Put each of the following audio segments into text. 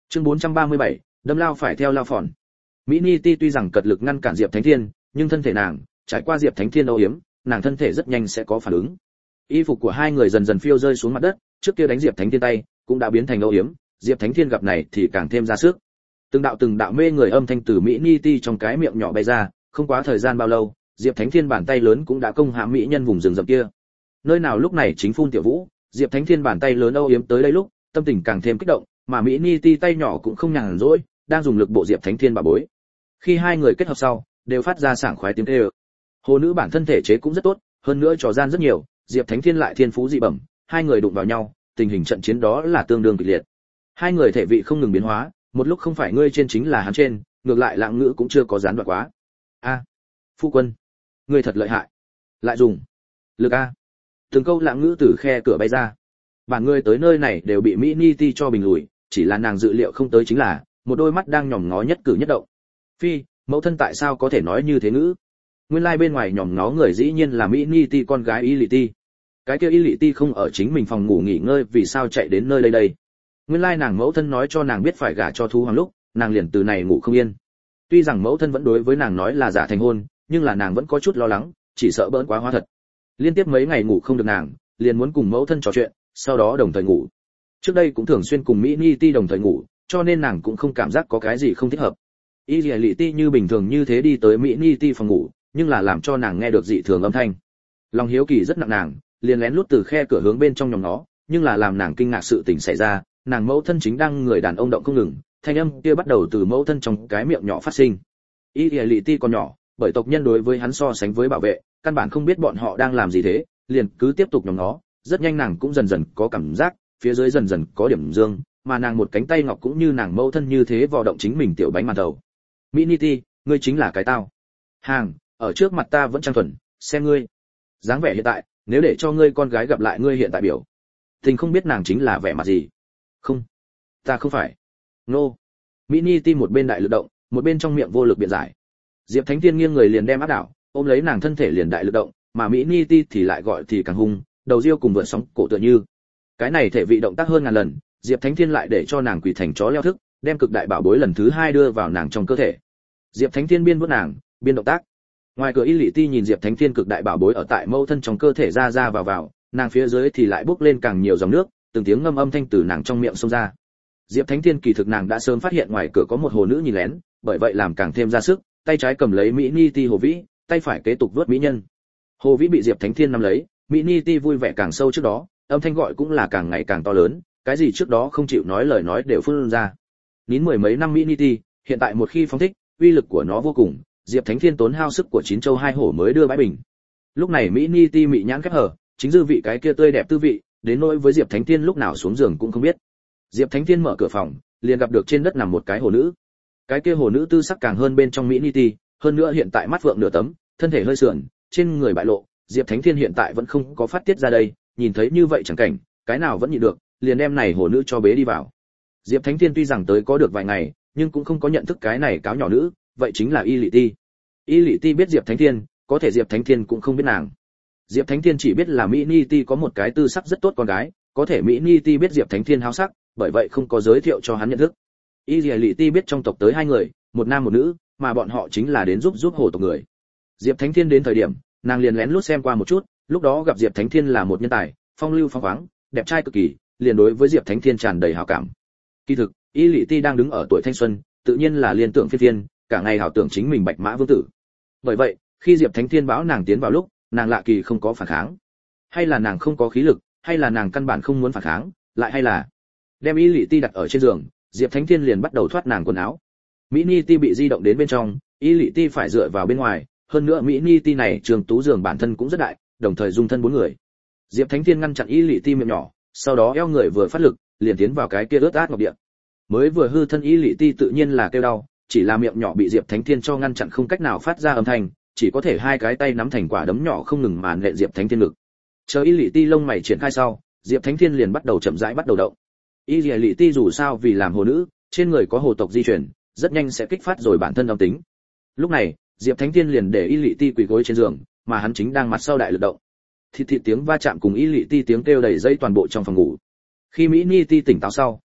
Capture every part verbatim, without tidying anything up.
Chương bốn trăm ba mươi bảy, đâm lao phải theo lao phòn. Mỹ Ni Ti tuy rằng cật lực ngăn cản Diệp Thánh Thiên, nhưng thân thể nàng, trải qua Diệp Thánh Thiên âu yếm, nàng thân thể rất nhanh sẽ có phản ứng. Y phục của hai người dần dần phiêu rơi xuống mặt đất, trước kia đánh Diệp Thánh Thiên tay, cũng đã biến thành âu yếm, Diệp Thánh Thiên gặp này thì càng thêm ra sức. Từng đạo từng đạo mê người âm thanh từ Mỹ Ni Ti trong cái miệng nhỏ bay ra, không quá thời gian bao lâu, Diệp Thánh Thiên bàn tay lớn cũng đã công hãm mỹ nhân vùng rừng rậm kia. Nơi nào lúc này chính phun tiểu vũ, Diệp Thánh Thiên bàn tay lớn âu yếm tới đây lúc, tâm tình càng thêm kích động, mà Mỹ Ni Ti tay nhỏ cũng không nhàn rỗi, đang dùng lực bộ Diệp Thánh Thiên bà bối. Khi hai người kết hợp sau, đều phát ra sảng khoái tiếng kêu. Hồ nữ bản thân thể chế cũng rất tốt, hơn nữa trò gian rất nhiều, Diệp Thánh Thiên lại thiên phú dị bẩm, hai người đụng vào nhau, tình hình trận chiến đó là tương đương kịch liệt. Hai người thể vị không ngừng biến hóa, một lúc không phải ngươi trên chính là hắn trên, ngược lại Lạng Ngữ cũng chưa có gián đoạn quá. A, phu quân, ngươi thật lợi hại. Lại dùng lực a. Từng câu Lạng Ngữ từ khe cửa bay ra. Bản ngươi tới nơi này đều bị Mỹ Ni Ti cho bình lùi, chỉ là nàng dự liệu không tới chính là, một đôi mắt đang nhòm ngó nhất cử nhất động. Phi, mẫu thân tại sao có thể nói như thế ngữ? Nguyên lai like bên ngoài nhòm ngó người dĩ nhiên là Mỹ Ni Ti con gái Y Lị Ti. Cái kia Y Lị Ti không ở chính mình phòng ngủ nghỉ ngơi, vì sao chạy đến nơi đây đây? Nguyên lai like nàng mẫu thân nói cho nàng biết phải gả cho Thú Hoàng lúc, nàng liền từ này ngủ không yên. Tuy rằng mẫu thân vẫn đối với nàng nói là giả thành hôn, nhưng là nàng vẫn có chút lo lắng, chỉ sợ bỡn quá hóa thật. Liên tiếp mấy ngày ngủ không được nàng, liền muốn cùng mẫu thân trò chuyện, sau đó đồng thời ngủ. Trước đây cũng thường xuyên cùng Mỹ Ni Ti đồng thời ngủ, cho nên nàng cũng không cảm giác có cái gì không thích hợp. Y Lị Ti như bình thường như thế đi tới Mỹ Ni Ti phòng ngủ, nhưng là làm cho nàng nghe được dị thường âm thanh. Lòng hiếu kỳ rất nặng nàng, liền lén lút từ khe cửa hướng bên trong nhòm nó, nhưng là làm nàng kinh ngạc sự tình xảy ra, nàng mẫu thân chính đang người đàn ông động không ngừng, thanh âm kia bắt đầu từ mẫu thân trong cái miệng nhỏ phát sinh. Y Lị Ti còn nhỏ, bởi tộc nhân đối với hắn so sánh với bảo vệ, căn bản không biết bọn họ đang làm gì thế, liền cứ tiếp tục nhòm nó, rất nhanh nàng cũng dần dần có cảm giác, phía dưới dần dần có điểm dương, mà nàng một cánh tay ngọc cũng như nàng mẫu thân như thế vò động chính mình tiểu bánh màn thầu. Mỹ Ni Ti, ngươi chính là cái tao. Hàng, ở trước mặt ta vẫn trang thuần, xem ngươi. Dáng vẻ hiện tại, nếu để cho ngươi con gái gặp lại ngươi hiện tại biểu. Tình không biết nàng chính là vẻ mặt gì. Không, ta không phải. Nô. No. Mỹ Ni Ti một bên đại lực động, một bên trong miệng vô lực biện giải. Diệp Thánh Thiên nghiêng người liền đem áp đảo, ôm lấy nàng thân thể liền đại lực động, mà Mỹ Ni Ti thì lại gọi thì càng hung, đầu riêu cùng vượn sóng cổ tựa như. Cái này thể vị động tác hơn ngàn lần, Diệp Thánh Thiên lại để cho nàng quỳ thành chó leo thức, đem cực đại bảo bối lần thứ hai đưa vào nàng trong cơ thể. Diệp Thánh Thiên biên vuốt nàng, biên động tác. Ngoài cửa Y Lị Ti nhìn Diệp Thánh Thiên cực đại bảo bối ở tại mâu thân trong cơ thể ra ra vào vào, nàng phía dưới thì lại bốc lên càng nhiều dòng nước, từng tiếng ngâm âm thanh từ nàng trong miệng xông ra. Diệp Thánh Thiên kỳ thực nàng đã sớm phát hiện ngoài cửa có một hồ nữ nhìn lén, bởi vậy làm càng thêm ra sức, tay trái cầm lấy Mỹ Ni Ti Hồ Vĩ, tay phải kế tục vuốt mỹ nhân. Hồ Vĩ bị Diệp Thánh Thiên nắm lấy, Mỹ Ni Ti vui vẻ càng sâu trước đó, âm thanh gọi cũng là càng ngày càng to lớn, cái gì trước đó không chịu nói lời nói đều phun ra. Nín mười mấy năm Mỹ Ni Ti, hiện tại một khi phóng thích, uy lực của nó vô cùng, Diệp Thánh Thiên tốn hao sức của chín châu hai hổ mới đưa bãi bình. Lúc này Mỹ Ni Ti mị nhãn khép hở, chính dư vị cái kia tươi đẹp tư vị, đến nỗi với Diệp Thánh Thiên lúc nào xuống giường cũng không biết. Diệp Thánh Thiên mở cửa phòng, liền gặp được trên đất nằm một cái hồ nữ. Cái kia hồ nữ tư sắc càng hơn bên trong Mỹ Ni Ti, hơn nữa hiện tại mắt vượng nửa tấm, thân thể hơi sườn, trên người bại lộ, Diệp Thánh Thiên hiện tại vẫn không có phát tiết ra đây, nhìn thấy như vậy chẳng cảnh, cái nào vẫn nhịn được, liền đem này hồ nữ cho bế đi vào. Diệp Thánh Thiên tuy rằng tới có được vài ngày, nhưng cũng không có nhận thức cái này cáo nhỏ nữ, vậy chính là Y Lị Ti. Y Lị Ti biết Diệp Thánh Thiên, có thể Diệp Thánh Thiên cũng không biết nàng. Diệp Thánh Thiên chỉ biết là Mỹ Ni Ti có một cái tư sắc rất tốt con gái, có thể Mỹ Ni Ti biết Diệp Thánh Thiên háo sắc, bởi vậy không có giới thiệu cho hắn nhận thức. Y Lị Ti biết trong tộc tới hai người, một nam một nữ, mà bọn họ chính là đến giúp giúp hồ tộc người. Diệp Thánh Thiên đến thời điểm, nàng liền lén lút xem qua một chút, lúc đó gặp Diệp Thánh Thiên là một nhân tài, phong lưu phong khoáng, đẹp trai cực kỳ, liền đối với Diệp Thánh Thiên tràn đầy hảo cảm. Kỳ thực, Y Lị Ti đang đứng ở tuổi thanh xuân, tự nhiên là liên tưởng phiên thiên, cả ngày hảo tưởng chính mình Bạch Mã Vương tử. Bởi vậy, khi Diệp Thánh Thiên báo nàng tiến vào lúc, nàng lạ kỳ không có phản kháng. Hay là nàng không có khí lực, hay là nàng căn bản không muốn phản kháng, lại hay là đem Y Lị Ti đặt ở trên giường, Diệp Thánh Thiên liền bắt đầu thoát nàng quần áo. Mỹ Ni Ti bị di động đến bên trong, Y Lị Ti phải dựa vào bên ngoài, hơn nữa Mỹ Ni Ti này trường tú giường bản thân cũng rất đại, đồng thời dung thân bốn người. Diệp Thánh Thiên ngăn chặn Y Lị Ti miệng nhỏ, sau đó eo người vừa phát lực, liền tiến vào cái kia ướt át ngọc địa. Mới vừa hư thân Y Lị Ti tự nhiên là kêu đau, chỉ là miệng nhỏ bị Diệp Thánh Thiên cho ngăn chặn không cách nào phát ra âm thanh, chỉ có thể hai cái tay nắm thành quả đấm nhỏ không ngừng màn nện Diệp Thánh Thiên ngực. Chờ Y Lị Ti lông mày triển khai sau, Diệp Thánh Thiên liền bắt đầu chậm rãi bắt đầu động. Y Lị Ti dù sao vì làm hồ nữ, trên người có hồ tộc di chuyển, rất nhanh sẽ kích phát rồi bản thân âm tính. Lúc này, Diệp Thánh Thiên liền để Y Lị Ti quỳ gối trên giường, mà hắn chính đang mặt sau đại lực động. Thịt thịt tiếng va chạm cùng Y Lị Ti tiếng kêu đầy dây toàn bộ trong phòng ngủ. Khi Mỹ Ni Ti tỉnh táo sau,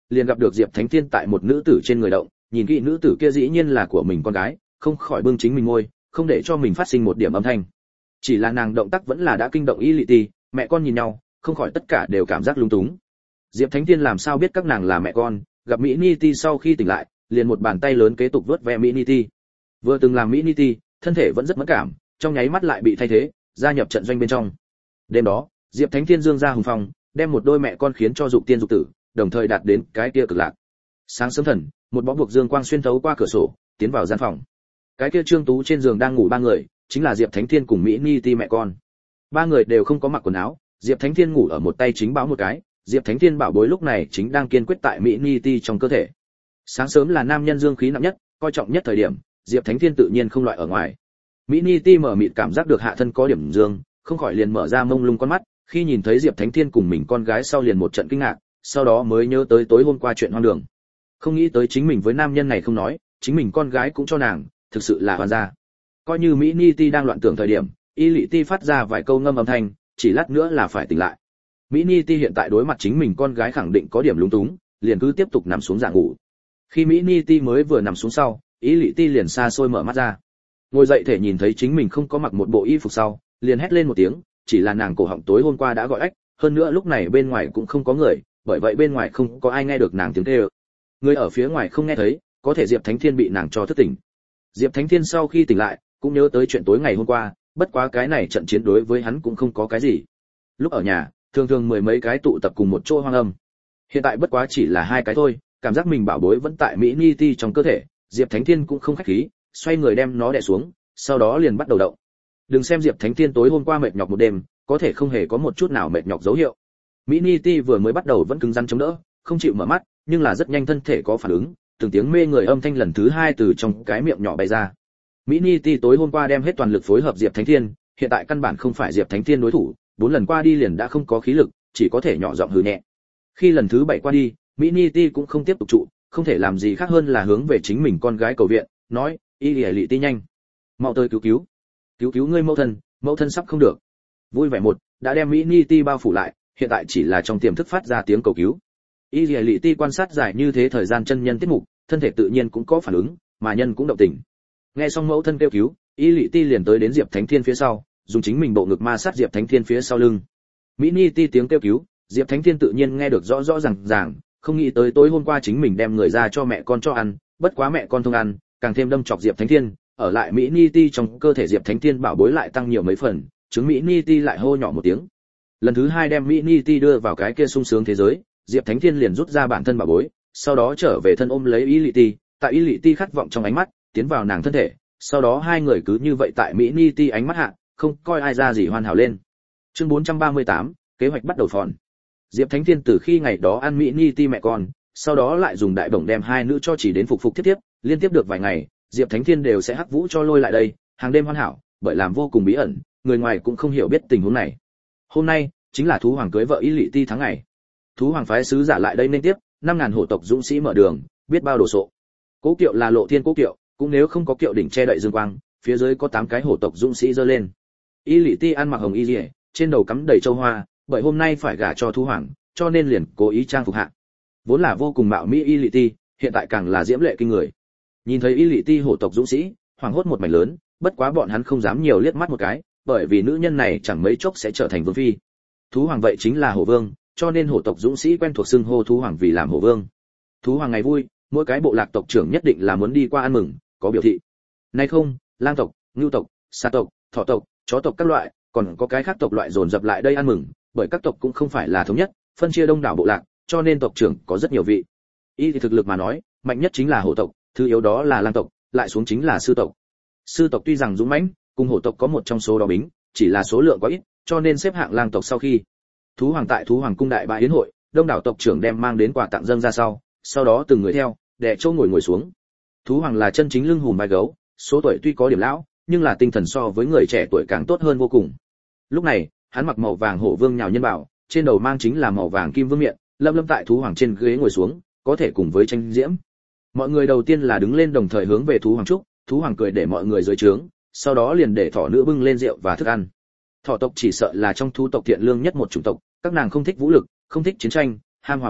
liền gặp được Diệp Thánh Thiên tại một nữ tử trên người động, nhìn kỹ nữ tử kia dĩ nhiên là của mình con gái, không khỏi bưng chính mình môi, không để cho mình phát sinh một điểm âm thanh. Chỉ là nàng động tác vẫn là đã kinh động Y Lệ Ti, mẹ con nhìn nhau, không khỏi tất cả đều cảm giác lung túng. Diệp Thánh Thiên làm sao biết các nàng là mẹ con, gặp Mỹ Ni Ti sau khi tỉnh lại, liền một bàn tay lớn kế tục vuốt ve Mỹ Ni Ti. Vừa từng làm Mỹ Ni Ti, thân thể vẫn rất mẫn cảm, trong nháy mắt lại bị thay thế, gia nhập trận doanh bên trong. Đêm đó, Diệp Thánh Thiên dương ra hùng phong, đem một đôi mẹ con khiến cho dục tiên dục tử, đồng thời đạt đến cái kia cực lạc. Sáng sớm thần, một bó buộc dương quang xuyên thấu qua cửa sổ, tiến vào gian phòng. Cái kia Trương Tú trên giường đang ngủ ba người, chính là Diệp Thánh Thiên cùng Mỹ Ni Ti mẹ con. Ba người đều không có mặc quần áo, Diệp Thánh Thiên ngủ ở một tay chính báo một cái, Diệp Thánh Thiên bảo bối lúc này chính đang kiên quyết tại Mỹ Ni Ti trong cơ thể. Sáng sớm là nam nhân dương khí nặng nhất, coi trọng nhất thời điểm, Diệp Thánh Thiên tự nhiên không loại ở ngoài. Mỹ Ni Ti mở mịt cảm giác được hạ thân có điểm dương, không khỏi liền mở ra mông lung con mắt, khi nhìn thấy Diệp Thánh Thiên cùng mình con gái sau liền một trận kinh ngạc, sau đó mới nhớ tới tối hôm qua chuyện hoang đường. Không nghĩ tới chính mình với nam nhân này không nói, chính mình con gái cũng cho nàng, thực sự là hoàn gia. Coi như Mỹ Ni Ti đang loạn tưởng thời điểm, Y Lệ Ti phát ra vài câu ngâm âm thanh, chỉ lát nữa là phải tỉnh lại. Mỹ Ni Ti hiện tại đối mặt chính mình con gái khẳng định có điểm lúng túng, liền cứ tiếp tục nằm xuống giả ngủ. Khi Mỹ Ni Ti mới vừa nằm xuống sau, Y Lệ Ti liền xa xôi mở mắt ra. Ngồi dậy thể nhìn thấy chính mình không có mặc một bộ y phục sau, liền hét lên một tiếng, chỉ là nàng cổ họng tối hôm qua đã gọi ách, hơn nữa lúc này bên ngoài cũng không có người, bởi vậy bên ngoài không có ai nghe được nàng tiếng kêu. Người ở phía ngoài không nghe thấy, có thể Diệp Thánh Thiên bị nàng cho thức tỉnh. Diệp Thánh Thiên sau khi tỉnh lại, cũng nhớ tới chuyện tối ngày hôm qua, bất quá cái này trận chiến đối với hắn cũng không có cái gì. Lúc ở nhà, thường thường mười mấy cái tụ tập cùng một chỗ hoang âm. Hiện tại bất quá chỉ là hai cái thôi, cảm giác mình bảo bối vẫn tại Mỹ Ni Ti trong cơ thể, Diệp Thánh Thiên cũng không khách khí, xoay người đem nó đè xuống, sau đó liền bắt đầu động. Đừng xem Diệp Thánh Thiên tối hôm qua mệt nhọc một đêm, có thể không hề có một chút nào mệt nhọc dấu hiệu. Mỹ Ni Ti vừa mới bắt đầu vẫn cứng rắn chống đỡ, không chịu mở mắt, nhưng là rất nhanh thân thể có phản ứng, từng tiếng mê người âm thanh lần thứ hai từ trong cái miệng nhỏ bay ra. Mỹ Ni Ti tối hôm qua đem hết toàn lực phối hợp Diệp Thánh Thiên, hiện tại căn bản không phải Diệp Thánh Thiên đối thủ, bốn lần qua đi liền đã không có khí lực, chỉ có thể nhỏ giọng hừ nhẹ. Khi lần thứ bảy qua đi, Mỹ Ni Ti cũng không tiếp tục trụ, không thể làm gì khác hơn là hướng về chính mình con gái cầu viện, nói: "Y Lệ Ti nhanh, mau tới cứu cứu, cứu cứu ngươi mẫu thân, mẫu thân sắp không được." Vui vẻ một, đã đem Mỹ Ni Ti bao phủ lại, hiện tại chỉ là trong tiềm thức phát ra tiếng cầu cứu. Y Lệ Ti quan sát dài như thế thời gian chân nhân tiết mục, thân thể tự nhiên cũng có phản ứng, mà nhân cũng động tình. Nghe xong mẫu thân kêu cứu, Y Lệ Ti liền tới đến Diệp Thánh Thiên phía sau, dùng chính mình bộ ngực ma sát Diệp Thánh Thiên phía sau lưng. Mỹ Ni Ti tiếng kêu cứu, Diệp Thánh Thiên tự nhiên nghe được rõ rõ ràng ràng, không nghĩ tới tối hôm qua chính mình đem người ra cho mẹ con cho ăn, bất quá mẹ con không ăn, càng thêm đâm chọc Diệp Thánh Thiên, ở lại Mỹ Ni Ti trong cơ thể Diệp Thánh Thiên bảo bối lại tăng nhiều mấy phần, chứng Mỹ Ni Ti lại hô nhỏ một tiếng. Lần thứ hai đem Mỹ Ni Ti đưa vào cái kia sung sướng thế giới, Diệp Thánh Thiên liền rút ra bản thân bảo bối, sau đó trở về thân ôm lấy Y Lệ Ti, tại Y Lệ Ti khát vọng trong ánh mắt, tiến vào nàng thân thể, sau đó hai người cứ như vậy tại Mỹ Ni Ti ánh mắt hạ, không coi ai ra gì hoàn hảo lên. Chương bốn trăm ba mươi tám, kế hoạch bắt đầu phòn. Diệp Thánh Thiên từ khi ngày đó ăn Mỹ Ni Ti mẹ con, sau đó lại dùng đại bổng đem hai nữ cho chỉ đến phục phục tiếp tiếp, liên tiếp được vài ngày, Diệp Thánh Thiên đều sẽ hắc vũ cho lôi lại đây, hàng đêm hoàn hảo, bởi làm vô cùng bí ẩn, người ngoài cũng không hiểu biết tình huống này. Hôm nay chính là thú hoàng cưới vợ Y Lệ Ti tháng ngày. Thú hoàng phái sứ giả lại đây nên tiếp, năm ngàn hổ tộc dũng sĩ mở đường, biết bao đồ sộ. Cố kiệu là Lộ Thiên cố kiệu, cũng nếu không có kiệu đỉnh che đậy dương quang, phía dưới có tám cái hổ tộc dũng sĩ giơ lên. Y Lệ Ti ăn mặc hồng y liễu, trên đầu cắm đầy châu hoa, bởi hôm nay phải gả cho thú hoàng, cho nên liền cố ý trang phục hạ. Vốn là vô cùng mạo mỹ Y Lệ Ti, hiện tại càng là diễm lệ kinh người. Nhìn thấy Y Lệ Ti hổ tộc dũng sĩ, hoàng hốt một mảnh lớn, bất quá bọn hắn không dám nhiều liếc mắt một cái, bởi vì nữ nhân này chẳng mấy chốc sẽ trở thành vương phi. Thú hoàng vậy chính là hổ vương, cho nên hổ tộc dũng sĩ quen thuộc xưng hô thú hoàng vì làm hổ vương. Thú hoàng ngày vui, mỗi cái bộ lạc tộc trưởng nhất định là muốn đi qua ăn mừng, có biểu thị. Nay không, lang tộc, ngưu tộc, xà tộc, thỏ tộc, chó tộc các loại, còn có cái khác tộc loại dồn dập lại đây ăn mừng, bởi các tộc cũng không phải là thống nhất, phân chia đông đảo bộ lạc, cho nên tộc trưởng có rất nhiều vị. Y thì thực lực mà nói, mạnh nhất chính là hổ tộc, thứ yếu đó là lang tộc, lại xuống chính là sư tộc. Sư tộc tuy rằng dũng mãnh, cùng hổ tộc có một trong số đó bính, chỉ là số lượng quá ít, cho nên xếp hạng lang tộc sau khi. Thú hoàng tại thú hoàng cung đại bại yến hội, đông đảo tộc trưởng đem mang đến quà tặng dâng ra sau, sau đó từng người theo, để chỗ ngồi ngồi xuống. Thú hoàng là chân chính lưng hùm vai gấu, số tuổi tuy có điểm lão, nhưng là tinh thần so với người trẻ tuổi càng tốt hơn vô cùng. Lúc này, hắn mặc màu vàng hổ vương nhào nhân bảo, trên đầu mang chính là màu vàng kim vương miện, lâm lâm tại thú hoàng trên ghế ngồi xuống, có thể cùng với tranh diễm. Mọi người đầu tiên là đứng lên đồng thời hướng về thú hoàng chúc, thú hoàng cười để mọi người dưới trướng, sau đó liền để thỏ nữ bưng lên rượu và thức ăn. Thỏ tộc chỉ sợ là trong thú tộc thiện lương nhất một chủng tộc, các nàng không thích vũ lực, không thích chiến tranh, ham hòa bình,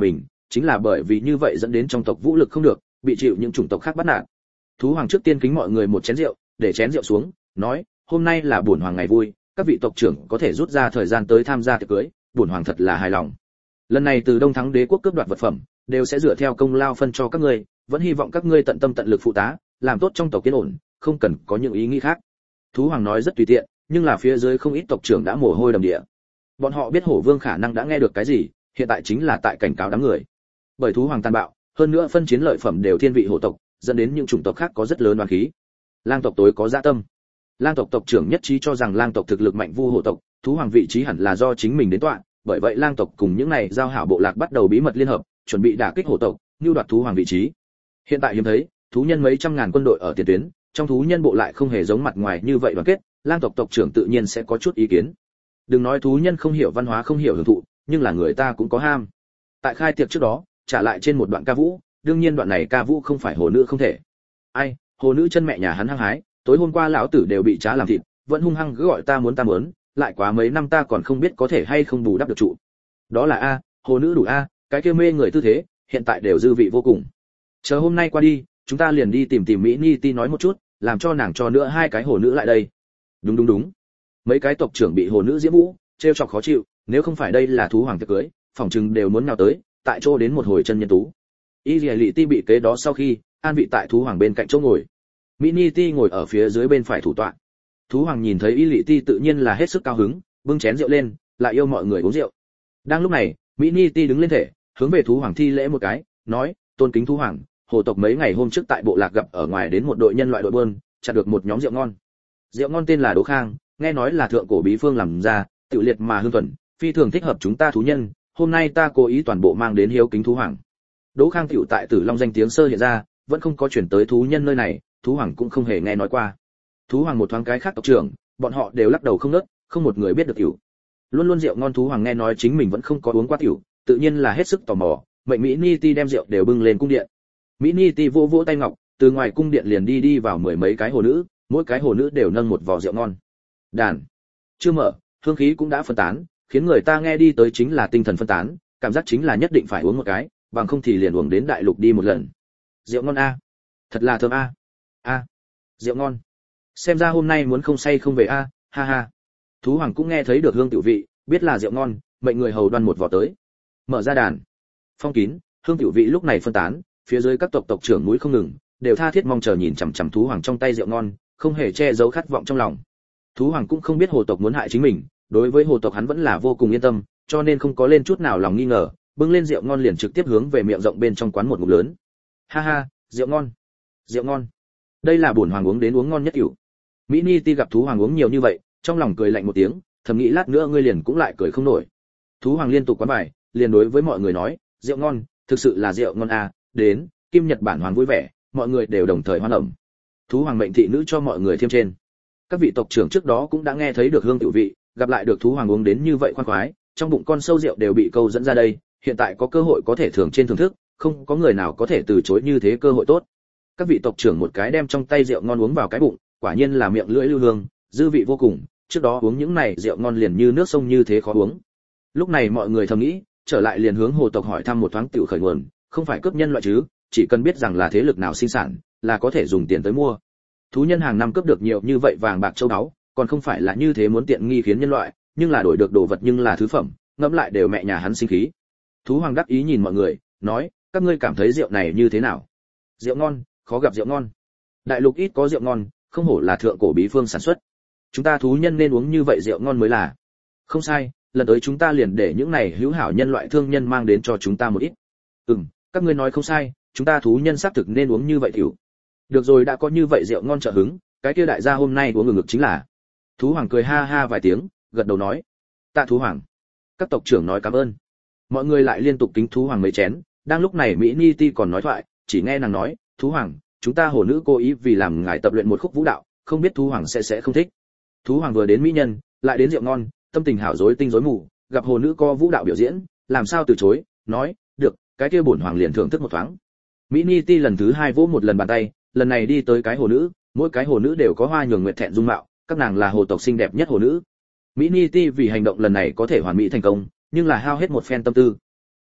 chính là bởi vì như vậy dẫn đến trong tộc vũ lực không được, bị chịu những chủng tộc khác bắt nạt. Thú hoàng trước tiên kính mọi người một chén rượu, để chén rượu xuống, nói, hôm nay là bổn hoàng ngày vui, các vị tộc trưởng có thể rút ra thời gian tới tham gia tiệc cưới, bổn hoàng thật là hài lòng. Lần này từ Đông Thắng đế quốc cướp đoạt vật phẩm, đều sẽ dựa theo công lao phân cho các ngươi, vẫn hy vọng các ngươi tận tâm tận lực phụ tá, làm tốt trong tộc yên ổn, không cần có những ý nghĩ khác. Thú hoàng nói rất tùy tiện, nhưng là phía dưới không ít tộc trưởng đã mồ hôi đầm địa. Bọn họ biết Hổ Vương khả năng đã nghe được cái gì, hiện tại chính là tại cảnh cáo đám người. Bởi thú hoàng tàn bạo, hơn nữa phân chiến lợi phẩm đều thiên vị hổ tộc, dẫn đến những chủng tộc khác có rất lớn oán khí. Lang tộc tối có dạ tâm. Lang tộc tộc trưởng nhất trí cho rằng Lang tộc thực lực mạnh vu hổ tộc, thú hoàng vị trí hẳn là do chính mình đến tọa, bởi vậy Lang tộc cùng những này giao hảo bộ lạc bắt đầu bí mật liên hợp, chuẩn bị đả kích hổ tộc, nưu đoạt thú hoàng vị trí. Hiện tại hiếm thấy, thú nhân mấy trăm ngàn quân đội ở tiền tuyến, trong thú nhân bộ lại không hề giống mặt ngoài như vậy đoàn kết, Lang tộc tộc trưởng tự nhiên sẽ có chút ý kiến. Đừng nói thú nhân không hiểu văn hóa không hiểu hưởng thụ, nhưng là người ta cũng có ham. Tại khai tiệc trước đó, trả lại trên một đoạn ca vũ, đương nhiên đoạn này ca vũ không phải hồ nữ không thể. Ai, hồ nữ chân mẹ nhà hắn hăng hái, tối hôm qua lão tử đều bị trá làm thịt, vẫn hung hăng cứ gọi ta muốn ta muốn, lại quá mấy năm ta còn không biết có thể hay không bù đắp được trụ. Đó là a, hồ nữ đủ a, cái kia mê người tư thế, hiện tại đều dư vị vô cùng. Chờ hôm nay qua đi, chúng ta liền đi tìm tìm Mỹ Ni Ti nói một chút, làm cho nàng cho nữa hai cái hồ nữ lại đây. Đúng đúng đúng. Mấy cái tộc trưởng bị hồ nữ diễm vũ, trêu chọc khó chịu, nếu không phải đây là thú hoàng tiệc cưới, phòng trừng đều muốn nào tới, tại chỗ đến một hồi chân nhân tú. Y Lệ Ti bị kế đó sau khi, an vị tại thú hoàng bên cạnh chỗ ngồi. Mỹ Ni Ti ngồi ở phía dưới bên phải thủ tọa. Thú hoàng nhìn thấy Y Lệ Ti tự nhiên là hết sức cao hứng, bưng chén rượu lên, lại yêu mọi người uống rượu. Đang lúc này, Mỹ Ni Ti đứng lên thể, hướng về thú hoàng thi lễ một cái, nói, tôn kính thú hoàng, hồ tộc mấy ngày hôm trước tại bộ lạc gặp ở ngoài đến một đội nhân loại đội buôn, chặt được một nhóm rượu ngon. Rượu ngon tên là Đỗ Khang, nghe nói là thượng cổ bí phương làm ra, tự liệt mà hương thuần, phi thường thích hợp chúng ta thú nhân, hôm nay ta cố ý toàn bộ mang đến hiếu kính thú hoàng. Đỗ Khang tiểu tại Tử Long danh tiếng sơ hiện ra, vẫn không có chuyển tới thú nhân nơi này, thú hoàng cũng không hề nghe nói qua. Thú hoàng một thoáng cái khác tộc trưởng, bọn họ đều lắc đầu không ngớt, không một người biết được tiểu. Luôn luôn rượu ngon thú hoàng nghe nói chính mình vẫn không có uống qua tiểu, tự nhiên là hết sức tò mò, mệnh Mỹ Ni Ti đem rượu đều bưng lên cung điện. Mỹ Ni Ti vỗ vỗ tay ngọc, từ ngoài cung điện liền đi đi vào mười mấy cái hồ nữ, mỗi cái hồ nữ đều nâng một vò rượu ngon. Đàn chưa mở, hương khí cũng đã phân tán, khiến người ta nghe đi tới chính là tinh thần phân tán, cảm giác chính là nhất định phải uống một cái, bằng không thì liền uống đến đại lục đi một lần. Rượu ngon a, thật là thơm a, a, rượu ngon. Xem ra hôm nay muốn không say không về a, ha ha. Thú hoàng cũng nghe thấy được hương tiểu vị, biết là rượu ngon, mệnh người hầu đoan một vò tới. Mở ra đàn, phong kín, hương tiểu vị lúc này phân tán, phía dưới các tộc tộc trưởng mũi không ngừng, đều tha thiết mong chờ nhìn chằm chằm thú hoàng trong tay rượu ngon, không hề che giấu khát vọng trong lòng. Thú hoàng cũng không biết hồ tộc muốn hại chính mình, đối với hồ tộc hắn vẫn là vô cùng yên tâm, cho nên không có lên chút nào lòng nghi ngờ, bưng lên rượu ngon liền trực tiếp hướng về miệng rộng bên trong quán một ngụm lớn. Ha ha, rượu ngon, rượu ngon. Đây là bổn hoàng uống đến uống ngon nhất cửu. Mỹ Ni Ti gặp thú hoàng uống nhiều như vậy, trong lòng cười lạnh một tiếng, thầm nghĩ lát nữa ngươi liền cũng lại cười không nổi. Thú hoàng liên tục quán bài, liền đối với mọi người nói, rượu ngon, thực sự là rượu ngon à, đến, Kim Nhật Bản hoàng vui vẻ, mọi người đều đồng thời hoan ẩm. Thú hoàng mệnh thị nữ cho mọi người thêm trên. Các vị tộc trưởng trước đó cũng đã nghe thấy được hương tiểu vị, gặp lại được thú hoàng uống đến như vậy khoan khoái, trong bụng con sâu rượu đều bị câu dẫn ra đây, hiện tại có cơ hội có thể thưởng trên thưởng thức, không có người nào có thể từ chối như thế cơ hội tốt. Các vị tộc trưởng một cái đem trong tay rượu ngon uống vào cái bụng, quả nhiên là miệng lưỡi lưu hương, dư vị vô cùng, trước đó uống những này rượu ngon liền như nước sông như thế khó uống. Lúc này mọi người thầm nghĩ, trở lại liền hướng hồ tộc hỏi thăm một thoáng tiểu khởi nguồn, không phải cướp nhân loại chứ, chỉ cần biết rằng là thế lực nào sinh sản, là có thể dùng tiền tới mua. Thú nhân hàng năm cướp được nhiều như vậy vàng bạc châu báu, còn không phải là như thế muốn tiện nghi khiến nhân loại, nhưng là đổi được đồ vật nhưng là thứ phẩm, ngẫm lại đều mẹ nhà hắn sinh khí. Thú hoàng đắc ý nhìn mọi người, nói, các ngươi cảm thấy rượu này như thế nào? Rượu ngon, khó gặp rượu ngon. Đại lục ít có rượu ngon, không hổ là thượng cổ bí phương sản xuất. Chúng ta thú nhân nên uống như vậy rượu ngon mới là. Không sai, lần tới chúng ta liền để những này hữu hảo nhân loại thương nhân mang đến cho chúng ta một ít. Ừm, các ngươi nói không sai, chúng ta thú nhân xác thực nên uống như vậy tiểu. Được rồi, đã có như vậy rượu ngon trợ hứng, cái kia đại gia hôm nay uống ngực ngực chính là. Thú hoàng cười ha ha vài tiếng, gật đầu nói, tạ thú hoàng. Các tộc trưởng nói cảm ơn. Mọi người lại liên tục kính thú hoàng mấy chén. Đang lúc này Mỹ Ni Ti còn nói thoại, chỉ nghe nàng nói, thú hoàng, chúng ta hồ nữ cố ý vì làm ngài tập luyện một khúc vũ đạo, không biết thú hoàng sẽ sẽ không thích. Thú hoàng vừa đến mỹ nhân, lại đến rượu ngon, tâm tình hảo rối tinh rối mù, gặp hồ nữ có vũ đạo biểu diễn, làm sao từ chối, nói, được, cái kia bổn hoàng liền thưởng thức một thoáng. Mỹ Ni Ti lần thứ hai vỗ một lần bàn tay, lần này đi tới cái hồ nữ, mỗi cái hồ nữ đều có hoa nhường nguyệt thẹn dung mạo, các nàng là hồ tộc xinh đẹp nhất hồ nữ. Mỹ Ni Ti vì hành động lần này có thể hoàn mỹ thành công, nhưng là hao hết một phen tâm tư.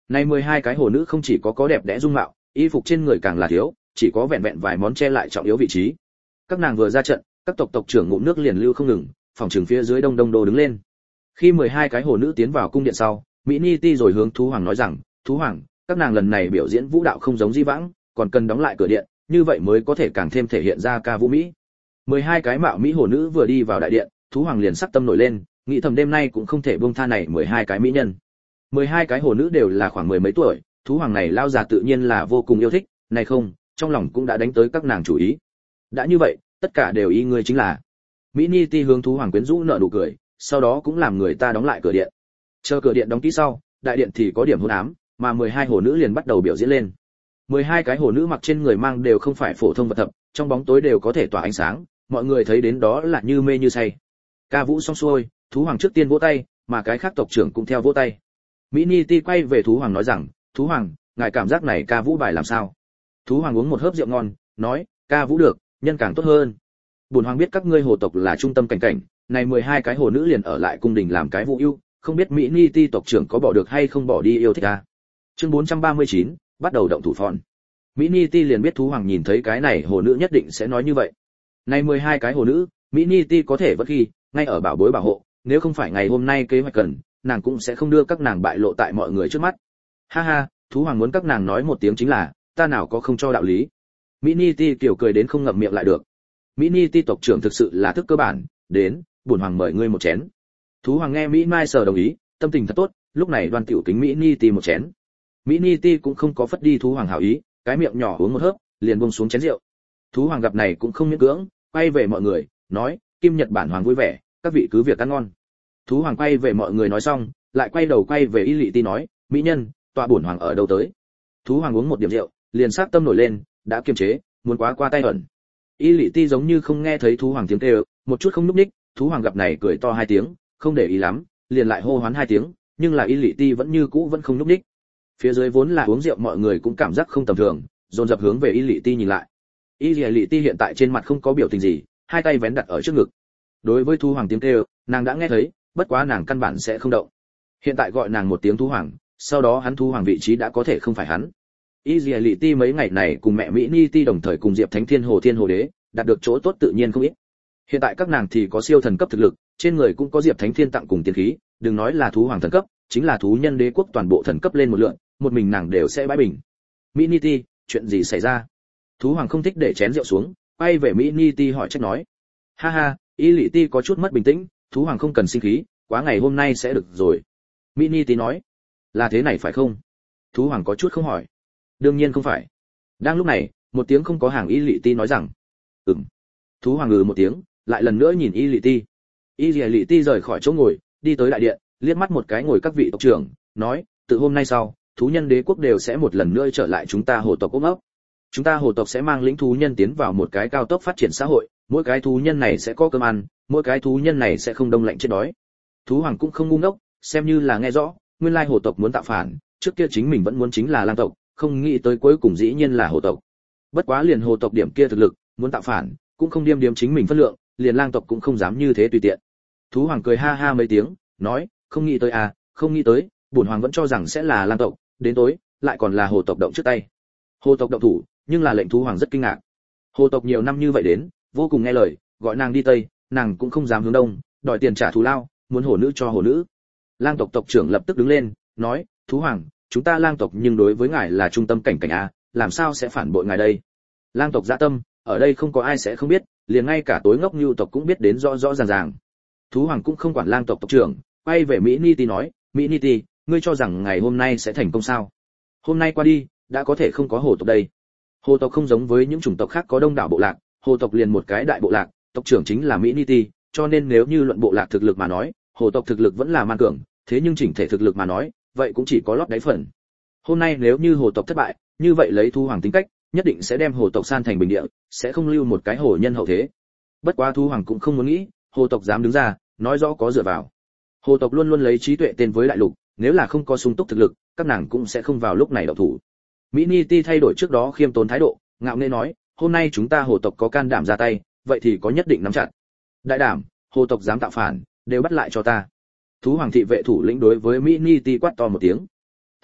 Này mười hai cái hồ nữ không chỉ có có đẹp đẽ dung mạo, y phục trên người càng là thiếu, chỉ có vẹn vẹn vài món che lại trọng yếu vị trí. Các nàng vừa ra trận, các tộc tộc trưởng ngụm nước liền lưu không ngừng, phòng trường phía dưới đông đông đô đứng lên. Khi mười hai cái hồ nữ tiến vào cung điện sau, Mỹ Ni Ti rồi hướng thú hoàng nói rằng, "Thú hoàng, các nàng lần này biểu diễn vũ đạo không giống di vãng, còn cần đóng lại cửa điện, như vậy mới có thể càng thêm thể hiện ra ca vũ mỹ." mười hai cái mạo mỹ hồ nữ vừa đi vào đại điện, thú hoàng liền sắc tâm nổi lên, nghĩ thầm đêm nay cũng không thể buông tha này mười hai cái mỹ nhân. mười hai cái hồ nữ đều là khoảng mười mấy tuổi, thú hoàng này lao già tự nhiên là vô cùng yêu thích, này không, trong lòng cũng đã đánh tới các nàng chủ ý. Đã như vậy, tất cả đều y ngươi chính là. Mỹ Ni Ti hướng thú hoàng quyến rũ nở nụ cười, sau đó cũng làm người ta đóng lại cửa điện. Chờ cửa điện đóng kỹ sau, đại điện thì có điểm hôn ám, mà mười hai hồ nữ liền bắt đầu biểu diễn lên. mười hai cái hồ nữ mặc trên người mang đều không phải phổ thông vật thập, trong bóng tối đều có thể tỏa ánh sáng, mọi người thấy đến đó là như mê như say. Ca vũ xong xuôi, thú hoàng trước tiên vỗ tay, mà cái khác tộc trưởng cũng theo vỗ tay. Mỹ Ni Ti quay về thú hoàng nói rằng, "Thú hoàng, ngài cảm giác này ca vũ bài làm sao?" Thú hoàng uống một hớp rượu ngon, nói, "Ca vũ được, nhân càng tốt hơn. Bổn hoàng biết các ngươi hồ tộc là trung tâm cảnh cảnh, này mười hai cái hồ nữ liền ở lại cung đình làm cái vũ ưu, không biết Mỹ Ni Ti tộc trưởng có bỏ được hay không bỏ đi yêu thích ta." Chương bốn trăm ba mươi chín, bắt đầu động thủ phòn. Mỹ Ni Ti liền biết thú hoàng nhìn thấy cái này hồ nữ nhất định sẽ nói như vậy. Này mười hai cái hồ nữ, Mỹ Ni Ti có thể vẫn ghi, ngay ở bảo bối bảo hộ, nếu không phải ngày hôm nay kế hoạch cần, nàng cũng sẽ không đưa các nàng bại lộ tại mọi người trước mắt. Ha ha, thú hoàng muốn các nàng nói một tiếng chính là, ta nào có không cho đạo lý. Mỹ Ni Ti kiểu cười đến không ngậm miệng lại được. Mỹ Ni Ti tộc trưởng thực sự là thức cơ bản, đến, bổn hoàng mời ngươi một chén. Thú hoàng nghe Mỹ Mai Sở đồng ý, tâm tình thật tốt, lúc này đoan tiểu kính Mỹ Ni Ti một chén. Mỹ Ni Ti cũng không có phất đi thú hoàng hảo ý, cái miệng nhỏ uống một hớp, liền buông xuống chén rượu. Thú hoàng gặp này cũng không miễn cưỡng, quay về mọi người, nói, Kim Nhật Bản hoàng vui vẻ, các vị cứ việc ăn ngon. Thú hoàng quay về mọi người nói xong, lại quay đầu quay về Y Lệ Ti nói, mỹ nhân, tọa bổn hoàng ở đâu tới. Thú hoàng uống một điểm rượu, liền sát tâm nổi lên, đã kiềm chế, muốn quá qua tay ẩn. Y Lệ Ti giống như không nghe thấy thú hoàng tiếng kêu, một chút không núp ních, thú hoàng gặp này cười to hai tiếng, không để ý lắm, liền lại hô hoán hai tiếng, nhưng là Y Lệ Ti vẫn như cũ vẫn không núp ních. Phía dưới vốn là uống rượu mọi người cũng cảm giác không tầm thường, dồn dập hướng về Y Lệ Ti nhìn lại. Y Lệ Ti hiện tại trên mặt không có biểu tình gì, hai tay vén đặt ở trước ngực. Đối với thú hoàng tiếng kêu, nàng đã nghe thấy, bất quá nàng căn bản sẽ không động. Hiện tại gọi nàng một tiếng thú hoàng, sau đó hắn thú hoàng vị trí đã có thể không phải hắn. Y Lệ Ti mấy ngày này cùng mẹ Mỹ Ni Ti đồng thời cùng Diệp Thánh Thiên Hồ Thiên Hồ Đế, đạt được chỗ tốt tự nhiên không ít. Hiện tại các nàng thì có siêu thần cấp thực lực, trên người cũng có Diệp Thánh Thiên tặng cùng tiên khí, đừng nói là thú hoàng thần cấp, chính là thú nhân đế quốc toàn bộ thần cấp lên một lượng, một mình nàng đều sẽ bãi bình. Mỹ Ni Ti, chuyện gì xảy ra? Thú hoàng không thích để chén rượu xuống, quay về Mỹ Ni Ti hỏi trách nói. Ha ha, Y Lệ Ti có chút mất bình tĩnh, thú hoàng không cần sinh khí, quá ngày hôm nay sẽ được rồi. Mỹ Ni Ti nói. Là thế này phải không? Thú hoàng có chút không hỏi. Đương nhiên không phải. Đang lúc này, một tiếng không có hàng Y Lệ Ti nói rằng. Ừm. Thú hoàng ngừ một tiếng, lại lần nữa nhìn Y Lệ Ti. Y Lệ Ti rời khỏi chỗ ngồi, đi tới đại điện, liếc mắt một cái ngồi các vị tộc trưởng, nói, từ hôm nay sau, thú nhân đế quốc đều sẽ một lần nữa trở lại chúng ta hồ tộc ôm ấp. Chúng ta hồ tộc sẽ mang lĩnh thú nhân tiến vào một cái cao tốc phát triển xã hội, mỗi cái thú nhân này sẽ có cơm ăn, mỗi cái thú nhân này sẽ không đông lạnh chết đói. Thú hoàng cũng không ngu ngốc, xem như là nghe rõ, nguyên lai hồ tộc muốn tạo phản, trước kia chính mình vẫn muốn chính là lang tộc, không nghĩ tới cuối cùng dĩ nhiên là hồ tộc. Bất quá liền hồ tộc điểm kia thực lực, muốn tạo phản, cũng không điềm điếm chính mình phân lượng, liền lang tộc cũng không dám như thế tùy tiện. Thú hoàng cười ha ha mấy tiếng, nói, không nghĩ tới à, không nghĩ tới, bổn hoàng vẫn cho rằng sẽ là lang tộc, đến tối, lại còn là hồ tộc động trước tay. Hồ tộc động thủ, nhưng là lệnh thú hoàng rất kinh ngạc. Hồ tộc nhiều năm như vậy đến, vô cùng nghe lời, gọi nàng đi tây, nàng cũng không dám hướng đông, đòi tiền trả thù lao, muốn hồ nữ cho hồ nữ. Lang tộc tộc trưởng lập tức đứng lên, nói, thú hoàng, chúng ta lang tộc nhưng đối với ngài là trung tâm cảnh cảnh a, làm sao sẽ phản bội ngài đây? Lang tộc dạ tâm, ở đây không có ai sẽ không biết, liền ngay cả tối ngốc như tộc cũng biết đến rõ rõ ràng ràng. Thú hoàng cũng không quản lang tộc tộc trưởng, quay về Mỹ Ni Ti nói, Mỹ Ni Ti, ngươi cho rằng ngày hôm nay sẽ thành công sao? Hôm nay qua đi, đã có thể không có hồ tộc đây. Hồ tộc không giống với những chủng tộc khác có đông đảo bộ lạc, hồ tộc liền một cái đại bộ lạc, tộc trưởng chính là Mỹ Ni Ti, cho nên nếu như luận bộ lạc thực lực mà nói, hồ tộc thực lực vẫn là man cường, thế nhưng chỉnh thể thực lực mà nói, vậy cũng chỉ có lót đáy phần. Hôm nay nếu như hồ tộc thất bại, như vậy lấy thú hoàng tính cách, nhất định sẽ đem hồ tộc san thành bình địa, sẽ không lưu một cái hồ nhân hậu thế. Bất quá thú hoàng cũng không muốn nghĩ, hồ tộc dám đứng ra, nói rõ có dựa vào. Hồ tộc luôn luôn lấy trí tuệ tên với đại lục, nếu là không có sung túc thực lực, các nàng cũng sẽ không vào lúc này động thủ. Mỹ Ni Ti thay đổi trước đó khiêm tốn thái độ, ngạo nghễ nói, hôm nay chúng ta hồ tộc có can đảm ra tay, vậy thì có nhất định nắm chặt. Đại đảm, hồ tộc dám tạo phản, đều bắt lại cho ta. Thú hoàng thị vệ thủ lĩnh đối với Mỹ Ni Ti quát to một tiếng.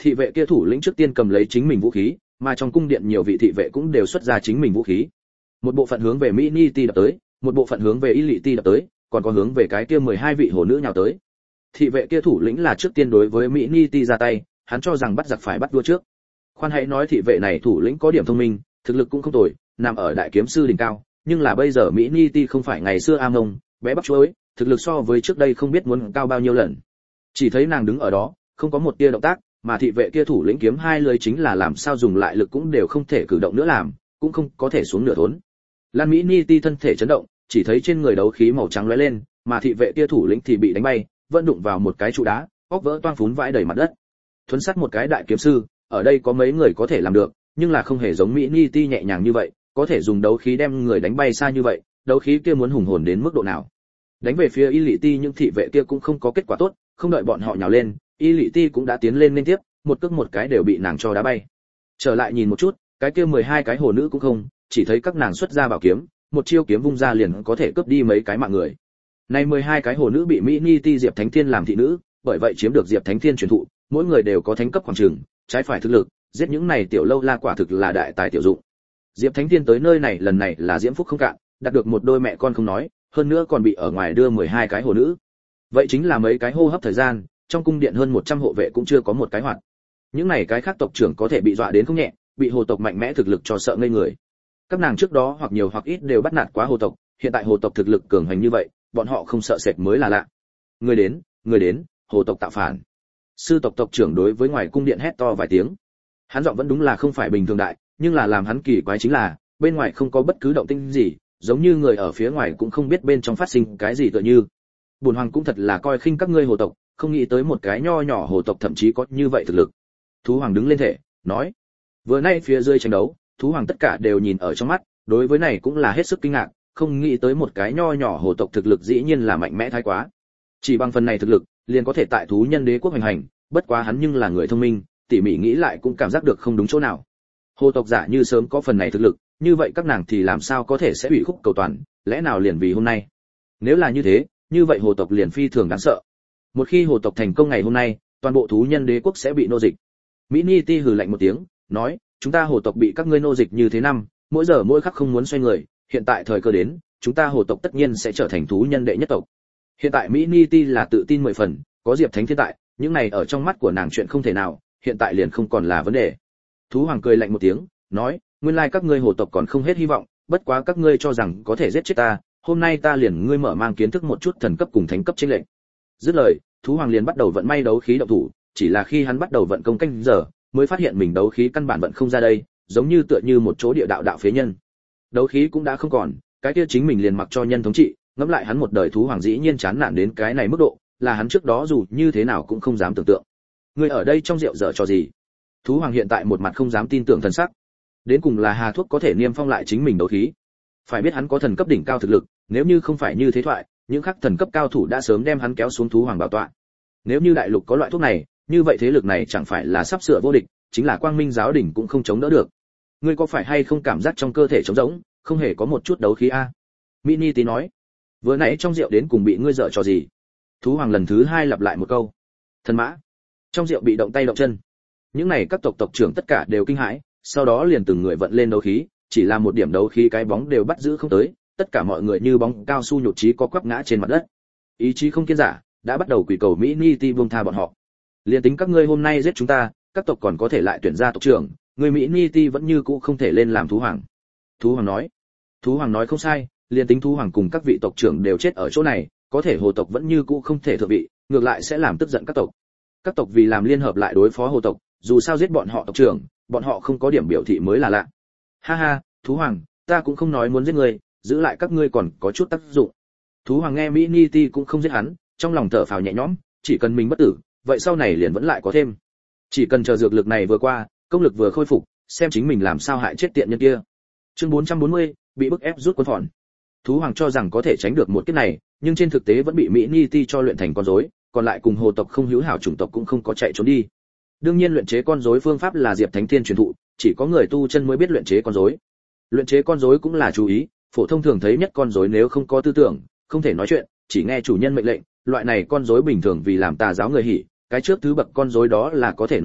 Thị vệ kia thủ lĩnh trước tiên cầm lấy chính mình vũ khí, mà trong cung điện nhiều vị thị vệ cũng đều xuất ra chính mình vũ khí. Một bộ phận hướng về Mini Ti đập tới, một bộ phận hướng về Y Lị Ti đập tới, còn có hướng về cái kia mười hai vị hồ nữ nhào tới. Thị vệ kia thủ lĩnh là trước tiên đối với Mini Ti ra tay, hắn cho rằng bắt giặc phải bắt vua trước. Khoan hãy nói thị vệ này thủ lĩnh có điểm thông minh, thực lực cũng không tồi, nằm ở đại kiếm sư đỉnh cao, nhưng là bây giờ Mini Ti không phải ngày xưa am ông, bé bắp chuối, thực lực so với trước đây không biết muốn cao bao nhiêu lần. Chỉ thấy nàng đứng ở đó, không có một tia động tác, mà thị vệ kia thủ lĩnh kiếm hai lưỡi chính là làm sao dùng lại lực cũng đều không thể cử động nữa làm, cũng không có thể xuống nửa thốn. Lan Mini Ti thân thể chấn động, chỉ thấy trên người đấu khí màu trắng lóe lên, mà thị vệ kia thủ lĩnh thì bị đánh bay, vẫn đụng vào một cái trụ đá, óc vỡ toang phún vãi đầy mặt đất. Thuấn sát một cái đại kiếm sư, ở đây có mấy người có thể làm được, nhưng là không hề giống Mini Ti nhẹ nhàng như vậy, có thể dùng đấu khí đem người đánh bay xa như vậy, đấu khí kia muốn hùng hồn đến mức độ nào. Đánh về phía Y Lị Ti nhưng thị vệ kia cũng không có kết quả tốt, không đợi bọn họ nhào lên, Y Lị Ti cũng đã tiến lên liên tiếp, một cước một cái đều bị nàng cho đá bay. Trở lại nhìn một chút, cái kia mười hai cái hồ nữ cũng không, chỉ thấy các nàng xuất ra bảo kiếm, một chiêu kiếm vung ra liền có thể cướp đi mấy cái mạng người. Nay mười hai cái hồ nữ bị Mini Ti Diệp Thánh Thiên làm thị nữ, bởi vậy chiếm được Diệp Thánh Thiên truyền thụ, mỗi người đều có thánh cấp khoảng trường, trái phải thực lực, giết những này tiểu lâu la quả thực là đại tài tiểu dụng. Diệp Thánh Thiên tới nơi này lần này là diễm phúc không cạn, đạt được một đôi mẹ con không nói, hơn nữa còn bị ở ngoài đưa mười hai cái hồ nữ. Vậy chính là mấy cái hô hấp thời gian, trong cung điện hơn một trăm hộ vệ cũng chưa có một cái hoạt. Những này cái khác tộc trưởng có thể bị dọa đến không nhẹ, bị hồ tộc mạnh mẽ thực lực cho sợ ngây người. Các nàng trước đó hoặc nhiều hoặc ít đều bắt nạt quá hồ tộc, hiện tại hồ tộc thực lực cường hành như vậy, bọn họ không sợ sệt mới là lạ. Người đến, người đến, hồ tộc tạo phản. Sư tộc tộc trưởng đối với ngoài cung điện hét to vài tiếng. Hắn giọng vẫn đúng là không phải bình thường đại, nhưng là làm hắn kỳ quái chính là, bên ngoài không có bất cứ động tĩnh gì, giống như người ở phía ngoài cũng không biết bên trong phát sinh cái gì tựa như. Bổn hoàng cũng thật là coi khinh các ngươi hồ tộc, không nghĩ tới một cái nho nhỏ hồ tộc thậm chí có như vậy thực lực. Thú hoàng đứng lên thể, nói. Vừa nay phía dưới tranh đấu, thú hoàng tất cả đều nhìn ở trong mắt, đối với này cũng là hết sức kinh ngạc, không nghĩ tới một cái nho nhỏ hồ tộc thực lực dĩ nhiên là mạnh mẽ thái quá. Chỉ bằng phần này thực lực, liền có thể tại thú nhân đế quốc hành hành, bất quá hắn nhưng là người thông minh, tỉ mỉ nghĩ lại cũng cảm giác được không đúng chỗ nào. Hồ tộc giả như sớm có phần này thực lực, như vậy các nàng thì làm sao có thể sẽ bị khúc cầu toàn, lẽ nào liền vì hôm nay? Nếu là như thế, như vậy hồ tộc liền phi thường đáng sợ. Một khi hồ tộc thành công ngày hôm nay, toàn bộ thú nhân đế quốc sẽ bị nô dịch. Mini Ti hừ lạnh một tiếng, nói, chúng ta hồ tộc bị các ngươi nô dịch như thế năm, mỗi giờ mỗi khắc không muốn xoay người, hiện tại thời cơ đến, chúng ta hồ tộc tất nhiên sẽ trở thành thú nhân đệ nhất tộc. Hiện tại Mini Ti là tự tin mười phần, có Diệp Thánh Thiên tại, những này ở trong mắt của nàng chuyện không thể nào, hiện tại liền không còn là vấn đề. Thú hoàng cười lạnh một tiếng, nói, nguyên lai các ngươi hồ tộc còn không hết hy vọng, bất quá các ngươi cho rằng có thể giết chết ta, hôm nay ta liền ngươi mở mang kiến thức một chút thần cấp cùng thánh cấp chênh lệch. Dứt lời, thú hoàng liền bắt đầu vận may đấu khí động thủ, chỉ là khi hắn bắt đầu vận công canh giờ, mới phát hiện mình đấu khí căn bản vận không ra đây, giống như tựa như một chỗ địa đạo đạo phế nhân. Đấu khí cũng đã không còn, cái kia chính mình liền mặc cho nhân thống trị, ngẫm lại hắn một đời thú hoàng dĩ nhiên chán nản đến cái này mức độ, là hắn trước đó dù như thế nào cũng không dám tưởng tượng. Người ở đây trong rượu dở trò gì? Thú hoàng hiện tại một mặt không dám tin tưởng thần sắc. Đến cùng là Hà Thuốc có thể niêm phong lại chính mình đấu khí. Phải biết hắn có thần cấp đỉnh cao thực lực, nếu như không phải như thế thoại, những khắc thần cấp cao thủ đã sớm đem hắn kéo xuống thú hoàng bảo tọa. Nếu như đại lục có loại thuốc này, như vậy thế lực này chẳng phải là sắp sửa vô địch, chính là Quang Minh giáo đỉnh cũng không chống đỡ được. Ngươi có phải hay không cảm giác trong cơ thể trống rỗng, không hề có một chút đấu khí a? Mini Tí nói. Vừa nãy trong rượu đến cùng bị ngươi dở trò gì? Thú hoàng lần thứ hai lặp lại một câu. Thần mã. Trong rượu bị động tay động chân. Những này các tộc tộc trưởng tất cả đều kinh hãi, sau đó liền từng người vận lên đấu khí, chỉ là một điểm đấu khí cái bóng đều bắt giữ không tới, tất cả mọi người như bóng cao su nhụt chí có quắp ngã trên mặt đất. Ý chí không kiên giả, đã bắt đầu quỳ cầu Mini Ti buông tha bọn họ. Liên tính các ngươi hôm nay giết chúng ta, các tộc còn có thể lại tuyển ra tộc trưởng, người Mini Ti vẫn như cũ không thể lên làm thú hoàng. Thú hoàng nói. Thú hoàng nói không sai, liên tính thú hoàng cùng các vị tộc trưởng đều chết ở chỗ này, có thể hồ tộc vẫn như cũ không thể thượng vị, ngược lại sẽ làm tức giận các tộc. Các tộc vì làm liên hợp lại đối phó hồ tộc, dù sao giết bọn họ tộc trưởng, bọn họ không có điểm biểu thị mới là lạ. Ha ha, thú hoàng, ta cũng không nói muốn giết ngươi, giữ lại các ngươi còn có chút tác dụng. Thú hoàng nghe Mini Ti cũng không giết hắn, trong lòng thở phào nhẹ nhõm, chỉ cần mình bất tử, vậy sau này liền vẫn lại có thêm. Chỉ cần chờ dược lực này vừa qua, công lực vừa khôi phục, xem chính mình làm sao hại chết tiện nhân kia. Chương bốn trăm bốn mươi, bị bức ép rút quân phòn. Thú hoàng cho rằng có thể tránh được một kiếp này, nhưng trên thực tế vẫn bị Mini Ti cho luyện thành con rối, còn lại cùng hồ tộc không hữu hảo chủng tộc cũng không có chạy trốn đi. Đương nhiên luyện chế con rối phương pháp là Diệp Thánh Thiên truyền thụ, chỉ có người tu chân mới biết luyện chế con rối. Luyện chế con rối cũng là chú ý, phổ thông thường thấy nhất con rối nếu không có tư tưởng, không thể nói chuyện, chỉ nghe chủ nhân mệnh lệnh, loại này con rối bình thường vì làm tà giáo người hỉ, cái trước thứ bậc con rối đó là có thể nói chuyện,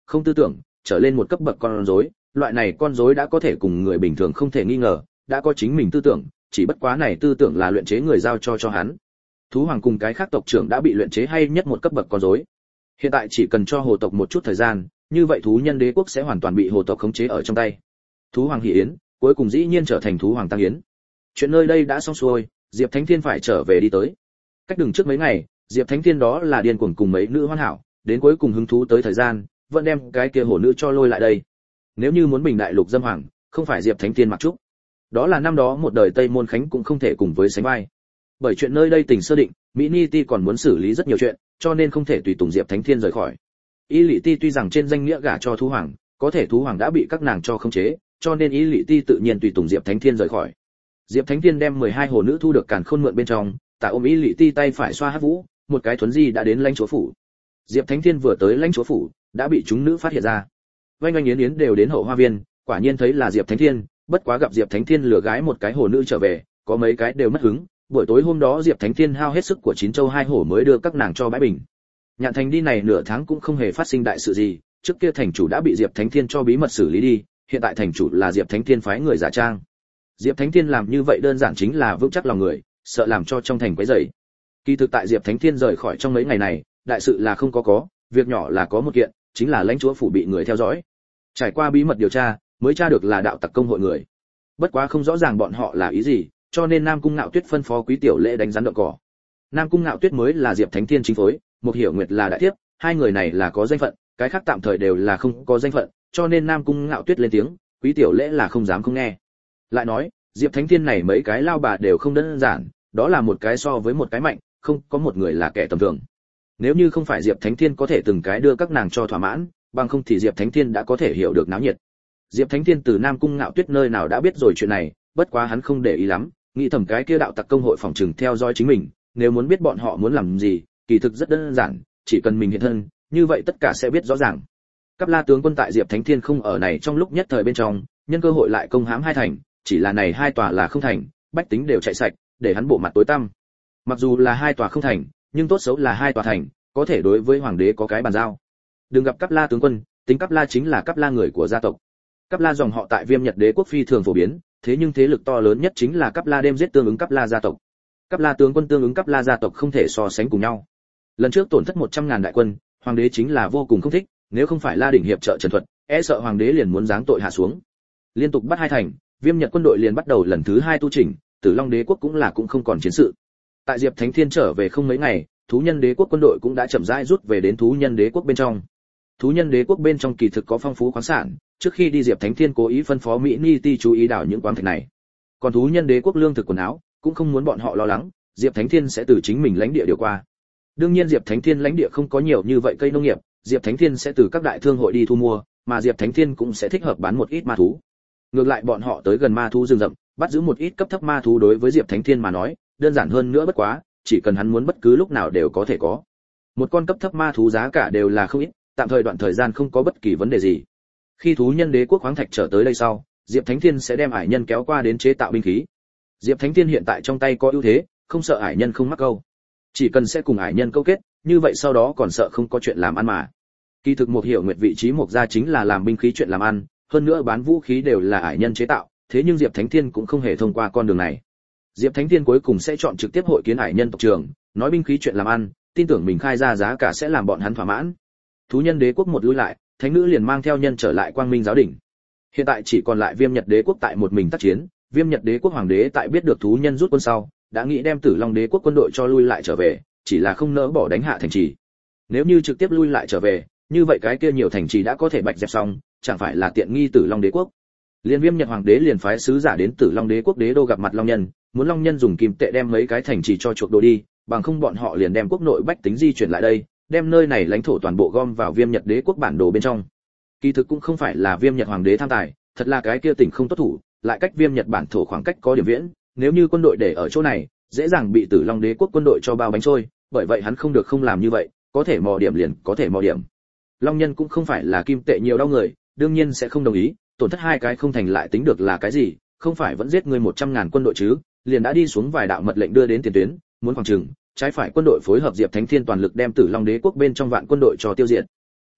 không tư tưởng, trở lên một cấp bậc con rối, loại này con rối đã có thể cùng người bình thường không thể nghi ngờ, đã có chính mình tư tưởng, chỉ bất quá này tư tưởng là luyện chế người giao cho cho hắn. Thú hoàng cùng cái khác tộc trưởng đã bị luyện chế hay nhất một cấp bậc con rối. Hiện tại chỉ cần cho hồ tộc một chút thời gian, như vậy thú nhân đế quốc sẽ hoàn toàn bị hồ tộc khống chế ở trong tay. Thú hoàng hỷ yến, cuối cùng dĩ nhiên trở thành thú hoàng tăng yến. Chuyện nơi đây đã xong xuôi, Diệp Thánh Thiên phải trở về đi tới. Cách đừng trước mấy ngày, Diệp Thánh Thiên đó là điên cuồng cùng mấy nữ hoàn hảo, đến cuối cùng hứng thú tới thời gian, vẫn đem cái kia hổ nữ cho lôi lại đây. Nếu như muốn bình đại lục dâm hoàng, không phải Diệp Thánh Thiên mặc trúc. Đó là năm đó một đời Tây Môn Khánh cũng không thể cùng với sánh vai. Bởi chuyện nơi đây tình sơ định, Mỹ Ni Ti còn muốn xử lý rất nhiều chuyện, cho nên không thể tùy tùng Diệp Thánh Thiên rời khỏi. Y Lệ Ti tuy rằng trên danh nghĩa gả cho thú hoàng, có thể thú hoàng đã bị các nàng cho khống chế, cho nên Y Lệ Ti tự nhiên tùy tùng Diệp Thánh Thiên rời khỏi. Diệp Thánh Thiên đem mười hai hồ nữ thu được càn khôn mượn bên trong, tạ ôm Y Lệ Ti tay phải xoa hắc vũ, một cái thuấn di đã đến lãnh chúa phủ. Diệp Thánh Thiên vừa tới lãnh chúa phủ, đã bị chúng nữ phát hiện ra. Oanh oanh yến yến đều đến hậu hoa viên, quả nhiên thấy là Diệp Thánh Thiên, bất quá gặp Diệp Thánh Thiên lừa gái một cái hồ nữ trở về, có mấy cái đều mất hứng. Buổi tối hôm đó Diệp Thánh Thiên hao hết sức của chín châu hai hổ mới đưa các nàng cho bãi bình. Nhạn thành đi này nửa tháng cũng không hề phát sinh đại sự gì, trước kia thành chủ đã bị Diệp Thánh Thiên cho bí mật xử lý đi, hiện tại thành chủ là Diệp Thánh Thiên phái người giả trang. Diệp Thánh Thiên làm như vậy đơn giản chính là vững chắc lòng người, sợ làm cho trong thành quấy rầy. Kỳ thực tại Diệp Thánh Thiên rời khỏi trong mấy ngày này, đại sự là không có có, việc nhỏ là có một kiện, chính là lãnh chúa phủ bị người theo dõi. Trải qua bí mật điều tra, mới tra được là đạo tặc công hội người. Bất quá không rõ ràng bọn họ là ý gì, cho nên Nam Cung Ngạo Tuyết phân phó Quý Tiểu Lễ đánh rắn động cỏ. Nam Cung Ngạo Tuyết mới là Diệp Thánh Thiên chính phối, một Hiểu Nguyệt là đại thiếp, hai người này là có danh phận, cái khác tạm thời đều là không có danh phận, cho nên Nam Cung Ngạo Tuyết lên tiếng, Quý Tiểu Lễ là không dám không nghe. Lại nói, Diệp Thánh Thiên này mấy cái lao bà đều không đơn giản, đó là một cái so với một cái mạnh, không có một người là kẻ tầm thường. Nếu như không phải Diệp Thánh Thiên có thể từng cái đưa các nàng cho thỏa mãn, bằng không thì Diệp Thánh Thiên đã có thể hiểu được náo nhiệt. Diệp Thánh Thiên từ Nam Cung Ngạo Tuyết nơi nào đã biết rồi chuyện này, bất quá hắn không để ý lắm, nghĩ thầm cái kia đạo tặc công hội phòng trừng theo dõi chính mình, nếu muốn biết bọn họ muốn làm gì, kỳ thực rất đơn giản, chỉ cần mình hiện thân, như vậy tất cả sẽ biết rõ ràng. Cáp La tướng quân tại Diệp Thánh Thiên không ở này trong lúc nhất thời bên trong, nhân cơ hội lại công hãm hai thành, chỉ là này hai tòa là không thành, bách tính đều chạy sạch, để hắn bộ mặt tối tăm. Mặc dù là hai tòa không thành, nhưng tốt xấu là hai tòa thành, có thể đối với hoàng đế có cái bàn giao. Đừng gặp Cáp La tướng quân, tính Cáp La chính là Cáp La người của gia tộc. Cáp La dòng họ tại Viêm Nhật Đế quốc phi thường phổ biến, thế nhưng thế lực to lớn nhất chính là Cáp La đêm giết tương ứng Cáp La gia tộc. Cáp La tướng quân tương ứng Cáp La gia tộc không thể so sánh cùng nhau. Lần trước tổn thất một trăm ngàn đại quân, hoàng đế chính là vô cùng không thích, nếu không phải La đỉnh hiệp trợ Trần Thuật, e sợ hoàng đế liền muốn giáng tội hạ xuống. Liên tục bắt hai thành, Viêm Nhật quân đội liền bắt đầu lần thứ hai tu chỉnh, Tử Long Đế quốc cũng là cũng không còn chiến sự. Tại Diệp Thánh Thiên trở về không mấy ngày, Thú Nhân Đế quốc quân đội cũng đã chậm rãi rút về đến Thú Nhân Đế quốc bên trong. Thú Nhân Đế quốc bên trong kỳ thực có phong phú khoáng sản, trước khi đi Diệp Thánh Thiên cố ý phân phó Mỹ Ni Ti chú ý đào những khoáng thạch này. Còn Thú Nhân Đế quốc lương thực quần áo, cũng không muốn bọn họ lo lắng, Diệp Thánh Thiên sẽ từ chính mình lãnh địa điều qua. Đương nhiên Diệp Thánh Thiên lãnh địa không có nhiều như vậy cây nông nghiệp, Diệp Thánh Thiên sẽ từ các đại thương hội đi thu mua, mà Diệp Thánh Thiên cũng sẽ thích hợp bán một ít ma thú. Ngược lại bọn họ tới gần ma thú rừng rậm, bắt giữ một ít cấp thấp ma thú đối với Diệp Thánh Thiên mà nói, đơn giản hơn nữa bất quá, chỉ cần hắn muốn bất cứ lúc nào đều có thể có. Một con cấp thấp ma thú giá cả đều là không ít, tạm thời đoạn thời gian không có bất kỳ vấn đề gì. Khi Thú Nhân Đế quốc khoáng thạch trở tới đây sau, Diệp Thánh Thiên sẽ đem ải nhân kéo qua đến chế tạo binh khí. Diệp Thánh Thiên hiện tại trong tay có ưu thế, không sợ ải nhân không mắc câu. Chỉ cần sẽ cùng ải nhân câu kết, như vậy sau đó còn sợ không có chuyện làm ăn mà. Kỳ thực một Hiểu Nguyệt vị trí một gia chính là làm binh khí chuyện làm ăn, hơn nữa bán vũ khí đều là ải nhân chế tạo, thế nhưng Diệp Thánh Thiên cũng không hề thông qua con đường này. Diệp Thánh Thiên cuối cùng sẽ chọn trực tiếp hội kiến ải nhân tộc trưởng, nói binh khí chuyện làm ăn, tin tưởng mình khai ra giá cả sẽ làm bọn hắn thỏa mãn. Thú Nhân Đế quốc một lui lại, thánh nữ liền mang theo nhân trở lại Quang Minh giáo đỉnh. Hiện tại chỉ còn lại Viêm Nhật Đế quốc tại một mình tác chiến, Viêm Nhật Đế quốc hoàng đế tại biết được thú nhân rút quân sau, đã nghĩ đem Tử Long Đế quốc quân đội cho lui lại trở về, chỉ là không nỡ bỏ đánh hạ thành trì. Nếu như trực tiếp lui lại trở về, như vậy cái kia nhiều thành trì đã có thể bạch dẹp xong, chẳng phải là tiện nghi Tử Long Đế quốc. Liên Viêm Nhật hoàng đế liền phái sứ giả đến Tử Long Đế quốc đế đô gặp mặt Long Nhân, muốn Long Nhân dùng kim tệ đem mấy cái thành trì cho chuộc đồ đi, bằng không bọn họ liền đem quốc nội bách tính di chuyển lại đây, đem nơi này lãnh thổ toàn bộ gom vào Viêm Nhật Đế quốc bản đồ bên trong. Kỳ thực cũng không phải là Viêm Nhật hoàng đế tham tài, thật là cái kia tỉnh không tốt thủ, lại cách Viêm Nhật bản thổ khoảng cách có điểm viễn, nếu như quân đội để ở chỗ này, dễ dàng bị Tử Long Đế quốc quân đội cho bao bánh trôi, bởi vậy hắn không được không làm như vậy, có thể mò điểm liền có thể mò điểm. Long Nhân cũng không phải là kim tệ nhiều đau người, đương nhiên sẽ không đồng ý, tổn thất hai cái không thành lại tính được là cái gì, không phải vẫn giết người một trăm ngàn quân đội chứ, liền đã đi xuống vài đạo mật lệnh đưa đến tiền tuyến, muốn khoảng chừng, trái phải quân đội phối hợp Diệp Thánh Thiên toàn lực đem Tử Long Đế quốc bên trong vạn quân đội cho tiêu diệt.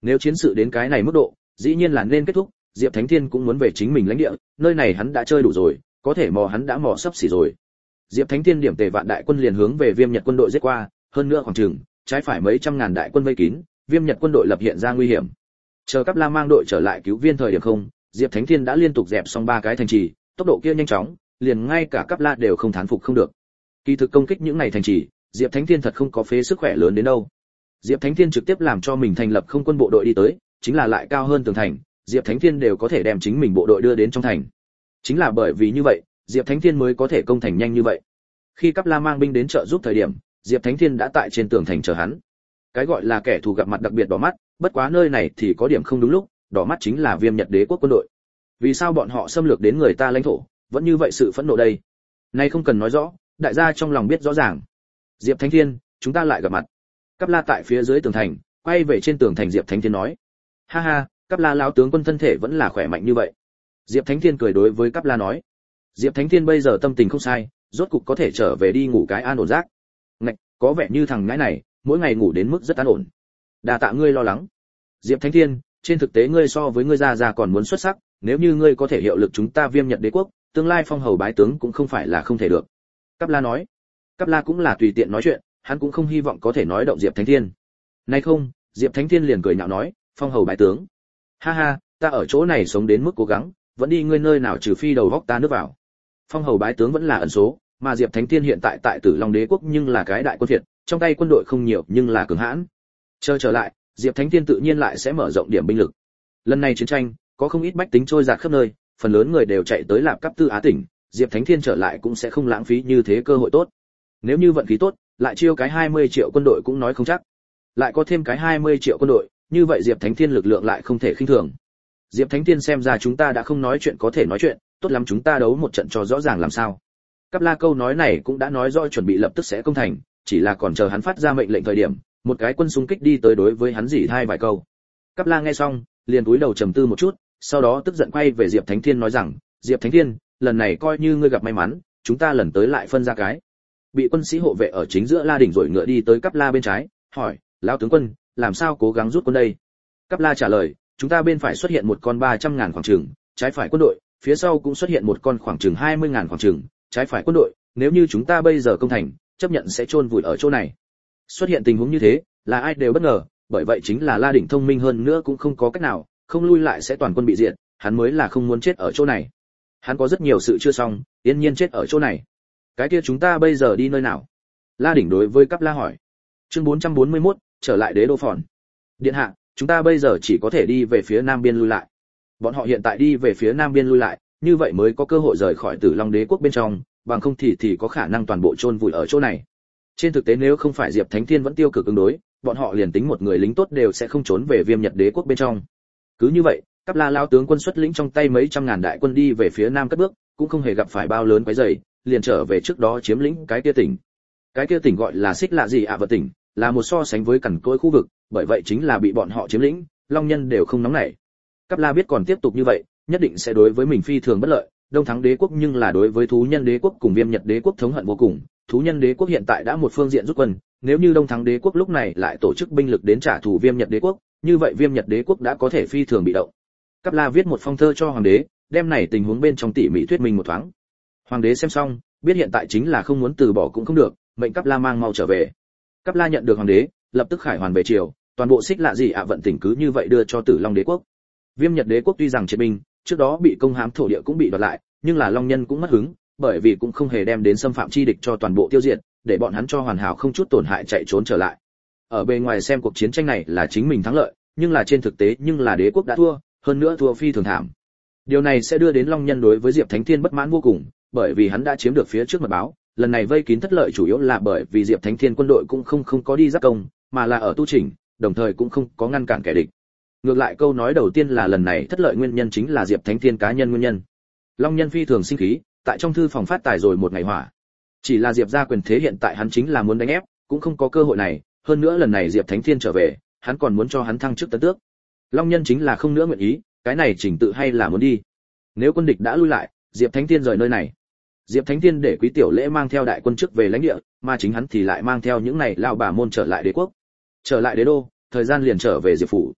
Nếu chiến sự đến cái này mức độ, dĩ nhiên là nên kết thúc, Diệp Thánh Thiên cũng muốn về chính mình lãnh địa, nơi này hắn đã chơi đủ rồi, có thể mò hắn đã mò sắp xỉ rồi. Diệp Thánh Thiên điểm tề vạn đại quân liền hướng về Viêm Nhật quân đội giết qua, hơn nữa khoảng chừng trái phải mấy trăm ngàn đại quân vây kín, Viêm Nhật quân đội lập hiện ra nguy hiểm. Chờ Cáp La mang đội trở lại cứu viên thời điểm không, Diệp Thánh Thiên đã liên tục dẹp xong ba cái thành trì, tốc độ kia nhanh chóng, liền ngay cả Cáp La đều không thán phục không được. Kỳ thực công kích những này thành trì, Diệp Thánh Thiên thật không có phế sức khỏe lớn đến đâu. Diệp Thánh Thiên trực tiếp làm cho mình thành lập không quân bộ đội đi tới, chính là lại cao hơn tường thành, Diệp Thánh Thiên đều có thể đem chính mình bộ đội đưa đến trong thành. Chính là bởi vì như vậy, Diệp Thánh Thiên mới có thể công thành nhanh như vậy. Khi Cáp La mang binh đến trợ giúp thời điểm, Diệp Thánh Thiên đã tại trên tường thành chờ hắn. Cái gọi là kẻ thù gặp mặt đặc biệt đỏ mắt, bất quá nơi này thì có điểm không đúng lúc, đỏ mắt chính là Viêm Nhật Đế quốc quân đội. Vì sao bọn họ xâm lược đến người ta lãnh thổ, vẫn như vậy sự phẫn nộ đây? Nay không cần nói rõ, đại gia trong lòng biết rõ ràng. Diệp Thánh Thiên, chúng ta lại gặp mặt. Cáp La tại phía dưới tường thành, quay về trên tường thành Diệp Thánh Thiên nói: "Ha ha, Cáp La lão tướng quân thân thể vẫn là khỏe mạnh như vậy." Diệp Thánh Thiên cười đối với Cáp La nói. Diệp Thánh Thiên bây giờ tâm tình không sai, rốt cục có thể trở về đi ngủ cái an ổn giấc. Ngạch, có vẻ như thằng ngãi này, mỗi ngày ngủ đến mức rất an ổn. Đa tạ ngươi lo lắng. Diệp Thánh Thiên, trên thực tế ngươi so với ngươi gia gia còn muốn xuất sắc, nếu như ngươi có thể hiệu lực chúng ta Viêm Nhật Đế quốc, tương lai phong hầu bái tướng cũng không phải là không thể được. Cáp La nói. Cáp La cũng là tùy tiện nói chuyện, hắn cũng không hy vọng có thể nói động Diệp Thánh Thiên. Nay không, Diệp Thánh Thiên liền cười nhạo nói, phong hầu bái tướng. Ha ha, ta ở chỗ này sống đến mức cố gắng, vẫn đi ngươi nơi nào trừ phi đầu góc ta nước vào. Phong hầu bái tướng vẫn là ẩn số, mà Diệp Thánh Thiên hiện tại tại Tử Long Đế quốc nhưng là cái đại quân thiệt, trong tay quân đội không nhiều nhưng là cường hãn. Chờ trở lại, Diệp Thánh Thiên tự nhiên lại sẽ mở rộng điểm binh lực. Lần này chiến tranh, có không ít bách tính trôi dạt khắp nơi, phần lớn người đều chạy tới Lạp Cáp Tư Á tỉnh, Diệp Thánh Thiên trở lại cũng sẽ không lãng phí như thế cơ hội tốt. Nếu như vận khí tốt, lại chiêu cái hai mươi triệu quân đội cũng nói không chắc. Lại có thêm cái hai mươi triệu quân đội, như vậy Diệp Thánh Thiên lực lượng lại không thể khinh thường. Diệp Thánh Thiên xem ra chúng ta đã không nói chuyện có thể nói chuyện, tốt lắm chúng ta đấu một trận cho rõ ràng làm sao. Cáp La câu nói này cũng đã nói rõ chuẩn bị lập tức sẽ công thành, chỉ là còn chờ hắn phát ra mệnh lệnh thời điểm, một cái quân xung kích đi tới đối với hắn dỉ hai vài câu. Cáp La nghe xong, liền cúi đầu trầm tư một chút, sau đó tức giận quay về Diệp Thánh Thiên nói rằng, Diệp Thánh Thiên, lần này coi như ngươi gặp may mắn, chúng ta lần tới lại phân ra cái. Bị quân sĩ hộ vệ ở chính giữa La đỉnh rồi ngựa đi tới Cáp La bên trái, hỏi, lão tướng quân, làm sao cố gắng rút quân đây? Cáp La trả lời, chúng ta bên phải xuất hiện một con ba trăm ngàn khoảng trường, trái phải quân đội, phía sau cũng xuất hiện một con khoảng chừng hai mươi ngàn khoảng trường, trái phải quân đội, nếu như chúng ta bây giờ công thành, chấp nhận sẽ chôn vùi ở chỗ này. Xuất hiện tình huống như thế, là ai đều bất ngờ, bởi vậy chính là La đỉnh thông minh hơn nữa cũng không có cách nào, không lui lại sẽ toàn quân bị diệt, hắn mới là không muốn chết ở chỗ này. Hắn có rất nhiều sự chưa xong, yên nhiên chết ở chỗ này. Cái kia chúng ta bây giờ đi nơi nào? La đỉnh đối với Cáp La hỏi. Chương bốn trăm bốn mươi mốt, trở lại đế đô phòn. Điện hạ, chúng ta bây giờ chỉ có thể đi về phía nam biên lui lại. Bọn họ hiện tại đi về phía nam biên lui lại, như vậy mới có cơ hội rời khỏi Tử Long Đế quốc bên trong, bằng không thì thì có khả năng toàn bộ chôn vùi ở chỗ này. Trên thực tế nếu không phải Diệp Thánh Thiên vẫn tiêu cực ứng đối, bọn họ liền tính một người lính tốt đều sẽ không trốn về Viêm Nhật Đế quốc bên trong. Cứ như vậy, Cáp La lao tướng quân xuất lĩnh trong tay mấy trăm ngàn đại quân đi về phía nam cất bước, cũng không hề gặp phải bao lớn quấy rầy, liền trở về trước đó chiếm lĩnh cái kia tỉnh. Cái kia tỉnh gọi là Xích Lạ gì ạ vật tỉnh, là một so sánh với cằn cỗi khu vực, bởi vậy chính là bị bọn họ chiếm lĩnh, Long Nhân đều không nóng nảy. Cáp La biết còn tiếp tục như vậy, nhất định sẽ đối với mình phi thường bất lợi, Đông Thắng Đế quốc nhưng là đối với Thú Nhân Đế quốc cùng Viêm Nhật Đế quốc thống hận vô cùng, Thú Nhân Đế quốc hiện tại đã một phương diện rút quân, nếu như Đông Thắng Đế quốc lúc này lại tổ chức binh lực đến trả thù Viêm Nhật Đế quốc, như vậy Viêm Nhật Đế quốc đã có thể phi thường bị động. Cáp La viết một phong thơ cho hoàng đế, đem này tình huống bên trong tỉ mỉ thuyết minh một thoáng. Hoàng đế xem xong, biết hiện tại chính là không muốn từ bỏ cũng không được, mệnh Cáp La mang mau trở về. Cáp La nhận được hoàng đế, lập tức khải hoàn về triều, toàn bộ Xích Lạ gì ạ vận tỉnh cứ như vậy đưa cho Tử Long Đế quốc. Viêm Nhật Đế quốc tuy rằng triệt binh, trước đó bị công hãm thổ địa cũng bị đoạt lại, nhưng là Long Nhân cũng mất hứng, bởi vì cũng không hề đem đến xâm phạm chi địch cho toàn bộ tiêu diệt, để bọn hắn cho hoàn hảo không chút tổn hại chạy trốn trở lại. Ở bên ngoài xem cuộc chiến tranh này là chính mình thắng lợi, nhưng là trên thực tế nhưng là đế quốc đã thua, hơn nữa thua phi thường thảm. Điều này sẽ đưa đến Long Nhân đối với Diệp Thánh Thiên bất mãn vô cùng, bởi vì hắn đã chiếm được phía trước mật báo, lần này vây kín thất lợi chủ yếu là bởi vì Diệp Thánh Thiên quân đội cũng không không có đi giáp công, mà là ở tu chỉnh, đồng thời cũng không có ngăn cản kẻ địch. Ngược lại câu nói đầu tiên là lần này thất lợi nguyên nhân chính là Diệp Thánh Thiên cá nhân nguyên nhân. Long Nhân phi thường sinh khí, tại trong thư phòng phát tài rồi một ngày hỏa. Chỉ là Diệp gia quyền thế hiện tại hắn chính là muốn đánh ép, cũng không có cơ hội này, hơn nữa lần này Diệp Thánh Thiên trở về, hắn còn muốn cho hắn thăng chức tấn tước. Long Nhân chính là không nữa nguyện ý, cái này chỉnh tự hay là muốn đi. Nếu quân địch đã lui lại, Diệp Thánh Thiên rời nơi này. Diệp Thánh Thiên để Quý Tiểu Lễ mang theo đại quân trước về lãnh địa, mà chính hắn thì lại mang theo những này lao bà môn trở lại đế quốc. Trở lại đế đô, thời gian liền trở về Diệp phủ.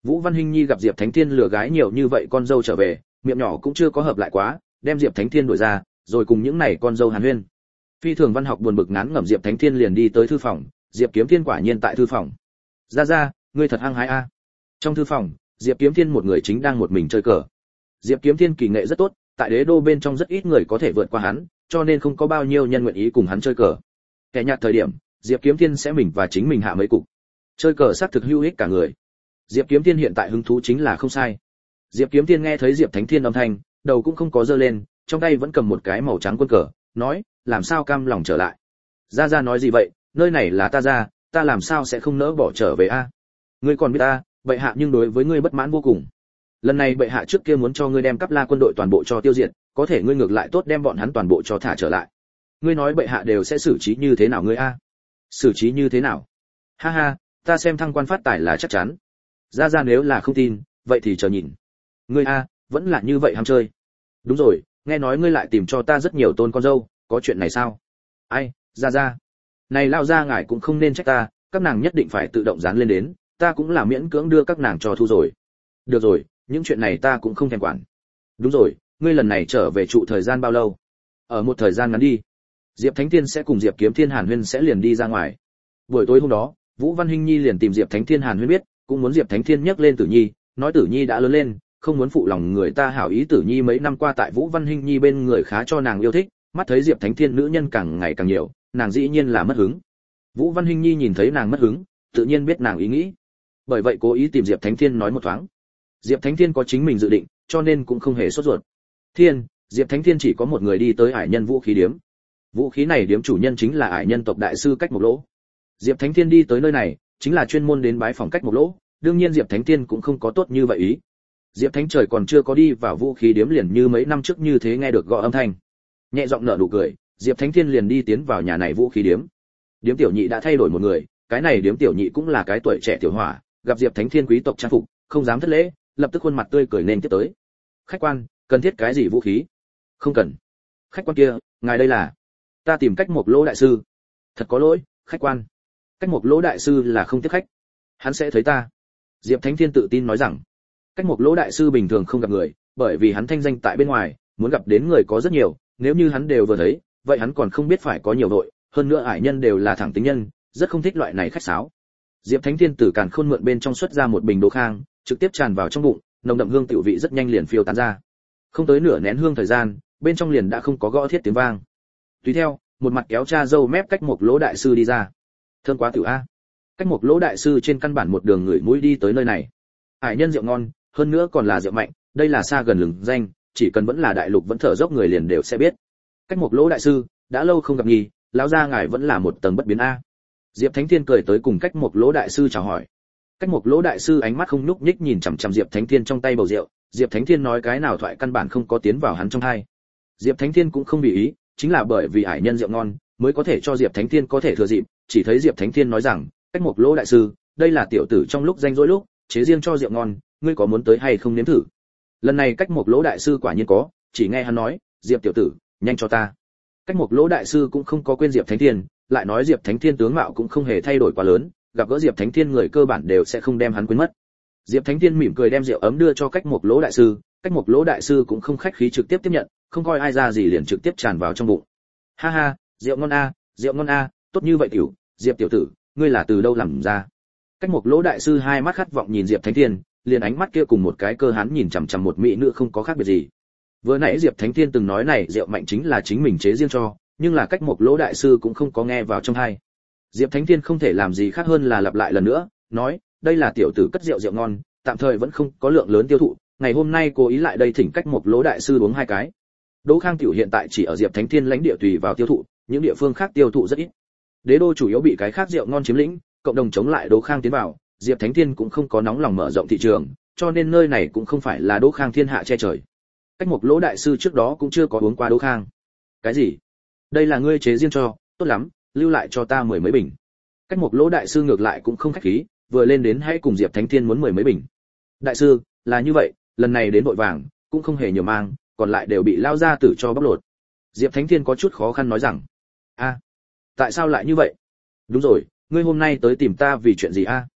Vũ Văn Hinh Nhi gặp Diệp Thánh Thiên lừa gái nhiều như vậy con dâu trở về, miệng nhỏ cũng chưa có hợp lại quá, đem Diệp Thánh Thiên đuổi ra, rồi cùng những này con dâu hàn huyên. Phi thường Văn Học buồn bực ngán ngẩm Diệp Thánh Thiên liền đi tới thư phòng, Diệp Kiếm Thiên quả nhiên tại thư phòng. Ra ra, ngươi thật hăng hái a. Trong thư phòng, Diệp Kiếm Thiên một người chính đang một mình chơi cờ. Diệp Kiếm Thiên kỳ nghệ rất tốt, tại đế đô bên trong rất ít người có thể vượt qua hắn, cho nên không có bao nhiêu nhân nguyện ý cùng hắn chơi cờ. Kẻ nhạt thời điểm, Diệp Kiếm Thiên sẽ mình và chính mình hạ mấy cục. Chơi cờ xác thực hữu ích cả người. Diệp Kiếm Thiên hiện tại hứng thú chính là không sai. Diệp Kiếm Thiên nghe thấy Diệp Thánh Thiên âm thanh, đầu cũng không có giơ lên, trong tay vẫn cầm một cái màu trắng quân cờ, nói, làm sao cam lòng trở lại. Gia Gia nói gì vậy, nơi này là ta gia, ta làm sao sẽ không nỡ bỏ trở về a? Ngươi còn biết ta, bệ hạ nhưng đối với ngươi bất mãn vô cùng. Lần này bệ hạ trước kia muốn cho ngươi đem Cáp La quân đội toàn bộ cho tiêu diệt, có thể ngươi ngược lại tốt đem bọn hắn toàn bộ cho thả trở lại. Ngươi nói bệ hạ đều sẽ xử trí như thế nào ngươi a? Xử trí như thế nào? Ha ha, ta xem thăng quan phát tài là chắc chắn. Gia Gia nếu là không tin, vậy thì chờ nhìn. Ngươi a, vẫn là như vậy ham chơi. Đúng rồi, nghe nói ngươi lại tìm cho ta rất nhiều tôn con dâu, có chuyện này sao? Ai, Gia Gia. Này lao gia ngài cũng không nên trách ta, các nàng nhất định phải tự động dán lên đến, ta cũng là miễn cưỡng đưa các nàng cho thu rồi. Được rồi, những chuyện này ta cũng không thèm quản. Đúng rồi, ngươi lần này trở về trụ thời gian bao lâu? Ở một thời gian ngắn đi. Diệp Thánh Thiên sẽ cùng Diệp Kiếm Thiên Hàn Huyên sẽ liền đi ra ngoài. Buổi tối hôm đó, Vũ Văn Hinh Nhi liền tìm Diệp Thánh Thiên Hàn Huyên biết, cũng muốn Diệp Thánh Thiên nhắc lên Tử Nhi, nói Tử Nhi đã lớn lên, không muốn phụ lòng người ta hảo ý. Tử Nhi mấy năm qua tại Vũ Văn Hinh Nhi bên người khá cho nàng yêu thích, mắt thấy Diệp Thánh Thiên nữ nhân càng ngày càng nhiều, nàng dĩ nhiên là mất hứng. Vũ Văn Hinh Nhi nhìn thấy nàng mất hứng, tự nhiên biết nàng ý nghĩ, bởi vậy cố ý tìm Diệp Thánh Thiên nói một thoáng. Diệp Thánh Thiên có chính mình dự định, cho nên cũng không hề sốt ruột. Thiên, Diệp Thánh Thiên chỉ có một người đi tới Ải Nhân Vũ khí điếm. Vũ khí này điếm chủ nhân chính là Ải Nhân tộc đại sư Cách Mộc Lỗ. Diệp Thánh Thiên đi tới nơi này, chính là chuyên môn đến bái phòng Cách Mộc Lỗ, đương nhiên Diệp Thánh Thiên cũng không có tốt như vậy ý. Diệp Thánh Trời còn chưa có đi vào vũ khí điếm liền như mấy năm trước như thế nghe được gõ âm thanh. Nhẹ giọng nở nụ cười, Diệp Thánh Thiên liền đi tiến vào nhà này vũ khí điếm. Điếm tiểu nhị đã thay đổi một người, cái này điếm tiểu nhị cũng là cái tuổi trẻ tiểu hỏa, gặp Diệp Thánh Thiên quý tộc trang phục, không dám thất lễ, lập tức khuôn mặt tươi cười nên tiếp tới. Khách quan, cần thiết cái gì vũ khí? Không cần. Khách quan kia, ngài đây là? Ta tìm Cách Mộc Lỗ đại sư. Thật có lỗi, khách quan. Cách Mộc Lỗ đại sư là không tiếp khách. Hắn sẽ thấy ta. Diệp Thánh Thiên tự tin nói rằng, Cách Mộc Lỗ đại sư bình thường không gặp người, bởi vì hắn thanh danh tại bên ngoài, muốn gặp đến người có rất nhiều, nếu như hắn đều vừa thấy, vậy hắn còn không biết phải có nhiều đội, hơn nữa Ải Nhân đều là thẳng tính nhân, rất không thích loại này khách sáo. Diệp Thánh Thiên từ càn khôn mượn bên trong xuất ra một bình đỗ khang, trực tiếp tràn vào trong bụng, nồng đậm hương tiểu vị rất nhanh liền phiêu tán ra. Không tới nửa nén hương thời gian, bên trong liền đã không có gõ thiết tiếng vang. Tùy theo, một mặt kéo cha dâu mép Cách Mộc Lỗ đại sư đi ra. Thơm quá tiểu a. Cách Mộc Lỗ đại sư trên căn bản một đường người mũi đi tới nơi này. Ải Nhân rượu ngon, hơn nữa còn là rượu mạnh, đây là xa gần lừng danh, chỉ cần vẫn là đại lục vẫn thở dốc người liền đều sẽ biết. Cách Mộc Lỗ đại sư, đã lâu không gặp nhì, lão gia ngài vẫn là một tầng bất biến a. Diệp Thánh Thiên cười tới cùng Cách Mộc Lỗ đại sư chào hỏi. Cách Mộc Lỗ đại sư ánh mắt không nhúc nhích nhìn chằm chằm Diệp Thánh Thiên trong tay bầu rượu, Diệp Thánh Thiên nói cái nào thoại căn bản không có tiến vào hắn trong tai. Diệp Thánh Thiên cũng không bị ý, chính là bởi vì Ải Nhân rượu ngon, mới có thể cho Diệp Thánh Thiên có thể thừa dịp, chỉ thấy Diệp Thánh Thiên nói rằng, Cách Mộc Lỗ đại sư, đây là tiểu tử trong lúc danh rỗi lúc, chế riêng cho rượu ngon, ngươi có muốn tới hay không nếm thử? Lần này Cách Mộc Lỗ đại sư quả nhiên có, chỉ nghe hắn nói, Diệp tiểu tử, nhanh cho ta. Cách Mộc Lỗ đại sư cũng không có quên Diệp Thánh Thiên, lại nói Diệp Thánh Thiên tướng mạo cũng không hề thay đổi quá lớn, gặp gỡ Diệp Thánh Thiên người cơ bản đều sẽ không đem hắn quên mất. Diệp Thánh Thiên mỉm cười đem rượu ấm đưa cho Cách Mộc Lỗ đại sư, Cách Mộc Lỗ đại sư cũng không khách khí trực tiếp tiếp nhận, không coi ai ra gì liền trực tiếp tràn vào trong bụng. Ha ha, rượu ngon a, rượu ngon a, tốt như vậy tiểu, Diệp tiểu tử, ngươi là từ đâu làm ra? Cách Mộc Lỗ đại sư hai mắt khát vọng nhìn Diệp Thánh Thiên, liền ánh mắt kia cùng một cái cơ hắn nhìn chằm chằm một mỹ nữ không có khác biệt gì. Vừa nãy Diệp Thánh Thiên từng nói này rượu mạnh chính là chính mình chế riêng cho, nhưng là Cách Mộc Lỗ đại sư cũng không có nghe vào trong tai. Diệp Thánh Thiên không thể làm gì khác hơn là lặp lại lần nữa, nói, đây là tiểu tử cất rượu rượu ngon, tạm thời vẫn không có lượng lớn tiêu thụ, ngày hôm nay cố ý lại đây thỉnh Cách Mộc Lỗ đại sư uống hai cái. Đỗ Khang tiểu hiện tại chỉ ở Diệp Thánh Thiên lãnh địa tùy vào tiêu thụ, những địa phương khác tiêu thụ rất ít. Đế đô chủ yếu bị cái khác rượu ngon chiếm lĩnh, cộng đồng chống lại Đỗ Khang tiến vào, Diệp Thánh Thiên cũng không có nóng lòng mở rộng thị trường, cho nên nơi này cũng không phải là Đỗ Khang thiên hạ che trời. Cách Mộc Lỗ đại sư trước đó cũng chưa có uống qua Đỗ Khang. Cái gì? Đây là ngươi chế riêng cho, tốt lắm, lưu lại cho ta mười mấy bình. Cách Mộc Lỗ đại sư ngược lại cũng không khách khí, vừa lên đến hãy cùng Diệp Thánh Thiên muốn mười mấy bình. Đại sư, là như vậy, lần này đến vội vàng, cũng không hề nhiều mang, còn lại đều bị lao ra tử cho bóc lột. Diệp Thánh Thiên có chút khó khăn nói rằng, a, tại sao lại như vậy? Đúng rồi, ngươi hôm nay tới tìm ta vì chuyện gì a?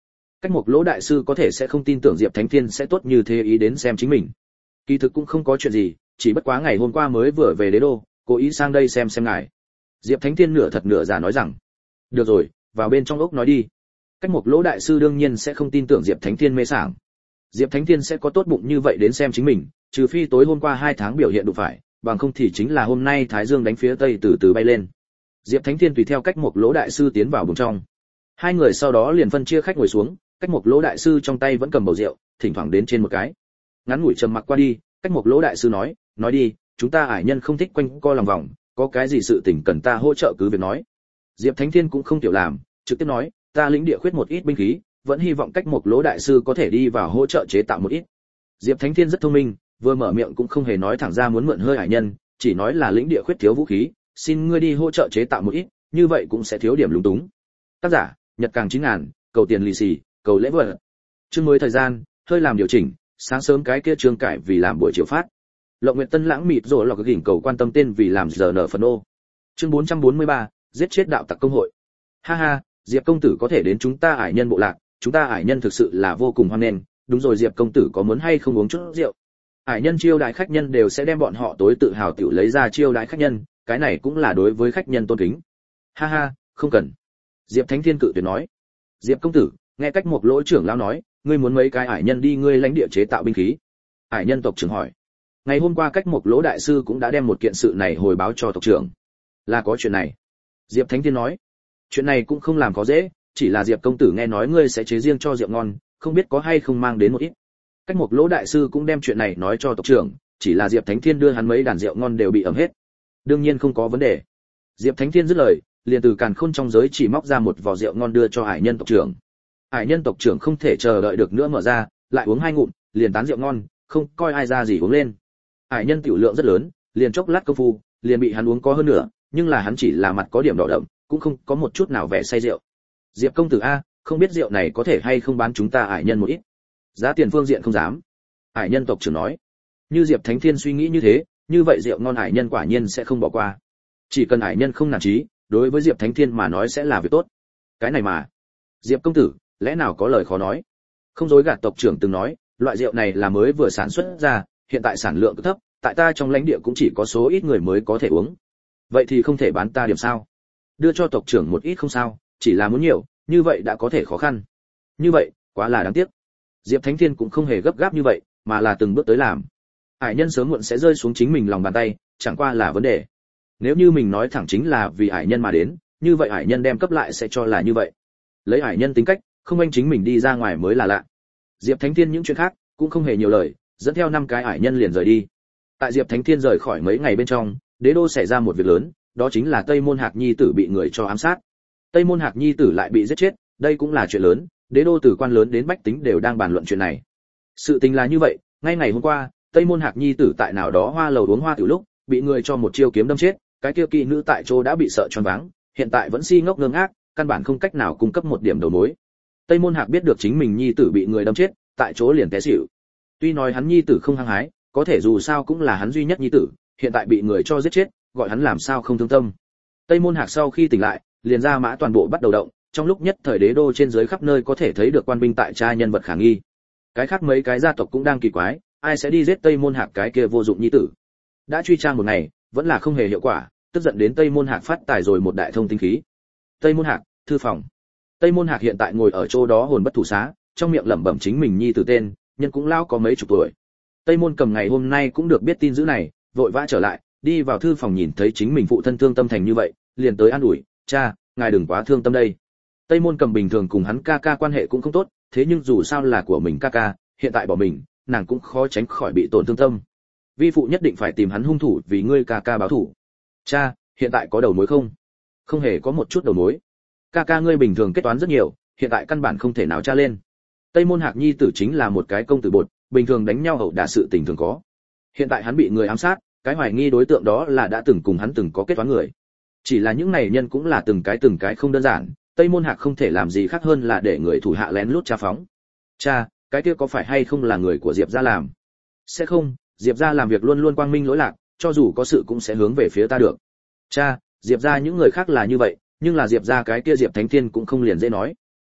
Cách Mộc Lỗ đại sư có thể sẽ không tin tưởng Diệp Thánh Thiên sẽ tốt như thế ý đến xem chính mình. Kỳ thực cũng không có chuyện gì, chỉ bất quá ngày hôm qua mới vừa về đế đô, cố ý sang đây xem xem ngài. Diệp Thánh Thiên nửa thật nửa giả nói rằng. Được rồi, vào bên trong ốc nói đi. Cách Mộc Lỗ đại sư đương nhiên sẽ không tin tưởng Diệp Thánh Thiên mê sảng. Diệp Thánh Thiên sẽ có tốt bụng như vậy đến xem chính mình, trừ phi tối hôm qua hai tháng biểu hiện đụng phải, bằng không thì chính là hôm nay thái dương đánh phía tây từ từ bay lên. Diệp Thánh Thiên tùy theo Cách Mộc Lỗ đại sư tiến vào buồng trong. Hai người sau đó liền phân chia khách ngồi xuống, Cách Mộc Lỗ đại sư trong tay vẫn cầm bầu rượu, thỉnh thoảng đến trên một cái. Ngắn ngủi trầm mặc qua đi, Cách Mộc Lỗ đại sư nói, nói đi, chúng ta ải nhân không thích quanh co lòng vòng, có cái gì sự tình cần ta hỗ trợ cứ việc nói. Diệp Thánh Thiên cũng không tiểu làm, trực tiếp nói, ta lĩnh địa khuyết một ít binh khí, vẫn hy vọng Cách Mộc Lỗ đại sư có thể đi vào hỗ trợ chế tạo một ít. Diệp Thánh Thiên rất thông minh, vừa mở miệng cũng không hề nói thẳng ra muốn mượn hơi ải nhân, chỉ nói là lĩnh địa khuyết thiếu vũ khí, xin ngươi đi hỗ trợ chế tạo một ít, như vậy cũng sẽ thiếu điểm lúng túng. Tác giả, Nhật Càng chín ngàn, cầu tiền lì xì, cầu lễ vật. Chương mới thời gian, hơi làm điều chỉnh, sáng sớm cái kia trương cải vì làm buổi chiều phát. Lộng Nguyệt Tân lãng mịt rồi lọc cái gỉnh cầu quan tâm tên vì làm giờ nở phần ô. Chương bốn trăm bốn mươi ba, giết chết đạo tặc công hội. Ha ha, Diệp công tử có thể đến chúng ta ải nhân bộ lạc, chúng ta ải nhân thực sự là vô cùng hoan nghênh, đúng rồi Diệp công tử có muốn hay không uống chút rượu? Ải nhân chiêu đãi khách nhân đều sẽ đem bọn họ tối tự hào tiểu lấy ra chiêu đãi khách nhân, cái này cũng là đối với khách nhân tôn kính. Ha ha, không cần. Diệp Thánh Thiên cự tuyệt nói. Diệp công tử, nghe Cách Mộc Lỗ trưởng lão nói, ngươi muốn mấy cái ải nhân đi ngươi lãnh địa chế tạo binh khí. Ải nhân tộc trưởng hỏi. Ngày hôm qua Cách Mộc Lỗ đại sư cũng đã đem một kiện sự này hồi báo cho tộc trưởng. Là có chuyện này. Diệp Thánh Thiên nói. Chuyện này cũng không làm khó dễ, chỉ là Diệp công tử nghe nói ngươi sẽ chế riêng cho rượu ngon, không biết có hay không mang đến một ít. Cách Mộc Lỗ đại sư cũng đem chuyện này nói cho tộc trưởng, chỉ là Diệp Thánh Thiên đưa hắn mấy đàn rượu ngon đều bị ẩm hết. Đương nhiên không có vấn đề. Diệp Thánh Thiên dứt lời, liền từ càn khôn trong giới chỉ móc ra một vò rượu ngon đưa cho Hải Nhân tộc trưởng. Hải Nhân tộc trưởng không thể chờ đợi được nữa mở ra, lại uống hai ngụm, liền tán rượu ngon, không coi ai ra gì uống lên. Hải Nhân tiểu lượng rất lớn, liền chốc lát công phu, liền bị hắn uống có hơn nửa, nhưng là hắn chỉ là mặt có điểm đỏ đậm, cũng không có một chút nào vẻ say rượu. Diệp công tử a, không biết rượu này có thể hay không bán chúng ta Hải Nhân một ít. Giá tiền phương diện không dám. Hải Nhân tộc trưởng nói. Như Diệp Thánh Thiên suy nghĩ như thế, như vậy rượu ngon Hải Nhân quả nhiên sẽ không bỏ qua. Chỉ cần Hải Nhân không nản chí, đối với Diệp Thánh Thiên mà nói sẽ là việc tốt. Cái này mà, Diệp công tử, lẽ nào có lời khó nói? Không dối gạt tộc trưởng từng nói, loại rượu này là mới vừa sản xuất ra, hiện tại sản lượng thấp, tại ta trong lãnh địa cũng chỉ có số ít người mới có thể uống. Vậy thì không thể bán ta điểm sao? Đưa cho tộc trưởng một ít không sao, chỉ là muốn nhiều, như vậy đã có thể khó khăn. Như vậy, quá là đáng tiếc. Diệp Thánh Thiên cũng không hề gấp gáp như vậy, mà là từng bước tới làm. Hải Nhân sớm muộn sẽ rơi xuống chính mình lòng bàn tay, chẳng qua là vấn đề. Nếu như mình nói thẳng chính là vì Hải Nhân mà đến, như vậy Hải Nhân đem cấp lại sẽ cho là như vậy. Lấy Hải Nhân tính cách, không anh chính mình đi ra ngoài mới là lạ. Diệp Thánh Thiên những chuyện khác cũng không hề nhiều lời, dẫn theo năm cái Hải Nhân liền rời đi. Tại Diệp Thánh Thiên rời khỏi mấy ngày bên trong, đế đô xảy ra một việc lớn, đó chính là Tây Môn Hạc Nhi tử bị người cho ám sát. Tây Môn Hạc Nhi tử lại bị giết chết, đây cũng là chuyện lớn, đế đô từ quan lớn đến bách tính đều đang bàn luận chuyện này. Sự tình là như vậy, ngay ngày hôm qua, Tây Môn Hạc Nhi tử tại nào đó hoa lầu uống hoa tiểu lúc, bị người cho một chiêu kiếm đâm chết, cái kia kỵ nữ tại chỗ đã bị sợ choáng váng, hiện tại vẫn si ngốc ngơ ngác, căn bản không cách nào cung cấp một điểm đầu mối. Tây Môn Hạc biết được chính mình nhi tử bị người đâm chết, tại chỗ liền té xỉu. Tuy nói hắn nhi tử không hăng hái, có thể dù sao cũng là hắn duy nhất nhi tử, hiện tại bị người cho giết chết, gọi hắn làm sao không thương tâm. Tây Môn Hạc sau khi tỉnh lại, liền ra mã toàn bộ bắt đầu động, trong lúc nhất thời đế đô trên dưới khắp nơi có thể thấy được quan binh tại tra nhân vật khả nghi. Cái khác mấy cái gia tộc cũng đang kỳ quái, ai sẽ đi giết Tây Môn Hạc cái kia vô dụng nhi tử. Đã truy tra một ngày, vẫn là không hề hiệu quả, tức giận đến Tây Môn Hạc phát tài rồi một đại thông tinh khí. Tây Môn Hạc, thư phòng. Tây Môn Hạc hiện tại ngồi ở chỗ đó hồn bất thủ xá, trong miệng lẩm bẩm chính mình nhi tử tên, nhân cũng lao có mấy chục tuổi. Tây Môn Cầm ngày hôm nay cũng được biết tin dữ này, vội vã trở lại, đi vào thư phòng nhìn thấy chính mình phụ thân thương tâm thành như vậy, liền tới an ủi, cha, ngài đừng quá thương tâm đây. Tây Môn Cầm bình thường cùng hắn ca ca quan hệ cũng không tốt, thế nhưng dù sao là của mình ca ca, hiện tại bỏ mình, nàng cũng khó tránh khỏi bị tổn thương tâm. Vi phụ nhất định phải tìm hắn hung thủ vì ngươi ca ca báo thù. Cha, hiện tại có đầu mối không? Không hề có một chút đầu mối. Ca ca ngươi bình thường kết toán rất nhiều, hiện tại căn bản không thể nào tra lên. Tây Môn Hạc Nhi tử chính là một cái công tử bột, bình thường đánh nhau hậu đả sự tình thường có. Hiện tại hắn bị người ám sát, cái hoài nghi đối tượng đó là đã từng cùng hắn từng có kết toán người. Chỉ là những này nhân cũng là từng cái từng cái không đơn giản, Tây Môn Hạc không thể làm gì khác hơn là để người thủ hạ lén lút tra phóng. Cha, cái kia có phải hay không là người của Diệp gia làm? Sẽ không, Diệp gia làm việc luôn luôn quang minh lỗi lạc, cho dù có sự cũng sẽ hướng về phía ta được. Cha, Diệp gia những người khác là như vậy, nhưng là Diệp gia cái kia Diệp Thánh Thiên cũng không liền dễ nói.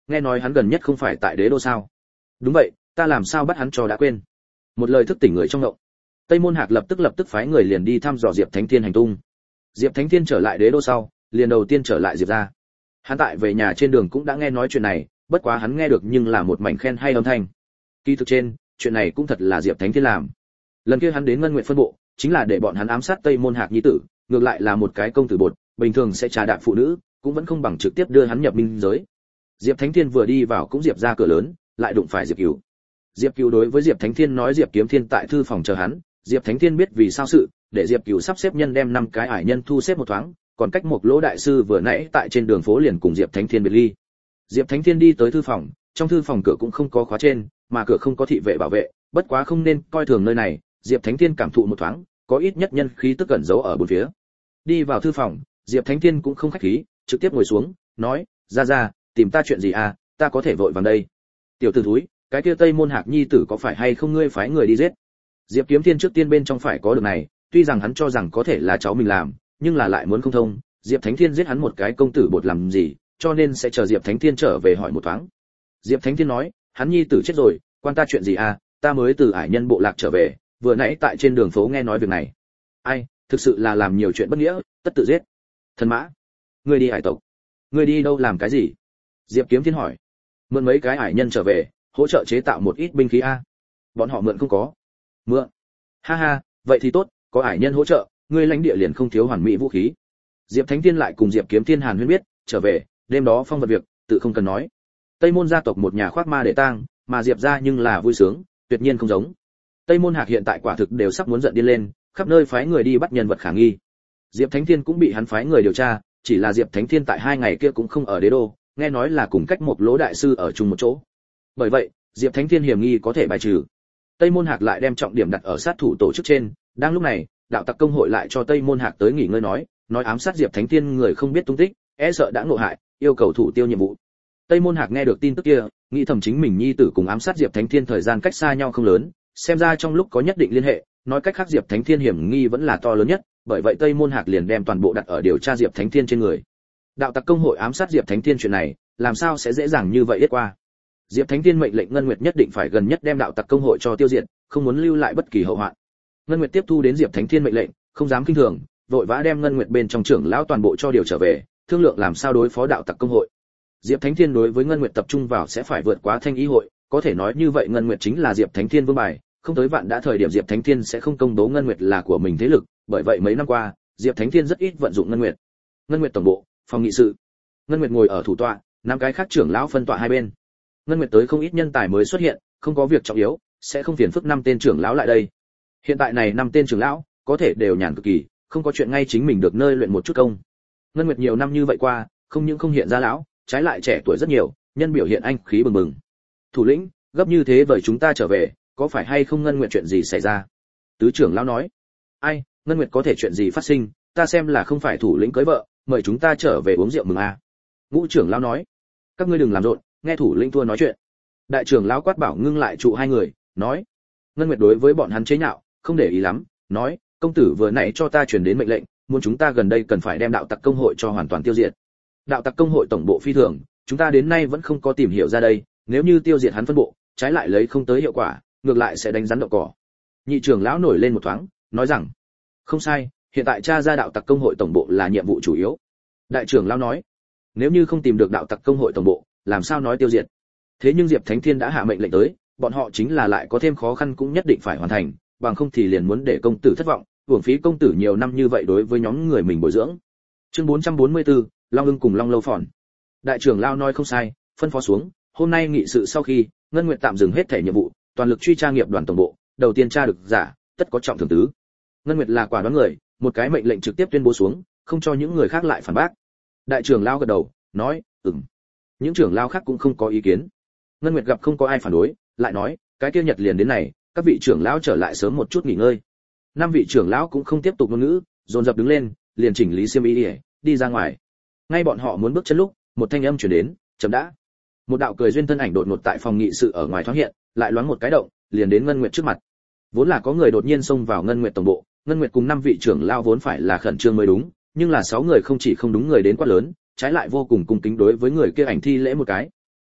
nghe nói hắn gần nhất không phải tại đế đô sao? Đúng vậy, ta làm sao bắt hắn cho đã quên. Một lời thức tỉnh người trong động. Tây Môn Hạc lập tức lập tức phái người liền đi thăm dò Diệp Thánh Thiên hành tung. Diệp Thánh Thiên trở lại đế đô sau, liền đầu tiên trở lại Diệp gia. Hắn tại về nhà trên đường cũng đã nghe nói chuyện này, bất quá hắn nghe được nhưng là một mảnh khen hay âm thanh. Kỳ thực trên, chuyện này cũng thật là Diệp Thánh Thiên làm. Lần kia hắn đến Ngân Nguyệt phân bộ, chính là để bọn hắn ám sát Tây Môn Hạc nhi tử, ngược lại là một cái công tử bột, bình thường sẽ trà đạp phụ nữ, cũng vẫn không bằng trực tiếp đưa hắn nhập minh giới. Diệp Thánh Thiên vừa đi vào cũng Diệp ra cửa lớn, lại đụng phải Diệp Cửu. Diệp Cửu đối với Diệp Thánh Thiên nói Diệp Kiếm Thiên tại thư phòng chờ hắn, Diệp Thánh Thiên biết vì sao sự, để Diệp Cửu sắp xếp nhân đem năm cái ải nhân thu xếp một thoáng, còn cách một lỗ đại sư vừa nãy tại trên đường phố liền cùng Diệp Thánh Thiên biệt ly. Diệp Thánh Thiên đi tới thư phòng, trong thư phòng cửa cũng không có khóa trên, mà cửa không có thị vệ bảo vệ, bất quá không nên coi thường nơi này, Diệp Thánh Thiên cảm thụ một thoáng, có ít nhất nhân khí tức cẩn giấu ở bốn phía. Đi vào thư phòng, Diệp Thánh Thiên cũng không khách khí, trực tiếp ngồi xuống, nói, "Ra ra, tìm ta chuyện gì à, ta có thể vội vàng đây." "Tiểu tử thúi, cái kia Tây Môn Hạc nhi tử có phải hay không ngươi phái người đi giết?" Diệp Kiếm Thiên trước tiên bên trong phải có được này, tuy rằng hắn cho rằng có thể là cháu mình làm, nhưng là lại muốn không thông, Diệp Thánh Thiên giết hắn một cái công tử bột làm gì, cho nên sẽ chờ Diệp Thánh Thiên trở về hỏi một thoáng. Diệp Thánh Thiên nói, hắn nhi tử chết rồi, quan ta chuyện gì à, ta mới từ ải nhân bộ lạc trở về, vừa nãy tại trên đường phố nghe nói việc này. Ai, thực sự là làm nhiều chuyện bất nghĩa, tất tự giết. Thần mã, ngươi đi ải tộc, ngươi đi đâu làm cái gì? Diệp Kiếm Thiên hỏi. Mượn mấy cái ải nhân trở về, hỗ trợ chế tạo một ít binh khí a. Bọn họ mượn không có. Mượn. Ha ha, vậy thì tốt, có ải nhân hỗ trợ, ngươi lãnh địa liền không thiếu hoàn mỹ vũ khí. Diệp Thánh Thiên lại cùng Diệp Kiếm Thiên hàn huyên biết, trở về, đêm đó phong vật việc, tự không cần nói. Tây Môn gia tộc một nhà khoác ma để tang, mà Diệp gia nhưng là vui sướng, tuyệt nhiên không giống. Tây Môn Hạc hiện tại quả thực đều sắp muốn giận điên lên, khắp nơi phái người đi bắt nhân vật khả nghi. Diệp Thánh Thiên cũng bị hắn phái người điều tra, chỉ là Diệp Thánh Thiên tại hai ngày kia cũng không ở đế đô, nghe nói là cùng cách một lỗ đại sư ở chung một chỗ. Bởi vậy, Diệp Thánh Thiên hiểm nghi có thể bài trừ. Tây Môn Hạc lại đem trọng điểm đặt ở sát thủ tổ chức trên, đang lúc này, đạo tặc công hội lại cho Tây Môn Hạc tới nghỉ ngơi nói, nói ám sát Diệp Thánh Thiên người không biết tung tích, e sợ đã ngộ hại, yêu cầu thủ tiêu nhiệm vụ. Tây Môn Hạc nghe được tin tức kia, nghĩ thầm chính mình nhi tử cùng ám sát Diệp Thánh Thiên thời gian cách xa nhau không lớn, xem ra trong lúc có nhất định liên hệ, nói cách khác Diệp Thánh Thiên hiểm nghi vẫn là to lớn nhất, bởi vậy Tây Môn Hạc liền đem toàn bộ đặt ở điều tra Diệp Thánh Thiên trên người. Đạo tặc công hội ám sát Diệp Thánh Thiên chuyện này, làm sao sẽ dễ dàng như vậy hết qua. Diệp Thánh Thiên mệnh lệnh Ngân Nguyệt nhất định phải gần nhất đem đạo tặc công hội cho tiêu diệt, không muốn lưu lại bất kỳ hậu hoạn. Ngân Nguyệt tiếp thu đến Diệp Thánh Thiên mệnh lệnh, không dám kinh thường, vội vã đem Ngân Nguyệt bên trong trưởng lão toàn bộ cho điều trở về, thương lượng làm sao đối phó đạo tặc công hội. Diệp Thánh Thiên đối với Ngân Nguyệt tập trung vào sẽ phải vượt quá Thanh Ý hội, có thể nói như vậy Ngân Nguyệt chính là Diệp Thánh Thiên vương bài, không tới vạn đã thời điểm Diệp Thánh Thiên sẽ không công bố Ngân Nguyệt là của mình thế lực, bởi vậy mấy năm qua, Diệp Thánh Thiên rất ít vận dụng Ngân Nguyệt. Ngân Nguyệt tổng bộ, phòng nghị sự. Ngân Nguyệt ngồi ở thủ tọa, năm cái khác trưởng lão phân tọa hai bên. Ngân Nguyệt tới không ít nhân tài mới xuất hiện, không có việc trọng yếu, sẽ không phiền phức năm tên trưởng lão lại đây. Hiện tại này năm tên trưởng lão, có thể đều nhàn cực kỳ, không có chuyện ngay chính mình được nơi luyện một chút công. Ngân Nguyệt nhiều năm như vậy qua, không những không hiện ra lão, trái lại trẻ tuổi rất nhiều, nhân biểu hiện anh khí bừng bừng. Thủ lĩnh, gấp như thế vậy chúng ta trở về, có phải hay không Ngân Nguyệt chuyện gì xảy ra? Tứ trưởng lão nói. Ai, Ngân Nguyệt có thể chuyện gì phát sinh, ta xem là không phải thủ lĩnh cưới vợ, mời chúng ta trở về uống rượu mừng a. À. Ngũ trưởng lão nói. Các ngươi đừng làm rộn, nghe thủ lĩnh thua nói chuyện. Đại trưởng lão quát bảo ngưng lại trụ hai người, nói. Ngân Nguyệt đối với bọn hắn chế nhạo, không để ý lắm, nói, công tử vừa nãy cho ta truyền đến mệnh lệnh, muốn chúng ta gần đây cần phải đem đạo tặc công hội cho hoàn toàn tiêu diệt. Đạo tặc công hội tổng bộ phi thường, chúng ta đến nay vẫn không có tìm hiểu ra đây, nếu như tiêu diệt hắn phân bộ, trái lại lấy không tới hiệu quả, ngược lại sẽ đánh rắn đậu cỏ. Nhị trưởng lão nổi lên một thoáng, nói rằng, không sai, hiện tại tra ra đạo tặc công hội tổng bộ là nhiệm vụ chủ yếu. Đại trưởng lão nói, nếu như không tìm được đạo tặc công hội tổng bộ, làm sao nói tiêu diệt? Thế nhưng Diệp Thánh Thiên đã hạ mệnh lệnh tới, bọn họ chính là lại có thêm khó khăn cũng nhất định phải hoàn thành, bằng không thì liền muốn để công tử thất vọng, uổng phí công tử nhiều năm như vậy đối với nhóm người mình bồi dưỡng. Chương bốn trăm bốn mươi tư, Long Ưng cùng Long Lâu Phòn. Đại trưởng lão nói không sai, phân phó xuống, hôm nay nghị sự sau khi, Ngân Nguyệt tạm dừng hết thể nhiệm vụ, toàn lực truy tra nghiệp đoàn tổng bộ, đầu tiên tra được giả, tất có trọng thưởng tứ. Ngân Nguyệt là quả đoán người, một cái mệnh lệnh trực tiếp tuyên bố xuống, không cho những người khác lại phản bác. Đại trưởng lão gật đầu, nói, "Ừm." Những trưởng lão khác cũng không có ý kiến. Ngân Nguyệt gặp không có ai phản đối, lại nói, "Cái kia Nhật liền đến này, các vị trưởng lão trở lại sớm một chút nghỉ ngơi." Năm vị trưởng lão cũng không tiếp tục ngôn ngữ, dồn dập đứng lên, liền chỉnh lý xiêm y, đi ra ngoài. Ngay bọn họ muốn bước chân lúc, một thanh âm truyền đến, "Chấm đã." Một đạo cười duyên thân ảnh đột ngột tại phòng nghị sự ở ngoài thoáng hiện, lại loáng một cái động, liền đến Ngân Nguyệt trước mặt. Vốn là có người đột nhiên xông vào Ngân Nguyệt tổng bộ, Ngân Nguyệt cùng năm vị trưởng lão vốn phải là khẩn trương mới đúng, nhưng là sáu người không chỉ không đúng người đến quá lớn, trái lại vô cùng cung kính đối với người kia ảnh thi lễ một cái.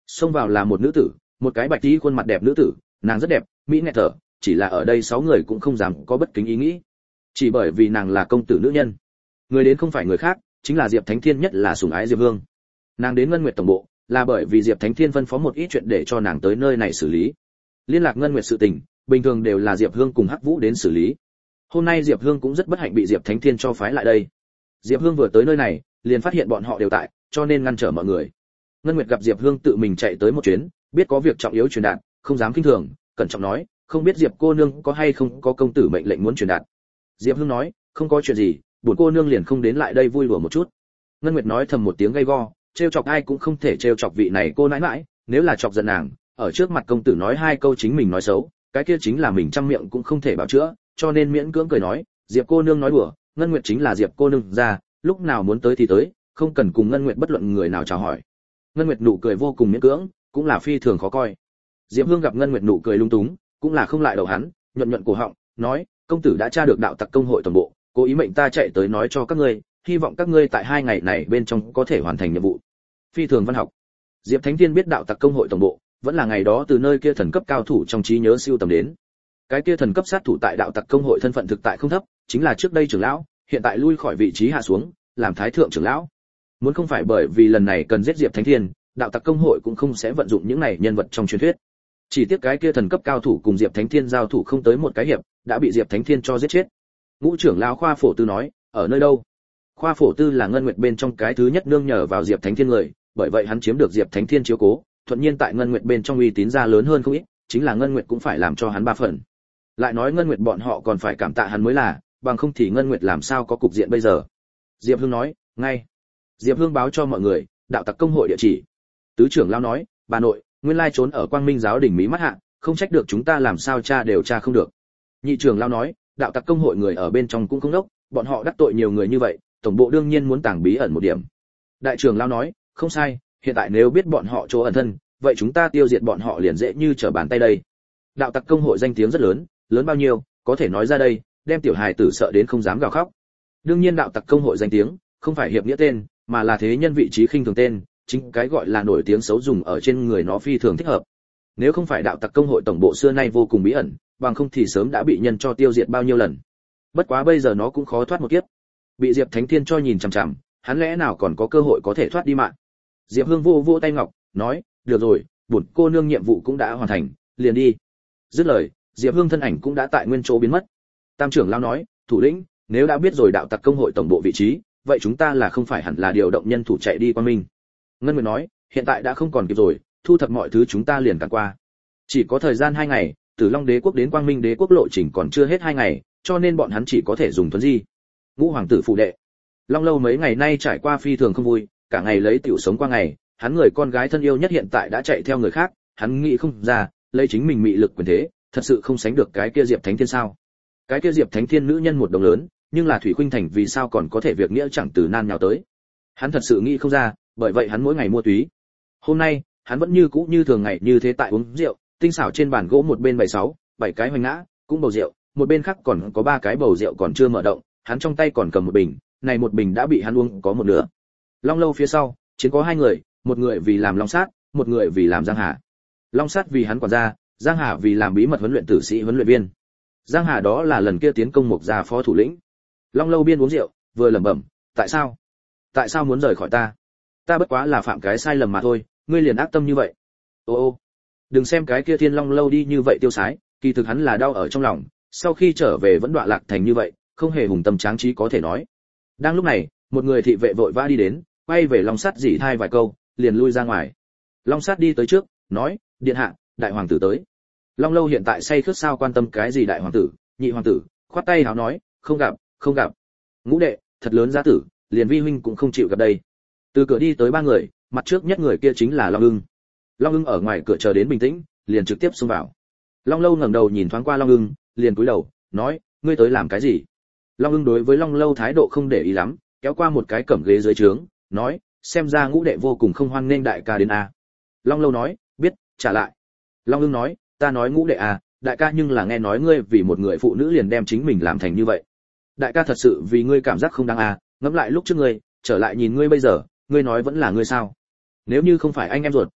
Xông vào là một nữ tử, một cái bạch tí khuôn mặt đẹp nữ tử, nàng rất đẹp, mỹ nghẹt thở, chỉ là ở đây sáu người cũng không dám có bất kính ý nghĩ. Chỉ bởi vì nàng là công tử nữ nhân. Người đến không phải người khác, chính là Diệp Thánh Thiên, nhất là sủng ái Diệp Hương. Nàng đến Ngân Nguyệt tổng bộ, là bởi vì Diệp Thánh Thiên phân phó một ít chuyện để cho nàng tới nơi này xử lý. Liên lạc Ngân Nguyệt sự tình, bình thường đều là Diệp Hương cùng Hắc Vũ đến xử lý. Hôm nay Diệp Hương cũng rất bất hạnh bị Diệp Thánh Thiên cho phái lại đây. Diệp Hương vừa tới nơi này, liền phát hiện bọn họ đều tại, cho nên ngăn trở mọi người. Ngân Nguyệt gặp Diệp Hương tự mình chạy tới một chuyến, biết có việc trọng yếu truyền đạt, không dám khinh thường, cẩn trọng nói, không biết Diệp cô nương có hay không có công tử mệnh lệnh muốn truyền đạt. Diệp Hương nói, không có chuyện gì, bổn cô nương liền không đến lại đây vui đùa một chút. Ngân Nguyệt nói thầm một tiếng gay go, trêu chọc ai cũng không thể trêu chọc vị này cô nãi nãi, nếu là chọc giận nàng, ở trước mặt công tử nói hai câu chính mình nói xấu, cái kia chính là mình trăm miệng cũng không thể bảo chữa, cho nên miễn cưỡng cười nói, Diệp cô nương nói đùa, Ngân Nguyệt chính là Diệp cô nương ra, lúc nào muốn tới thì tới, không cần cùng Ngân Nguyệt bất luận người nào chào hỏi. Ngân Nguyệt nụ cười vô cùng miễn cưỡng, cũng là phi thường khó coi. Diệp Hương gặp Ngân Nguyệt nụ cười lung túng, cũng là không lại đầu hắn, nhuận nhuận cổ họng, nói, công tử đã tra được đạo tặc công hội tổng bộ, cố ý mệnh ta chạy tới nói cho các ngươi, hy vọng các ngươi tại hai ngày này bên trong có thể hoàn thành nhiệm vụ. Phi thường văn học. Diệp Thánh Thiên biết đạo tặc công hội tổng bộ, vẫn là ngày đó từ nơi kia thần cấp cao thủ trong trí nhớ siêu tầm đến. Cái kia thần cấp sát thủ tại đạo tặc công hội thân phận thực tại không thấp, chính là trước đây trưởng lão, hiện tại lui khỏi vị trí hạ xuống, làm thái thượng trưởng lão. Muốn không phải bởi vì lần này cần giết Diệp Thánh Thiên, đạo tặc công hội cũng không sẽ vận dụng những này nhân vật trong truyền thuyết. Chỉ tiếc cái kia thần cấp cao thủ cùng Diệp Thánh Thiên giao thủ không tới một cái hiệp, đã bị Diệp Thánh Thiên cho giết chết. Ngũ trưởng lão Khoa Phổ Tư nói, ở nơi đâu? Khoa Phổ Tư là Ngân Nguyệt bên trong cái thứ nhất nương nhờ vào Diệp Thánh Thiên người, bởi vậy hắn chiếm được Diệp Thánh Thiên chiếu cố, thuận nhiên tại Ngân Nguyệt bên trong uy tín ra lớn hơn không ít, chính là Ngân Nguyệt cũng phải làm cho hắn ba phần. Lại nói Ngân Nguyệt bọn họ còn phải cảm tạ hắn mới là, bằng không thì Ngân Nguyệt làm sao có cục diện bây giờ. Diệp Hương nói, ngay. Diệp Hương báo cho mọi người, đạo tặc công hội địa chỉ. Tứ trưởng lão nói, bà nội, nguyên lai trốn ở Quang Minh giáo đỉnh mỹ mắt hạ, không trách được chúng ta làm sao tra đều tra không được. Nhị trưởng lão nói, đạo tặc công hội người ở bên trong cũng không đốc, bọn họ đắc tội nhiều người như vậy, tổng bộ đương nhiên muốn tàng bí ẩn một điểm. Đại trưởng lão nói, không sai, hiện tại nếu biết bọn họ chỗ ẩn thân, vậy chúng ta tiêu diệt bọn họ liền dễ như trở bàn tay đây. Đạo tặc công hội danh tiếng rất lớn, lớn bao nhiêu, có thể nói ra đây, đem tiểu hài tử sợ đến không dám gào khóc. Đương nhiên đạo tặc công hội danh tiếng, không phải hiệp nghĩa tên, mà là thế nhân vị trí khinh thường tên, chính cái gọi là nổi tiếng xấu dùng ở trên người nó phi thường thích hợp. Nếu không phải đạo tặc công hội tổng bộ xưa nay vô cùng bí ẩn, bằng không thì sớm đã bị nhân cho tiêu diệt bao nhiêu lần. Bất quá bây giờ nó cũng khó thoát một kiếp. Bị Diệp Thánh Thiên cho nhìn chằm chằm, hắn lẽ nào còn có cơ hội có thể thoát đi mạng. Diệp Hương vô vô tay ngọc, nói, được rồi, bổn cô nương nhiệm vụ cũng đã hoàn thành, liền đi. Dứt lời, Diệp Hương thân ảnh cũng đã tại nguyên chỗ biến mất. Tam trưởng lão nói, thủ lĩnh, nếu đã biết rồi đạo tặc công hội tổng bộ vị trí, vậy chúng ta là không phải hẳn là điều động nhân thủ chạy đi qua mình. Ngân Nguyệt nói, hiện tại đã không còn kịp rồi, thu thập mọi thứ chúng ta liền càn qua. Chỉ có thời gian hai ngày, từ Long Đế quốc đến Quang Minh Đế quốc lộ trình còn chưa hết hai ngày, cho nên bọn hắn chỉ có thể dùng thuấn di. Ngũ hoàng tử phụ đệ. Long Lâu mấy ngày nay trải qua phi thường không vui, cả ngày lấy tiểu sống qua ngày, hắn người con gái thân yêu nhất hiện tại đã chạy theo người khác, hắn nghĩ không ra, lấy chính mình mị lực quyền thế, thật sự không sánh được cái kia Diệp Thánh Thiên sao? Cái kia Diệp Thánh Thiên nữ nhân một đồng lớn, nhưng là Thủy Khuynh Thành vì sao còn có thể việc nghĩa chẳng từ nan nhào tới? Hắn thật sự nghĩ không ra, bởi vậy hắn mỗi ngày mua túy. Hôm nay, hắn vẫn như cũ như thường ngày như thế tại uống rượu, tinh xảo trên bàn gỗ một bên bày sáu, bảy cái hoành ngã, cũng bầu rượu, một bên khác còn có ba cái bầu rượu còn chưa mở động, hắn trong tay còn cầm một bình, này một bình đã bị hắn uống có một nửa. Long Lâu phía sau, chiến có hai người, một người vì làm Long Sát, một người vì làm Giang Hà. Long Sát vì hắn quản gia, Giang Hà vì làm bí mật huấn luyện tử sĩ huấn luyện viên. Giang Hà đó là lần kia tiến công Mộc gia phó thủ lĩnh. Long Lâu biên uống rượu, vừa lẩm bẩm, tại sao? Tại sao muốn rời khỏi ta? Ta bất quá là phạm cái sai lầm mà thôi, ngươi liền ác tâm như vậy. Ô ô, đừng xem cái kia Thiên Long Lâu đi như vậy tiêu sái, kỳ thực hắn là đau ở trong lòng, sau khi trở về vẫn đọa lạc thành như vậy, không hề hùng tâm tráng trí có thể nói. Đang lúc này, một người thị vệ vội vã đi đến, quay về Long Sát dỉ thai vài câu, liền lui ra ngoài. Long Sát đi tới trước, nói, điện hạ, đại hoàng tử tới. Long Lâu hiện tại say khướt sao quan tâm cái gì đại hoàng tử, nhị hoàng tử, khoát tay háo nói, không gặp, không gặp. Ngũ đệ, thật lớn giá tử, liền vi huynh cũng không chịu gặp đây. Từ cửa đi tới ba người, mặt trước nhất người kia chính là Long Ưng. Long Ưng ở ngoài cửa chờ đến bình tĩnh, liền trực tiếp xông vào. Long Lâu ngẩng đầu nhìn thoáng qua Long Ưng, liền cúi đầu, nói, ngươi tới làm cái gì? Long Ưng đối với Long Lâu thái độ không để ý lắm, kéo qua một cái cẩm ghế dưới trướng, nói, xem ra ngũ đệ vô cùng không hoan nghênh đại ca đến a. Long Lâu nói, biết, trả lại. Long Ưng nói, ta nói ngũ đệ à, đại ca nhưng là nghe nói ngươi vì một người phụ nữ liền đem chính mình làm thành như vậy. Đại ca thật sự vì ngươi cảm giác không đáng à, ngẫm lại lúc trước ngươi, trở lại nhìn ngươi bây giờ, ngươi nói vẫn là ngươi sao? Nếu như không phải anh em ruột,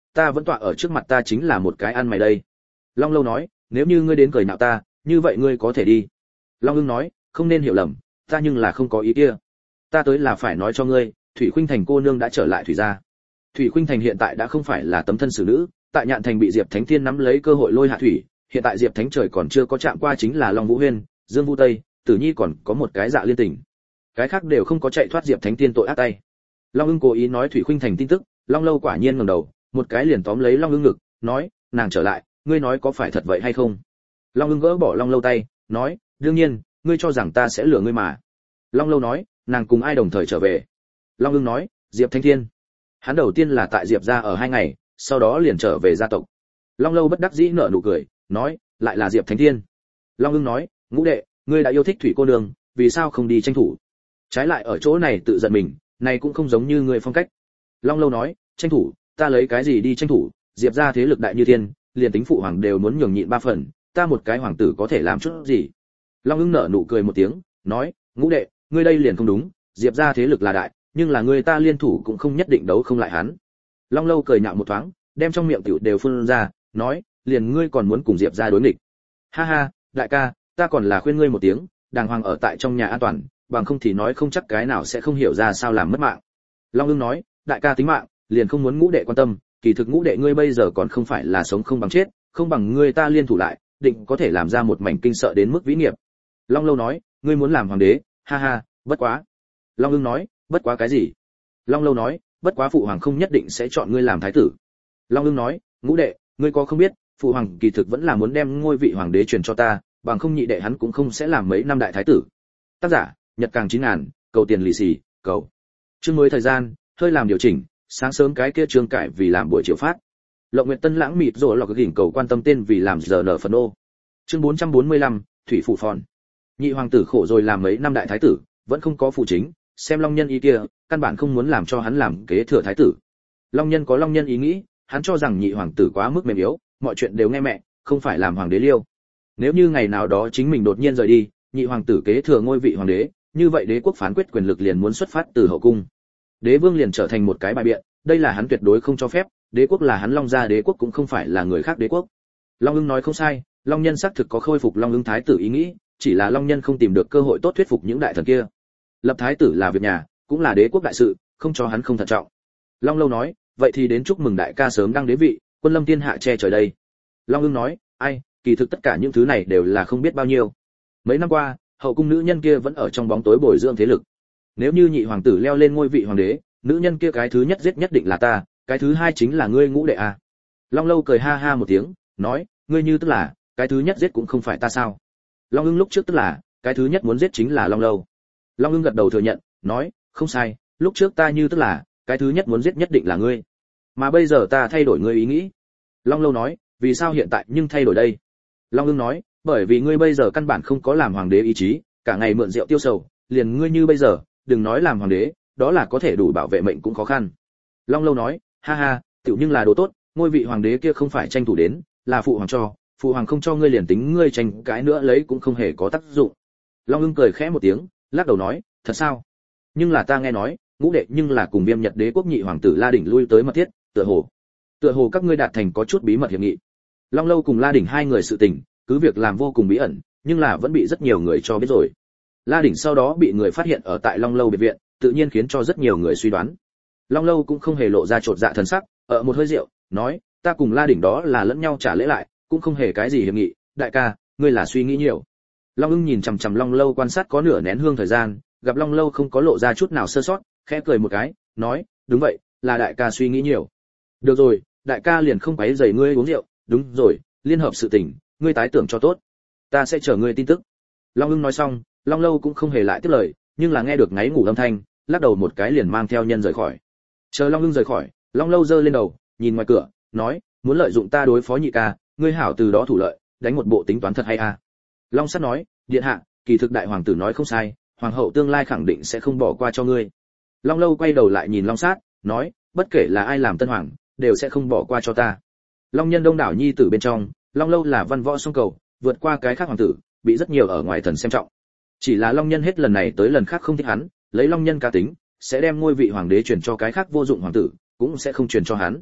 ta vẫn tọa ở trước mặt ta chính là một cái ăn mày đây. Long Lâu nói, nếu như ngươi đến cười nhạo ta, như vậy ngươi có thể đi. Long Ưng nói, không nên hiểu lầm, ta nhưng là không có ý kia. Ta tới là phải nói cho ngươi, Thủy Khuynh Thành cô nương đã trở lại thủy gia. Thủy Khuynh Thành hiện tại đã không phải là tấm thân xử nữ, tại Nhạn Thành bị Diệp Thánh Thiên nắm lấy cơ hội lôi hạ thủy, hiện tại Diệp Thánh Trời còn chưa có chạm qua chính là Long Vũ Huyên, Dương Vũ Tây, Tử Nhi còn có một cái Dạ Liên Tình. Cái khác đều không có chạy thoát Diệp Thánh Thiên tội ác tay. Long Ưng cố ý nói Thủy Khuynh Thành tin tức, Long Lâu quả nhiên ngẩng đầu, một cái liền tóm lấy Long Ưng ngực, nói, nàng trở lại, ngươi nói có phải thật vậy hay không? Long Ưng gỡ bỏ Long Lâu tay, nói, đương nhiên, ngươi cho rằng ta sẽ lừa ngươi mà. Long Lâu nói, nàng cùng ai đồng thời trở về? Long Ưng nói, Diệp Thánh Thiên. Hắn đầu tiên là tại Diệp gia ở hai ngày, sau đó liền trở về gia tộc. Long Lâu bất đắc dĩ nở nụ cười, nói, lại là Diệp Thánh Thiên. Long Ưng nói, ngũ đệ, ngươi đã yêu thích Thủy cô nương, vì sao không đi tranh thủ? Trái lại ở chỗ này tự giận mình, này cũng không giống như ngươi phong cách. Long Lâu nói, tranh thủ, ta lấy cái gì đi tranh thủ? Diệp gia thế lực đại như thiên, liền tính phụ hoàng đều muốn nhường nhịn ba phần, ta một cái hoàng tử có thể làm chút gì? Long Ưng nở nụ cười một tiếng, nói, ngũ đệ, ngươi đây liền không đúng, Diệp gia thế lực là đại, nhưng là người ta liên thủ cũng không nhất định đấu không lại hắn. Long Lâu cười nhạo một thoáng, đem trong miệng tiểu đều phun ra, nói, liền ngươi còn muốn cùng Diệp gia đối nghịch? Ha ha, đại ca, ta còn là khuyên ngươi một tiếng, đàng hoàng ở tại trong nhà an toàn, bằng không thì nói không chắc cái nào sẽ không hiểu ra sao làm mất mạng. Long Ưng nói, đại ca tính mạng, liền không muốn ngũ đệ quan tâm, kỳ thực ngũ đệ ngươi bây giờ còn không phải là sống không bằng chết, không bằng ngươi ta liên thủ lại, định có thể làm ra một mảnh kinh sợ đến mức vĩ nghiệp. Long Lâu nói, ngươi muốn làm hoàng đế, ha ha, bất quá. Long Ưng nói, bất quá cái gì? Long Lâu nói, bất quá phụ hoàng không nhất định sẽ chọn ngươi làm thái tử. Long Ưng nói, ngũ đệ, ngươi có không biết, phụ hoàng kỳ thực vẫn là muốn đem ngôi vị hoàng đế truyền cho ta, bằng không nhị đệ hắn cũng không sẽ làm mấy năm đại thái tử. Tác giả, Nhật Càng chín ngàn, cầu tiền lì xì, cầu. Chương mới thời gian, hơi làm điều chỉnh, sáng sớm cái kia trương cải vì làm buổi chiều phát. Lộng Nguyệt Tân lãng mịt rồi lọc cái gỉnh cầu quan tâm tên vì làm giờ nở phần ô. Chương bốn trăm bốn mươi lăm, thủy phủ phòn. Nhị hoàng tử khổ rồi làm mấy năm đại thái tử, vẫn không có phụ chính, xem Long Nhân ý kia, căn bản không muốn làm cho hắn làm kế thừa thái tử. Long Nhân có Long Nhân ý nghĩ, hắn cho rằng nhị hoàng tử quá mức mềm yếu, mọi chuyện đều nghe mẹ, không phải làm hoàng đế liêu. Nếu như ngày nào đó chính mình đột nhiên rời đi, nhị hoàng tử kế thừa ngôi vị hoàng đế, như vậy đế quốc phán quyết quyền lực liền muốn xuất phát từ hậu cung. Đế vương liền trở thành một cái bài biện, đây là hắn tuyệt đối không cho phép, đế quốc là hắn Long gia đế quốc cũng không phải là người khác đế quốc. Long Ưng nói không sai, Long Nhân xác thực có khôi phục Long Ưng thái tử ý nghĩ, chỉ là Long Nhân không tìm được cơ hội tốt thuyết phục những đại thần kia. Lập thái tử là việc nhà, cũng là đế quốc đại sự, không cho hắn không thận trọng. Long Lâu nói, vậy thì đến chúc mừng đại ca sớm đăng đế vị, quân lâm thiên hạ che trời đây. Long Ưng nói, ai, kỳ thực tất cả những thứ này đều là không biết bao nhiêu. Mấy năm qua, hậu cung nữ nhân kia vẫn ở trong bóng tối bồi dưỡng thế lực. Nếu như nhị hoàng tử leo lên ngôi vị hoàng đế, nữ nhân kia cái thứ nhất giết nhất định là ta, cái thứ hai chính là ngươi ngũ đệ à. Long Lâu cười ha ha một tiếng, nói, ngươi như tức là, cái thứ nhất giết cũng không phải ta sao? Long Ưng lúc trước tức là, cái thứ nhất muốn giết chính là Long Lâu. Long Ưng gật đầu thừa nhận, nói, không sai, lúc trước ta như tức là, cái thứ nhất muốn giết nhất định là ngươi. Mà bây giờ ta thay đổi ngươi ý nghĩ. Long Lâu nói, vì sao hiện tại nhưng thay đổi đây? Long Ưng nói, bởi vì ngươi bây giờ căn bản không có làm hoàng đế ý chí, cả ngày mượn rượu tiêu sầu, liền ngươi như bây giờ, đừng nói làm hoàng đế, đó là có thể đủ bảo vệ mệnh cũng khó khăn. Long Lâu nói, ha ha, tiểu nhưng là đồ tốt, ngôi vị hoàng đế kia không phải tranh thủ đến, là phụ hoàng cho, phụ hoàng không cho ngươi liền tính ngươi tranh cái nữa lấy cũng không hề có tác dụng. Long Ưng cười khẽ một tiếng, lắc đầu nói, thật sao? Nhưng là ta nghe nói, ngũ đệ nhưng là cùng Viêm Nhật đế quốc nhị hoàng tử La Đỉnh lui tới mật thiết, tựa hồ, tựa hồ các ngươi đạt thành có chút bí mật hiệp nghị. Long Lâu cùng La Đỉnh hai người sự tình, cứ việc làm vô cùng bí ẩn, nhưng là vẫn bị rất nhiều người cho biết rồi. La Đỉnh sau đó bị người phát hiện ở tại Long Lâu biệt viện, tự nhiên khiến cho rất nhiều người suy đoán. Long Lâu cũng không hề lộ ra trột dạ thần sắc, ở một hơi rượu, nói, ta cùng La Đỉnh đó là lẫn nhau trả lễ lại, cũng không hề cái gì hiệp nghị, đại ca, ngươi là suy nghĩ nhiều. Long Ưng nhìn chằm chằm Long Lâu quan sát có nửa nén hương thời gian, gặp Long Lâu không có lộ ra chút nào sơ sót, khẽ cười một cái, nói, đúng vậy, là đại ca suy nghĩ nhiều. Được rồi, đại ca liền không quấy rầy ngươi uống rượu, đúng rồi, liên hợp sự tình, ngươi tái tưởng cho tốt. Ta sẽ chờ ngươi tin tức. Long Ưng nói xong, Long Lâu cũng không hề lại tiếp lời, nhưng là nghe được ngáy ngủ âm thanh, lắc đầu một cái liền mang theo nhân rời khỏi. Chờ Long Ưng rời khỏi, Long Lâu giơ lên đầu, nhìn ngoài cửa, nói, muốn lợi dụng ta đối phó nhị ca, ngươi hảo từ đó thủ lợi, đánh một bộ tính toán thật hay a. À? Long Sắt nói, điện hạ, kỳ thực đại hoàng tử nói không sai, hoàng hậu tương lai khẳng định sẽ không bỏ qua cho ngươi. Long Lâu quay đầu lại nhìn Long Sát, nói, bất kể là ai làm tân hoàng, đều sẽ không bỏ qua cho ta. Long Nhân đông đảo nhi tử bên trong, Long Lâu là văn võ song cầu, vượt qua cái khác hoàng tử, bị rất nhiều ở ngoài thần xem trọng. Chỉ là Long Nhân hết lần này tới lần khác không thích hắn, lấy Long Nhân cá tính, sẽ đem ngôi vị hoàng đế truyền cho cái khác vô dụng hoàng tử, cũng sẽ không truyền cho hắn.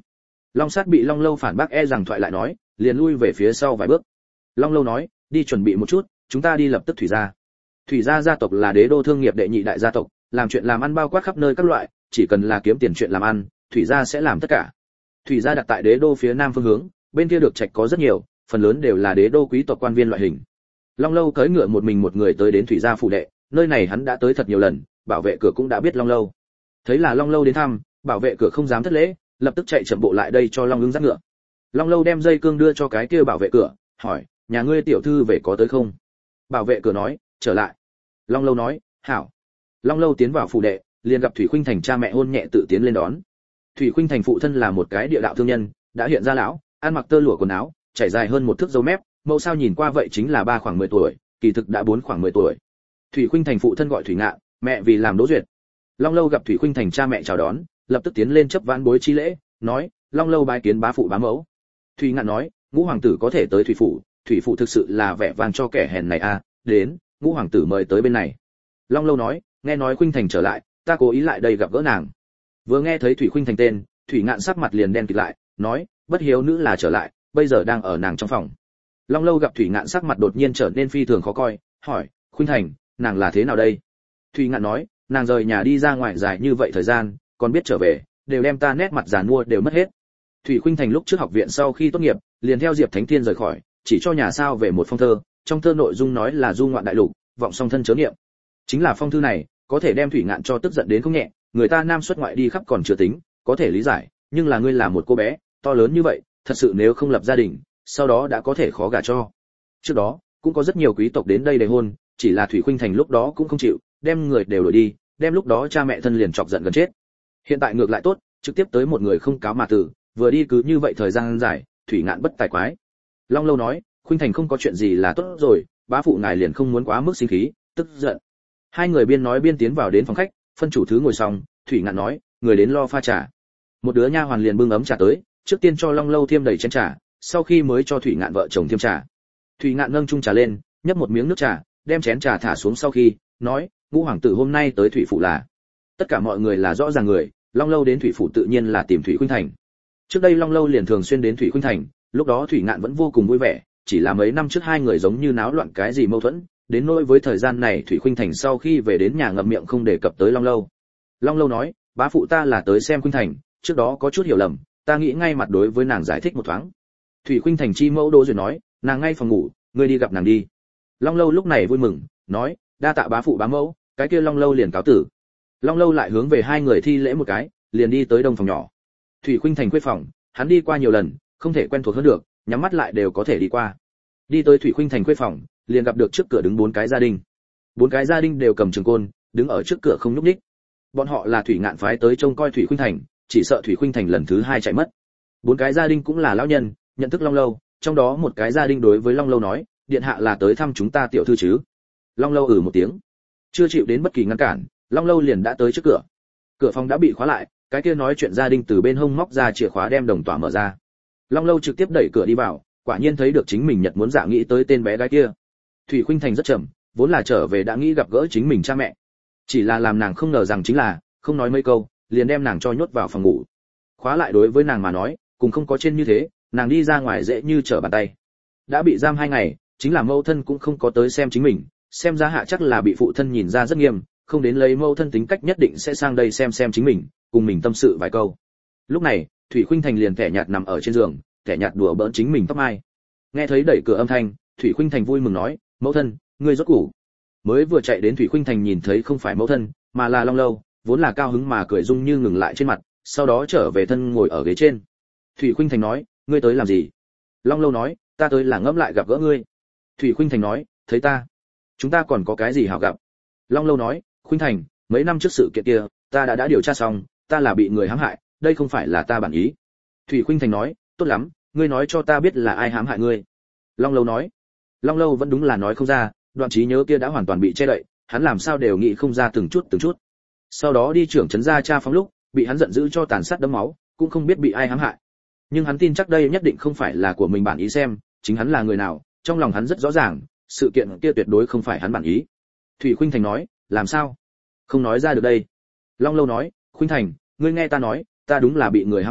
Long Sát bị Long Lâu phản bác e rằng thoại lại nói, liền lui về phía sau vài bước. Long Lâu nói, đi chuẩn bị một chút, chúng ta đi lập tức thủy gia. Thủy gia gia tộc là đế đô thương nghiệp đệ nhị đại gia tộc, làm chuyện làm ăn bao quát khắp nơi các loại, chỉ cần là kiếm tiền chuyện làm ăn, thủy gia sẽ làm tất cả. Thủy gia đặt tại đế đô phía nam phương hướng, bên kia được trạch có rất nhiều, phần lớn đều là đế đô quý tộc quan viên loại hình. Long Lâu cưỡi ngựa một mình một người tới đến thủy gia phủ đệ, nơi này hắn đã tới thật nhiều lần, bảo vệ cửa cũng đã biết Long Lâu. Thấy là Long Lâu đến thăm, bảo vệ cửa không dám thất lễ, lập tức chạy chậm bộ lại đây cho Long Ưng dắt ngựa. Long Lâu đem dây cương đưa cho cái kia bảo vệ cửa, hỏi, nhà ngươi tiểu thư về có tới không? Bảo vệ cửa nói, trở lại. Long Lâu nói, hảo. Long Lâu tiến vào phủ đệ, liền gặp Thủy Khuynh Thành cha mẹ hôn nhẹ tự tiến lên đón. Thủy Khuynh Thành phụ thân là một cái địa đạo thương nhân, đã hiện ra lão, ăn mặc tơ lụa quần áo, chảy dài hơn một thước râu mép, mẫu sao nhìn qua vậy chính là ba khoảng mười tuổi, kỳ thực đã bốn khoảng mười tuổi. Thủy Khuynh Thành phụ thân gọi Thủy Ngạn, mẹ vì làm Đỗ Duyệt. Long Lâu gặp Thủy Khuynh Thành cha mẹ chào đón, lập tức tiến lên chấp vãn bối chi lễ, nói, Long Lâu bái kiến bá phụ bá mẫu. Thủy Ngạn nói, ngũ hoàng tử có thể tới thủy phủ, thủy phủ thực sự là vẻ vang cho kẻ hèn này a, à, đến, ngũ hoàng tử mời tới bên này. Long Lâu nói, nghe nói Khuynh Thành trở lại, ta cố ý lại đây gặp gỡ nàng. Vừa nghe thấy Thủy Khuynh Thành tên, Thủy Ngạn sắc mặt liền đen kịt lại, nói, bất hiếu nữ là trở lại, bây giờ đang ở nàng trong phòng. Long Lâu gặp Thủy Ngạn sắc mặt đột nhiên trở nên phi thường khó coi, hỏi, Khuynh Thành, nàng là thế nào đây? Thủy Ngạn nói, nàng rời nhà đi ra ngoài dài như vậy thời gian, còn biết trở về, đều đem ta nét mặt giàn mua đều mất hết. Thủy Khuynh Thành lúc trước học viện sau khi tốt nghiệp, liền theo Diệp Thánh Thiên rời khỏi, chỉ cho nhà sao về một phong thơ, trong thơ nội dung nói là du ngoạn đại lục, vọng song thân chớ niệm. Chính là phong thư này, có thể đem Thủy Ngạn cho tức giận đến không nhẹ, người ta nam xuất ngoại đi khắp còn chưa tính, có thể lý giải, nhưng là ngươi là một cô bé, to lớn như vậy, thật sự nếu không lập gia đình, sau đó đã có thể khó gả cho. Trước đó, cũng có rất nhiều quý tộc đến đây đề hôn, chỉ là Thủy Khuynh Thành lúc đó cũng không chịu, đem người đều đuổi đi, đem lúc đó cha mẹ thân liền chọc giận gần chết. Hiện tại ngược lại tốt, trực tiếp tới một người không cáo mà tử, vừa đi cứ như vậy thời gian dài, Thủy Ngạn bất tài quái. Long Lâu nói, Khuynh Thành không có chuyện gì là tốt rồi, bá phụ ngài liền không muốn quá mức sinh khí, tức giận. Hai người biên nói biên tiến vào đến phòng khách, phân chủ thứ ngồi xong, Thủy Ngạn nói, người đến lo pha trà. Một đứa nha hoàn liền bưng ấm trà tới, trước tiên cho Long Lâu thêm đầy chén trà, sau khi mới cho Thủy Ngạn vợ chồng thêm trà. Thủy Ngạn nâng chung trà lên, nhấp một miếng nước trà, đem chén trà thả xuống sau khi, nói, ngũ hoàng tử hôm nay tới thủy phủ là. Tất cả mọi người là rõ ràng người, Long Lâu đến thủy phủ tự nhiên là tìm Thủy Khuynh Thành. Trước đây Long Lâu liền thường xuyên đến Thủy Khuynh Thành, lúc đó Thủy Ngạn vẫn vô cùng vui vẻ, chỉ là mấy năm trước hai người giống như náo loạn cái gì mâu thuẫn, đến nỗi với thời gian này Thủy Khuynh Thành sau khi về đến nhà ngậm miệng không đề cập tới Long Lâu. Long Lâu nói, bá phụ ta là tới xem Khuynh Thành, trước đó có chút hiểu lầm, ta nghĩ ngay mặt đối với nàng giải thích một thoáng. Thủy Khuynh Thành chi mẫu Đỗ Duyệt nói, nàng ngay phòng ngủ, ngươi đi gặp nàng đi. Long Lâu lúc này vui mừng, nói, đa tạ bá phụ bá mẫu, cái kia Long Lâu liền cáo tử. Long Lâu lại hướng về hai người thi lễ một cái, liền đi tới đông phòng nhỏ. Thủy Khuynh Thành quê phòng, hắn đi qua nhiều lần, không thể quen thuộc hơn được, nhắm mắt lại đều có thể đi qua. Đi tới Thủy Khuynh Thành quê phòng, liền gặp được trước cửa đứng bốn cái gia đình. Bốn cái gia đình đều cầm trường côn, đứng ở trước cửa không nhúc nhích. Bọn họ là Thủy Ngạn phái tới trông coi Thủy Khuynh Thành, chỉ sợ Thủy Khuynh Thành lần thứ hai chạy mất. Bốn cái gia đình cũng là lão nhân, nhận thức Long Lâu, trong đó một cái gia đình đối với Long Lâu nói, điện hạ là tới thăm chúng ta tiểu thư chứ? Long Lâu ừ một tiếng, chưa chịu đến bất kỳ ngăn cản, Long Lâu liền đã tới trước cửa. Cửa phòng đã bị khóa lại, cái kia nói chuyện gia đình từ bên hông móc ra chìa khóa đem đồng tỏa mở ra. Long Lâu trực tiếp đẩy cửa đi vào, quả nhiên thấy được chính mình Nhật muốn dạ nghĩ tới tên bé gái kia. Thủy Khuynh Thành rất chậm, vốn là trở về đã nghĩ gặp gỡ chính mình cha mẹ, chỉ là làm nàng không ngờ rằng chính là không nói mấy câu, liền đem nàng cho nhốt vào phòng ngủ. Khóa lại đối với nàng mà nói, cùng không có trên như thế, nàng đi ra ngoài dễ như trở bàn tay. Đã bị giam hai ngày, chính là mẫu thân cũng không có tới xem chính mình, xem ra hạ chắc là bị phụ thân nhìn ra rất nghiêm, không đến lấy mẫu thân tính cách nhất định sẽ sang đây xem xem chính mình, cùng mình tâm sự vài câu. Lúc này, Thủy Khuynh Thành liền thẻ nhạt nằm ở trên giường, thẻ nhạt đùa bỡn chính mình tóc mai. Nghe thấy đẩy cửa âm thanh, Thủy Khuynh Thành vui mừng nói, mẫu thân, ngươi rốt củ. Mới vừa chạy đến Thủy Khuynh Thành nhìn thấy không phải mẫu thân, mà là Long Lâu, vốn là cao hứng mà cười rung như ngừng lại trên mặt, sau đó trở về thân ngồi ở ghế trên. Thủy Khuynh Thành nói, ngươi tới làm gì? Long Lâu nói, ta tới là ngẫm lại gặp gỡ ngươi. Thủy Khuynh Thành nói, thấy ta, chúng ta còn có cái gì hảo gặp? Long Lâu nói, Khuynh Thành, mấy năm trước sự kiện kia, ta đã đã điều tra xong, ta là bị người hãm hại, đây không phải là ta bản ý. Thủy Khuynh Thành nói, tốt lắm, ngươi nói cho ta biết là ai hãm hại ngươi. Long Lâu nói, Long Lâu vẫn đúng là nói không ra, đoạn trí nhớ kia đã hoàn toàn bị che đậy, hắn làm sao đều nghĩ không ra từng chút từng chút. Sau đó đi trưởng trấn gia tra phóng lúc, bị hắn giận dữ cho tàn sát đẫm máu, cũng không biết bị ai hãm hại. Nhưng hắn tin chắc đây nhất định không phải là của mình bản ý xem, chính hắn là người nào, trong lòng hắn rất rõ ràng, sự kiện kia tuyệt đối không phải hắn bản ý. Thủy Khuynh Thành nói, làm sao? Không nói ra được đây. Long Lâu nói, Khuynh Thành, ngươi nghe ta nói, ta đúng là bị người hãm hại,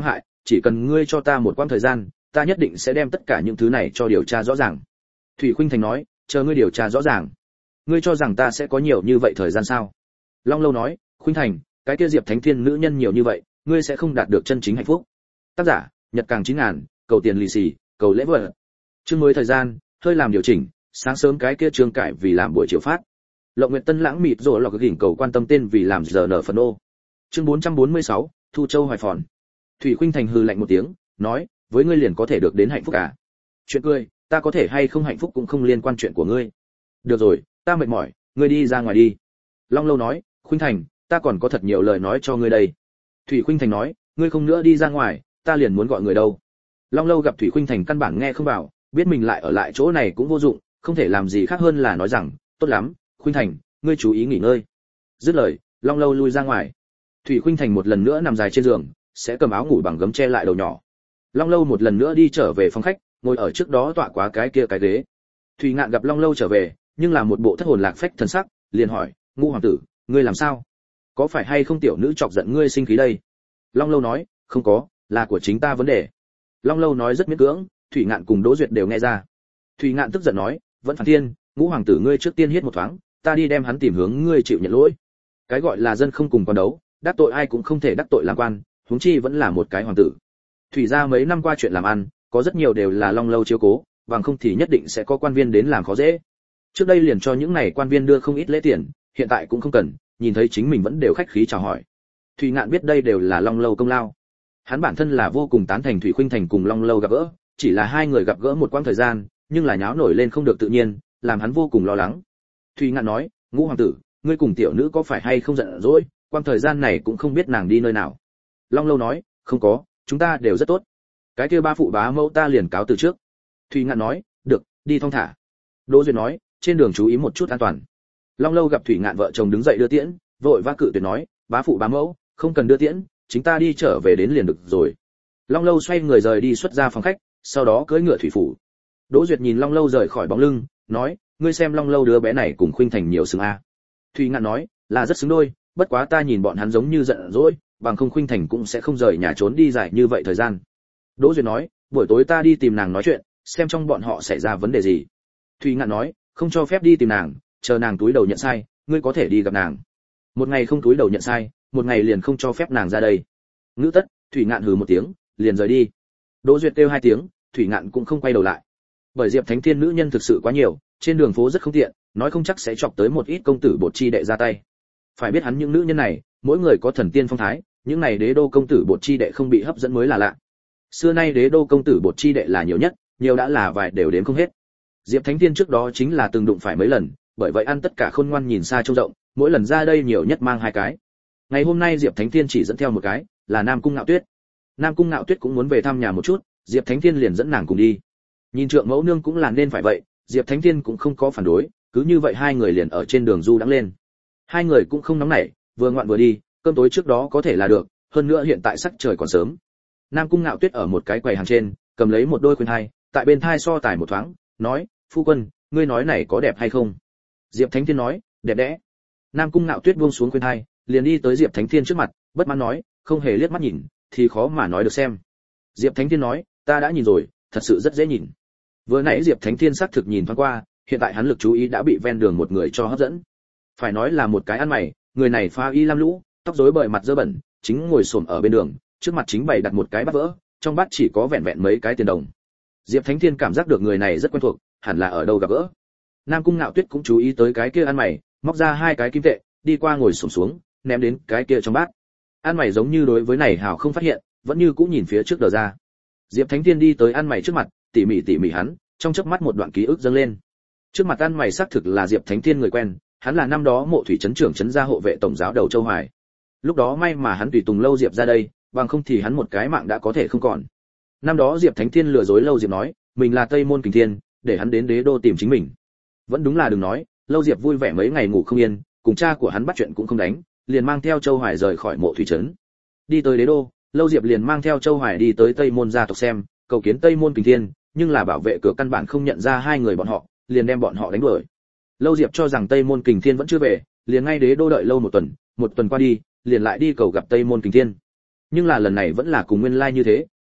chỉ cần ngươi cho ta một quãng thời gian, ta nhất định sẽ đem tất cả những thứ này cho điều tra rõ ràng. Thủy Khuynh Thành nói, chờ ngươi điều tra rõ ràng. Ngươi cho rằng ta sẽ có nhiều như vậy thời gian sao? Long Lâu nói, Khuynh Thành, cái kia Diệp Thánh Thiên nữ nhân nhiều như vậy, ngươi sẽ không đạt được chân chính hạnh phúc. Tác giả, Nhật Càng chín ngàn, cầu tiền lì xì, cầu lễ vật. Chương mới thời gian, hơi làm điều chỉnh, sáng sớm cái kia trương cải vì làm buổi chiều phát. Lộng Nguyệt Tân lãng mịt rồi lọc cái gỉnh cầu quan tâm tên vì làm giờ nở phần ô. Chương bốn trăm bốn mươi sáu, Thu Châu Hoài Phòn. Thủy Khuynh Thành hừ lạnh một tiếng, nói, với ngươi liền có thể được đến hạnh phúc à? Chuyện cười, ta có thể hay không hạnh phúc cũng không liên quan chuyện của ngươi. Được rồi, ta mệt mỏi, ngươi đi ra ngoài đi. Long Lâu nói, Khuynh Thành, ta còn có thật nhiều lời nói cho ngươi đây. Thủy Khuynh Thành nói, ngươi không nữa đi ra ngoài, ta liền muốn gọi người đâu. Long Lâu gặp Thủy Khuynh Thành căn bản nghe không vào, biết mình lại ở lại chỗ này cũng vô dụng, không thể làm gì khác hơn là nói rằng, tốt lắm, Khuynh Thành, ngươi chú ý nghỉ ngơi. Dứt lời, Long Lâu lui ra ngoài. Thủy Khuynh Thành một lần nữa nằm dài trên giường, sẽ cầm áo ngủ bằng gấm che lại đầu nhỏ. Long Lâu một lần nữa đi trở về phòng khách, ngồi ở trước đó tọa quá cái kia cái ghế. Thủy Ngạn gặp Long Lâu trở về, nhưng là một bộ thất hồn lạc phách thần sắc, liền hỏi, Ngũ hoàng tử, ngươi làm sao? Có phải hay không tiểu nữ chọc giận ngươi sinh khí đây? Long Lâu nói, không có, là của chính ta vấn đề. Long Lâu nói rất miễn cưỡng, Thủy Ngạn cùng Đỗ Duyệt đều nghe ra. Thủy Ngạn tức giận nói, vẫn phản thiên, Ngũ hoàng tử ngươi trước tiên hiết một thoáng, ta đi đem hắn tìm hướng ngươi chịu nhận lỗi. Cái gọi là dân không cùng quan đấu, đắc tội ai cũng không thể đắc tội làm quan, huống chi vẫn là một cái hoàng tử. Thủy gia mấy năm qua chuyện làm ăn, có rất nhiều đều là Long Lâu chiếu cố, bằng không thì nhất định sẽ có quan viên đến làm khó dễ. Trước đây liền cho những này quan viên đưa không ít lễ tiền, hiện tại cũng không cần, nhìn thấy chính mình vẫn đều khách khí chào hỏi. Thủy Ngạn biết đây đều là Long Lâu công lao. Hắn bản thân là vô cùng tán thành Thủy Khuynh Thành cùng Long Lâu gặp gỡ, chỉ là hai người gặp gỡ một quãng thời gian, nhưng là nháo nổi lên không được tự nhiên, làm hắn vô cùng lo lắng. Thủy Ngạn nói, Ngũ hoàng tử, ngươi cùng tiểu nữ có phải hay không giận dỗi, quãng thời gian này cũng không biết nàng đi nơi nào. Long Lâu nói, không có, chúng ta đều rất tốt. Cái kia ba phụ bá mẫu ta liền cáo từ trước. Thủy Ngạn nói, được, đi thong thả. Đỗ Duyệt nói, trên đường chú ý một chút an toàn. Long Lâu gặp Thủy Ngạn vợ chồng đứng dậy đưa tiễn, vội vã cự tuyệt nói, bá phụ bá mẫu, không cần đưa tiễn, chúng ta đi trở về đến liền được rồi. Long Lâu xoay người rời đi xuất ra phòng khách, sau đó cưỡi ngựa thủy phủ. Đỗ Duyệt nhìn Long Lâu rời khỏi bóng lưng, nói, ngươi xem Long Lâu đứa bé này cùng Khuynh Thành nhiều xứng a. Thủy Ngạn nói, là rất xứng đôi, bất quá ta nhìn bọn hắn giống như giận dỗi, bằng không Khuynh Thành cũng sẽ không rời nhà trốn đi dài như vậy thời gian. Đỗ Duyệt nói, buổi tối ta đi tìm nàng nói chuyện, xem trong bọn họ xảy ra vấn đề gì. Thủy Ngạn nói, không cho phép đi tìm nàng, chờ nàng túi đầu nhận sai, ngươi có thể đi gặp nàng. Một ngày không túi đầu nhận sai, một ngày liền không cho phép nàng ra đây. Ngữ tất, Thủy Ngạn hừ một tiếng, liền rời đi. Đỗ Duyệt kêu hai tiếng, Thủy Ngạn cũng không quay đầu lại. Bởi Diệp Thánh Thiên nữ nhân thực sự quá nhiều, trên đường phố rất không tiện, nói không chắc sẽ chọc tới một ít công tử bột chi đệ ra tay. Phải biết hắn những nữ nhân này, mỗi người có thần tiên phong thái, những này đế đô công tử bột chi đệ không bị hấp dẫn mới là lạ. Xưa nay đế đô công tử bột chi đệ là nhiều nhất, nhiều đã là vài đều đếm không hết. Diệp Thánh Thiên trước đó chính là từng đụng phải mấy lần, bởi vậy ăn tất cả khôn ngoan nhìn xa trông rộng, mỗi lần ra đây nhiều nhất mang hai cái. Ngày hôm nay Diệp Thánh Thiên chỉ dẫn theo một cái, là Nam Cung Ngạo Tuyết. Nam Cung Ngạo Tuyết cũng muốn về thăm nhà một chút, Diệp Thánh Thiên liền dẫn nàng cùng đi. Nhìn Trượng Mẫu Nương cũng là nên phải vậy, Diệp Thánh Thiên cũng không có phản đối, cứ như vậy hai người liền ở trên đường du đãng lên. Hai người cũng không nóng nảy, vừa ngoạn vừa đi, cơm tối trước đó có thể là được, hơn nữa hiện tại sắc trời còn sớm. Nam Cung Ngạo Tuyết ở một cái quầy hàng trên, cầm lấy một đôi khuyên thai, tại bên thai so tài một thoáng, nói, phu quân, ngươi nói này có đẹp hay không? Diệp Thánh Thiên nói, đẹp đẽ. Nam Cung Ngạo Tuyết buông xuống khuyên thai, liền đi tới Diệp Thánh Thiên trước mặt, bất mãn nói, không hề liếc mắt nhìn, thì khó mà nói được xem. Diệp Thánh Thiên nói, ta đã nhìn rồi, thật sự rất dễ nhìn. Vừa nãy Diệp Thánh Thiên xác thực nhìn thoáng qua, hiện tại hắn lực chú ý đã bị ven đường một người cho hấp dẫn. Phải nói là một cái ăn mày, người này pha y lam lũ, tóc rối bời mặt dơ bẩn, chính ngồi xổm ở bên đường, trước mặt chính bày đặt một cái bát vỡ, trong bát chỉ có vẹn vẹn mấy cái tiền đồng. Diệp Thánh Thiên cảm giác được người này rất quen thuộc, hẳn là ở đâu gặp gỡ. Nam Cung Ngạo Tuyết cũng chú ý tới cái kia ăn mày, móc ra hai cái kim tệ, đi qua ngồi xổm xuống, ném đến cái kia trong bát. Ăn mày giống như đối với này hào không phát hiện, vẫn như cũ nhìn phía trước đờ ra. Diệp Thánh Thiên đi tới ăn mày trước mặt, tỉ mỉ tỉ mỉ hắn, trong chớp mắt một đoạn ký ức dâng lên. Trước mặt ăn mày xác thực là Diệp Thánh Thiên người quen, hắn là năm đó Mộ Thủy trấn trưởng trấn gia hộ vệ tổng giáo đầu Châu Hoài. Lúc đó may mà hắn tùy tùng Lâu Diệp ra đây, bằng không thì hắn một cái mạng đã có thể không còn. Năm đó Diệp Thánh Thiên lừa dối Lâu Diệp nói, mình là Tây Môn Kình Thiên, để hắn đến đế đô tìm chính mình. Vẫn đúng là đừng nói, Lâu Diệp vui vẻ mấy ngày ngủ không yên, cùng cha của hắn bắt chuyện cũng không đánh, liền mang theo Châu Hoài rời khỏi Mộ Thủy trấn. Đi tới đế đô, Lâu Diệp liền mang theo Châu Hoài đi tới Tây Môn gia tộc xem, cầu kiến Tây Môn Kình Thiên, nhưng là bảo vệ cửa căn bản không nhận ra hai người bọn họ, liền đem bọn họ đánh đuổi. Lâu Diệp cho rằng Tây Môn Kình Thiên vẫn chưa về, liền ngay đế đô đợi lâu một tuần, một tuần qua đi, liền lại đi cầu gặp Tây Môn Kình Thiên. Nhưng là lần này vẫn là cùng nguyên lai như thế,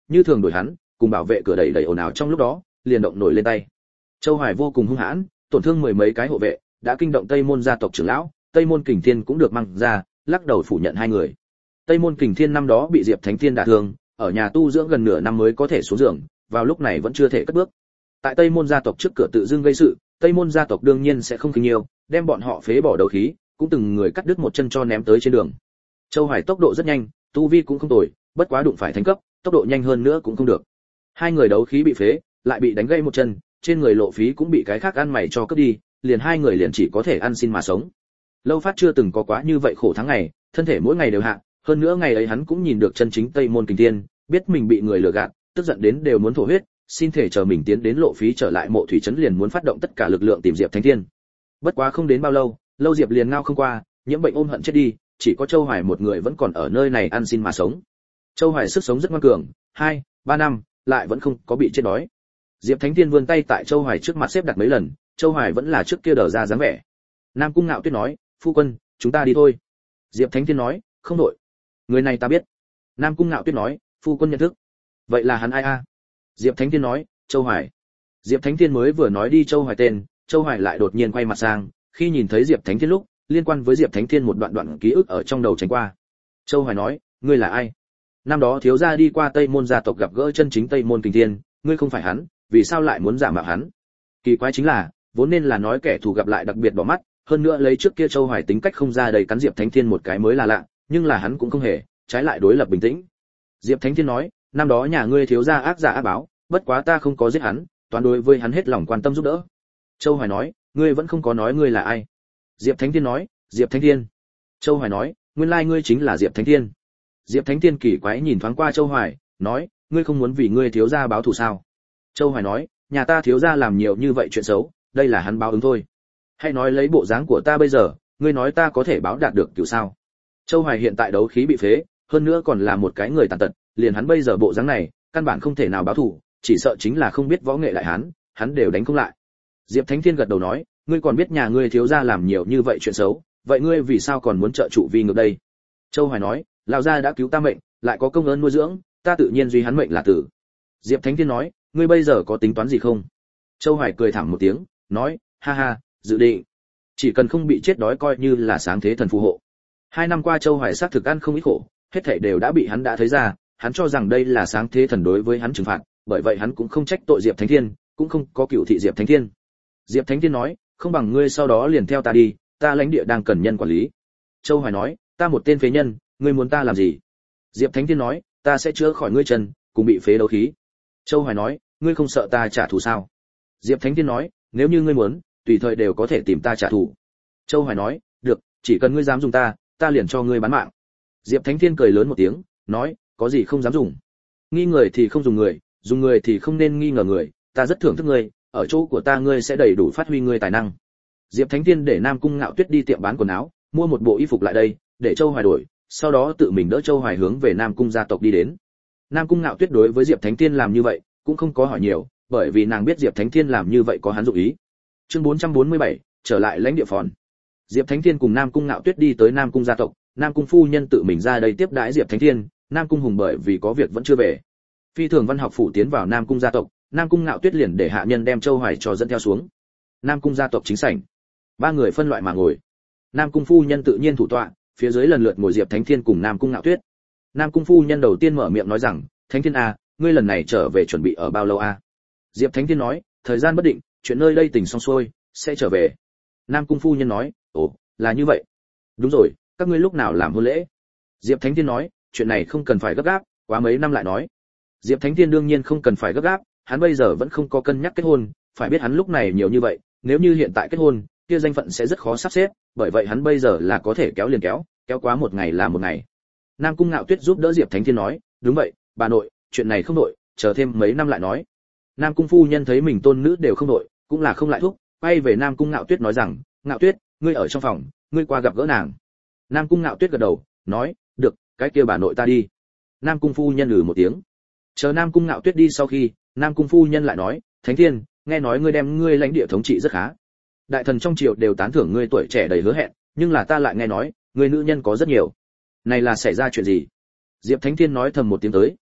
như thường đuổi hắn, cùng bảo vệ cửa đẩy đẩy ồn ào trong lúc đó, liền động nổi lên tay. Châu Hoài vô cùng hung hãn, tổn thương mười mấy cái hộ vệ, đã kinh động Tây Môn gia tộc trưởng lão, Tây Môn Kình Thiên cũng được mang ra, lắc đầu phủ nhận hai người. Tây Môn Kình Thiên năm đó bị Diệp Thánh Thiên đả thương, ở nhà tu dưỡng gần nửa năm mới có thể xuống giường, vào lúc này vẫn chưa thể cất bước. Tại Tây Môn gia tộc trước cửa tự dưng gây sự, Tây Môn gia tộc đương nhiên sẽ không khinh nhiều, đem bọn họ phế bỏ đấu khí, cũng từng người cắt đứt một chân cho ném tới trên đường. Châu Hoài tốc độ rất nhanh, tu vi cũng không tồi, bất quá đụng phải thánh cấp, tốc độ nhanh hơn nữa cũng không được. Hai người đấu khí bị phế, lại bị đánh gãy một chân, trên người lộ phí cũng bị cái khác ăn mày cho cướp đi, liền hai người liền chỉ có thể ăn xin mà sống. Lâu Phát chưa từng có quá như vậy khổ tháng ngày, thân thể mỗi ngày đều hạ, hơn nữa ngày ấy hắn cũng nhìn được chân chính Tây Môn Kình Thiên, biết mình bị người lừa gạt, tức giận đến đều muốn thổ huyết, xin thể chờ mình tiến đến lộ phí trở lại mộ thủy trấn liền muốn phát động tất cả lực lượng tìm Diệp Thánh Thiên. Bất quá không đến bao lâu, Lâu Diệp liền ngao không qua, nhiễm bệnh ôm hận chết đi, chỉ có Châu Hoài một người vẫn còn ở nơi này ăn xin mà sống. Châu Hoài sức sống rất ngoan cường, hai, ba năm, lại vẫn không có bị chết đói. Diệp Thánh Thiên vươn tay tại Châu Hoài trước mặt xếp đặt mấy lần, Châu Hoài vẫn là trước kia đờ ra dáng vẻ. Nam Cung Ngạo Tuyết nói, phu quân, chúng ta đi thôi. Diệp Thánh Thiên nói, không đổi. Người này ta biết. Nam Cung Ngạo Tuyết nói, phu quân nhận thức. Vậy là hắn ai a? Diệp Thánh Thiên nói, Châu Hoài. Diệp Thánh Thiên mới vừa nói đi Châu Hoài tên, Châu Hoài lại đột nhiên quay mặt sang, khi nhìn thấy Diệp Thánh Thiên lúc, liên quan với Diệp Thánh Thiên một đoạn đoạn ký ức ở trong đầu tránh qua. Châu Hoài nói, ngươi là ai? Năm đó thiếu gia đi qua Tây Môn gia tộc gặp gỡ chân chính Tây Môn Kình Thiên, ngươi không phải hắn, vì sao lại muốn giả mạo hắn? Kỳ quái chính là, vốn nên là nói kẻ thù gặp lại đặc biệt bỏ mắt, hơn nữa lấy trước kia Châu Hoài tính cách không ra đầy cắn Diệp Thánh Thiên một cái mới là lạ, nhưng là hắn cũng không hề, trái lại đối lập bình tĩnh. Diệp Thánh Thiên nói, năm đó nhà ngươi thiếu gia ác giả ác báo, bất quá ta không có giết hắn, toàn đối với hắn hết lòng quan tâm giúp đỡ. Châu Hoài nói, ngươi vẫn không có nói ngươi là ai. Diệp Thánh Thiên nói, Diệp Thánh Thiên. Châu Hoài nói, nguyên lai ngươi chính là Diệp Thánh Thiên. Diệp Thánh Thiên kỳ quái nhìn thoáng qua Châu Hoài, nói, ngươi không muốn vì ngươi thiếu gia báo thù sao? Châu Hoài nói, nhà ta thiếu gia làm nhiều như vậy chuyện xấu, đây là hắn báo ứng thôi. Hãy nói lấy bộ dáng của ta bây giờ, ngươi nói ta có thể báo đạt được kiểu sao? Châu Hoài hiện tại đấu khí bị phế, hơn nữa còn là một cái người tàn tật, liền hắn bây giờ bộ dáng này, căn bản không thể nào báo thù, chỉ sợ chính là không biết võ nghệ lại hắn, hắn đều đánh không lại. Diệp Thánh Thiên gật đầu nói, ngươi còn biết nhà ngươi thiếu gia làm nhiều như vậy chuyện xấu, vậy ngươi vì sao còn muốn trợ trụ vi ngược đây? Châu Hoài nói, lão gia đã cứu ta mệnh, lại có công ơn nuôi dưỡng, ta tự nhiên duy hắn mệnh là tử. Diệp Thánh Thiên nói, ngươi bây giờ có tính toán gì không? Châu Hoài cười thảm một tiếng, nói, ha ha, dự định, chỉ cần không bị chết đói coi như là sáng thế thần phù hộ. Hai năm qua Châu Hoài xác thực ăn không ít khổ, hết thảy đều đã bị hắn đã thấy ra, hắn cho rằng đây là sáng thế thần đối với hắn trừng phạt, bởi vậy hắn cũng không trách tội Diệp Thánh Thiên, cũng không có cựu thị Diệp Thánh Thiên. Diệp Thánh Thiên nói, không bằng ngươi sau đó liền theo ta đi, ta lãnh địa đang cần nhân quản lý. Châu Hoài nói, ta một tên phế nhân, ngươi muốn ta làm gì? Diệp Thánh Thiên nói, ta sẽ chữa khỏi ngươi chân, cùng bị phế đấu khí. Châu Hoài nói, ngươi không sợ ta trả thù sao? Diệp Thánh Thiên nói, nếu như ngươi muốn, tùy thời đều có thể tìm ta trả thù. Châu Hoài nói, được, chỉ cần ngươi dám dùng ta, ta liền cho ngươi bán mạng. Diệp Thánh Thiên cười lớn một tiếng, nói, có gì không dám dùng? Nghi người thì không dùng người, dùng người thì không nên nghi ngờ người, ta rất thưởng thức ngươi, ở chỗ của ta ngươi sẽ đầy đủ phát huy ngươi tài năng. Diệp Thánh Thiên để Nam Cung Ngạo Tuyết đi tiệm bán quần áo, mua một bộ y phục lại đây, để Châu Hoài đổi, sau đó tự mình đỡ Châu Hoài hướng về Nam Cung gia tộc đi đến. Nam Cung Ngạo Tuyết đối với Diệp Thánh Thiên làm như vậy, cũng không có hỏi nhiều, bởi vì nàng biết Diệp Thánh Thiên làm như vậy có hắn dụng ý. Chương bốn trăm bốn mươi bảy, trở lại lãnh địa phòn. Diệp Thánh Thiên cùng Nam Cung Ngạo Tuyết đi tới Nam Cung gia tộc, Nam Cung phu nhân tự mình ra đây tiếp đãi Diệp Thánh Thiên, Nam Cung Hùng bởi vì có việc vẫn chưa về. Phi thường văn học phủ tiến vào Nam Cung gia tộc, Nam Cung Ngạo Tuyết liền để hạ nhân đem Châu Hoài cho dẫn theo xuống. Nam Cung gia tộc chính sảnh, ba người phân loại mà ngồi. Nam Cung phu nhân tự nhiên thủ tọa, phía dưới lần lượt ngồi Diệp Thánh Thiên cùng Nam Cung Ngạo Tuyết. Nam Cung phu nhân đầu tiên mở miệng nói rằng, Thánh Thiên a, ngươi lần này trở về chuẩn bị ở bao lâu a? Diệp Thánh Thiên nói, thời gian bất định, chuyện nơi đây tình xong xuôi, sẽ trở về. Nam Cung phu nhân nói, ồ, là như vậy. Đúng rồi, các ngươi lúc nào làm hôn lễ? Diệp Thánh Thiên nói, chuyện này không cần phải gấp gáp, quá mấy năm lại nói. Diệp Thánh Thiên đương nhiên không cần phải gấp gáp, hắn bây giờ vẫn không có cân nhắc kết hôn, phải biết hắn lúc này nhiều như vậy, nếu như hiện tại kết hôn, kia danh phận sẽ rất khó sắp xếp, bởi vậy hắn bây giờ là có thể kéo liền kéo, kéo quá một ngày là một ngày. Nam Cung Ngạo Tuyết giúp đỡ Diệp Thánh Thiên nói, đúng vậy, bà nội, chuyện này không nội, chờ thêm mấy năm lại nói. Nam Cung phu nhân thấy mình tôn nữ đều không nội, cũng là không lại thúc, quay về Nam Cung Ngạo Tuyết nói rằng, Ngạo Tuyết, ngươi ở trong phòng, ngươi qua gặp gỡ nàng. Nam Cung Ngạo Tuyết gật đầu, nói, được, cái kia bà nội ta đi. Nam Cung phu nhân ừ một tiếng. Chờ Nam Cung Ngạo Tuyết đi sau khi, Nam Cung phu nhân lại nói, Thánh Thiên, nghe nói ngươi đem ngươi lãnh địa thống trị rất khá. Đại thần trong triều đều tán thưởng ngươi tuổi trẻ đầy hứa hẹn, nhưng là ta lại nghe nói, ngươi nữ nhân có rất nhiều. Này là xảy ra chuyện gì? Diệp Thánh Thiên nói thầm một tiếng tới,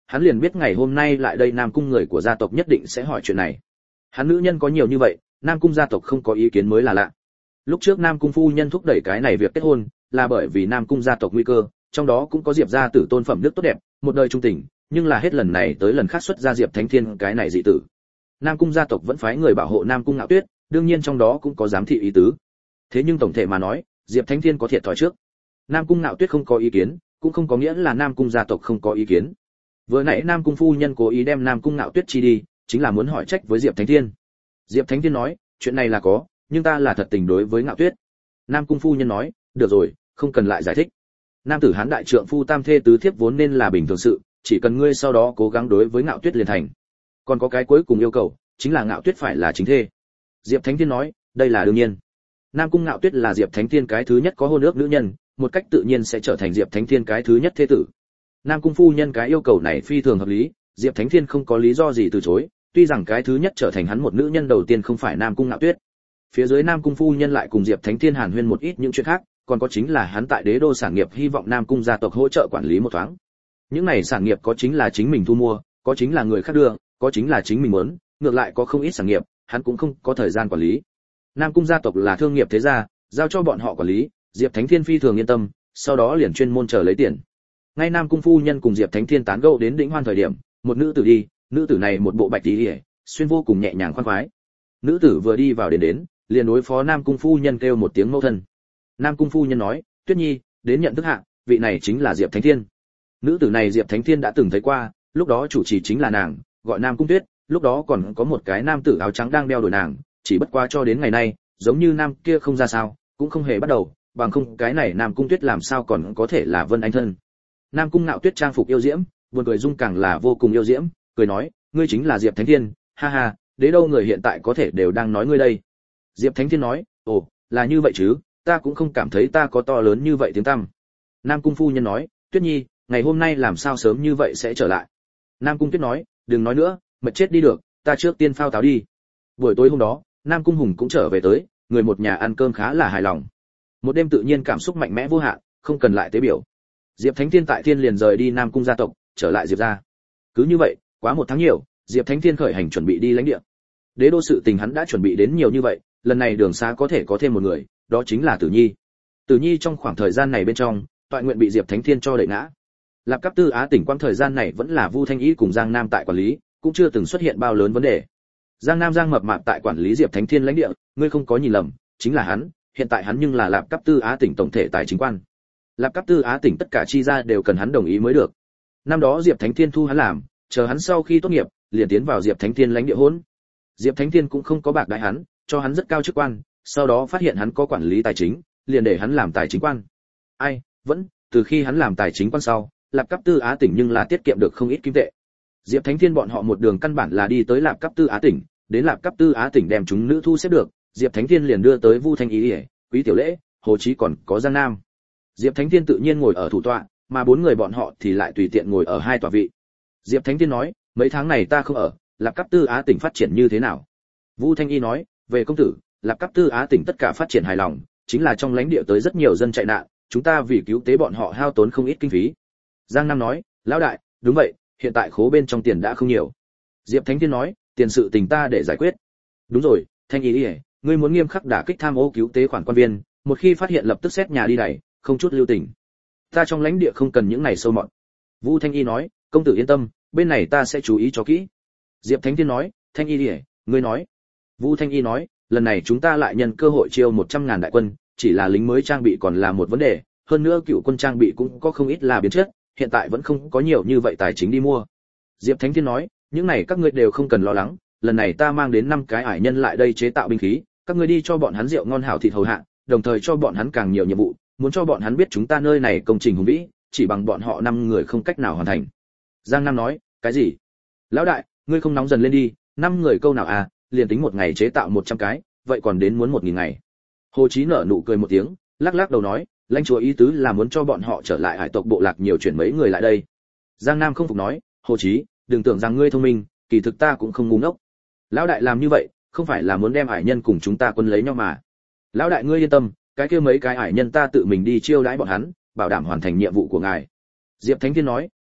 hắn liền biết ngày hôm nay lại đây Nam cung người của gia tộc nhất định sẽ hỏi chuyện này. Hắn nữ nhân có nhiều như vậy, Nam cung gia tộc không có ý kiến mới là lạ. Lúc trước Nam cung phu nhân thúc đẩy cái này việc kết hôn, là bởi vì Nam cung gia tộc nguy cơ, trong đó cũng có Diệp gia tử tôn phẩm đức tốt đẹp, một đời trung tình, nhưng là hết lần này tới lần khác xuất ra Diệp Thánh Thiên cái này dị tử. Nam cung gia tộc vẫn phái người bảo hộ Nam cung Ngạo Tuyết, đương nhiên trong đó cũng có giám thị ý tứ. Thế nhưng tổng thể mà nói, Diệp Thánh Thiên có thiệt thòi trước. Nam cung Ngạo Tuyết không có ý kiến, cũng không có nghĩa là Nam cung gia tộc không có ý kiến. Vừa nãy Nam cung phu nhân cố ý đem Nam cung Ngạo Tuyết chi đi, chính là muốn hỏi trách với Diệp Thánh Thiên. Diệp Thánh Thiên nói, chuyện này là có, nhưng ta là thật tình đối với Ngạo Tuyết. Nam cung phu nhân nói, được rồi, không cần lại giải thích. Nam tử hán đại trượng phu tam thê tứ thiếp vốn nên là bình thường sự, chỉ cần ngươi sau đó cố gắng đối với Ngạo Tuyết liền thành. Còn có cái cuối cùng yêu cầu, chính là Ngạo Tuyết phải là chính thê. Diệp Thánh Thiên nói, đây là đương nhiên. Nam cung Ngạo Tuyết là Diệp Thánh Thiên cái thứ nhất có hôn ước nữ nhân, một cách tự nhiên sẽ trở thành Diệp Thánh Thiên cái thứ nhất thế tử. Nam cung phu nhân cái yêu cầu này phi thường hợp lý, Diệp Thánh Thiên không có lý do gì từ chối, tuy rằng cái thứ nhất trở thành hắn một nữ nhân đầu tiên không phải Nam cung Ngạo Tuyết. Phía dưới Nam cung phu nhân lại cùng Diệp Thánh Thiên hàn huyên một ít những chuyện khác, còn có chính là hắn tại Đế đô sản nghiệp hy vọng Nam cung gia tộc hỗ trợ quản lý một thoáng. Những này sản nghiệp có chính là chính mình thu mua, có chính là người khác đưa, có chính là chính mình muốn, ngược lại có không ít sản nghiệp, hắn cũng không có thời gian quản lý. Nam cung gia tộc là thương nghiệp thế gia, giao cho bọn họ quản lý, Diệp Thánh Thiên phi thường yên tâm, sau đó liền chuyên môn chờ lấy tiền. Ngay Nam cung phu nhân cùng Diệp Thánh Thiên tán gẫu đến đỉnh hoan thời điểm, một nữ tử đi, nữ tử này một bộ bạch y, xuyên vô cùng nhẹ nhàng khoan khoái. Nữ tử vừa đi vào đến đến, liền đối phó Nam cung phu nhân kêu một tiếng mẫu thân. Nam cung phu nhân nói, Tuyết Nhi, đến nhận thức hạ, vị này chính là Diệp Thánh Thiên. Nữ tử này Diệp Thánh Thiên đã từng thấy qua, lúc đó chủ trì chính là nàng, gọi Nam cung Tuyết, lúc đó còn có một cái nam tử áo trắng đang đeo đuổi nàng, chỉ bất quá cho đến ngày nay, giống như nam kia không ra sao, cũng không hề bắt đầu, bằng không cái này Nam cung Tuyết làm sao còn có thể là Vân Anh thân. Nam cung Ngạo Tuyết trang phục yêu diễm, buồn cười dung càng là vô cùng yêu diễm, cười nói, ngươi chính là Diệp Thánh Thiên, ha ha, Đế đâu người hiện tại có thể đều đang nói ngươi đây. Diệp Thánh Thiên nói, ồ, là như vậy chứ, ta cũng không cảm thấy ta có to lớn như vậy tiếng tăm. Nam cung phu nhân nói, Tuyết Nhi, ngày hôm nay làm sao sớm như vậy sẽ trở lại. Nam cung Tuyết nói, đừng nói nữa, mệt chết đi được, ta trước tiên phao táo đi. Buổi tối hôm đó, Nam cung Hùng cũng trở về tới, người một nhà ăn cơm khá là hài lòng. Một đêm tự nhiên cảm xúc mạnh mẽ vô hạn, không cần lại tế biểu. Diệp Thánh Thiên tại Thiên liền rời đi Nam cung gia tộc, trở lại Diệp gia. Cứ như vậy, quá một tháng nhiều, Diệp Thánh Thiên khởi hành chuẩn bị đi lãnh địa. Đế đô sự tình hắn đã chuẩn bị đến nhiều như vậy, lần này đường xá có thể có thêm một người, đó chính là Tử Nhi. Tử Nhi trong khoảng thời gian này bên trong, toại nguyện bị Diệp Thánh Thiên cho đẩy ngã. Lạp Cáp Tư Á tỉnh quang thời gian này vẫn là Vu Thanh Ý cùng Giang Nam tại quản lý, cũng chưa từng xuất hiện bao lớn vấn đề. Giang Nam Giang mập mạp tại quản lý Diệp Thánh Thiên lãnh địa, ngươi không có nhìn lầm, chính là hắn, hiện tại hắn nhưng là Lạp Cáp Tư Á tỉnh tổng thể tài chính quan. Lạp Cáp Tư Á tỉnh tất cả chi ra đều cần hắn đồng ý mới được. Năm đó Diệp Thánh Thiên thu hắn làm, chờ hắn sau khi tốt nghiệp, liền tiến vào Diệp Thánh Thiên lãnh địa hỗn. Diệp Thánh Thiên cũng không có bạc đãi hắn, cho hắn rất cao chức quan, sau đó phát hiện hắn có quản lý tài chính, liền để hắn làm tài chính quan. Ai, vẫn, từ khi hắn làm tài chính quan sau, Lạp Cáp Tư Á tỉnh nhưng là tiết kiệm được không ít kim tệ. Diệp Thánh Thiên bọn họ một đường căn bản là đi tới Lạp Cáp Tư Á tỉnh, đến Lạp Cáp Tư Á tỉnh đem chúng nữ thu xếp được, Diệp Thánh Thiên liền đưa tới Vu Thanh Ý, Quý Tiểu Lễ, Hồ Chí còn có Giang Nam. Diệp Thánh Thiên tự nhiên ngồi ở thủ tọa, mà bốn người bọn họ thì lại tùy tiện ngồi ở hai tọa vị. Diệp Thánh Thiên nói, mấy tháng này ta không ở, Lạp Cáp Tư Á tỉnh phát triển như thế nào? Vu Thanh Y nói, về công tử, Lạp Cáp Tư Á tỉnh tất cả phát triển hài lòng, chính là trong lãnh địa tới rất nhiều dân chạy nạn, chúng ta vì cứu tế bọn họ hao tốn không ít kinh phí. Giang Nam nói, lão đại, đúng vậy, hiện tại khố bên trong tiền đã không nhiều. Diệp Thánh Thiên nói, tiền sự tình ta để giải quyết. Đúng rồi, Thanh Y, ngươi muốn nghiêm khắc đả kích tham ô cứu tế khoản quan viên, một khi phát hiện lập tức xét nhà đi đẩy, không chút lưu tình. Ta trong lãnh địa không cần những này sâu mọt. Vu Thanh Y nói, công tử yên tâm, bên này ta sẽ chú ý cho kỹ. Diệp Thánh Thiên nói, Thanh Y, ngươi nói. Vu Thanh Y nói, lần này chúng ta lại nhân cơ hội chiêu một trăm ngàn đại quân, chỉ là lính mới trang bị còn là một vấn đề, hơn nữa cựu quân trang bị cũng có không ít là biến chất, hiện tại vẫn không có nhiều như vậy tài chính đi mua. Diệp Thánh Thiên nói, những này các ngươi đều không cần lo lắng, lần này ta mang đến năm cái ải nhân lại đây chế tạo binh khí, các ngươi đi cho bọn hắn rượu ngon hảo thịt hầu hạ, đồng thời cho bọn hắn càng nhiều nhiệm vụ, muốn cho bọn hắn biết chúng ta nơi này công trình hùng vĩ, chỉ bằng bọn họ năm người không cách nào hoàn thành. Giang Nam nói, cái gì? Lão đại, ngươi không nóng dần lên đi, năm người câu nào à, liền tính một ngày chế tạo một trăm cái, vậy còn đến muốn một nghìn ngày. Hồ Chí nở nụ cười một tiếng, lắc lắc đầu nói, lãnh chúa ý tứ là muốn cho bọn họ trở lại hải tộc bộ lạc nhiều chuyển mấy người lại đây. Giang Nam không phục nói, Hồ Chí, đừng tưởng rằng ngươi thông minh, kỳ thực ta cũng không ngu ngốc. Lão đại làm như vậy, không phải là muốn đem ải nhân cùng chúng ta quân lấy nhau mà. Lão đại ngươi yên tâm, cái kia mấy cái ải nhân ta tự mình đi chiêu đãi bọn hắn, bảo đảm hoàn thành nhiệm vụ của ngài. Diệp Thánh Thiên nói, được,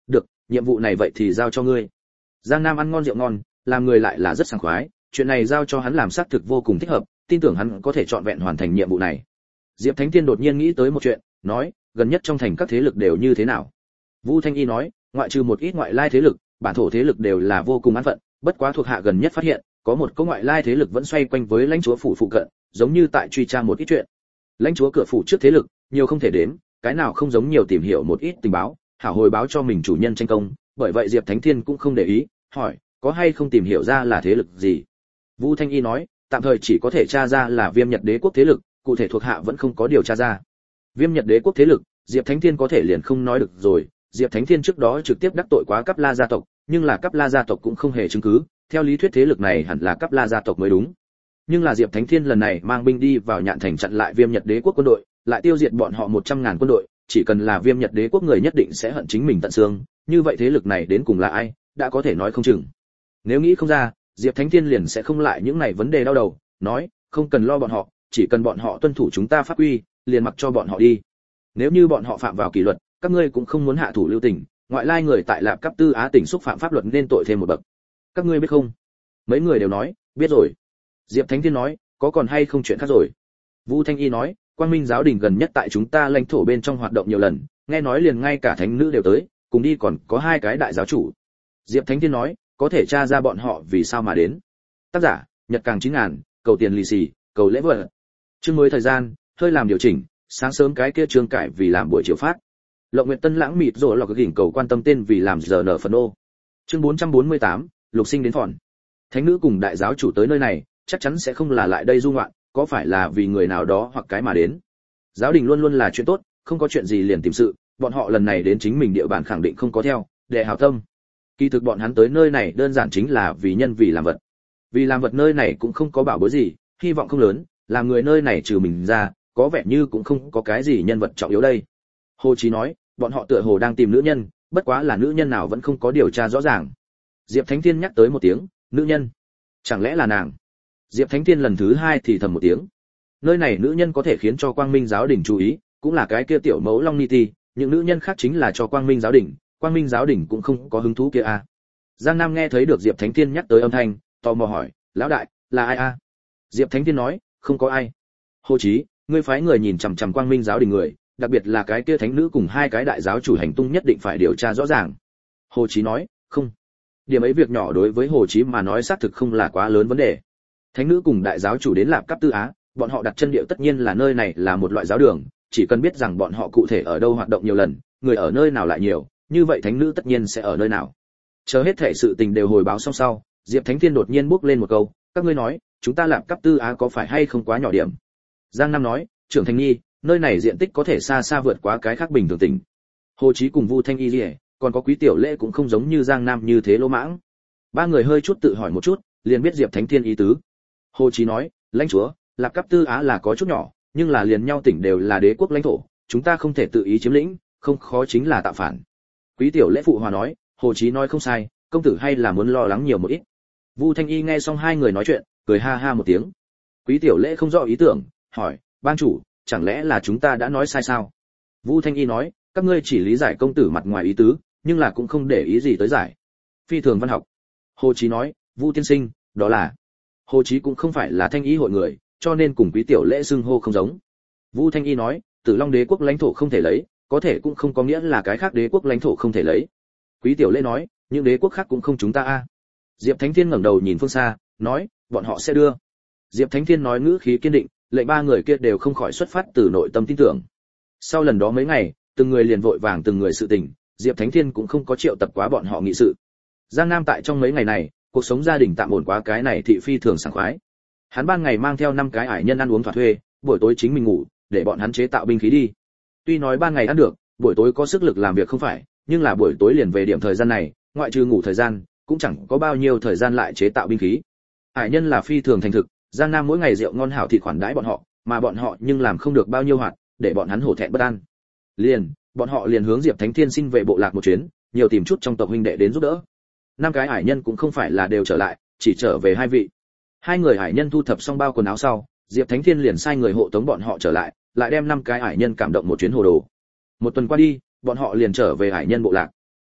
nhiệm vụ này vậy thì giao cho ngươi. Giang Nam ăn ngon rượu ngon, làm người lại là rất sảng khoái, chuyện này giao cho hắn làm xác thực vô cùng thích hợp, tin tưởng hắn có thể trọn vẹn hoàn thành nhiệm vụ này. Diệp Thánh Tiên đột nhiên nghĩ tới một chuyện, nói, gần nhất trong thành các thế lực đều như thế nào? Vu Thanh Y nói, ngoại trừ một ít ngoại lai thế lực, bản thổ thế lực đều là vô cùng an phận, bất quá thuộc hạ gần nhất phát hiện, có một có ngoại lai thế lực vẫn xoay quanh với lãnh chúa phủ phụ cận, giống như tại truy tra một ít chuyện. Lãnh chúa cửa phủ trước thế lực, nhiều không thể đếm, cái nào không giống nhiều tìm hiểu một ít tình báo, hảo hồi báo cho mình chủ nhân tranh công, bởi vậy Diệp Thánh Thiên cũng không để ý, hỏi, có hay không tìm hiểu ra là thế lực gì? Vu Thanh Y nói, tạm thời chỉ có thể tra ra là Viêm Nhật Đế quốc thế lực, cụ thể thuộc hạ vẫn không có điều tra ra. Viêm Nhật Đế quốc thế lực, Diệp Thánh Thiên có thể liền không nói được rồi, Diệp Thánh Thiên trước đó trực tiếp đắc tội quá Cáp La gia tộc, nhưng là Cáp La gia tộc cũng không hề chứng cứ, theo lý thuyết thế lực này hẳn là Cáp La gia tộc mới đúng. Nhưng là Diệp Thánh Thiên lần này mang binh đi vào Nhạn thành chặn lại Viêm Nhật Đế quốc quân đội, lại tiêu diệt bọn họ một trăm ngàn quân đội, chỉ cần là Viêm Nhật Đế quốc người nhất định sẽ hận chính mình tận xương, như vậy thế lực này đến cùng là ai, đã có thể nói không chừng. Nếu nghĩ không ra, Diệp Thánh Thiên liền sẽ không lại những này vấn đề đau đầu, nói, không cần lo bọn họ, chỉ cần bọn họ tuân thủ chúng ta pháp quy, liền mặc cho bọn họ đi. Nếu như bọn họ phạm vào kỷ luật, các ngươi cũng không muốn hạ thủ lưu tình, ngoại lai người tại Lạp Cấp Tư Á tỉnh xúc phạm pháp luật nên tội thêm một bậc. Các ngươi biết không? Mấy người đều nói, biết rồi. Diệp Thánh Thiên nói, có còn hay không chuyện khác rồi? Vu Thanh Y nói, Quang Minh giáo đình gần nhất tại chúng ta lãnh thổ bên trong hoạt động nhiều lần, nghe nói liền ngay cả thánh nữ đều tới, cùng đi còn có hai cái đại giáo chủ. Diệp Thánh Thiên nói, có thể tra ra bọn họ vì sao mà đến. Tác giả, Nhật Càng chín ngàn, cầu tiền lì xì, cầu lễ vật. Chương mới thời gian, hơi làm điều chỉnh, sáng sớm cái kia chương cải vì làm buổi chiều phát. Lộng Nguyệt Tân lãng mịt rồi lọc cái gỉnh cầu quan tâm tên vì làm giờ nở phần ô. Chương bốn trăm bốn mươi tám, Lục Sinh đến phòn. Thánh nữ cùng đại giáo chủ tới nơi này, chắc chắn sẽ không là lại đây du ngoạn, có phải là vì người nào đó hoặc cái mà đến. Giáo đình luôn luôn là chuyện tốt, không có chuyện gì liền tìm sự, bọn họ lần này đến chính mình địa bàn khẳng định không có theo, để hảo tâm. Kỳ thực bọn hắn tới nơi này đơn giản chính là vì nhân vì làm vật. Vì làm vật nơi này cũng không có bảo bối gì, hy vọng không lớn, làm người nơi này trừ mình ra, có vẻ như cũng không có cái gì nhân vật trọng yếu đây. Hồ Chí nói, bọn họ tựa hồ đang tìm nữ nhân, bất quá là nữ nhân nào vẫn không có điều tra rõ ràng. Diệp Thánh Thiên nhắc tới một tiếng, nữ nhân, chẳng lẽ là nàng? Diệp Thánh Thiên lần thứ hai thì thầm một tiếng. Nơi này nữ nhân có thể khiến cho Quang Minh giáo đình chú ý, cũng là cái kia tiểu mẫu Long Niti, những nữ nhân khác chính là cho Quang Minh giáo đình, Quang Minh giáo đình cũng không có hứng thú kia à. Giang Nam nghe thấy được Diệp Thánh Thiên nhắc tới âm thanh, tò mò hỏi, lão đại, là ai a? À? Diệp Thánh Thiên nói, không có ai. Hồ Chí, ngươi phái người nhìn chằm chằm Quang Minh giáo đình người, đặc biệt là cái kia thánh nữ cùng hai cái đại giáo chủ hành tung nhất định phải điều tra rõ ràng. Hồ Chí nói, không. Điểm ấy việc nhỏ đối với Hồ Chí mà nói xác thực không là quá lớn vấn đề. Thánh nữ cùng đại giáo chủ đến Lạp Cấp Tư Á, bọn họ đặt chân địa tất nhiên là nơi này là một loại giáo đường, chỉ cần biết rằng bọn họ cụ thể ở đâu hoạt động nhiều lần, người ở nơi nào lại nhiều, như vậy thánh nữ tất nhiên sẽ ở nơi nào. Chờ hết thể sự tình đều hồi báo xong sau, Diệp Thánh Thiên đột nhiên bước lên một câu, các ngươi nói, chúng ta Lạp Cấp Tư Á có phải hay không quá nhỏ điểm? Giang Nam nói, trưởng thành nhi, nơi này diện tích có thể xa xa vượt quá cái khác bình thường tỉnh. Hồ Chí cùng Vu Thanh Y Liễu, còn có Quý Tiểu Lễ cũng không giống như Giang Nam như thế lỗ mãng. Ba người hơi chút tự hỏi một chút, liền biết Diệp Thánh Thiên ý tứ. Hồ Chí nói, lãnh chúa, Lạp Cấp Tư Á là có chút nhỏ, nhưng là liền nhau tỉnh đều là đế quốc lãnh thổ, chúng ta không thể tự ý chiếm lĩnh, không khó chính là tạo phản. Quý Tiểu Lễ phụ hòa nói, Hồ Chí nói không sai, công tử hay là muốn lo lắng nhiều một ít. Vu Thanh Y nghe xong hai người nói chuyện, cười ha ha một tiếng. Quý Tiểu Lễ không rõ ý tưởng, hỏi, bang chủ, chẳng lẽ là chúng ta đã nói sai sao? Vu Thanh Y nói, các ngươi chỉ lý giải công tử mặt ngoài ý tứ, nhưng là cũng không để ý gì tới giải. Phi thường văn học. Hồ Chí nói, Vu tiên sinh, đó là. Hồ Chí cũng không phải là Thanh Y hội người, cho nên cùng Quý Tiểu Lễ xưng hô không giống. Vu Thanh Y nói, Tử Long đế quốc lãnh thổ không thể lấy, có thể cũng không có nghĩa là cái khác đế quốc lãnh thổ không thể lấy. Quý Tiểu Lễ nói, những đế quốc khác cũng không chúng ta a. Diệp Thánh Thiên ngẩng đầu nhìn phương xa, nói, bọn họ sẽ đưa. Diệp Thánh Thiên nói ngữ khí kiên định, lệnh ba người kia đều không khỏi xuất phát từ nội tâm tin tưởng. Sau lần đó mấy ngày, từng người liền vội vàng từng người sự tình, Diệp Thánh Thiên cũng không có triệu tập quá bọn họ nghị sự. Giang Nam tại trong mấy ngày này, cuộc sống gia đình tạm ổn quá cái này thị phi thường sảng khoái. Hắn ban ngày mang theo năm cái ải nhân ăn uống thỏa thuê, buổi tối chính mình ngủ, để bọn hắn chế tạo binh khí đi. Tuy nói ban ngày ăn được, buổi tối có sức lực làm việc không phải, nhưng là buổi tối liền về điểm thời gian này, ngoại trừ ngủ thời gian, cũng chẳng có bao nhiêu thời gian lại chế tạo binh khí. Ải nhân là phi thường thành thực, Giang Nam mỗi ngày rượu ngon hảo thịt khoản đãi bọn họ, mà bọn họ nhưng làm không được bao nhiêu hoạt, để bọn hắn hổ thẹn bất an. Liền, bọn họ liền hướng Diệp Thánh Thiên xin về bộ lạc một chuyến, nhiều tìm chút trong tộc huynh đệ đến giúp đỡ. Năm cái ải nhân cũng không phải là đều trở lại, chỉ trở về hai vị. Hai người ải nhân thu thập xong bao quần áo sau, Diệp Thánh Thiên liền sai người hộ tống bọn họ trở lại, lại đem năm cái ải nhân cảm động một chuyến hồ đồ. Một tuần qua đi, bọn họ liền trở về ải nhân bộ lạc.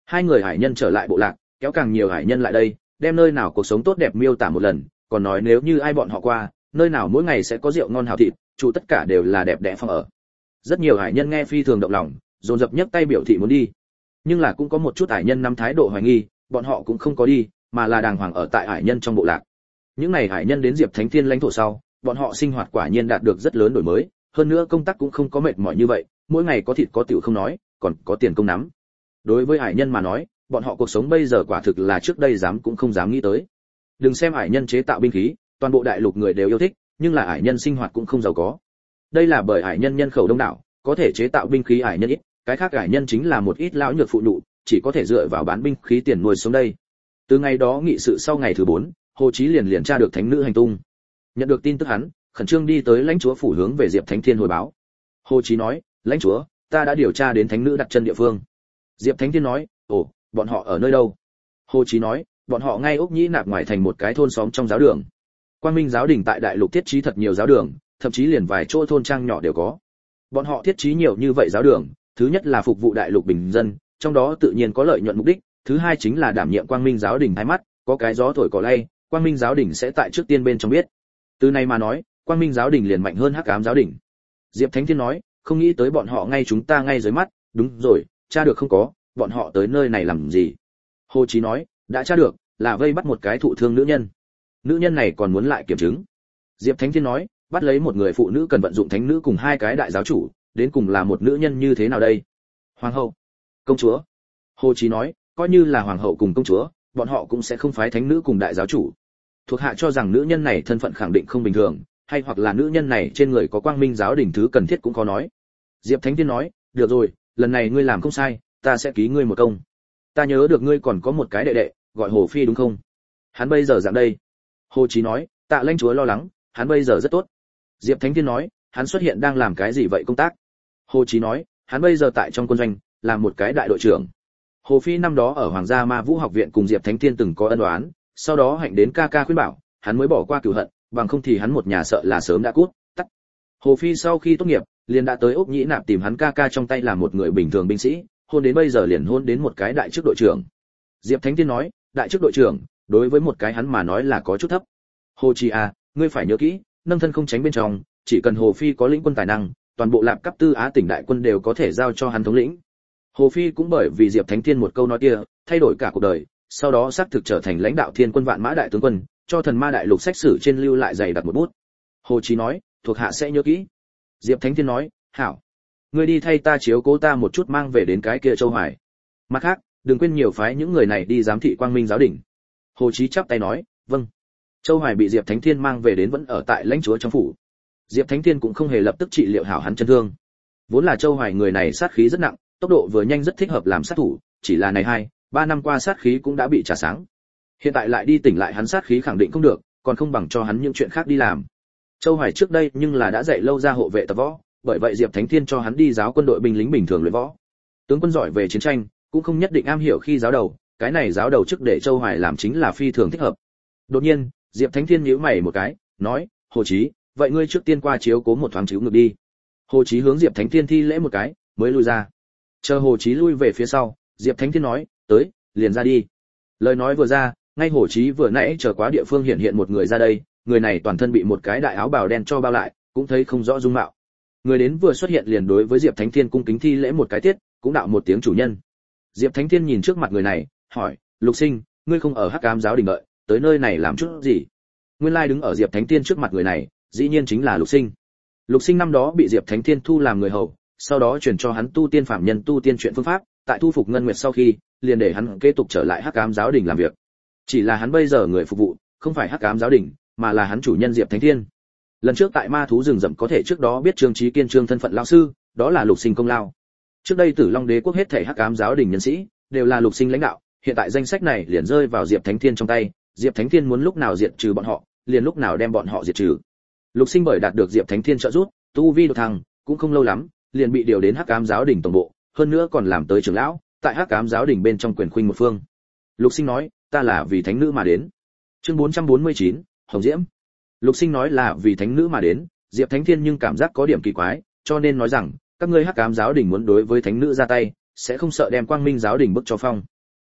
Hai người hải nhân trở lại bộ lạc, kéo càng nhiều hải nhân lại đây, đem nơi nào cuộc sống tốt đẹp miêu tả một lần, còn nói nếu như ai bọn họ qua, nơi nào mỗi ngày sẽ có rượu ngon hảo thịt, chủ tất cả đều là đẹp đẽ phòng ở. Rất nhiều hải nhân nghe phi thường động lòng, dồn dập nhấc tay biểu thị muốn đi. Nhưng là cũng có một chút hải nhân nắm thái độ hoài nghi, bọn họ cũng không có đi, mà là đàng hoàng ở tại hải nhân trong bộ lạc. Những này hải nhân đến Diệp Thánh Thiên lãnh thổ sau, bọn họ sinh hoạt quả nhiên đạt được rất lớn đổi mới, hơn nữa công tác cũng không có mệt mỏi như vậy, mỗi ngày có thịt có tiểu không nói, còn có tiền công nắm. Đối với hải nhân mà nói, bọn họ cuộc sống bây giờ quả thực là trước đây dám cũng không dám nghĩ tới. Đừng xem hải nhân chế tạo binh khí, toàn bộ đại lục người đều yêu thích, nhưng là hải nhân sinh hoạt cũng không giàu có. Đây là bởi hải nhân nhân khẩu đông đảo, có thể chế tạo binh khí hải nhân ít, cái khác hải nhân chính là một ít lão nhược phụ nhụ, chỉ có thể dựa vào bán binh khí tiền nuôi sống đây. Từ ngày đó nghị sự sau ngày thứ bốn, Hồ Chí liền liền tra được thánh nữ hành tung. Nhận được tin tức hắn, khẩn trương đi tới lãnh chúa phủ hướng về Diệp Thánh Thiên hồi báo. Hồ Chí nói, lãnh chúa, ta đã điều tra đến thánh nữ đặt chân địa phương. Diệp Thánh Thiên nói, ồ, bọn họ ở nơi đâu? Hồ Chí nói, bọn họ ngay ốc nhĩ nạp ngoài thành một cái thôn xóm trong giáo đường. Quang Minh giáo đình tại đại lục thiết trí thật nhiều giáo đường, thậm chí liền vài chỗ thôn trang nhỏ đều có. Bọn họ thiết trí nhiều như vậy giáo đường, thứ nhất là phục vụ đại lục bình dân, trong đó tự nhiên có lợi nhuận mục đích, thứ hai chính là đảm nhiệm Quang Minh giáo đình thái mắt, có cái gió thổi cỏ lay, Quang Minh giáo đình sẽ tại trước tiên bên trong biết. Từ này mà nói, Quang Minh giáo đình liền mạnh hơn Hắc Ám giáo đình. Diệp Thánh Thiên nói, không nghĩ tới bọn họ ngay chúng ta ngay dưới mắt, đúng rồi, tra được không có, bọn họ tới nơi này làm gì? Hồ Chí nói, đã tra được, là vây bắt một cái thụ thương nữ nhân. Nữ nhân này còn muốn lại kiểm chứng. Diệp Thánh Thiên nói, bắt lấy một người phụ nữ cần vận dụng thánh nữ cùng hai cái đại giáo chủ, đến cùng là một nữ nhân như thế nào đây? Hoàng hậu, công chúa. Hồ Chí nói, coi như là hoàng hậu cùng công chúa, bọn họ cũng sẽ không phái thánh nữ cùng đại giáo chủ. Thuộc hạ cho rằng nữ nhân này thân phận khẳng định không bình thường, hay hoặc là nữ nhân này trên người có Quang Minh giáo đình thứ cần thiết cũng có nói. Diệp Thánh Thiên nói, được rồi, lần này ngươi làm không sai, ta sẽ ký ngươi một công. Ta nhớ được ngươi còn có một cái đệ đệ, gọi Hồ Phi đúng không? Hắn bây giờ dạng đây. Hồ Chí nói, tạ lãnh chúa lo lắng, hắn bây giờ rất tốt. Diệp Thánh Thiên nói, hắn xuất hiện đang làm cái gì vậy công tác? Hồ Chí nói, hắn bây giờ tại trong quân doanh, làm một cái đại đội trưởng. Hồ Phi năm đó ở Hoàng gia Ma Vũ học viện cùng Diệp Thánh Thiên từng có ân oán, sau đó hạnh đến ca ca khuyên bảo, hắn mới bỏ qua cửu hận, bằng không thì hắn một nhà sợ là sớm đã cút, tắt. Hồ Phi sau khi tốt nghiệp, liền đã tới Úc Nhĩ Nạp tìm hắn ca ca trong tay là một người bình thường binh sĩ, hôn đến bây giờ liền hôn đến một cái đại chức đội trưởng. Diệp Thánh Thiên nói, đại chức đội trưởng, đối với một cái hắn mà nói là có chút thấp. Hồ Chi à, ngươi phải nhớ kỹ, nâng thân không tránh bên trong, chỉ cần Hồ Phi có lĩnh quân tài năng, toàn bộ Lạp Cấp Tư Á tỉnh đại quân đều có thể giao cho hắn thống lĩnh. Hồ Phi cũng bởi vì Diệp Thánh Thiên một câu nói kia, thay đổi cả cuộc đời, sau đó xác thực trở thành lãnh đạo Thiên quân vạn mã đại tướng quân, cho thần ma đại lục sách sử trên lưu lại dày đặt một bút. Hồ Chí nói, thuộc hạ sẽ nhớ kỹ. Diệp Thánh Thiên nói, hảo, ngươi đi thay ta chiếu cố ta một chút mang về đến cái kia Châu Hoài. Mặt khác, đừng quên nhiều phái những người này đi giám thị Quang Minh giáo đình. Hồ Chí chắp tay nói, vâng. Châu Hoài bị Diệp Thánh Thiên mang về đến vẫn ở tại lãnh chúa trong phủ. Diệp Thánh Thiên cũng không hề lập tức trị liệu hảo hắn chân thương. Vốn là Châu Hoài người này sát khí rất nặng, tốc độ vừa nhanh rất thích hợp làm sát thủ, chỉ là này hai, ba năm qua sát khí cũng đã bị trả sáng. Hiện tại lại đi tỉnh lại hắn sát khí khẳng định không được, còn không bằng cho hắn những chuyện khác đi làm. Châu Hoài trước đây nhưng là đã dạy lâu ra hộ vệ tập võ, bởi vậy Diệp Thánh Thiên cho hắn đi giáo quân đội binh lính bình thường luyện võ. Tướng quân giỏi về chiến tranh, cũng không nhất định am hiểu khi giáo đầu, cái này giáo đầu trước để Châu Hoài làm chính là phi thường thích hợp. Đột nhiên, Diệp Thánh Thiên nhíu mày một cái, nói, Hồ Chí, vậy ngươi trước tiên qua chiếu cố một thoáng chiếu ngược đi. Hồ Chí hướng Diệp Thánh Thiên thi lễ một cái, mới lui ra. Chờ Hồ Chí lui về phía sau, Diệp Thánh Thiên nói, tới, liền ra đi. Lời nói vừa ra, ngay Hồ Chí vừa nãy chờ quá địa phương hiện hiện một người ra đây, người này toàn thân bị một cái đại áo bào đen cho bao lại, cũng thấy không rõ dung mạo. Người đến vừa xuất hiện liền đối với Diệp Thánh Thiên cung kính thi lễ một cái tiết, cũng đạo một tiếng chủ nhân. Diệp Thánh Thiên nhìn trước mặt người này, hỏi, Lục Sinh, ngươi không ở Hắc Ám giáo đình đợi, tới nơi này làm chút gì? Nguyên lai đứng ở Diệp Thánh Thiên trước mặt người này, dĩ nhiên chính là Lục Sinh. Lục Sinh năm đó bị Diệp Thánh Thiên thu làm người hầu, sau đó truyền cho hắn tu tiên phạm nhân tu tiên chuyện phương pháp, tại thu phục Ngân Nguyệt sau khi, liền để hắn kế tục trở lại Hắc Ám giáo đình làm việc. Chỉ là hắn bây giờ người phục vụ, không phải Hắc Ám giáo đình, mà là hắn chủ nhân Diệp Thánh Thiên. Lần trước tại ma thú rừng rậm có thể trước đó biết Trương Chí Kiên Trương thân phận lão sư, đó là Lục Sinh công lao. Trước đây Tử Long Đế quốc hết thảy Hắc Ám giáo đình nhân sĩ đều là Lục Sinh lãnh đạo, hiện tại danh sách này liền rơi vào Diệp Thánh Thiên trong tay, Diệp Thánh Thiên muốn lúc nào diệt trừ bọn họ, liền lúc nào đem bọn họ diệt trừ. Lục Sinh bởi đạt được Diệp Thánh Thiên trợ giúp, tu vi đột thăng, cũng không lâu lắm, liền bị điều đến Hắc Ám giáo đình tổng bộ, hơn nữa còn làm tới trưởng lão, tại Hắc Ám giáo đình bên trong quyền khuynh một phương. Lục Sinh nói, ta là vì thánh nữ mà đến. Chương bốn trăm bốn mươi chín, Hồng Diễm. Lục Sinh nói là vì thánh nữ mà đến, Diệp Thánh Thiên nhưng cảm giác có điểm kỳ quái, cho nên nói rằng, các ngươi Hắc Ám giáo đình muốn đối với thánh nữ ra tay, sẽ không sợ đem Quang Minh giáo đình bức cho phong.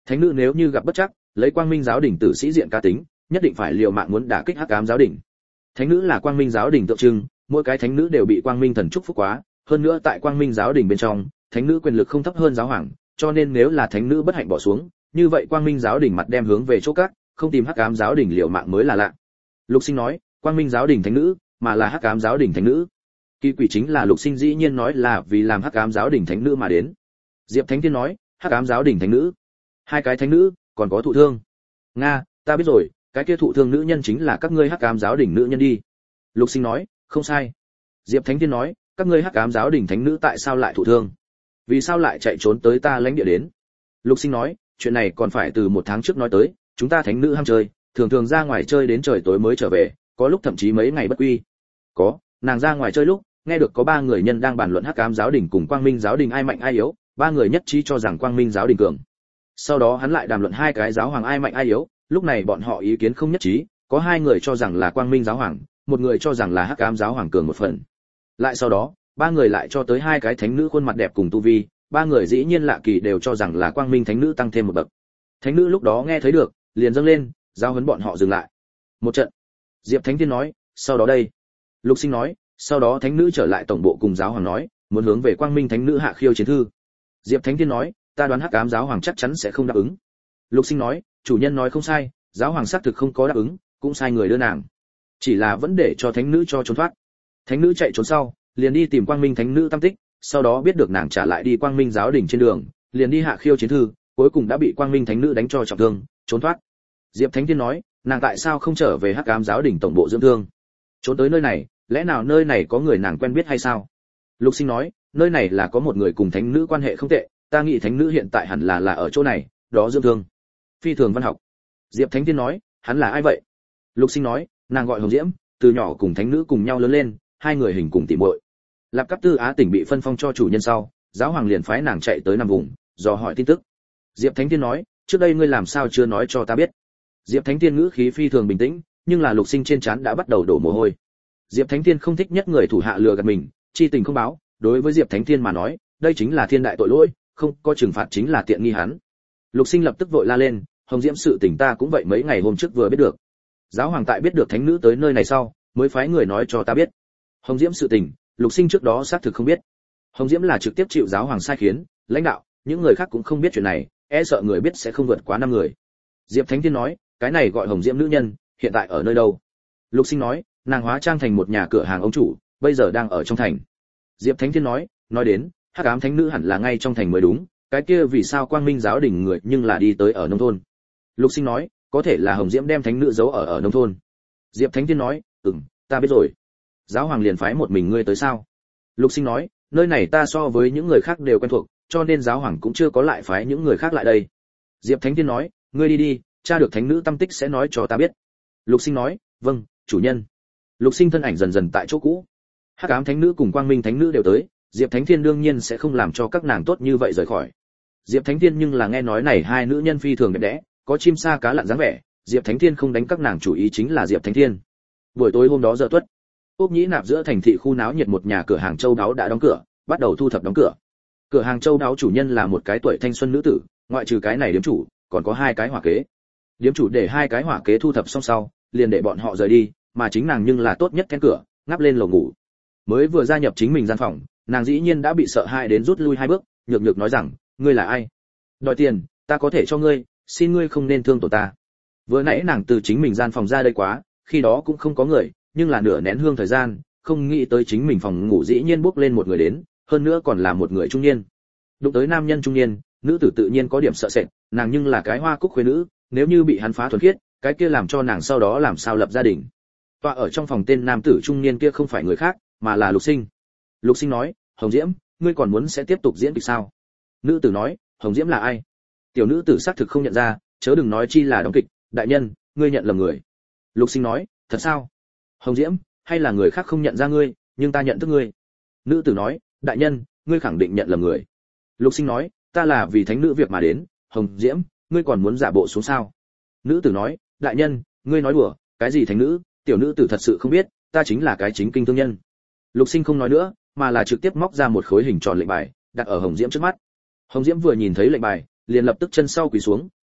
Thánh nữ nếu như gặp bất trắc, lấy Quang Minh giáo đỉnh tử sĩ diện cá tính, nhất định phải liều mạng muốn đả kích Hắc Ám giáo đỉnh. Thánh nữ là Quang Minh giáo đỉnh tượng trưng, mỗi cái thánh nữ đều bị Quang Minh thần chúc phúc quá, hơn nữa tại Quang Minh giáo đỉnh bên trong, thánh nữ quyền lực không thấp hơn giáo hoàng, cho nên nếu là thánh nữ bất hạnh bỏ xuống, như vậy Quang Minh giáo đỉnh mặt đem hướng về chỗ khác, không tìm Hắc Ám giáo đỉnh liều mạng mới là lạ. Lục Sinh nói, Quang Minh giáo đỉnh thánh nữ, mà là Hắc Ám giáo đỉnh thánh nữ. Kỳ quỷ chính là Lục Sinh dĩ nhiên nói là vì làm Hắc Ám giáo đỉnh thánh nữ mà đến. Diệp Thánh Thiên nói, Hắc Ám giáo đỉnh thánh nữ, hai cái thánh nữ, còn có thụ thương. Nga, ta biết rồi, cái kia thụ thương nữ nhân chính là các ngươi Hắc Ám giáo đỉnh nữ nhân đi. Lục Sinh nói, không sai. Diệp Thánh Thiên nói, các ngươi Hắc Ám giáo đỉnh thánh nữ tại sao lại thụ thương? Vì sao lại chạy trốn tới ta lãnh địa đến? Lục Sinh nói, chuyện này còn phải từ một tháng trước nói tới, chúng ta thánh nữ ham chơi, thường thường ra ngoài chơi đến trời tối mới trở về, có lúc thậm chí mấy ngày bất quy. Có, nàng ra ngoài chơi lúc, nghe được có ba người nhân đang bàn luận Hắc Ám giáo đỉnh cùng Quang Minh giáo đỉnh ai mạnh ai yếu, ba người nhất trí cho rằng Quang Minh giáo đỉnh cường. Sau đó hắn lại đàm luận hai cái giáo hoàng ai mạnh ai yếu, lúc này bọn họ ý kiến không nhất trí, có hai người cho rằng là Quang Minh giáo hoàng, một người cho rằng là Hắc Ám giáo hoàng cường một phần. Lại sau đó, ba người lại cho tới hai cái thánh nữ khuôn mặt đẹp cùng tu vi, ba người dĩ nhiên lạ kỳ đều cho rằng là Quang Minh thánh nữ tăng thêm một bậc. Thánh nữ lúc đó nghe thấy được, liền dâng lên, giao huấn bọn họ dừng lại. Một trận. Diệp Thánh Thiên nói, sau đó đây. Lục Sinh nói, sau đó thánh nữ trở lại tổng bộ cùng giáo hoàng nói, muốn hướng về Quang Minh thánh nữ hạ khiêu chiến thư. Diệp Thánh Thiên nói, ta đoán Hắc Ám giáo hoàng chắc chắn sẽ không đáp ứng. Lục Sinh nói, chủ nhân nói không sai, giáo hoàng xác thực không có đáp ứng, cũng sai người đưa nàng. Chỉ là vẫn để cho thánh nữ cho trốn thoát. Thánh nữ chạy trốn sau, liền đi tìm Quang Minh thánh nữ tam tích, sau đó biết được nàng trả lại đi Quang Minh giáo đỉnh trên đường, liền đi hạ khiêu chiến thư, cuối cùng đã bị Quang Minh thánh nữ đánh cho trọng thương, trốn thoát. Diệp Thánh Thiên nói, nàng tại sao không trở về Hắc Ám giáo đỉnh tổng bộ dưỡng thương? Trốn tới nơi này, lẽ nào nơi này có người nàng quen biết hay sao? Lục Sinh nói, nơi này là có một người cùng thánh nữ quan hệ không tệ, ta nghĩ thánh nữ hiện tại hẳn là là ở chỗ này, đó dưỡng thương. Phi thường văn học. Diệp Thánh Thiên nói, hắn là ai vậy? Lục Sinh nói, nàng gọi Hồng Diễm, từ nhỏ cùng thánh nữ cùng nhau lớn lên, hai người hình cùng tỉ muội. Lạp Cáp Tư Á tỉnh bị phân phong cho chủ nhân sau, giáo hoàng liền phái nàng chạy tới nằm vùng, dò hỏi tin tức. Diệp Thánh Thiên nói, trước đây ngươi làm sao chưa nói cho ta biết? Diệp Thánh Thiên ngữ khí phi thường bình tĩnh, nhưng là Lục Sinh trên trán đã bắt đầu đổ mồ hôi. Diệp Thánh Thiên không thích nhất người thủ hạ lừa gạt mình, chi tình không báo, đối với Diệp Thánh Thiên mà nói, đây chính là thiên đại tội lỗi, không có trừng phạt chính là tiện nghi hắn. Lục Sinh lập tức vội la lên, Hồng Diễm sự tình ta cũng vậy mấy ngày hôm trước vừa biết được. Giáo hoàng tại biết được thánh nữ tới nơi này sau, mới phái người nói cho ta biết. Hồng Diễm sự tình, Lục Sinh trước đó xác thực không biết. Hồng Diễm là trực tiếp chịu giáo hoàng sai khiến, lãnh đạo, những người khác cũng không biết chuyện này, e sợ người biết sẽ không vượt quá năm người. Diệp Thánh Thiên nói, cái này gọi Hồng Diễm nữ nhân, hiện tại ở nơi đâu? Lục Sinh nói, nàng hóa trang thành một nhà cửa hàng ông chủ, bây giờ đang ở trong thành. Diệp Thánh Thiên nói, nói đến, Hắc Ám thánh nữ hẳn là ngay trong thành mới đúng, cái kia vì sao Quang Minh giáo đỉnh người nhưng là đi tới ở nông thôn? Lục Sinh nói, có thể là Hồng Diễm đem thánh nữ giấu ở ở nông thôn. Diệp Thánh Thiên nói, ừm, ta biết rồi. Giáo hoàng liền phái một mình ngươi tới sao? Lục Sinh nói, nơi này ta so với những người khác đều quen thuộc, cho nên giáo hoàng cũng chưa có lại phái những người khác lại đây. Diệp Thánh Thiên nói, ngươi đi đi, tra được thánh nữ tâm tích sẽ nói cho ta biết. Lục Sinh nói, vâng, chủ nhân. Lục Sinh thân ảnh dần dần tại chỗ cũ. Hắc Ám thánh nữ cùng Quang Minh thánh nữ đều tới, Diệp Thánh Thiên đương nhiên sẽ không làm cho các nàng tốt như vậy rời khỏi. Diệp Thánh Thiên nhưng là nghe nói này hai nữ nhân phi thường đẹp đẽ, có chim sa cá lặn dáng vẻ, Diệp Thánh Thiên không đánh các nàng chủ ý chính là Diệp Thánh Thiên. Buổi tối hôm đó giờ tuất, Úc Nhĩ Nạp giữa thành thị khu náo nhiệt một nhà cửa hàng châu đáo đã đóng cửa, bắt đầu thu thập đóng cửa. Cửa hàng châu đáo chủ nhân là một cái tuổi thanh xuân nữ tử, ngoại trừ cái này điếm chủ, còn có hai cái hỏa kế. Điếm chủ để hai cái hỏa kế thu thập xong sau, liền để bọn họ rời đi, mà chính nàng nhưng là tốt nhất then cửa, ngáp lên lầu ngủ. Mới vừa gia nhập chính mình gian phòng, nàng dĩ nhiên đã bị sợ hãi đến rút lui hai bước, nhược nhược nói rằng, ngươi là ai? Đòi tiền, ta có thể cho ngươi, xin ngươi không nên thương tổn ta. Vừa nãy nàng từ chính mình gian phòng ra đây quá, khi đó cũng không có người, nhưng là nửa nén hương thời gian, không nghĩ tới chính mình phòng ngủ dĩ nhiên bước lên một người đến, hơn nữa còn là một người trung niên. Đụng tới nam nhân trung niên, nữ tử tự nhiên có điểm sợ sệt, nàng nhưng là cái hoa cúc khuê nữ, nếu như bị hắn phá thuần khiết, cái kia làm cho nàng sau đó làm sao lập gia đình. Tọa ở trong phòng tên nam tử trung niên kia không phải người khác, mà là Lục Sinh. Lục Sinh nói, Hồng Diễm, ngươi còn muốn sẽ tiếp tục diễn kịch sao? Nữ tử nói, Hồng Diễm là ai? Tiểu nữ tử xác thực không nhận ra, chớ đừng nói chi là đóng kịch, đại nhân, ngươi nhận lầm người. Lục Sinh nói, thật sao? Hồng Diễm, hay là người khác không nhận ra ngươi, nhưng ta nhận thức ngươi. Nữ tử nói, đại nhân, ngươi khẳng định nhận lầm người. Lục Sinh nói, ta là vì thánh nữ việc mà đến, Hồng Diễm, ngươi còn muốn giả bộ xuống sao? Nữ tử nói, đại nhân, ngươi nói đùa, cái gì thánh nữ, tiểu nữ tử thật sự không biết, ta chính là cái chính kinh thương nhân. Lục Sinh không nói nữa, mà là trực tiếp móc ra một khối hình tròn lệnh bài, đặt ở Hồng Diễm trước mắt. Hồng Diễm vừa nhìn thấy lệnh bài, liền lập tức chân sau quỳ xuống,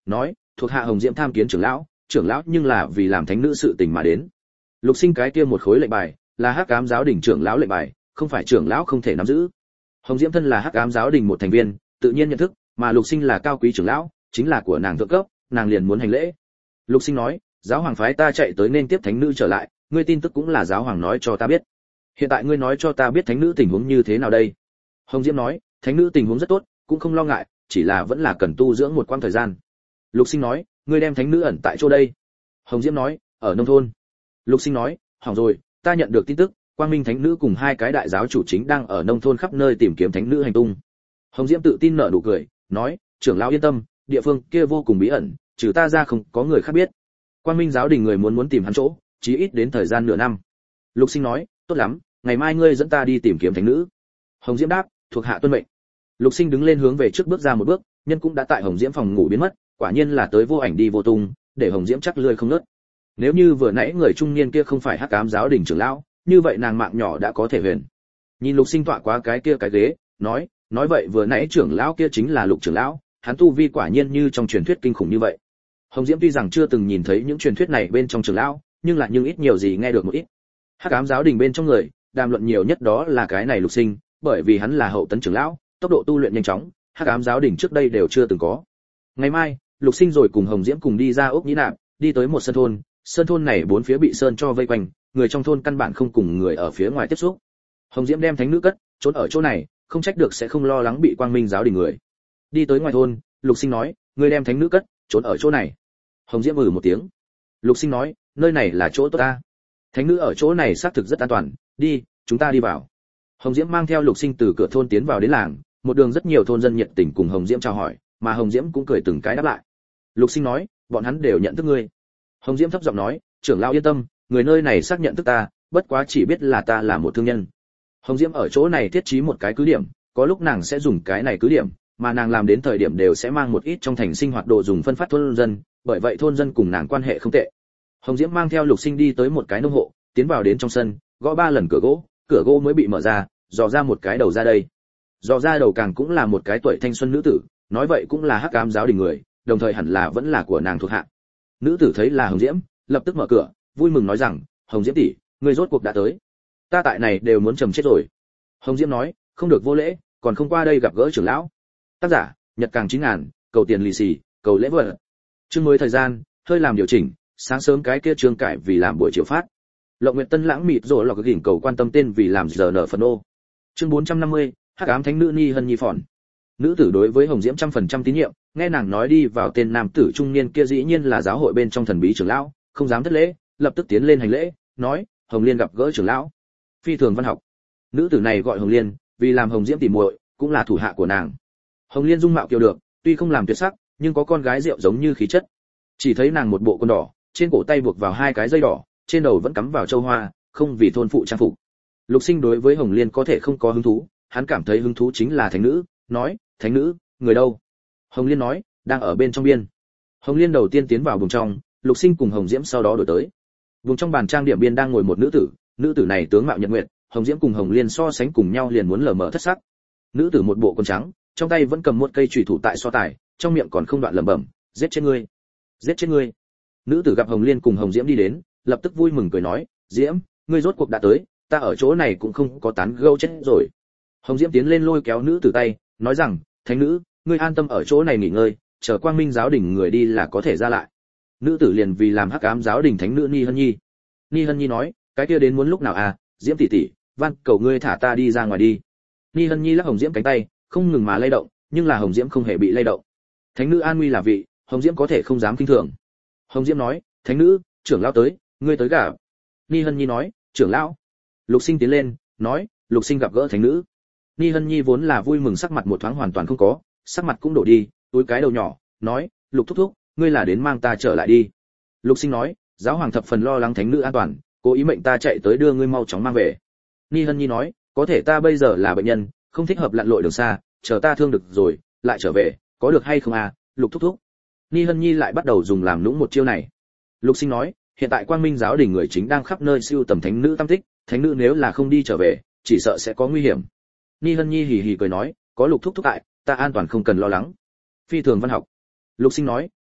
nói thuộc hạ Hồng Diễm tham kiến trưởng lão, trưởng lão nhưng là vì làm thánh nữ sự tình mà đến. Lục Sinh cái kia một khối lệnh bài là Hắc Ám giáo đình trưởng lão lệnh bài, không phải trưởng lão không thể nắm giữ. Hồng Diễm thân là Hắc Ám giáo đình một thành viên, tự nhiên nhận thức, mà Lục Sinh là cao quý trưởng lão, chính là của nàng thượng cấp, nàng liền muốn hành lễ. Lục Sinh nói, giáo hoàng phái ta chạy tới nên tiếp thánh nữ trở lại, ngươi tin tức cũng là giáo hoàng nói cho ta biết. Hiện tại ngươi nói cho ta biết thánh nữ tình huống như thế nào đây? Hồng Diễm nói, thánh nữ tình huống rất tốt, cũng không lo ngại, chỉ là vẫn là cần tu dưỡng một quãng thời gian. Lục Sinh nói, ngươi đem thánh nữ ẩn tại chỗ đây? Hồng Diễm nói, ở nông thôn. Lục Sinh nói, hỏng rồi, ta nhận được tin tức, Quang Minh thánh nữ cùng hai cái đại giáo chủ chính đang ở nông thôn khắp nơi tìm kiếm thánh nữ hành tung. Hồng Diễm tự tin nở nụ cười, nói, trưởng lão yên tâm, địa phương kia vô cùng bí ẩn, trừ ta ra không có người khác biết. Quang Minh giáo đình người muốn muốn tìm hắn chỗ, chí ít đến thời gian nửa năm. Lục Sinh nói, tốt lắm, ngày mai ngươi dẫn ta đi tìm kiếm thánh nữ. Hồng Diễm đáp, thuộc hạ tuân mệnh. Lục Sinh đứng lên hướng về trước bước ra một bước, nhân cũng đã tại Hồng Diễm phòng ngủ biến mất, quả nhiên là tới vô ảnh đi vô tung, để Hồng Diễm chắc lười không nớt. Nếu như vừa nãy người trung niên kia không phải Hắc Ám giáo đình trưởng lão, như vậy nàng mạng nhỏ đã có thể huyền. Nhìn Lục Sinh tọa quá cái kia cái ghế, nói, nói vậy vừa nãy trưởng lão kia chính là Lục trưởng lão, hắn tu vi quả nhiên như trong truyền thuyết kinh khủng như vậy. Hồng Diễm tuy rằng chưa từng nhìn thấy những truyền thuyết này bên trong trưởng lão, nhưng lại nhưng ít nhiều gì nghe được một ít. Hắc Ám giáo đình bên trong người, đàm luận nhiều nhất đó là cái này Lục Sinh, bởi vì hắn là hậu tấn trưởng lão, tốc độ tu luyện nhanh chóng, Hắc Ám giáo đình trước đây đều chưa từng có. Ngày mai, Lục Sinh rồi cùng Hồng Diễm cùng đi ra ốc nhĩ nạp, đi tới một sân thôn, sơn thôn này bốn phía bị sơn cho vây quanh, người trong thôn căn bản không cùng người ở phía ngoài tiếp xúc. Hồng Diễm đem thánh nữ cất, trốn ở chỗ này, không trách được sẽ không lo lắng bị Quang Minh giáo đình người. Đi tới ngoài thôn, Lục Sinh nói, ngươi đem thánh nữ cất, trốn ở chỗ này. Hồng Diễm ừ một tiếng. Lục Sinh nói, nơi này là chỗ tốt ta. Thánh nữ ở chỗ này xác thực rất an toàn, đi, chúng ta đi vào. Hồng Diễm mang theo Lục Sinh từ cửa thôn tiến vào đến làng, một đường rất nhiều thôn dân nhiệt tình cùng Hồng Diễm chào hỏi, mà Hồng Diễm cũng cười từng cái đáp lại. Lục Sinh nói, bọn hắn đều nhận thức ngươi. Hồng Diễm thấp giọng nói, trưởng lão yên tâm, người nơi này xác nhận thức ta, bất quá chỉ biết là ta là một thương nhân. Hồng Diễm ở chỗ này thiết trí một cái cứ điểm, có lúc nàng sẽ dùng cái này cứ điểm, mà nàng làm đến thời điểm đều sẽ mang một ít trong thành sinh hoạt đồ dùng phân phát thôn dân, bởi vậy thôn dân cùng nàng quan hệ không tệ. Hồng Diễm mang theo Lục Sinh đi tới một cái nông hộ, tiến vào đến trong sân, gõ ba lần cửa gỗ, cửa gỗ mới bị mở ra, dò ra một cái đầu ra đây. Dò ra đầu càng cũng là một cái tuổi thanh xuân nữ tử, nói vậy cũng là Hắc Ám giáo đình người, đồng thời hẳn là vẫn là của nàng thuộc hạ. Nữ tử thấy là Hồng Diễm, lập tức mở cửa, vui mừng nói rằng, Hồng Diễm tỷ, ngươi rốt cuộc đã tới. Ta tại này đều muốn trầm chết rồi. Hồng Diễm nói, không được vô lễ, còn không qua đây gặp gỡ trưởng lão. Tác giả, Nhật Càng chín ngàn, cầu tiền lì xì, cầu lễ vật. Chương mới thời gian, hơi làm điều chỉnh, sáng sớm cái kia trương cải vì làm buổi chiều phát. Lộng Nguyệt Tân lãng mịt rồi lọc cái gỉnh cầu quan tâm tên vì làm giờ nở phần ô. Chương bốn trăm năm mươi, Hắc Ám thánh nữ Ni Hân Nhi phòn. Nữ tử đối với Hồng Diễm trăm phần trăm tín nhiệm, nghe nàng nói đi vào tên nam tử trung niên kia dĩ nhiên là giáo hội bên trong thần bí trưởng lão, không dám thất lễ, lập tức tiến lên hành lễ, nói, Hồng Liên gặp gỡ trưởng lão. Phi thường văn học. Nữ tử này gọi Hồng Liên, vì làm Hồng Diễm tỉ muội, cũng là thủ hạ của nàng. Hồng Liên dung mạo kiều được, tuy không làm tuyệt sắc, nhưng có con gái rượu giống như khí chất. Chỉ thấy nàng một bộ quần đỏ, trên cổ tay buộc vào hai cái dây đỏ, trên đầu vẫn cắm vào châu hoa, không vì thôn phụ trang phục. Lục Sinh đối với Hồng Liên có thể không có hứng thú, hắn cảm thấy hứng thú chính là thánh nữ, nói, thánh nữ, người đâu? Hồng Liên nói, đang ở bên trong biên. Hồng Liên đầu tiên tiến vào buồng trong, Lục Sinh cùng Hồng Diễm sau đó đổi tới. Buồng trong bàn trang điểm biên đang ngồi một nữ tử, nữ tử này tướng mạo nhật nguyệt, Hồng Diễm cùng Hồng Liên so sánh cùng nhau liền muốn lờ mờ thất sắc. Nữ tử một bộ quần trắng, trong tay vẫn cầm một cây chùy thủ tại so tài, trong miệng còn không đoạn lẩm bẩm, giết chết ngươi, giết chết ngươi. Nữ tử gặp Hồng Liên cùng Hồng Diễm đi đến, lập tức vui mừng cười nói, Diễm, ngươi rốt cuộc đã tới, ta ở chỗ này cũng không có tán gẫu chết rồi. Hồng Diễm tiến lên lôi kéo nữ tử tay, nói rằng, thánh nữ, ngươi an tâm ở chỗ này nghỉ ngơi, chờ Quang Minh giáo đình người đi là có thể ra lại. Nữ tử liền vì làm Hắc Ám giáo đình thánh nữ Ni Hân Nhi. Ni Hân Nhi nói, cái kia đến muốn lúc nào à, Diễm tỷ tỷ, van cầu ngươi thả ta đi ra ngoài đi. Ni Hân Nhi lắc Hồng Diễm cánh tay, không ngừng mà lay động, nhưng là Hồng Diễm không hề bị lay động. Thánh nữ an nguy là vị, Hồng Diễm có thể không dám kinh thường. Hồng Diễm nói, thánh nữ, trưởng lão tới, ngươi tới gả. Ni Hân Nhi nói, trưởng lão. Lục Sinh tiến lên, nói, Lục Sinh gặp gỡ thánh nữ. Ni Hân Nhi vốn là vui mừng sắc mặt một thoáng hoàn toàn không có, sắc mặt cũng đổ đi, túi cái đầu nhỏ, nói, Lục thúc thúc, ngươi là đến mang ta trở lại đi. Lục Sinh nói, giáo hoàng thập phần lo lắng thánh nữ an toàn, cố ý mệnh ta chạy tới đưa ngươi mau chóng mang về. Ni Hân Nhi nói, có thể ta bây giờ là bệnh nhân, không thích hợp lặn lội đường xa, chờ ta thương được rồi, lại trở về, có được hay không à, Lục thúc thúc. Ni Hân Nhi lại bắt đầu dùng làm nũng một chiêu này. Lục Sinh nói, hiện tại Quang Minh giáo đình người chính đang khắp nơi siêu tầm thánh nữ tam tích, thánh nữ nếu là không đi trở về, chỉ sợ sẽ có nguy hiểm. Ni Hân Nhi hì hì cười nói, có Lục thúc thúc tại, ta an toàn không cần lo lắng. Phi thường văn học. Lục Sinh nói,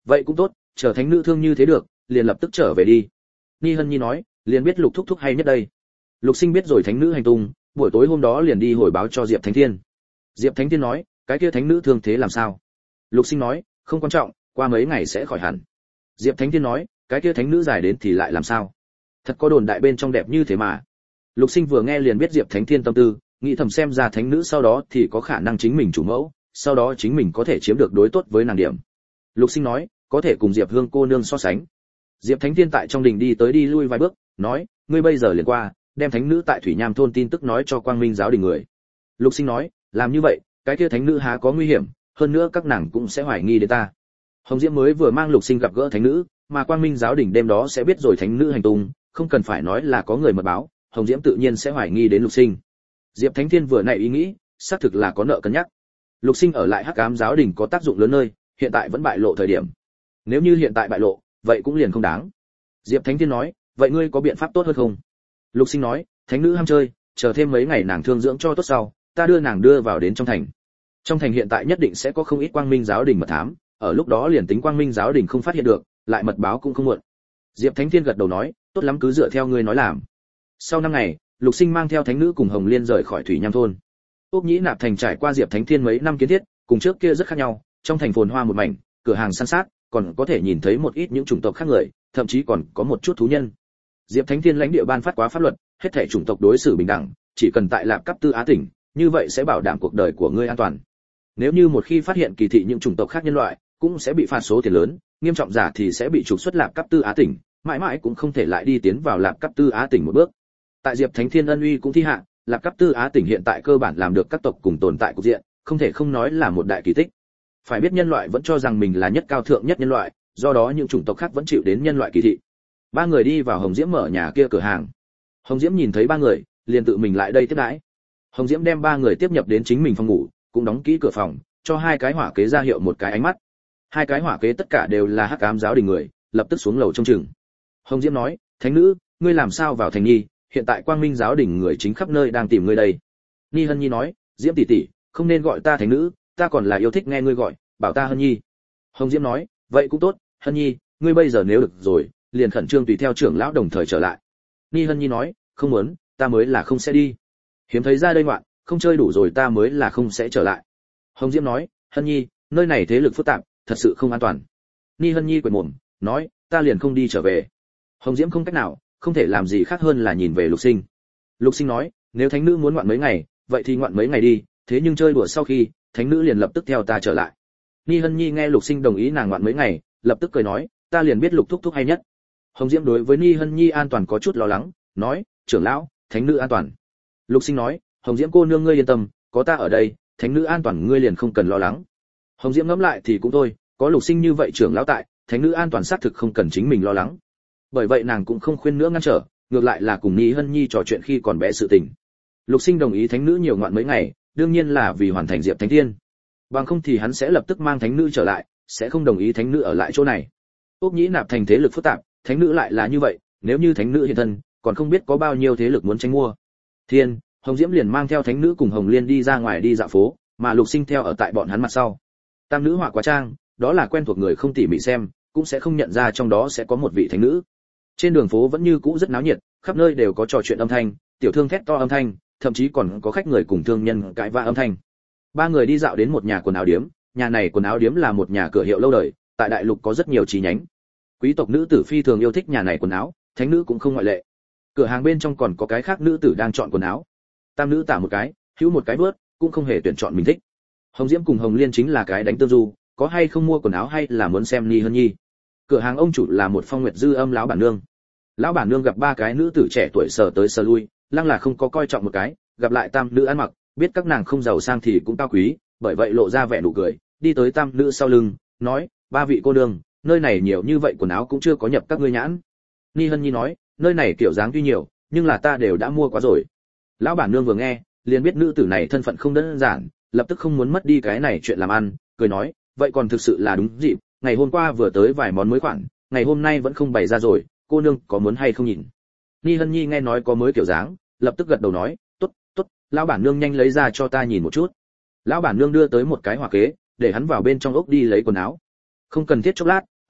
vậy cũng tốt, chờ thánh nữ thương như thế được, liền lập tức trở về đi. Ni Hân Nhi nói, liền biết Lục thúc thúc hay nhất đây. Lục Sinh biết rồi thánh nữ hành tung, buổi tối hôm đó liền đi hồi báo cho Diệp Thánh Thiên. Diệp Thánh Thiên nói, cái kia thánh nữ thương thế làm sao? Lục Sinh nói, không quan trọng, qua mấy ngày sẽ khỏi hẳn. Diệp Thánh Thiên nói, cái kia thánh nữ dài đến thì lại làm sao? Thật có đồn đại bên trong đẹp như thế mà. Lục Sinh vừa nghe liền biết Diệp Thánh Thiên tâm tư, nghĩ thầm xem ra thánh nữ sau đó thì có khả năng chính mình chủ mẫu, sau đó chính mình có thể chiếm được đối tốt với nàng điểm. Lục Sinh nói, có thể cùng Diệp Hương cô nương so sánh. Diệp Thánh Thiên tại trong đình đi tới đi lui vài bước, nói, ngươi bây giờ liền qua, đem thánh nữ tại Thủy Nham thôn tin tức nói cho Quang Minh giáo đình người. Lục Sinh nói, làm như vậy, cái kia thánh nữ há có nguy hiểm, hơn nữa các nàng cũng sẽ hoài nghi đến ta. Hồng Diễm mới vừa mang Lục Sinh gặp gỡ thánh nữ, mà Quang Minh giáo đình đêm đó sẽ biết rồi thánh nữ hành tung, không cần phải nói là có người mật báo, Hồng Diễm tự nhiên sẽ hoài nghi đến Lục Sinh. Diệp Thánh Thiên vừa nãy ý nghĩ, xác thực là có nợ cân nhắc. Lục Sinh ở lại Hắc Ám giáo đình có tác dụng lớn nơi, hiện tại vẫn bại lộ thời điểm. Nếu như hiện tại bại lộ, vậy cũng liền không đáng. Diệp Thánh Thiên nói, vậy ngươi có biện pháp tốt hơn không? Lục Sinh nói, thánh nữ ham chơi, chờ thêm mấy ngày nàng thương dưỡng cho tốt sau, ta đưa nàng đưa vào đến trong thành. Trong thành hiện tại nhất định sẽ có không ít Quang Minh giáo đình mật thám, ở lúc đó liền tính Quang Minh giáo đình không phát hiện được, lại mật báo cũng không muộn. Diệp Thánh Thiên gật đầu nói, tốt lắm, cứ dựa theo ngươi nói làm. Sau năm ngày, Lục Sinh mang theo thánh nữ cùng Hồng Liên rời khỏi Thủy Nham thôn. Úc Nhĩ Nạp thành trải qua Diệp Thánh Thiên mấy năm kiến thiết, cùng trước kia rất khác nhau, trong thành phồn hoa một mảnh, cửa hàng san sát, còn có thể nhìn thấy một ít những chủng tộc khác người, thậm chí còn có một chút thú nhân. Diệp Thánh Thiên lãnh địa ban phát quá pháp luật, hết thảy chủng tộc đối xử bình đẳng, chỉ cần tại Lạp Cáp Tư Á tỉnh, như vậy sẽ bảo đảm cuộc đời của ngươi an toàn. Nếu như một khi phát hiện kỳ thị những chủng tộc khác nhân loại, cũng sẽ bị phạt số tiền lớn, nghiêm trọng giả thì sẽ bị trục xuất Lạp Cáp Tư Á tỉnh, mãi mãi cũng không thể lại đi tiến vào Lạp Cáp Tư Á tỉnh một bước. Tại Diệp Thánh Thiên ân uy cũng thi hạ, Lạp Cáp Tư Á tỉnh hiện tại cơ bản làm được các tộc cùng tồn tại cục diện, không thể không nói là một đại kỳ tích. Phải biết nhân loại vẫn cho rằng mình là nhất cao thượng nhất nhân loại, do đó những chủng tộc khác vẫn chịu đến nhân loại kỳ thị. Ba người đi vào Hồng Diễm mở nhà kia cửa hàng. Hồng Diễm nhìn thấy ba người, liền tự mình lại đây tiếp đãi. Hồng Diễm đem ba người tiếp nhập đến chính mình phòng ngủ, cũng đóng kỹ cửa phòng, cho hai cái hỏa kế ra hiệu một cái ánh mắt. Hai cái hỏa kế tất cả đều là Hắc Ám giáo đình người, lập tức xuống lầu trông chừng. Hồng Diễm nói, thánh nữ, ngươi làm sao vào thành nhi, hiện tại Quang Minh giáo đình người chính khắp nơi đang tìm ngươi đây. Ni Hân Nhi nói, Diễm tỷ tỷ, không nên gọi ta thánh nữ, ta còn là yêu thích nghe ngươi gọi, bảo ta Hân Nhi. Hồng Diễm nói, vậy cũng tốt, Hân Nhi, ngươi bây giờ nếu được rồi, liền khẩn trương tùy theo trưởng lão đồng thời trở lại. Ni Hân Nhi nói, không muốn, ta mới là không sẽ đi. Hiếm thấy ra đây ngoạn, không chơi đủ rồi ta mới là không sẽ trở lại. Hồng Diễm nói, Hân Nhi, nơi này thế lực phức tạp, thật sự không an toàn. Ni Hân Nhi quệt mồm, nói, ta liền không đi trở về. Hồng Diễm không cách nào, không thể làm gì khác hơn là nhìn về Lục Sinh. Lục Sinh nói, nếu thánh nữ muốn ngoạn mấy ngày, vậy thì ngoạn mấy ngày đi, thế nhưng chơi đùa sau khi, thánh nữ liền lập tức theo ta trở lại. Ni Hân Nhi nghe Lục Sinh đồng ý nàng ngoạn mấy ngày, lập tức cười nói, ta liền biết Lục thúc thúc hay nhất. Hồng Diễm đối với Ni Hân Nhi an toàn có chút lo lắng, nói, trưởng lão, thánh nữ an toàn. Lục Sinh nói, Hồng Diễm cô nương ngươi yên tâm, có ta ở đây, thánh nữ an toàn ngươi liền không cần lo lắng. Hồng Diễm ngẫm lại thì cũng thôi, có Lục Sinh như vậy trưởng lão tại, thánh nữ an toàn xác thực không cần chính mình lo lắng. Bởi vậy nàng cũng không khuyên nữa ngăn trở, ngược lại là cùng Ni Hân Nhi trò chuyện khi còn bé sự tình. Lục Sinh đồng ý thánh nữ nhiều ngoạn mấy ngày, đương nhiên là vì hoàn thành Diệp Thánh Thiên. Bằng không thì hắn sẽ lập tức mang thánh nữ trở lại, sẽ không đồng ý thánh nữ ở lại chỗ này. Úc Nhĩ Nạp thành thế lực phức tạp, thánh nữ lại là như vậy, nếu như thánh nữ hiện thân, còn không biết có bao nhiêu thế lực muốn tranh mua. Thiên, Hồng Diễm liền mang theo thánh nữ cùng Hồng Liên đi ra ngoài đi dạo phố, mà Lục Sinh theo ở tại bọn hắn mặt sau. Tam nữ họa quá trang, đó là quen thuộc người không tỉ mỉ xem, cũng sẽ không nhận ra trong đó sẽ có một vị thánh nữ. Trên đường phố vẫn như cũ rất náo nhiệt, khắp nơi đều có trò chuyện âm thanh, tiểu thương thét to âm thanh, thậm chí còn có khách người cùng thương nhân cãi vã âm thanh. Ba người đi dạo đến một nhà quần áo điếm, nhà này quần áo điếm là một nhà cửa hiệu lâu đời, tại đại lục có rất nhiều chi nhánh. Quý tộc nữ tử phi thường yêu thích nhà này quần áo, thánh nữ cũng không ngoại lệ. Cửa hàng bên trong còn có cái khác nữ tử đang chọn quần áo. Tam nữ tả một cái, hữu một cái vớt, cũng không hề tuyển chọn mình thích. Hồng Diễm cùng Hồng Liên chính là cái đánh tương du, có hay không mua quần áo hay là muốn xem Ni Hân Nhi. Cửa hàng ông chủ là một phong nguyệt dư âm lão bản nương. Lão bản nương gặp ba cái nữ tử trẻ tuổi sờ tới sờ lui, lăng là không có coi trọng một cái, gặp lại tam nữ ăn mặc, biết các nàng không giàu sang thì cũng cao quý, bởi vậy lộ ra vẻ nụ cười, đi tới tam nữ sau lưng, nói, ba vị cô nương, nơi này nhiều như vậy quần áo cũng chưa có nhập các ngươi nhãn. Ni Hân Nhi nói, nơi này kiểu dáng tuy nhiều, nhưng là ta đều đã mua quá rồi. Lão bản nương vừa nghe, liền biết nữ tử này thân phận không đơn giản, lập tức không muốn mất đi cái này chuyện làm ăn, cười nói, vậy còn thực sự là đúng dịp, ngày hôm qua vừa tới vài món mới khoản, ngày hôm nay vẫn không bày ra rồi, cô nương có muốn hay không nhìn. Ni Hân Nhi nghe nói có mới kiểu dáng, lập tức gật đầu nói, tốt, tốt, lão bản nương nhanh lấy ra cho ta nhìn một chút. Lão bản nương đưa tới một cái hỏa kế, để hắn vào bên trong ốc đi lấy quần áo. Không cần thiết chốc lát,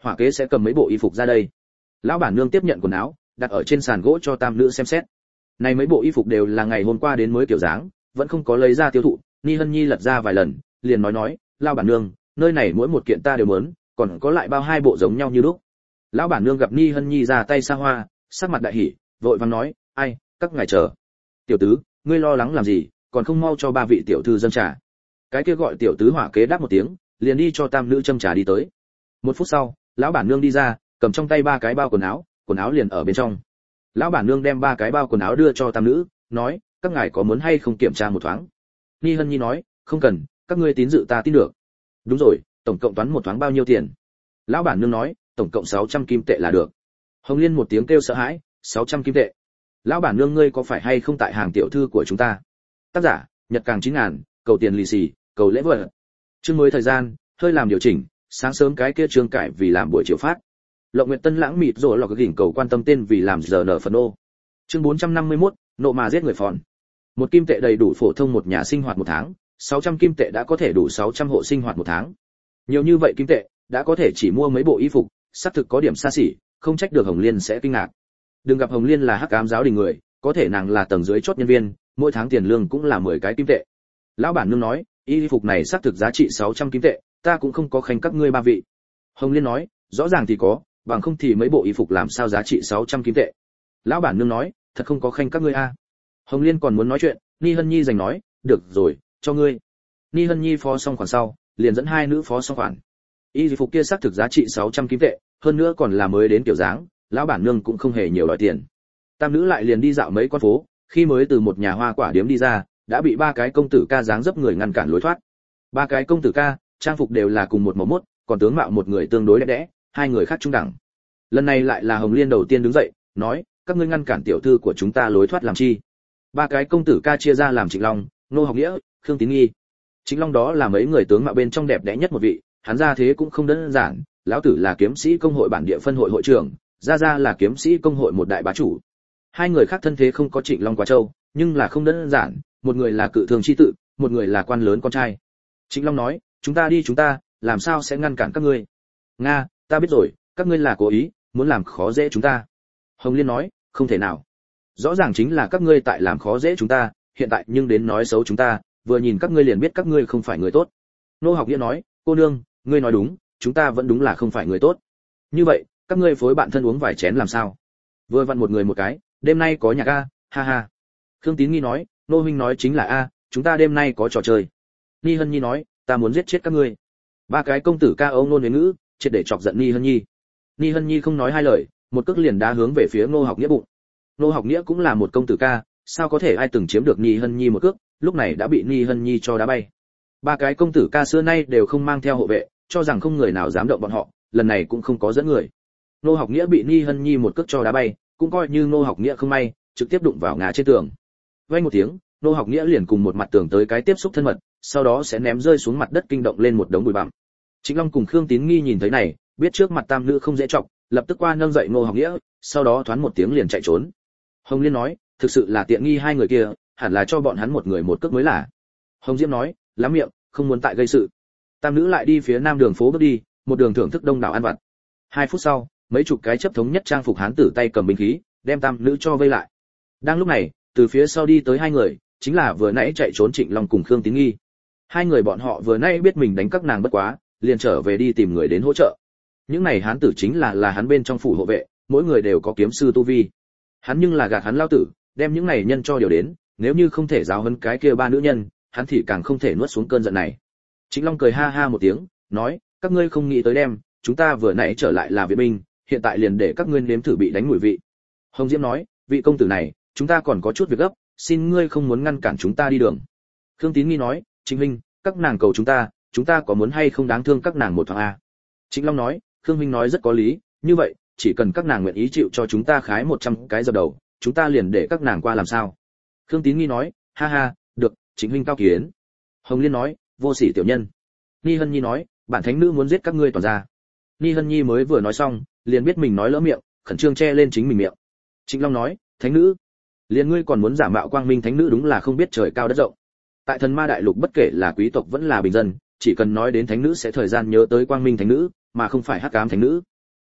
hỏa kế sẽ cầm mấy bộ y phục ra đây. Lão bản nương tiếp nhận quần áo, đặt ở trên sàn gỗ cho tam nữ xem xét. Này mấy bộ y phục đều là ngày hôm qua đến mới kiểu dáng, vẫn không có lấy ra tiêu thụ. Ni Hân Nhi lật ra vài lần, liền nói nói, lão bản nương, nơi này mỗi một kiện ta đều muốn, còn có lại bao hai bộ giống nhau như lúc. Lão bản nương gặp Ni Hân Nhi ra tay xa hoa, sắc mặt đại hỉ, vội vàng nói, ai, các ngài chờ. Tiểu tứ, ngươi lo lắng làm gì, còn không mau cho ba vị tiểu thư dâng trà. Cái kia gọi tiểu tứ hỏa kế đáp một tiếng, liền đi cho tam nữ châm trà đi tới. Một phút sau, lão bản nương đi ra, cầm trong tay ba cái bao quần áo, quần áo liền ở bên trong. Lão bản nương đem ba cái bao quần áo đưa cho tam nữ, nói, các ngài có muốn hay không kiểm tra một thoáng. Ni Hân Nhi nói, không cần, các ngươi tín dự ta tin được. Đúng rồi, tổng cộng toán một thoáng bao nhiêu tiền? Lão bản nương nói, tổng cộng sáu trăm kim tệ là được. Hồng Liên một tiếng kêu sợ hãi, sáu trăm kim tệ. Lão bản nương ngươi có phải hay không tại hàng tiểu thư của chúng ta? Tác giả, Nhật Càng chín ngàn, cầu tiền lì xì, cầu lễ vật. Chương mới thời gian, hơi làm điều chỉnh, sáng sớm cái kia trương cải vì làm buổi chiều phát. Lộng Nguyệt Tân lãng mịt rồi lọc cái đỉnh cầu quan tâm tên vì làm giờ nở phần ô. Chương bốn trăm năm mươi mốt, nộ mà giết người phòn. Một kim tệ đầy đủ phổ thông một nhà sinh hoạt một tháng, sáu trăm kim tệ đã có thể đủ sáu trăm hộ sinh hoạt một tháng. Nhiều như vậy kim tệ, đã có thể chỉ mua mấy bộ y phục, xác thực có điểm xa xỉ, không trách được Hồng Liên sẽ kinh ngạc. Đừng gặp Hồng Liên là hắc ám giáo đình người, có thể nàng là tầng dưới chót nhân viên, mỗi tháng tiền lương cũng là mười cái kim tệ. Lão bản nương nói, y phục này xác thực giá trị sáu trăm kim tệ, ta cũng không có khanh các ngươi ba vị. Hồng Liên nói, rõ ràng thì có, bằng không thì mấy bộ y phục làm sao giá trị sáu trăm kim tệ. Lão bản nương nói, thật không có khanh các ngươi a. Hồng Liên còn muốn nói chuyện, Ni Hân Nhi giành nói, được rồi, cho ngươi. Ni Hân Nhi phó xong khoản sau, liền dẫn hai nữ phó xong khoản. Y phục kia xác thực giá trị sáu trăm kim tệ, hơn nữa còn là mới đến kiểu dáng, lão bản nương cũng không hề nhiều đòi tiền. Tam nữ lại liền đi dạo mấy con phố, khi mới từ một nhà hoa quả điếm đi ra, đã bị ba cái công tử ca dáng dấp người ngăn cản lối thoát. Ba cái công tử ca, trang phục đều là cùng một màu mốt, còn tướng mạo một người tương đối đẹp đẽ, hai người khác trung đẳng. Lần này lại là Hồng Liên đầu tiên đứng dậy, nói, các ngươi ngăn cản tiểu thư của chúng ta lối thoát làm chi? Ba cái công tử ca chia ra làm Trịnh Long, Nô Học Nghĩa, Khương Tín Nghi. Trịnh Long đó là mấy người tướng mạo bên trong đẹp đẽ nhất một vị, hắn ra thế cũng không đơn giản, lão tử là kiếm sĩ công hội bản địa phân hội hội trưởng, gia gia là kiếm sĩ công hội một đại bá chủ. Hai người khác thân thế không có Trịnh Long quá trâu, nhưng là không đơn giản, một người là cự thường chi tự, một người là quan lớn con trai. Trịnh Long nói, chúng ta đi chúng ta, làm sao sẽ ngăn cản các ngươi? Nga, ta biết rồi, các ngươi là cố ý, muốn làm khó dễ chúng ta. Hồng Liên nói, không thể nào. Rõ ràng chính là các ngươi tại làm khó dễ chúng ta, hiện tại nhưng đến nói xấu chúng ta, vừa nhìn các ngươi liền biết các ngươi không phải người tốt. Nô Học Nghĩa nói, cô nương, ngươi nói đúng, chúng ta vẫn đúng là không phải người tốt. Như vậy, các ngươi phối bạn thân uống vài chén làm sao? Vừa vặn một người một cái, đêm nay có nhạc a, ha ha. Khương Tín Nghi nói, nô huynh nói chính là a, chúng ta đêm nay có trò chơi. Ni Hân Nhi nói, ta muốn giết chết các ngươi. Ba cái công tử ca âu nôn với ngữ, triệt để chọc giận Ni Hân Nhi. Ni Hân Nhi không nói hai lời, một cước liền đá hướng về phía Ngô Học Nghĩa bụng. Ngô Học Nghĩa cũng là một công tử ca, sao có thể ai từng chiếm được Ni Hân Nhi một cước, lúc này đã bị Ni Hân Nhi cho đá bay. Ba cái công tử ca xưa nay đều không mang theo hộ vệ, cho rằng không người nào dám động bọn họ, lần này cũng không có dẫn người. Ngô Học Nghĩa bị Ni Hân Nhi một cước cho đá bay, cũng coi như Ngô Học Nghĩa không may, trực tiếp đụng vào ngã trên tường. Vang một tiếng, Ngô Học Nghĩa liền cùng một mặt tường tới cái tiếp xúc thân mật, sau đó sẽ ném rơi xuống mặt đất kinh động lên một đống bụi bặm. Trịnh Long cùng Khương Tín Nghi nhìn thấy này, biết trước mặt tam nữ không dễ chọc, lập tức qua nâng dậy Ngô Học Nghĩa, sau đó thoáng một tiếng liền chạy trốn. Hồng Liên nói, thực sự là tiện nghi hai người kia, hẳn là cho bọn hắn một người một cước mới là. Hồng Diễm nói, lắm miệng, không muốn tại gây sự. Tam nữ lại đi phía nam đường phố bước đi, một đường thưởng thức đông đảo ăn vặt. Hai phút sau, mấy chục cái chấp thống nhất trang phục hán tử tay cầm binh khí, đem tam nữ cho vây lại. Đang lúc này, từ phía sau đi tới hai người, chính là vừa nãy chạy trốn Trịnh Long cùng Khương Tín Nghi. Hai người bọn họ vừa nãy biết mình đánh các nàng bất quá, liền trở về đi tìm người đến hỗ trợ. Những này hán tử chính là là hắn bên trong phủ hộ vệ, mỗi người đều có kiếm sư tu vi. Hắn nhưng là gạt hắn lao tử, đem những này nhân cho điều đến, nếu như không thể giáo huấn cái kia ba nữ nhân, hắn thì càng không thể nuốt xuống cơn giận này. Trịnh Long cười ha ha một tiếng, nói, các ngươi không nghĩ tới đem, chúng ta vừa nãy trở lại là viện binh, hiện tại liền để các ngươi nếm thử bị đánh mùi vị. Hồng Diễm nói, vị công tử này, chúng ta còn có chút việc gấp, xin ngươi không muốn ngăn cản chúng ta đi đường. Khương Tín Nghi nói, Trịnh huynh, các nàng cầu chúng ta, chúng ta có muốn hay không đáng thương các nàng một thoáng a? Trịnh Long nói, Khương huynh nói rất có lý, như vậy, chỉ cần các nàng nguyện ý chịu cho chúng ta khái một trăm cái dập đầu, chúng ta liền để các nàng qua làm sao? Khương Tín Nghi nói, ha ha, được, Trịnh huynh cao kiến. Hồng Liên nói, vô sỉ tiểu nhân. Ni Hân Nhi nói, bản thánh nữ muốn giết các ngươi toàn ra. Ni Hân Nhi mới vừa nói xong, liền biết mình nói lỡ miệng, khẩn trương che lên chính mình miệng. Trịnh Long nói, thánh nữ, liền ngươi còn muốn giả mạo quang minh thánh nữ đúng là không biết trời cao đất rộng. Tại thần ma đại lục bất kể là quý tộc vẫn là bình dân, chỉ cần nói đến thánh nữ sẽ thời gian nhớ tới quang minh thánh nữ, mà không phải hắc ám thánh nữ,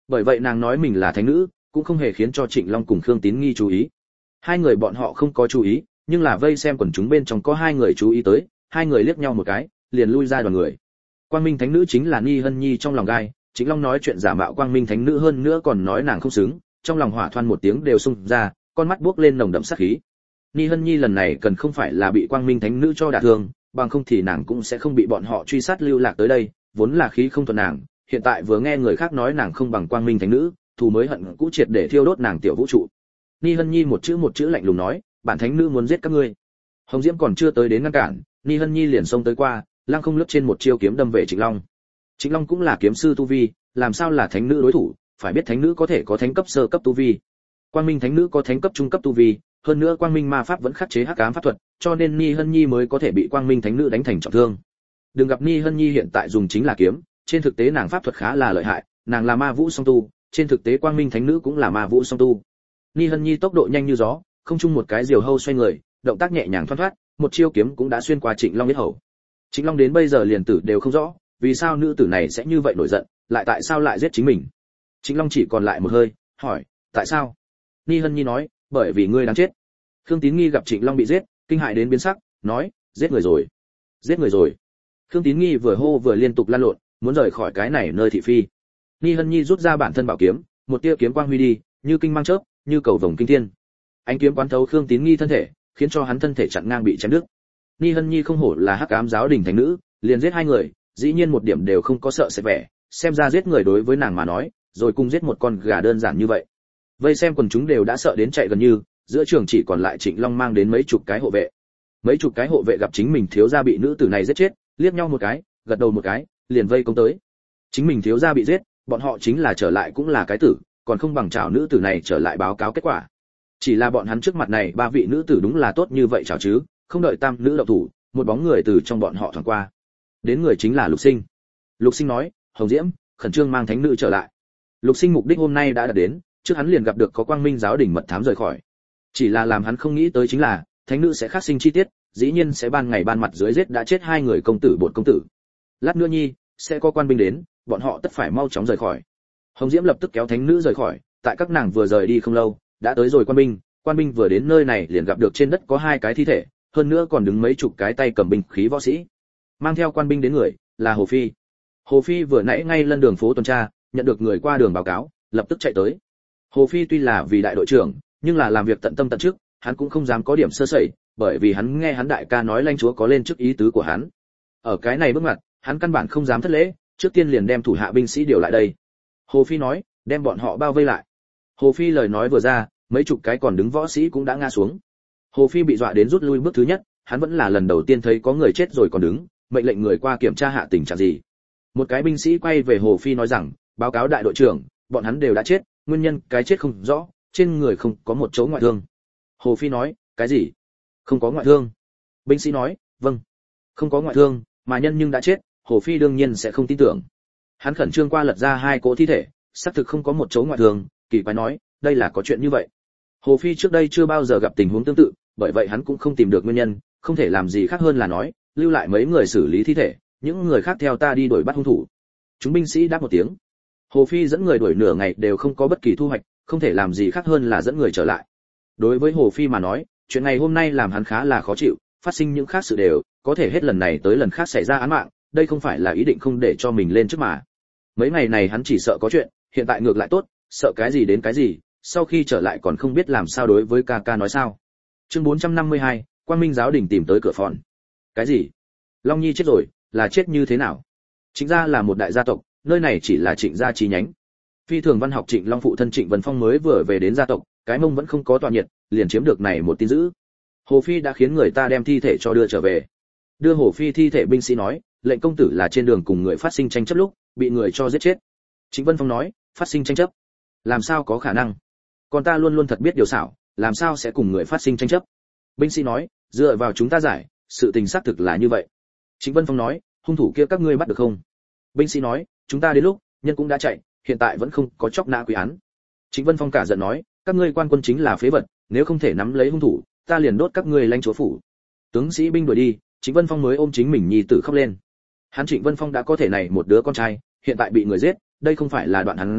Bởi vậy nàng nói mình là thánh nữ, cũng không hề khiến cho Trịnh Long cùng Khương Tín Nghi chú ý. Hai người bọn họ không có chú ý, nhưng là vây xem quần chúng bên trong có hai người chú ý tới, hai người liếc nhau một cái, liền lui ra đoàn người. Quang Minh Thánh nữ chính là Ni Hân Nhi trong lòng gai, Trịnh Long nói chuyện giả mạo Quang Minh Thánh nữ hơn nữa còn nói nàng không xứng, trong lòng hỏa thoan một tiếng đều xung ra, con mắt buốc lên nồng đậm sát khí. Ni Hân Nhi lần này cần không phải là bị Quang Minh Thánh nữ cho đả thương, bằng không thì nàng cũng sẽ không bị bọn họ truy sát lưu lạc tới đây, vốn là khí không thuận nàng, hiện tại vừa nghe người khác nói nàng không bằng Quang Minh Thánh nữ, thù mới hận cũ triệt để thiêu đốt nàng tiểu vũ trụ. Ni Hân Nhi một chữ một chữ lạnh lùng nói, bản thánh nữ muốn giết các ngươi. Hồng Diễm còn chưa tới đến ngăn cản, Ni Hân Nhi liền xông tới qua, lăng không lướt trên một chiêu kiếm đâm về Trịnh Long. Trịnh Long cũng là kiếm sư tu vi, làm sao là thánh nữ đối thủ, phải biết thánh nữ có thể có thánh cấp sơ cấp tu vi. Quang Minh Thánh nữ có thánh cấp trung cấp tu vi, hơn nữa Quang Minh ma pháp vẫn khắc chế hắc ám pháp thuật, cho nên Ni Hân Nhi mới có thể bị Quang Minh Thánh nữ đánh thành trọng thương. Đừng gặp Ni Hân Nhi hiện tại dùng chính là kiếm, trên thực tế nàng pháp thuật khá là lợi hại, nàng là ma vũ song tu, trên thực tế Quang Minh Thánh nữ cũng là ma vũ song tu. Ni Hân Nhi tốc độ nhanh như gió, không chung một cái diều hâu xoay người, động tác nhẹ nhàng thoăn thoắt, một chiêu kiếm cũng đã xuyên qua Trịnh Long huyết hầu. Trịnh Long đến bây giờ liền tử đều không rõ, vì sao nữ tử này sẽ như vậy nổi giận, lại tại sao lại giết chính mình. Trịnh Long chỉ còn lại một hơi, hỏi, tại sao? Ni Hân Nhi nói, bởi vì ngươi đáng chết. Khương Tín Nghi gặp Trịnh Long bị giết, kinh hại đến biến sắc, nói, giết người rồi, giết người rồi. Khương Tín Nghi vừa hô vừa liên tục lăn lộn, muốn rời khỏi cái này nơi thị phi. Ni Hân Nhi rút ra bản thân bảo kiếm, một tia kiếm quang huy đi, như kinh mang chớp, như cầu vồng kinh thiên. Ánh kiếm quán thấu Khương Tín Nghi thân thể, khiến cho hắn thân thể chặn ngang bị chém đứt. Ni Hân Nhi không hổ là Hắc Ám giáo đình thánh nữ, liền giết hai người, dĩ nhiên một điểm đều không có sợ sẽ vẻ, xem ra giết người đối với nàng mà nói, rồi cùng giết một con gà đơn giản như vậy. Vây xem quần chúng đều đã sợ đến chạy gần như, giữa trường chỉ còn lại Trịnh Long mang đến mấy chục cái hộ vệ. Mấy chục cái hộ vệ gặp chính mình thiếu gia bị nữ tử này giết chết, liếc nhau một cái, gật đầu một cái, liền vây công tới. Chính mình thiếu gia bị giết, bọn họ chính là trở lại cũng là cái tử, còn không bằng chào nữ tử này trở lại báo cáo kết quả. Chỉ là bọn hắn trước mặt này ba vị nữ tử đúng là tốt như vậy chào chứ, không đợi tam nữ động thủ, một bóng người từ trong bọn họ thoáng qua. Đến người chính là Lục Sinh. Lục Sinh nói, Hồng Diễm, khẩn trương mang thánh nữ trở lại. Lục Sinh mục đích hôm nay đã đạt đến, trước hắn liền gặp được có Quang Minh giáo đình mật thám rời khỏi. Chỉ là làm hắn không nghĩ tới chính là, thánh nữ sẽ phát sinh chi tiết, dĩ nhiên sẽ ban ngày ban mặt dưới giết đã chết hai người công tử bột công tử. Lát nữa nhi, sẽ có quan binh đến, bọn họ tất phải mau chóng rời khỏi. Hồng Diễm lập tức kéo thánh nữ rời khỏi, tại các nàng vừa rời đi không lâu, đã tới rồi quan binh, quan binh vừa đến nơi này liền gặp được trên đất có hai cái thi thể, hơn nữa còn đứng mấy chục cái tay cầm binh khí võ sĩ. Mang theo quan binh đến người, là Hồ Phi. Hồ Phi vừa nãy ngay lân đường phố tuần tra, nhận được người qua đường báo cáo, lập tức chạy tới. Hồ Phi tuy là vì đại đội trưởng, nhưng là làm việc tận tâm tận chức, hắn cũng không dám có điểm sơ sẩy, bởi vì hắn nghe hắn đại ca nói lãnh chúa có lên chức ý tứ của hắn. Ở cái này bước ngoặt, hắn căn bản không dám thất lễ, trước tiên liền đem thủ hạ binh sĩ điều lại đây. Hồ Phi nói, đem bọn họ bao vây lại. Hồ Phi lời nói vừa ra, mấy chục cái còn đứng võ sĩ cũng đã ngã xuống. Hồ Phi bị dọa đến rút lui bước thứ nhất, hắn vẫn là lần đầu tiên thấy có người chết rồi còn đứng, mệnh lệnh người qua kiểm tra hạ tình trạng gì. Một cái binh sĩ quay về Hồ Phi nói rằng, báo cáo đại đội trưởng, bọn hắn đều đã chết, nguyên nhân cái chết không rõ, trên người không có một chỗ ngoại thương. Hồ Phi nói, cái gì? Không có ngoại thương? Binh sĩ nói, vâng, không có ngoại thương, mà nhân nhưng đã chết, Hồ Phi đương nhiên sẽ không tin tưởng. Hắn khẩn trương qua lật ra hai cỗ thi thể, xác thực không có một chỗ ngoại thương, kỳ quái nói, đây là có chuyện như vậy. Hồ Phi trước đây chưa bao giờ gặp tình huống tương tự, bởi vậy hắn cũng không tìm được nguyên nhân, không thể làm gì khác hơn là nói, lưu lại mấy người xử lý thi thể, những người khác theo ta đi đuổi bắt hung thủ. Chúng binh sĩ đáp một tiếng. Hồ Phi dẫn người đuổi nửa ngày đều không có bất kỳ thu hoạch, không thể làm gì khác hơn là dẫn người trở lại. Đối với Hồ Phi mà nói, chuyện ngày hôm nay làm hắn khá là khó chịu, phát sinh những khác sự đều, có thể hết lần này tới lần khác xảy ra án mạng, đây không phải là ý định không để cho mình lên trước mà. Mấy ngày này hắn chỉ sợ có chuyện, hiện tại ngược lại tốt, sợ cái gì đến cái gì, sau khi trở lại còn không biết làm sao đối với ca ca nói sao. Chương bốn trăm năm mươi hai, Quang Minh giáo đình tìm tới cửa phòn. Cái gì? Long Nhi chết rồi, là chết như thế nào? Trịnh gia là một đại gia tộc, nơi này chỉ là Trịnh gia chi nhánh. Phi thường văn học Trịnh Long phụ thân Trịnh Vân Phong mới vừa về đến gia tộc, cái mông vẫn không có tọa nhiệt, liền chiếm được này một tin dữ. Hồ Phi đã khiến người ta đem thi thể cho đưa trở về. Đưa Hồ Phi thi thể binh sĩ nói, lệnh công tử là trên đường cùng người phát sinh tranh chấp lúc, bị người cho giết chết. Trịnh Vân Phong nói, phát sinh tranh chấp? Làm sao có khả năng? Còn ta luôn luôn thật biết điều xảo, làm sao sẽ cùng người phát sinh tranh chấp? Binh sĩ nói, dựa vào chúng ta giải, sự tình xác thực là như vậy. Trịnh Vân Phong nói, hung thủ kia các ngươi bắt được không? Binh sĩ nói, chúng ta đến lúc, nhân cũng đã chạy, hiện tại vẫn không có chóc nã quy án. Trịnh Vân Phong cả giận nói, các ngươi quan quân chính là phế vật, nếu không thể nắm lấy hung thủ, ta liền đốt các ngươi lãnh chúa phủ. Tướng sĩ binh đuổi đi, Trịnh Vân Phong mới ôm chính mình nhi tử khóc lên. Hắn Trịnh Vân Phong đã có thể này một đứa con trai, hiện tại bị người giết, đây không phải là đoạn hắn dễ,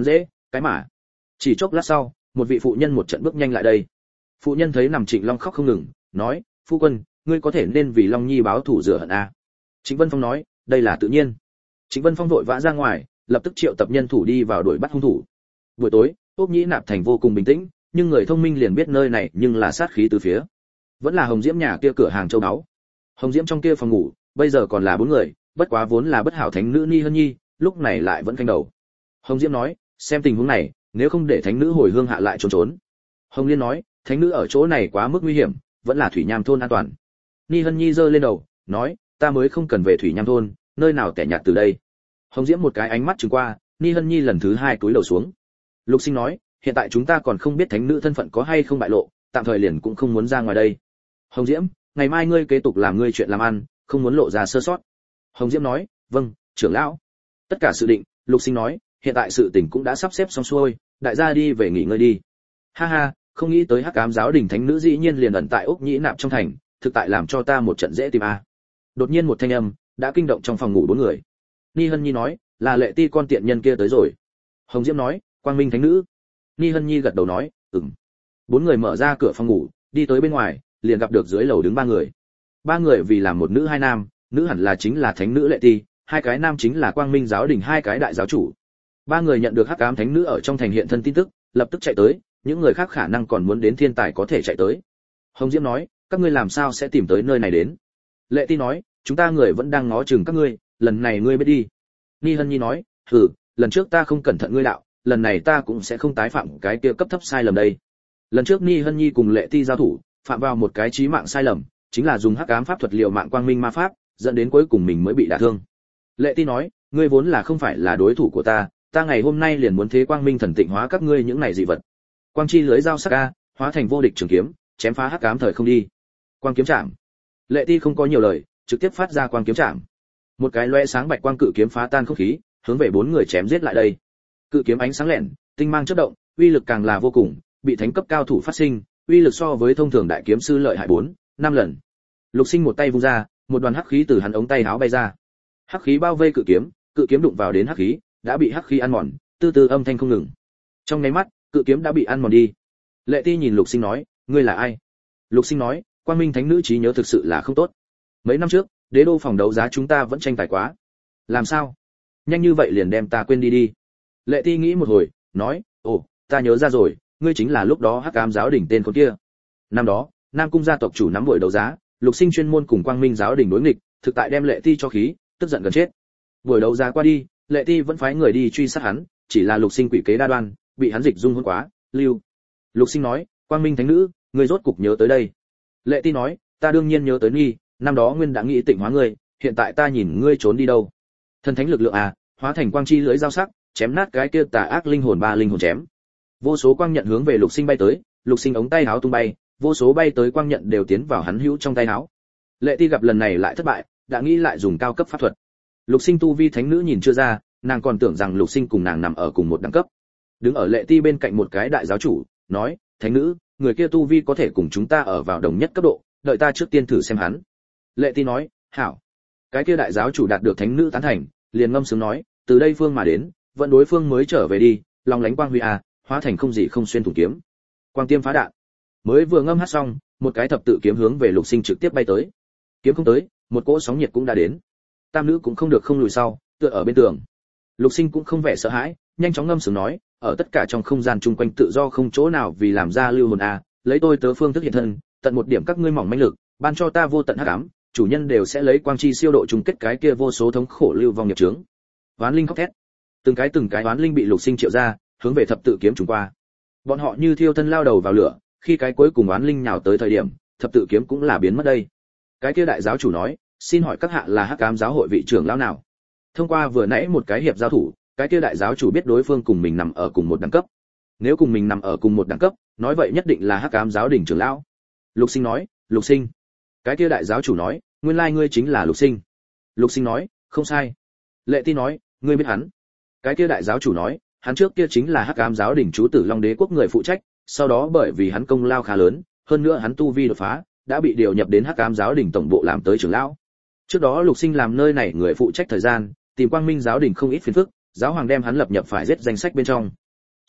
cái mà. Chỉ chốc lát sau, một vị phụ nhân một trận bước nhanh lại đây. Phụ nhân thấy nằm Trịnh Long khóc không ngừng, nói: "Phu quân, ngươi có thể nên vì Long Nhi báo thù rửa hận a." Trịnh Vân Phong nói: "Đây là tự nhiên." Trịnh Vân Phong vội vã ra ngoài, lập tức triệu tập nhân thủ đi vào đuổi bắt hung thủ. Buổi tối, Ốc Nhĩ Nạp thành vô cùng bình tĩnh, nhưng người thông minh liền biết nơi này nhưng là sát khí từ phía. Vẫn là Hồng Diễm nhà kia cửa hàng châu báu. Hồng Diễm trong kia phòng ngủ, bây giờ còn là bốn người, bất quá vốn là bất hảo thánh nữ Ni Hân Nhi, lúc này lại vẫn canh đầu. Hồng Diễm nói: "Xem tình huống này, nếu không để thánh nữ hồi hương hạ lại trốn trốn." Hồng Liên nói: "Thánh nữ ở chỗ này quá mức nguy hiểm, vẫn là Thủy Nham thôn an toàn." Ni Hân Nhi giơ lên đầu, nói: "Ta mới không cần về Thủy Nham thôn, nơi nào kẻ nhạt từ đây." Hồng Diễm một cái ánh mắt trừng qua, Ni Hân Nhi lần thứ hai cúi đầu xuống. Lục Sinh nói: "Hiện tại chúng ta còn không biết thánh nữ thân phận có hay không bại lộ, tạm thời liền cũng không muốn ra ngoài đây." Hồng Diễm: "Ngày mai ngươi kế tục làm ngươi chuyện làm ăn, không muốn lộ ra sơ sót." Hồng Diễm nói: "Vâng, trưởng lão." Tất cả sự định, Lục Sinh nói: "Hiện tại sự tình cũng đã sắp xếp xong xuôi, đại gia đi về nghỉ ngơi đi." Ha ha, không nghĩ tới Hắc Ám giáo đình thánh nữ dĩ nhiên liền ẩn tại Ốc Nhĩ Nạp trong thành, thực tại làm cho ta một trận dễ tìm a. Đột nhiên một thanh âm đã kinh động trong phòng ngủ bốn người. Ni Hân Nhi nói: "Là Lệ Ti con tiện nhân kia tới rồi." Hồng Diễm nói: "Quang Minh thánh nữ." Ni Hân Nhi gật đầu nói: "Ừm." Bốn người mở ra cửa phòng ngủ, đi tới bên ngoài, liền gặp được dưới lầu đứng ba người. Ba người vì làm một nữ hai nam, nữ hẳn là chính là thánh nữ Lệ Ti, hai cái nam chính là Quang Minh giáo đình hai cái đại giáo chủ. Ba người nhận được Hắc Ám thánh nữ ở trong thành hiện thân tin tức, lập tức chạy tới, những người khác khả năng còn muốn đến thiên tài có thể chạy tới. Hồng Diễm nói: "Các ngươi làm sao sẽ tìm tới nơi này đến?" Lệ Ti nói: "Chúng ta người vẫn đang ngó chừng các ngươi, lần này ngươi biết đi." Ni Hân Nhi nói: "Hừ, lần trước ta không cẩn thận ngươi đạo, lần này ta cũng sẽ không tái phạm cái kia cấp thấp sai lầm đây." Lần trước Ni Hân Nhi cùng Lệ Ti giao thủ, phạm vào một cái chí mạng sai lầm, chính là dùng Hắc Ám pháp thuật liều mạng Quang Minh ma pháp, dẫn đến cuối cùng mình mới bị đả thương. Lệ Ti nói: "Ngươi vốn là không phải là đối thủ của ta, ta ngày hôm nay liền muốn thế Quang Minh thần tịnh hóa các ngươi những này dị vật." Quang chi lưới dao sắc a, hóa thành vô địch trường kiếm, chém phá Hắc Ám thời không đi. Quang kiếm chạm. Lệ Ti không có nhiều lời, trực tiếp phát ra quang kiếm chạm. Một cái lóe sáng bạch quang cự kiếm phá tan không khí, hướng về bốn người chém giết lại đây. Cự kiếm ánh sáng lẻn, tinh mang chớp động, uy lực càng là vô cùng, bị thánh cấp cao thủ phát sinh, uy lực so với thông thường đại kiếm sư lợi hại bốn, năm lần. Lục Sinh một tay vung ra, một đoàn hắc khí từ hắn ống tay áo bay ra. Hắc khí bao vây cự kiếm, cự kiếm đụng vào đến hắc khí, đã bị hắc khí ăn mòn, từ từ âm thanh không ngừng. Trong nháy mắt, cự kiếm đã bị ăn mòn đi. Lệ Ti nhìn Lục Sinh nói: "Ngươi là ai?" Lục Sinh nói: "Quang Minh thánh nữ trí nhớ thực sự là không tốt. Mấy năm trước, đế đô phòng đấu giá chúng ta vẫn tranh tài quá. Làm sao? Nhanh như vậy liền đem ta quên đi đi." Lệ Ti nghĩ một hồi, nói: "Ồ, ta nhớ ra rồi, ngươi chính là lúc đó Hắc Ám giáo đình tên con kia." Năm đó, Nam cung gia tộc chủ nắm buổi đấu giá, Lục Sinh chuyên môn cùng Quang Minh giáo đình đối nghịch, thực tại đem Lệ Ti cho khí, tức giận gần chết. Buổi đấu giá qua đi, Lệ Ti vẫn phái người đi truy sát hắn, chỉ là Lục Sinh quỷ kế đa đoan, bị hắn dịch dung hôn quá, lưu. Lục Sinh nói: "Quang Minh thánh nữ, ngươi rốt cục nhớ tới đây." Lệ Ti nói: "Ta đương nhiên nhớ tới nghi, năm đó nguyên đã nghĩ tịnh hóa ngươi, hiện tại ta nhìn ngươi trốn đi đâu?" Thần thánh lực lượng à, hóa thành quang chi lưỡi dao sắc, chém nát cái kia tà ác linh hồn ba linh hồn chém. Vô số quang nhận hướng về Lục Sinh bay tới, Lục Sinh ống tay áo tung bay, vô số bay tới quang nhận đều tiến vào hắn hữu trong tay áo. Lệ Ti gặp lần này lại thất bại, đã nghĩ lại dùng cao cấp pháp thuật. Lục Sinh tu vi thánh nữ nhìn chưa ra, nàng còn tưởng rằng Lục Sinh cùng nàng nằm ở cùng một đẳng cấp. Đứng ở Lệ Ti bên cạnh một cái đại giáo chủ, nói: "Thánh nữ, người kia tu vi có thể cùng chúng ta ở vào đồng nhất cấp độ, đợi ta trước tiên thử xem hắn." Lệ Ti nói: "Hảo." Cái kia đại giáo chủ đạt được thánh nữ tán thành, liền ngâm sướng nói: "Từ đây phương mà đến, vận đối phương mới trở về đi, lòng lánh quang huy à, hóa thành không gì không xuyên thủng kiếm." Quang tiêm phá đạn. Mới vừa ngâm hát xong, một cái thập tự kiếm hướng về Lục Sinh trực tiếp bay tới. Kiếm không tới, một cỗ sóng nhiệt cũng đã đến. Tam nữ cũng không được không lùi sau, tựa ở bên tường. Lục Sinh cũng không vẻ sợ hãi, nhanh chóng ngâm sướng nói: "Ở tất cả trong không gian chung quanh tự do không chỗ nào vì làm ra lưu hồn à, lấy tôi tớ phương thức hiện thân, tận một điểm các ngươi mỏng manh lực, ban cho ta vô tận hắc ám, chủ nhân đều sẽ lấy quang chi siêu độ chung kết cái kia vô số thống khổ lưu vong nghiệp chướng." Oán linh khóc thét. Từng cái từng cái oán linh bị Lục Sinh triệu ra, hướng về thập tự kiếm trùng qua. Bọn họ như thiêu thân lao đầu vào lửa, khi cái cuối cùng oán linh nhào tới thời điểm, thập tự kiếm cũng là biến mất đây. Cái kia đại giáo chủ nói: "Xin hỏi các hạ là Hắc Ám giáo hội vị trưởng lão nào?" Thông qua vừa nãy một cái hiệp giao thủ, cái kia đại giáo chủ biết đối phương cùng mình nằm ở cùng một đẳng cấp. Nếu cùng mình nằm ở cùng một đẳng cấp, nói vậy nhất định là Hắc Ám giáo đình trưởng lão. Lục Sinh nói: "Lục Sinh." Cái kia đại giáo chủ nói: "Nguyên lai ngươi chính là Lục Sinh." Lục Sinh nói: "Không sai." Lệ Ti nói: "Ngươi biết hắn?" Cái kia đại giáo chủ nói: "Hắn trước kia chính là Hắc Ám giáo đình chú tử Long Đế quốc người phụ trách, sau đó bởi vì hắn công lao khá lớn, hơn nữa hắn tu vi đột phá, đã bị điều nhập đến Hắc Ám giáo đình tổng bộ làm tới trưởng lão." Trước đó Lục Sinh làm nơi này người phụ trách thời gian, tìm Quang Minh giáo đình không ít phiền phức, giáo hoàng đem hắn lập nhập phải giết danh sách bên trong.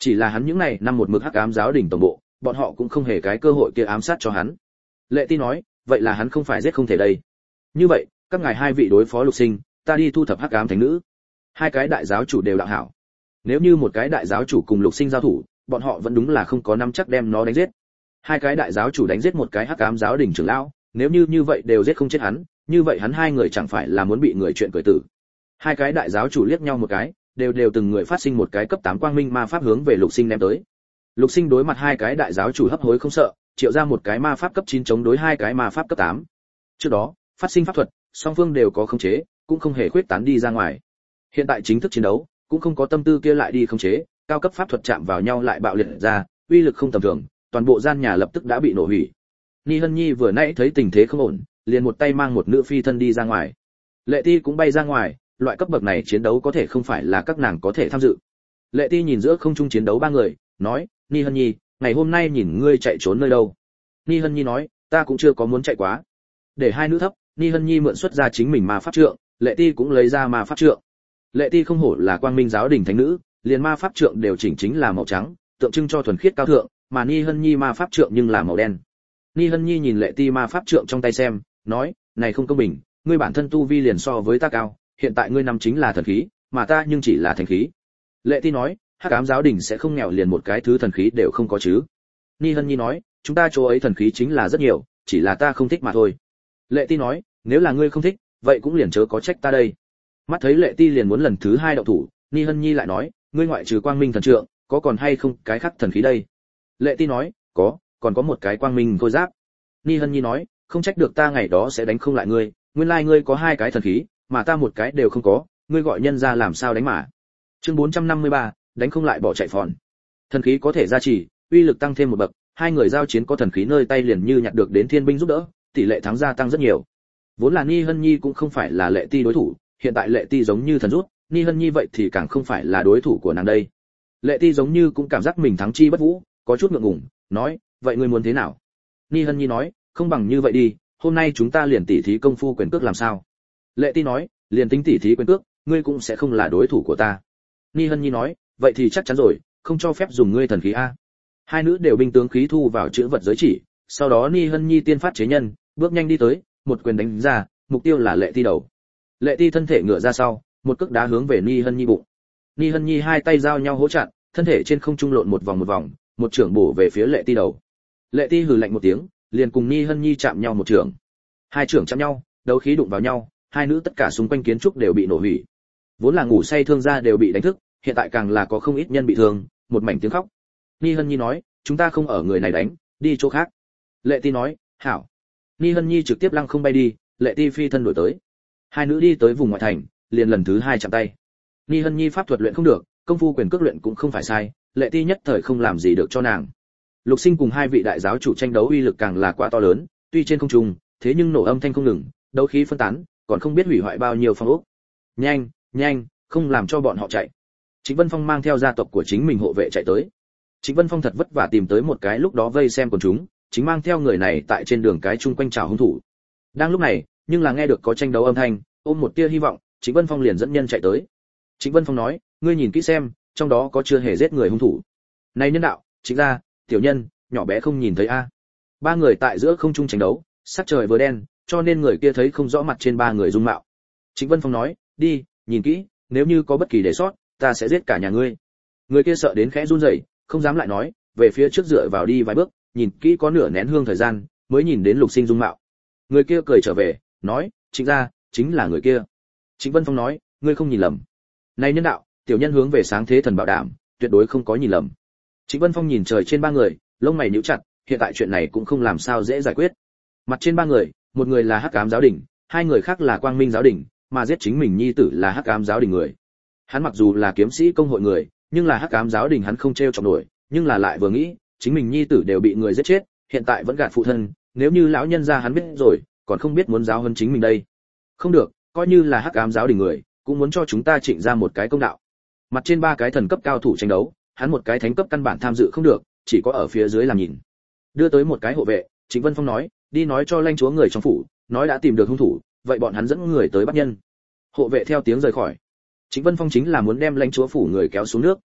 Chỉ là hắn những này năm một mực hắc ám giáo đình tổng bộ, bọn họ cũng không hề cái cơ hội kia ám sát cho hắn. Lệ Ti nói, vậy là hắn không phải giết không thể đây. Như vậy, các ngài hai vị đối phó Lục Sinh, ta đi thu thập hắc ám thánh nữ. Hai cái đại giáo chủ đều đạo hảo. Nếu như một cái đại giáo chủ cùng Lục Sinh giao thủ, bọn họ vẫn đúng là không có nắm chắc đem nó đánh giết. Hai cái đại giáo chủ đánh giết một cái hắc ám giáo đình trưởng lão, nếu như như vậy đều giết không chết hắn, như vậy hắn hai người chẳng phải là muốn bị người chuyện cười tử. Hai cái đại giáo chủ liếc nhau một cái, đều đều từng người phát sinh một cái cấp tám quang minh ma pháp hướng về Lục Sinh ném tới. Lục Sinh đối mặt hai cái đại giáo chủ hấp hối không sợ, triệu ra một cái ma pháp cấp chín chống đối hai cái ma pháp cấp tám. Trước đó, phát sinh pháp thuật, song phương đều có khống chế, cũng không hề khuyết tán đi ra ngoài. Hiện tại chính thức chiến đấu, cũng không có tâm tư kia lại đi khống chế, cao cấp pháp thuật chạm vào nhau lại bạo liệt ra, uy lực không tầm thường, toàn bộ gian nhà lập tức đã bị nổ hủy. Ni Hân Nhi vừa nãy thấy tình thế không ổn, liền một tay mang một nữ phi thân đi ra ngoài. Lệ Ti cũng bay ra ngoài, loại cấp bậc này chiến đấu có thể không phải là các nàng có thể tham dự. Lệ Ti nhìn giữa không trung chiến đấu ba người, nói, Ni Hân Nhi, ngày hôm nay nhìn ngươi chạy trốn nơi đâu? Ni Hân Nhi nói, ta cũng chưa có muốn chạy quá. Để hai nữ thấp, Ni Hân Nhi mượn xuất ra chính mình ma pháp trượng, Lệ Ti cũng lấy ra ma pháp trượng. Lệ Ti không hổ là quang minh giáo đình thánh nữ, liền ma pháp trượng đều chỉnh chính là màu trắng, tượng trưng cho thuần khiết cao thượng, mà Ni Hân Nhi ma pháp trượng nhưng là màu đen. Ni Hân Nhi nhìn Lệ Ti ma pháp trượng trong tay xem, nói, này không công bình, ngươi bản thân tu vi liền so với ta cao, hiện tại ngươi nắm chính là thần khí, mà ta nhưng chỉ là thánh khí. Lệ Ti nói, hắc ám giáo đình sẽ không nghèo liền một cái thứ thần khí đều không có chứ? Ni Hân Nhi nói, chúng ta chỗ ấy thần khí chính là rất nhiều, chỉ là ta không thích mà thôi. Lệ Ti nói, nếu là ngươi không thích, vậy cũng liền chớ có trách ta đây. Mắt thấy Lệ Ti liền muốn lần thứ hai động thủ, Ni Hân Nhi lại nói, ngươi ngoại trừ quang minh thần trượng, có còn hay không cái khác thần khí đây? Lệ Ti nói, có, còn có một cái quang minh khôi giáp. Ni Hân Nhi nói, không trách được ta ngày đó sẽ đánh không lại ngươi, nguyên lai ngươi có hai cái thần khí, mà ta một cái đều không có, ngươi gọi nhân ra làm sao đánh mà. Chương bốn trăm năm mươi ba, đánh không lại bỏ chạy phòn. Thần khí có thể gia trì, uy lực tăng thêm một bậc, hai người giao chiến có thần khí nơi tay liền như nhặt được đến thiên binh giúp đỡ, tỷ lệ thắng gia tăng rất nhiều. Vốn là Ni Hân Nhi cũng không phải là Lệ Ti đối thủ, hiện tại Lệ Ti giống như thần rút, Ni Hân Nhi vậy thì càng không phải là đối thủ của nàng đây. Lệ Ti giống như cũng cảm giác mình thắng chi bất vũ, có chút ngượng ngùng, nói, vậy ngươi muốn thế nào? Ni Hân Nhi nói, không bằng như vậy đi, hôm nay chúng ta liền tỉ thí công phu quyền cước làm sao? Lệ Ti nói, liền tính tỉ thí quyền cước, ngươi cũng sẽ không là đối thủ của ta. Ni Hân Nhi nói, vậy thì chắc chắn rồi, không cho phép dùng ngươi thần khí a. Hai nữ đều binh tướng khí thu vào chữ vật giới chỉ, sau đó Ni Hân Nhi tiên phát chế nhân, bước nhanh đi tới, một quyền đánh ra, mục tiêu là Lệ Ti đầu. Lệ Ti thân thể ngửa ra sau, một cước đá hướng về Ni Hân Nhi bụng. Ni Hân Nhi hai tay giao nhau hỗ chặn, thân thể trên không trung lộn một vòng một vòng, một trưởng bổ về phía Lệ Ti đầu. Lệ Ti hừ lạnh một tiếng, liền cùng Ni Hân Nhi chạm nhau một trưởng. Hai trưởng chạm nhau, đấu khí đụng vào nhau, hai nữ tất cả xung quanh kiến trúc đều bị nổ hủy. Vốn là ngủ say thương gia đều bị đánh thức, hiện tại càng là có không ít nhân bị thương, một mảnh tiếng khóc. Ni Hân Nhi nói, chúng ta không ở người này đánh, đi chỗ khác. Lệ Ti nói, hảo. Ni Hân Nhi trực tiếp lăng không bay đi, Lệ Ti phi thân đuổi tới. Hai nữ đi tới vùng ngoại thành, liền lần thứ hai chạm tay. Ni Hân Nhi pháp thuật luyện không được, công phu quyền cước luyện cũng không phải sai, Lệ Ti nhất thời không làm gì được cho nàng. Lục Sinh cùng hai vị đại giáo chủ tranh đấu uy lực càng là quá to lớn, tuy trên không trung, thế nhưng nổ âm thanh không ngừng, đấu khí phân tán, còn không biết hủy hoại bao nhiêu phong ốc. Nhanh, nhanh, không làm cho bọn họ chạy. Trịnh Vân Phong mang theo gia tộc của chính mình hộ vệ chạy tới. Trịnh Vân Phong thật vất vả tìm tới một cái lúc đó vây xem quần chúng, chính mang theo người này tại trên đường cái chung quanh chào hung thủ. Đang lúc này, nhưng là nghe được có tranh đấu âm thanh, ôm một tia hy vọng, Trịnh Vân Phong liền dẫn nhân chạy tới. Trịnh Vân Phong nói, ngươi nhìn kỹ xem, trong đó có chưa hề giết người hung thủ. Này nhân đạo, chính ra, tiểu nhân, nhỏ bé không nhìn thấy a. Ba người tại giữa không trung tranh đấu, sắc trời vừa đen, cho nên người kia thấy không rõ mặt trên ba người dung mạo. Trịnh Vân Phong nói, đi, nhìn kỹ, nếu như có bất kỳ để sót, ta sẽ giết cả nhà ngươi. Người kia sợ đến khẽ run rẩy, không dám lại nói, về phía trước dựa vào đi vài bước, nhìn kỹ có nửa nén hương thời gian, mới nhìn đến Lục Sinh dung mạo. Người kia cười trở về, nói, chính ra, chính là người kia. Trịnh Vân Phong nói, ngươi không nhìn lầm. Này nhân đạo, tiểu nhân hướng về sáng thế thần bảo đảm, tuyệt đối không có nhìn lầm. Trịnh Vân Phong nhìn trời trên ba người, lông mày nhíu chặt, hiện tại chuyện này cũng không làm sao dễ giải quyết. Mặt trên ba người, một người là Hắc Ám giáo đình, hai người khác là Quang Minh giáo đình, mà giết chính mình nhi tử là Hắc Ám giáo đình người. Hắn mặc dù là kiếm sĩ công hội người, nhưng là Hắc Ám giáo đình hắn không treo chọc nổi, nhưng là lại vừa nghĩ, chính mình nhi tử đều bị người giết chết, hiện tại vẫn gạt phụ thân, nếu như lão nhân gia hắn biết rồi, còn không biết muốn giáo hơn chính mình đây. Không được, coi như là Hắc Ám giáo đình người, cũng muốn cho chúng ta Trịnh ra một cái công đạo. Mặt trên ba cái thần cấp cao thủ tranh đấu, hắn một cái thánh cấp căn bản tham dự không được, chỉ có ở phía dưới làm nhìn. Đưa tới một cái hộ vệ, Trịnh Vân Phong nói, đi nói cho lãnh chúa người trong phủ, nói đã tìm được hung thủ, vậy bọn hắn dẫn người tới bắt nhân. Hộ vệ theo tiếng rời khỏi. Trịnh Vân Phong chính là muốn đem lãnh chúa phủ người kéo xuống nước,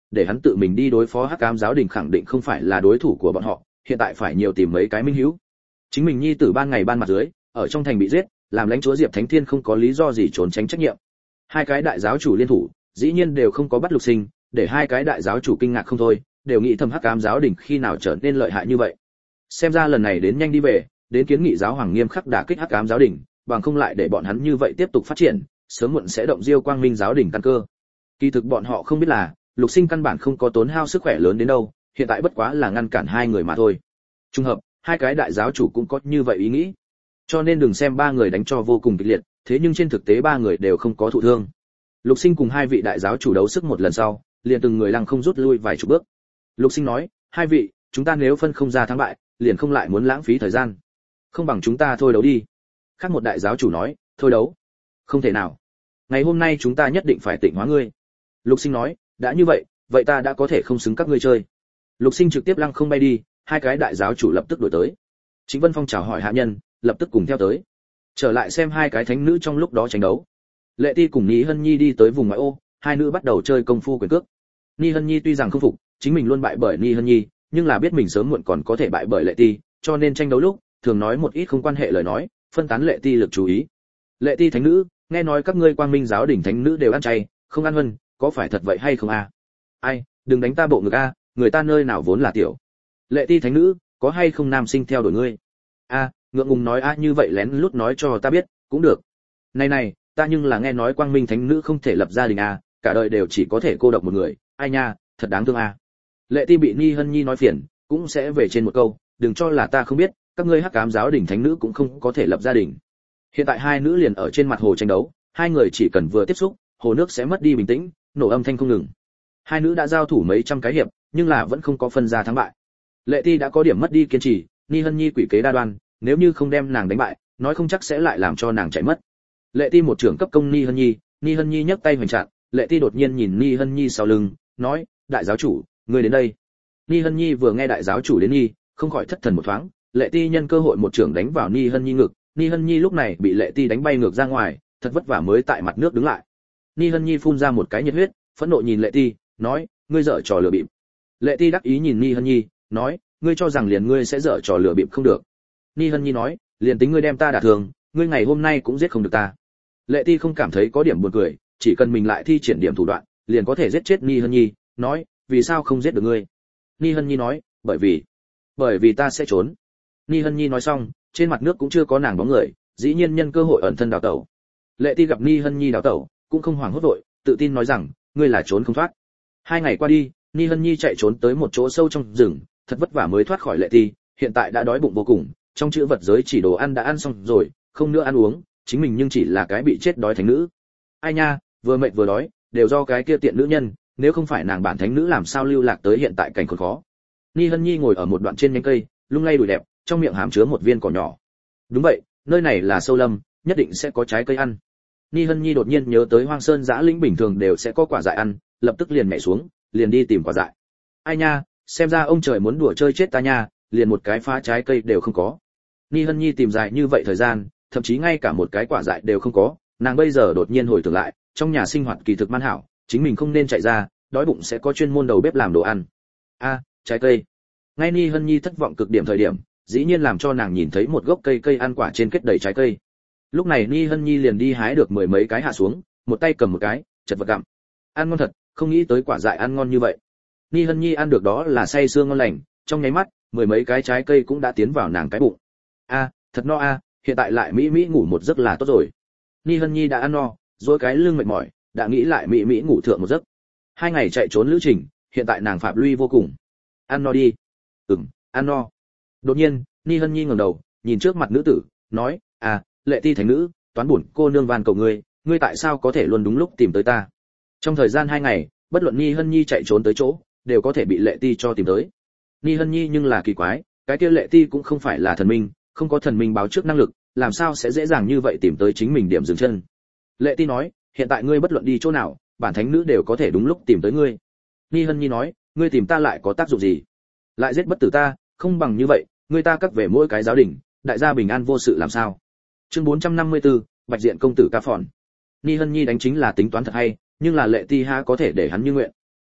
để hắn tự mình đi đối phó hắc ám giáo đình khẳng định không phải là đối thủ của bọn họ, hiện tại phải nhiều tìm mấy cái minh hữu. Chính mình nhi tử ban ngày ban mặt dưới, ở trong thành bị giết, làm lãnh chúa Diệp Thánh Thiên không có lý do gì trốn tránh trách nhiệm. Hai cái đại giáo chủ liên thủ, dĩ nhiên đều không có bắt Lục Sinh, để hai cái đại giáo chủ kinh ngạc không thôi, đều nghĩ thầm hắc ám giáo đình khi nào trở nên lợi hại như vậy. Xem ra lần này đến nhanh đi về, đến kiến nghị giáo hoàng nghiêm khắc đả kích hắc ám giáo đình, bằng không lại để bọn hắn như vậy tiếp tục phát triển, sớm muộn sẽ động diêu quang minh giáo đình căn cơ. Kỳ thực bọn họ không biết là, Lục Sinh căn bản không có tốn hao sức khỏe lớn đến đâu, hiện tại bất quá là ngăn cản hai người mà thôi. Trùng hợp, hai cái đại giáo chủ cũng có như vậy ý nghĩ. Cho nên đừng xem ba người đánh cho vô cùng kịch liệt, thế nhưng trên thực tế ba người đều không có thụ thương. Lục Sinh cùng hai vị đại giáo chủ đấu sức một lần sau, liền từng người lăng không rút lui vài chục bước. Lục Sinh nói, hai vị, chúng ta nếu phân không ra thắng bại, liền không lại muốn lãng phí thời gian. Không bằng chúng ta thôi đấu đi. Khác một đại giáo chủ nói, thôi đấu. Không thể nào. Ngày hôm nay chúng ta nhất định phải tịnh hóa ngươi. Lục Sinh nói, đã như vậy, vậy ta đã có thể không xứng các ngươi chơi. Lục Sinh trực tiếp lăng không bay đi, hai cái đại giáo chủ lập tức đuổi tới. Chính Vân Phong chào hỏi hạ nhân, lập tức cùng theo tới. Trở lại xem hai cái thánh nữ trong lúc đó tranh đấu. Lệ Ti cùng Ni Hân Nhi đi tới vùng ngoại ô, hai nữ bắt đầu chơi công phu quyền cước. Ni Hân Nhi tuy rằng không phục, chính mình luôn bại bởi Ni Hân Nhi, nhưng là biết mình sớm muộn còn có thể bại bởi Lệ Ti, cho nên tranh đấu lúc thường nói một ít không quan hệ lời nói, phân tán Lệ Ti lực chú ý. Lệ Ti thánh nữ, nghe nói các ngươi Quang Minh giáo đỉnh thánh nữ đều ăn chay, không ăn hơn, có phải thật vậy hay không a? Ai, đừng đánh ta bộ ngực a, người ta nơi nào vốn là tiểu. Lệ Ti thánh nữ, có hay không nam sinh theo đuổi ngươi? A, ngượng ngùng nói a như vậy lén lút nói cho ta biết, cũng được. Này này, ta nhưng là nghe nói Quang Minh thánh nữ không thể lập gia đình a, cả đời đều chỉ có thể cô độc một người, ai nha, thật đáng thương a. Lệ Ti bị Ni Hân Nhi nói phiền, cũng sẽ về trên một câu, đừng cho là ta không biết, các ngươi hắc ám giáo đình thánh nữ cũng không có thể lập gia đình. Hiện tại hai nữ liền ở trên mặt hồ tranh đấu, hai người chỉ cần vừa tiếp xúc, hồ nước sẽ mất đi bình tĩnh, nổ âm thanh không ngừng. Hai nữ đã giao thủ mấy trăm cái hiệp, nhưng là vẫn không có phân ra thắng bại. Lệ Ti đã có điểm mất đi kiên trì, Ni Hân Nhi quỷ kế đa đoan, nếu như không đem nàng đánh bại, nói không chắc sẽ lại làm cho nàng chạy mất. Lệ Ti một trưởng cấp công Ni Hân Nhi, Ni Hân Nhi nhấc tay hoành chặn, Lệ Ti đột nhiên nhìn Ni Hân Nhi sau lưng, nói, đại giáo chủ, ngươi đến đây. Ni Hân Nhi vừa nghe đại giáo chủ đến Nhi, không khỏi thất thần một thoáng, Lệ Ti nhân cơ hội một trưởng đánh vào Ni Hân Nhi ngực, Ni Hân Nhi lúc này bị Lệ Ti đánh bay ngược ra ngoài, thật vất vả mới tại mặt nước đứng lại. Ni Hân Nhi phun ra một cái nhiệt huyết, phẫn nộ nhìn Lệ Ti, nói, ngươi dở trò lừa bịp. Lệ Ti đắc ý nhìn Ni Hân Nhi, nói, ngươi cho rằng liền ngươi sẽ dở trò lừa bịp không được. Ni Hân Nhi nói, liền tính ngươi đem ta đả thương, ngươi ngày hôm nay cũng giết không được ta. Lệ Ti không cảm thấy có điểm buồn cười, chỉ cần mình lại thi triển điểm thủ đoạn, liền có thể giết chết Ni Hân Nhi, nói, vì sao không giết được ngươi? Ni Hân Nhi nói, bởi vì, bởi vì ta sẽ trốn. Ni Hân Nhi nói xong, trên mặt nước cũng chưa có nàng bóng người, dĩ nhiên nhân cơ hội ẩn thân đào tẩu. Lệ Ti gặp Ni Hân Nhi đào tẩu, cũng không hoảng hốt vội, tự tin nói rằng, ngươi là trốn không thoát. Hai ngày qua đi, Ni Hân Nhi chạy trốn tới một chỗ sâu trong rừng, thật vất vả mới thoát khỏi Lệ Ti, hiện tại đã đói bụng vô cùng, trong chữ vật giới chỉ đồ ăn đã ăn xong rồi, không nữa ăn uống, chính mình nhưng chỉ là cái bị chết đói thánh nữ. Ai nha, vừa mệt vừa đói, đều do cái kia tiện nữ nhân, nếu không phải nàng bản thánh nữ làm sao lưu lạc tới hiện tại cảnh khốn khó. Ni Hân Nhi ngồi ở một đoạn trên nhánh cây, lung lay đùi đẹp, trong miệng hàm chứa một viên cỏ nhỏ. Đúng vậy, nơi này là sâu lâm, nhất định sẽ có trái cây ăn. Ni Hân Nhi đột nhiên nhớ tới hoang sơn dã lĩnh bình thường đều sẽ có quả dại ăn, lập tức liền nhảy xuống, liền đi tìm quả dại. Ai nha, xem ra ông trời muốn đùa chơi chết ta nha, liền một cái phá trái cây đều không có. Ni Hân Nhi tìm dài như vậy thời gian, thậm chí ngay cả một cái quả dại đều không có, nàng bây giờ đột nhiên hồi tưởng lại, trong nhà sinh hoạt kỳ thực man hảo, chính mình không nên chạy ra, đói bụng sẽ có chuyên môn đầu bếp làm đồ ăn. A, à, trái cây. Ngay Ni Hân Nhi thất vọng cực điểm thời điểm, dĩ nhiên làm cho nàng nhìn thấy một gốc cây cây ăn quả trên kết đầy trái cây. Lúc này Ni Hân Nhi liền đi hái được mười mấy cái hạ xuống, một tay cầm một cái, chật vật gặm. Ăn ngon thật, không nghĩ tới quả dại ăn ngon như vậy. Ni Hân Nhi ăn được đó là say sưa ngon lành, trong nháy mắt, mười mấy cái trái cây cũng đã tiến vào nàng cái bụng. A, à, thật no a, à, hiện tại lại mỹ mỹ ngủ một giấc là tốt rồi. Ni Hân Nhi đã ăn no, rồi cái lưng mệt mỏi, đã nghĩ lại mỹ mỹ ngủ thượng một giấc. Hai ngày chạy trốn lữ trình, hiện tại nàng phạm lui vô cùng. Ăn no đi. Ừm, ăn no. Đột nhiên, Ni Hân Nhi ngẩng đầu, nhìn trước mặt nữ tử, nói, à, Lệ Ti thánh nữ, toán bổn cô nương van cầu ngươi, ngươi tại sao có thể luôn đúng lúc tìm tới ta? Trong thời gian hai ngày, bất luận Ni Hân Nhi chạy trốn tới chỗ, đều có thể bị Lệ Ti cho tìm tới. Ni Hân Nhi nhưng là kỳ quái, cái kia Lệ Ti cũng không phải là thần minh, không có thần minh báo trước năng lực, làm sao sẽ dễ dàng như vậy tìm tới chính mình điểm dừng chân? Lệ Ti nói, hiện tại ngươi bất luận đi chỗ nào, bản thánh nữ đều có thể đúng lúc tìm tới ngươi. Ni Hân Nhi nói, ngươi tìm ta lại có tác dụng gì? Lại giết bất tử ta, không bằng như vậy, ngươi ta cắt về mỗi cái giáo đình, đại gia bình an vô sự làm sao? Chương bốn trăm năm mươi tư, Bạch Diện công tử ca phòn. Ni Hân Nhi đánh chính là tính toán thật hay, nhưng là Lệ Ti ha có thể để hắn như nguyện.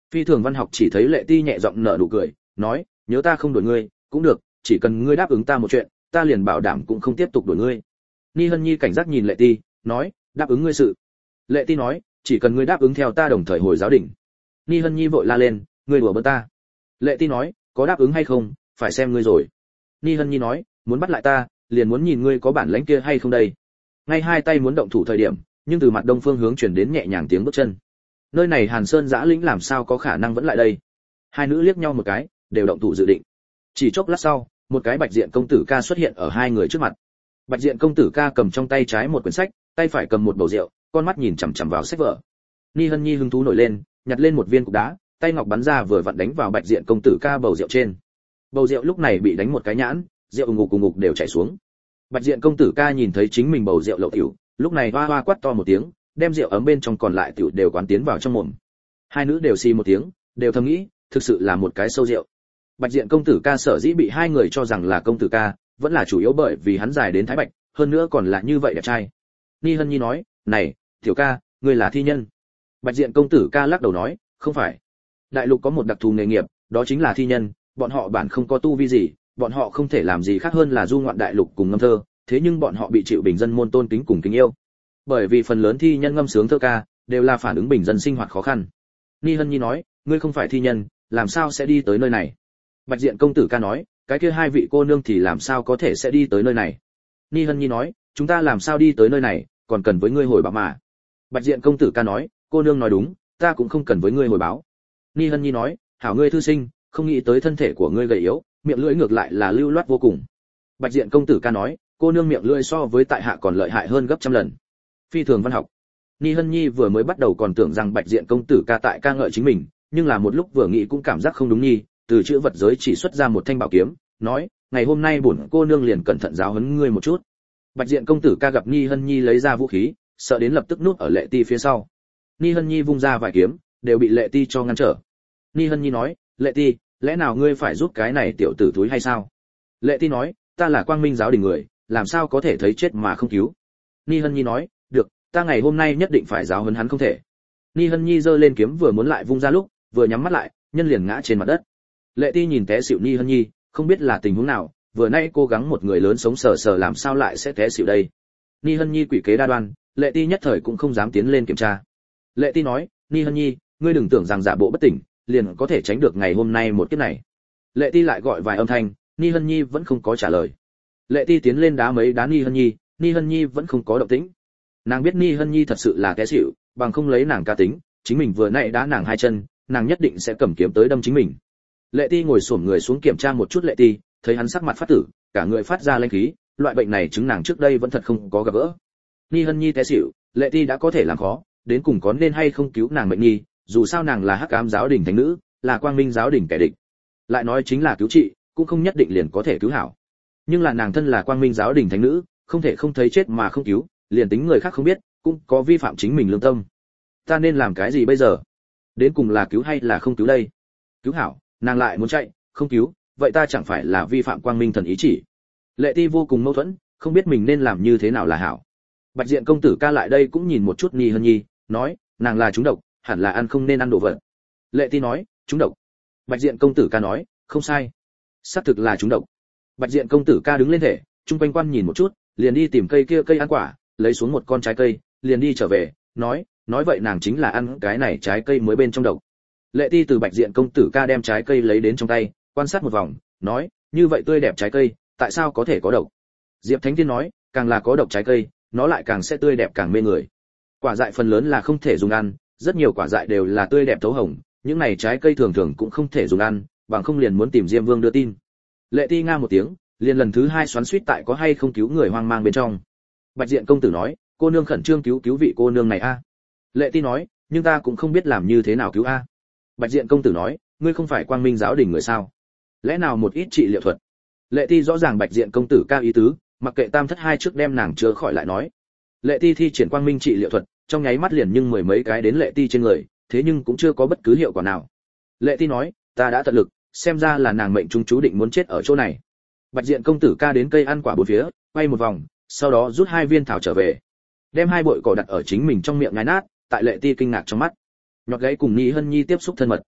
Phi thường văn học chỉ thấy Lệ Ti nhẹ giọng nở nụ cười, nói, nhớ ta không đuổi ngươi, cũng được, chỉ cần ngươi đáp ứng ta một chuyện, ta liền bảo đảm cũng không tiếp tục đuổi ngươi. Ni Hân Nhi cảnh giác nhìn Lệ Ti, nói, đáp ứng ngươi sự. Lệ Ti nói, chỉ cần ngươi đáp ứng theo ta đồng thời hồi giáo đình. Ni Hân Nhi vội la lên, ngươi đùa bỡn ta. Lệ Ti nói, có đáp ứng hay không, phải xem ngươi rồi. Ni Hân Nhi nói, muốn bắt lại ta, liền muốn nhìn ngươi có bản lĩnh kia hay không đây. Ngay hai tay muốn động thủ thời điểm, nhưng từ mặt đông phương hướng truyền đến nhẹ nhàng tiếng bước chân. Nơi này Hàn Sơn Giã Lĩnh làm sao có khả năng vẫn lại đây? Hai nữ liếc nhau một cái, đều động thủ dự định. Chỉ chốc lát sau, một cái Bạch Diện công tử ca xuất hiện ở hai người trước mặt. Bạch Diện công tử ca cầm trong tay trái một quyển sách, tay phải cầm một bầu rượu, con mắt nhìn chằm chằm vào sách vở. Ni Hân Nhi hứng thú nổi lên, nhặt lên một viên cục đá, tay ngọc bắn ra vừa vặn đánh vào Bạch Diện công tử ca bầu rượu trên. Bầu rượu lúc này bị đánh một cái nhãn, rượu ngục cùng ngục đều chảy xuống. Bạch Diện công tử ca nhìn thấy chính mình bầu rượu lậu tiểu, lúc này hoa hoa quát to một tiếng, đem rượu ấm bên trong còn lại tiểu đều quán tiến vào trong mồm. Hai nữ đều xì một tiếng, đều thầm nghĩ, thực sự là một cái sâu rượu. Bạch Diện công tử ca sở dĩ bị hai người cho rằng là công tử ca, vẫn là chủ yếu bởi vì hắn dài đến thái bạch, hơn nữa còn là như vậy đẹp trai. Ni Hân Nhi nói, này, tiểu ca, ngươi là thi nhân. Bạch Diện công tử ca lắc đầu nói, không phải. Đại lục có một đặc thù nghề nghiệp, đó chính là thi nhân, bọn họ bản không có tu vi gì, bọn họ không thể làm gì khác hơn là du ngoạn đại lục cùng ngâm thơ, thế nhưng bọn họ bị chịu bình dân môn tôn kính cùng kính yêu. Bởi vì phần lớn thi nhân ngâm sướng thơ ca đều là phản ứng bình dân sinh hoạt khó khăn. Ni Hân Nhi nói, ngươi không phải thi nhân, làm sao sẽ đi tới nơi này? Bạch Diện công tử ca nói, cái kia hai vị cô nương thì làm sao có thể sẽ đi tới nơi này? Ni Hân Nhi nói, chúng ta làm sao đi tới nơi này, còn cần với ngươi hồi báo mà. Bạch Diện công tử ca nói, cô nương nói đúng, ta cũng không cần với ngươi hồi báo. Ni Hân Nhi nói, hảo ngươi thư sinh, không nghĩ tới thân thể của ngươi gầy yếu, miệng lưỡi ngược lại là lưu loát vô cùng. Bạch Diện công tử ca nói, cô nương miệng lưỡi so với tại hạ còn lợi hại hơn gấp trăm lần. Phi thường văn học. Ni Hân Nhi vừa mới bắt đầu còn tưởng rằng Bạch Diện công tử ca tại ca ngợi chính mình, nhưng là một lúc vừa nghĩ cũng cảm giác không đúng nhi, từ chữ vật giới chỉ xuất ra một thanh bảo kiếm, nói, ngày hôm nay bổn cô nương liền cẩn thận giáo huấn ngươi một chút. Bạch Diện công tử ca gặp Ni Hân Nhi lấy ra vũ khí, sợ đến lập tức núp ở Lệ Ti phía sau. Ni Hân Nhi vung ra vài kiếm, đều bị Lệ Ti cho ngăn trở. Ni Hân Nhi nói, Lệ Ti, lẽ nào ngươi phải giúp cái này tiểu tử thúi hay sao? Lệ Ti nói, ta là Quang Minh giáo đình người, làm sao có thể thấy chết mà không cứu? Ni Hân Nhi nói, được, ta ngày hôm nay nhất định phải giáo huấn hắn không thể. Ni Hân Nhi giơ lên kiếm vừa muốn lại vung ra lúc, vừa nhắm mắt lại, nhân liền ngã trên mặt đất. Lệ Ti nhìn té xỉu Ni Hân Nhi, không biết là tình huống nào, vừa nay cố gắng một người lớn sống sờ sờ làm sao lại sẽ té xỉu đây. Ni Hân Nhi quỷ kế đa đoan, Lệ Ti nhất thời cũng không dám tiến lên kiểm tra. Lệ Ti nói, Ni Hân Nhi, ngươi đừng tưởng rằng giả bộ bất tỉnh, liền có thể tránh được ngày hôm nay một kiếp này. Lệ Ti lại gọi vài âm thanh, Ni Hân Nhi vẫn không có trả lời. Lệ Ti tiến lên đá mấy đá Ni Hân Nhi, Ni Hân Nhi vẫn không có động tĩnh. Nàng biết Ni Hân Nhi thật sự là té xỉu, bằng không lấy nàng ca tính, chính mình vừa nãy đá nàng hai chân, nàng nhất định sẽ cầm kiếm tới đâm chính mình. Lệ Ti ngồi xổm người xuống kiểm tra một chút Lệ Ti, thấy hắn sắc mặt phát tử, cả người phát ra linh khí, loại bệnh này chứng nàng trước đây vẫn thật không có gặp gỡ. Ni Hân Nhi té xỉu, Lệ Ti đã có thể làm khó, đến cùng có nên hay không cứu nàng bệnh nhi, dù sao nàng là Hắc Ám giáo đình thánh nữ, là Quang Minh giáo đình kẻ địch. Lại nói chính là cứu trị, cũng không nhất định liền có thể cứu hảo. Nhưng là nàng thân là Quang Minh giáo đình thánh nữ, không thể không thấy chết mà không cứu, liền tính người khác không biết, cũng có vi phạm chính mình lương tâm. Ta nên làm cái gì bây giờ? Đến cùng là cứu hay là không cứu đây? Cứu hảo, nàng lại muốn chạy, không cứu, vậy ta chẳng phải là vi phạm Quang Minh thần ý chỉ? Lệ Ti vô cùng mâu thuẫn, không biết mình nên làm như thế nào là hảo. Bạch Diện công tử ca lại đây cũng nhìn một chút Ni Hân Nhi, nói, nàng là trúng độc, hẳn là ăn không nên ăn đồ vật. Lệ Ti nói, trúng độc. Bạch Diện công tử ca nói, không sai, xác thực là trúng độc. Bạch Diện công tử ca đứng lên thể, trung quanh quan nhìn một chút, liền đi tìm cây kia cây ăn quả, lấy xuống một con trái cây, liền đi trở về, nói, nói vậy nàng chính là ăn cái này trái cây mới bên trong độc. Lệ Ti từ Bạch Diện công tử ca đem trái cây lấy đến trong tay, quan sát một vòng, nói, như vậy tươi đẹp trái cây, tại sao có thể có độc? Diệp Thánh Tiên nói, càng là có độc trái cây, nó lại càng sẽ tươi đẹp càng mê người. Quả dại phần lớn là không thể dùng ăn, rất nhiều quả dại đều là tươi đẹp thấu hồng, những này trái cây thường thường cũng không thể dùng ăn, bằng không liền muốn tìm Diêm Vương đưa tin. Lệ Ti nga một tiếng, liền lần thứ hai xoắn xuýt tại có hay không cứu người hoang mang bên trong. Bạch Diện công tử nói, cô nương khẩn trương cứu cứu vị cô nương này a. Lệ Ti nói, nhưng ta cũng không biết làm như thế nào cứu a. Bạch Diện công tử nói, ngươi không phải Quang Minh giáo đình người sao? Lẽ nào một ít trị liệu thuật? Lệ Ti rõ ràng Bạch Diện công tử cao ý tứ, mặc kệ tam thất hai trước đem nàng chữa khỏi lại nói. Lệ Ti thi triển Quang Minh trị liệu thuật, trong nháy mắt liền nhưng mười mấy cái đến Lệ Ti trên người, thế nhưng cũng chưa có bất cứ hiệu quả nào. Lệ Ti nói, ta đã tận lực, xem ra là nàng mệnh trung chú định muốn chết ở chỗ này. Bạch Diện công tử ca đến cây ăn quả bốn phía, quay một vòng, sau đó rút hai viên thảo trở về, đem hai bội cỏ đặt ở chính mình trong miệng nhai nát, tại Lệ Ti kinh ngạc trong mắt. Nhọt gáy cùng Ni Hân Nhi tiếp xúc thân mật.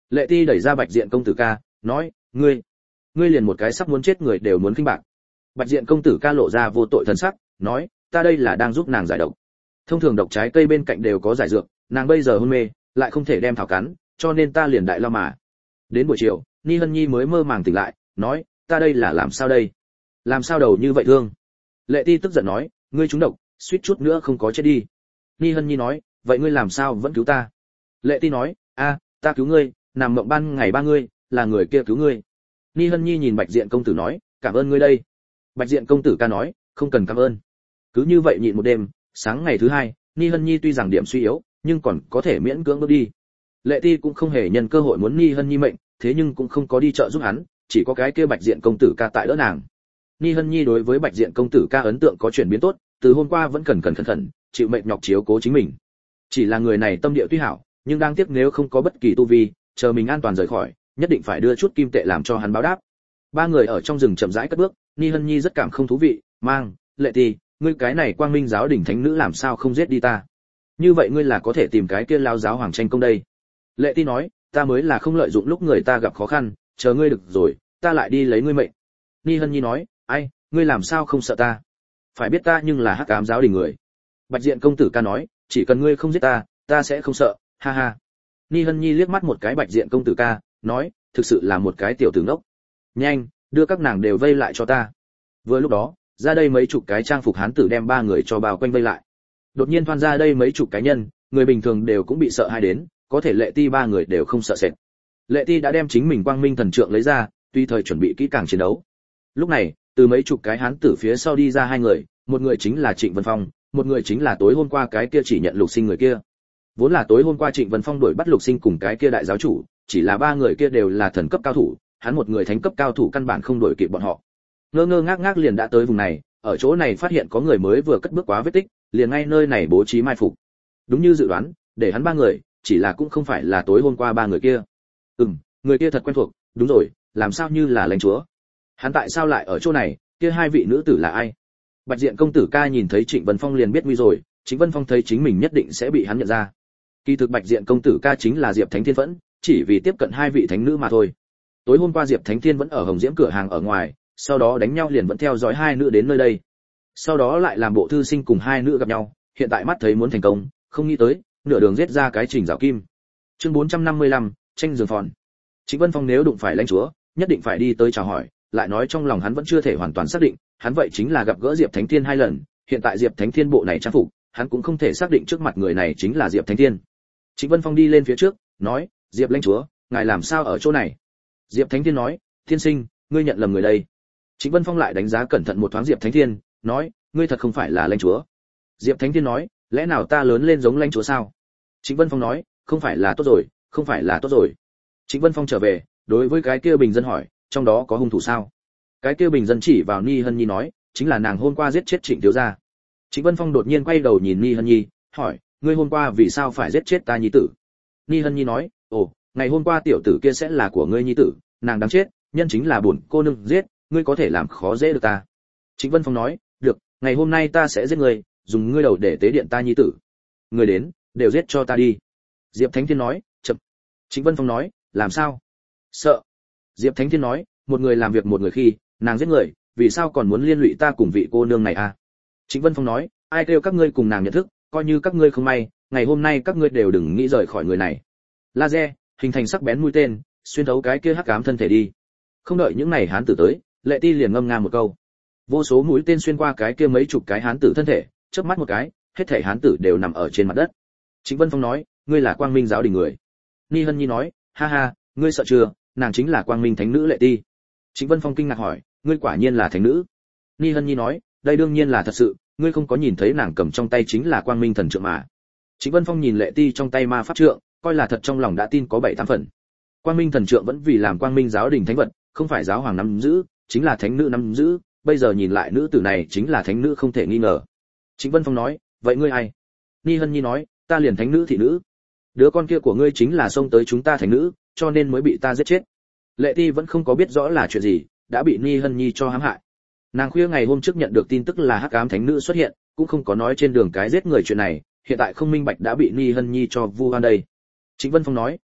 Lệ Ti đẩy ra Bạch Diện công tử ca, nói, ngươi, ngươi liền một cái sắp muốn chết người đều muốn khinh bạc. Bạch Diện công tử ca lộ ra vô tội thần sắc, nói, ta đây là đang giúp nàng giải độc. Thông thường độc trái cây bên cạnh đều có giải dược, nàng bây giờ hôn mê, lại không thể đem thảo cắn, cho nên ta liền đại lao mà. Đến buổi chiều, Ni Hân Nhi mới mơ màng tỉnh lại, nói, ta đây là làm sao đây? Làm sao đầu như vậy thương? Lệ Ti tức giận nói, ngươi trúng độc, suýt chút nữa không có chết đi. Ni Hân Nhi nói, vậy ngươi làm sao vẫn cứu ta? Lệ Ti nói, a, ta cứu ngươi, nằm mộng ban ngày ba ngươi, là người kia cứu ngươi. Ni Hân Nhi nhìn Bạch Diện công tử nói, cảm ơn ngươi đây. Bạch Diện công tử ca nói, không cần cảm ơn. Cứ như vậy nhịn một đêm, sáng ngày thứ hai, Ni Hân Nhi tuy rằng điểm suy yếu, nhưng còn có thể miễn cưỡng bước đi. Lệ Ti cũng không hề nhân cơ hội muốn Ni Hân Nhi mệnh, thế nhưng cũng không có đi trợ giúp hắn, chỉ có cái kia Bạch Diện công tử ca tại đỡ nàng. Ni Hân Nhi đối với Bạch Diện công tử ca ấn tượng có chuyển biến tốt, từ hôm qua vẫn cần cần khẩn khẩn, chịu mệnh nhọc chiếu cố chính mình. Chỉ là người này tâm địa tuy hảo, nhưng đang tiếc nếu không có bất kỳ tu vi, chờ mình an toàn rời khỏi, nhất định phải đưa chút kim tệ làm cho hắn báo đáp. Ba người ở trong rừng chậm rãi cất bước, Ni Hân Nhi rất cảm không thú vị, mang, Lệ Ti, ngươi cái này Quang Minh giáo đỉnh thánh nữ làm sao không giết đi ta? Như vậy ngươi là có thể tìm cái kia lao giáo hoàng tranh công đây. Lệ Ti nói, ta mới là không lợi dụng lúc người ta gặp khó khăn, chờ ngươi được rồi, ta lại đi lấy ngươi mệnh. Ni Hân Nhi nói, ai, ngươi làm sao không sợ ta? Phải biết ta nhưng là hắc ám giáo đình người. Bạch Diện công tử ca nói, chỉ cần ngươi không giết ta, ta sẽ không sợ, ha ha. Ni Hân Nhi liếc mắt một cái Bạch Diện công tử ca, nói, thực sự là một cái tiểu tử ngốc. Nhanh, đưa các nàng đều vây lại cho ta. Vừa lúc đó, ra đây mấy chục cái trang phục hán tử đem ba người cho bao quanh vây lại. Đột nhiên thoăn ra đây mấy chục cái nhân, người bình thường đều cũng bị sợ hai đến, có thể Lệ Ti ba người đều không sợ sệt. Lệ Ti đã đem chính mình Quang Minh thần trượng lấy ra, tùy thời chuẩn bị kỹ càng chiến đấu. Lúc này, từ mấy chục cái hán tử phía sau đi ra hai người, một người chính là Trịnh Vân Phong, một người chính là tối hôm qua cái kia chỉ nhận Lục Sinh người kia. Vốn là tối hôm qua Trịnh Vân Phong đuổi bắt Lục Sinh cùng cái kia đại giáo chủ, chỉ là ba người kia đều là thần cấp cao thủ, hắn một người thánh cấp cao thủ căn bản không đuổi kịp bọn họ. Ngơ ngơ ngác ngác liền đã tới vùng này, ở chỗ này phát hiện có người mới vừa cất bước quá vết tích, liền ngay nơi này bố trí mai phục. Đúng như dự đoán, để hắn ba người, chỉ là cũng không phải là tối hôm qua ba người kia. Ừm, người kia thật quen thuộc, đúng rồi, làm sao như là lãnh chúa? Hắn tại sao lại ở chỗ này, kia hai vị nữ tử là ai? Bạch Diện công tử ca nhìn thấy Trịnh Vân Phong liền biết nguy rồi, Trịnh Vân Phong thấy chính mình nhất định sẽ bị hắn nhận ra. Kỳ thực Bạch Diện công tử ca chính là Diệp Thánh Thiên Phẫn, chỉ vì tiếp cận hai vị thánh nữ mà thôi. Tối hôm qua Diệp Thánh Thiên vẫn ở Hồng Diễm cửa hàng ở ngoài, sau đó đánh nhau liền vẫn theo dõi hai nữ đến nơi đây. Sau đó lại làm bộ thư sinh cùng hai nữ gặp nhau, hiện tại mắt thấy muốn thành công, không nghĩ tới, nửa đường giết ra cái Trình Giảo Kim. Chương bốn trăm năm mươi lăm, tranh giường phòn. Trịnh Vân Phong nếu đụng phải lãnh chúa, nhất định phải đi tới chào hỏi, lại nói trong lòng hắn vẫn chưa thể hoàn toàn xác định, hắn vậy chính là gặp gỡ Diệp Thánh Thiên hai lần, hiện tại Diệp Thánh Thiên bộ này trang phục, hắn cũng không thể xác định trước mặt người này chính là Diệp Thánh Thiên. Trịnh Vân Phong đi lên phía trước, nói, Diệp lãnh chúa, ngài làm sao ở chỗ này? Diệp Thánh Thiên nói, thiên sinh, ngươi nhận lầm người đây. Trịnh Vân Phong lại đánh giá cẩn thận một thoáng Diệp Thánh Thiên, nói, ngươi thật không phải là lãnh chúa. Diệp Thánh Thiên nói, lẽ nào ta lớn lên giống lãnh chúa sao? Trịnh Vân Phong nói, không phải là tốt rồi, không phải là tốt rồi. Trịnh Vân Phong trở về, đối với cái kia bình dân hỏi, trong đó có hung thủ sao? Cái kia bình dân chỉ vào Ni Hân Nhi nói, chính là nàng hôm qua giết chết Trịnh thiếu gia. Trịnh Vân Phong đột nhiên quay đầu nhìn Ni Hân Nhi, hỏi, ngươi hôm qua vì sao phải giết chết ta nhi tử? Ni Hân Nhi nói, ồ, ngày hôm qua tiểu tử kia sẽ là của ngươi nhi tử, nàng đáng chết, nhân chính là bổn cô nương giết, ngươi có thể làm khó dễ được ta. Trịnh Vân Phong nói, được, ngày hôm nay ta sẽ giết ngươi, dùng ngươi đầu để tế điện ta nhi tử. Người đến, đều giết cho ta đi. Diệp Thánh Thiên nói, chậm. Trịnh Vân Phong nói, làm sao? Sợ. Diệp Thánh Thiên nói, một người làm việc một người khi, nàng giết người, vì sao còn muốn liên lụy ta cùng vị cô nương này à? Trịnh Vân Phong nói, ai kêu các ngươi cùng nàng nhận thức, coi như các ngươi không may, ngày hôm nay các ngươi đều đừng nghĩ rời khỏi người này. Laser, hình thành sắc bén mũi tên, xuyên thấu cái kia hắc ám thân thể đi. Không đợi những này hán tử tới, Lệ Ti liền ngâm nga một câu. Vô số mũi tên xuyên qua cái kia mấy chục cái hán tử thân thể, chớp mắt một cái, hết thảy hán tử đều nằm ở trên mặt đất. Trịnh Vân Phong nói, ngươi là Quang Minh giáo đình người. Ni Hân Nhi nói, ha ha, ngươi sợ chưa, nàng chính là Quang Minh thánh nữ Lệ Ti. Trịnh Vân Phong kinh ngạc hỏi, ngươi quả nhiên là thánh nữ? Ni Hân Nhi nói, đây đương nhiên là thật sự, ngươi không có nhìn thấy nàng cầm trong tay chính là Quang Minh thần trượng mà. Trịnh Vân Phong nhìn Lệ Ti trong tay ma pháp trượng, coi là thật trong lòng đã tin có bảy tám phần. Quang Minh thần trượng vẫn vì làm Quang Minh giáo đình thánh vật, không phải giáo hoàng nắm giữ, chính là thánh nữ nắm giữ, bây giờ nhìn lại nữ tử này chính là thánh nữ không thể nghi ngờ. Trịnh Vân Phong nói, vậy ngươi ai? Ni Hân Nhi nói, ta liền thánh nữ thị nữ. Đứa con kia của ngươi chính là xông tới chúng ta thánh nữ, cho nên mới bị ta giết chết. Lệ Ti vẫn không có biết rõ là chuyện gì, đã bị Ni Hân Nhi cho hãm hại. Nàng khuya ngày hôm trước nhận được tin tức là hắc ám thánh nữ xuất hiện, cũng không có nói trên đường cái giết người chuyện này, hiện tại không minh bạch đã bị Ni Hân Nhi cho vu oan đây. Trịnh Vân Phong nói,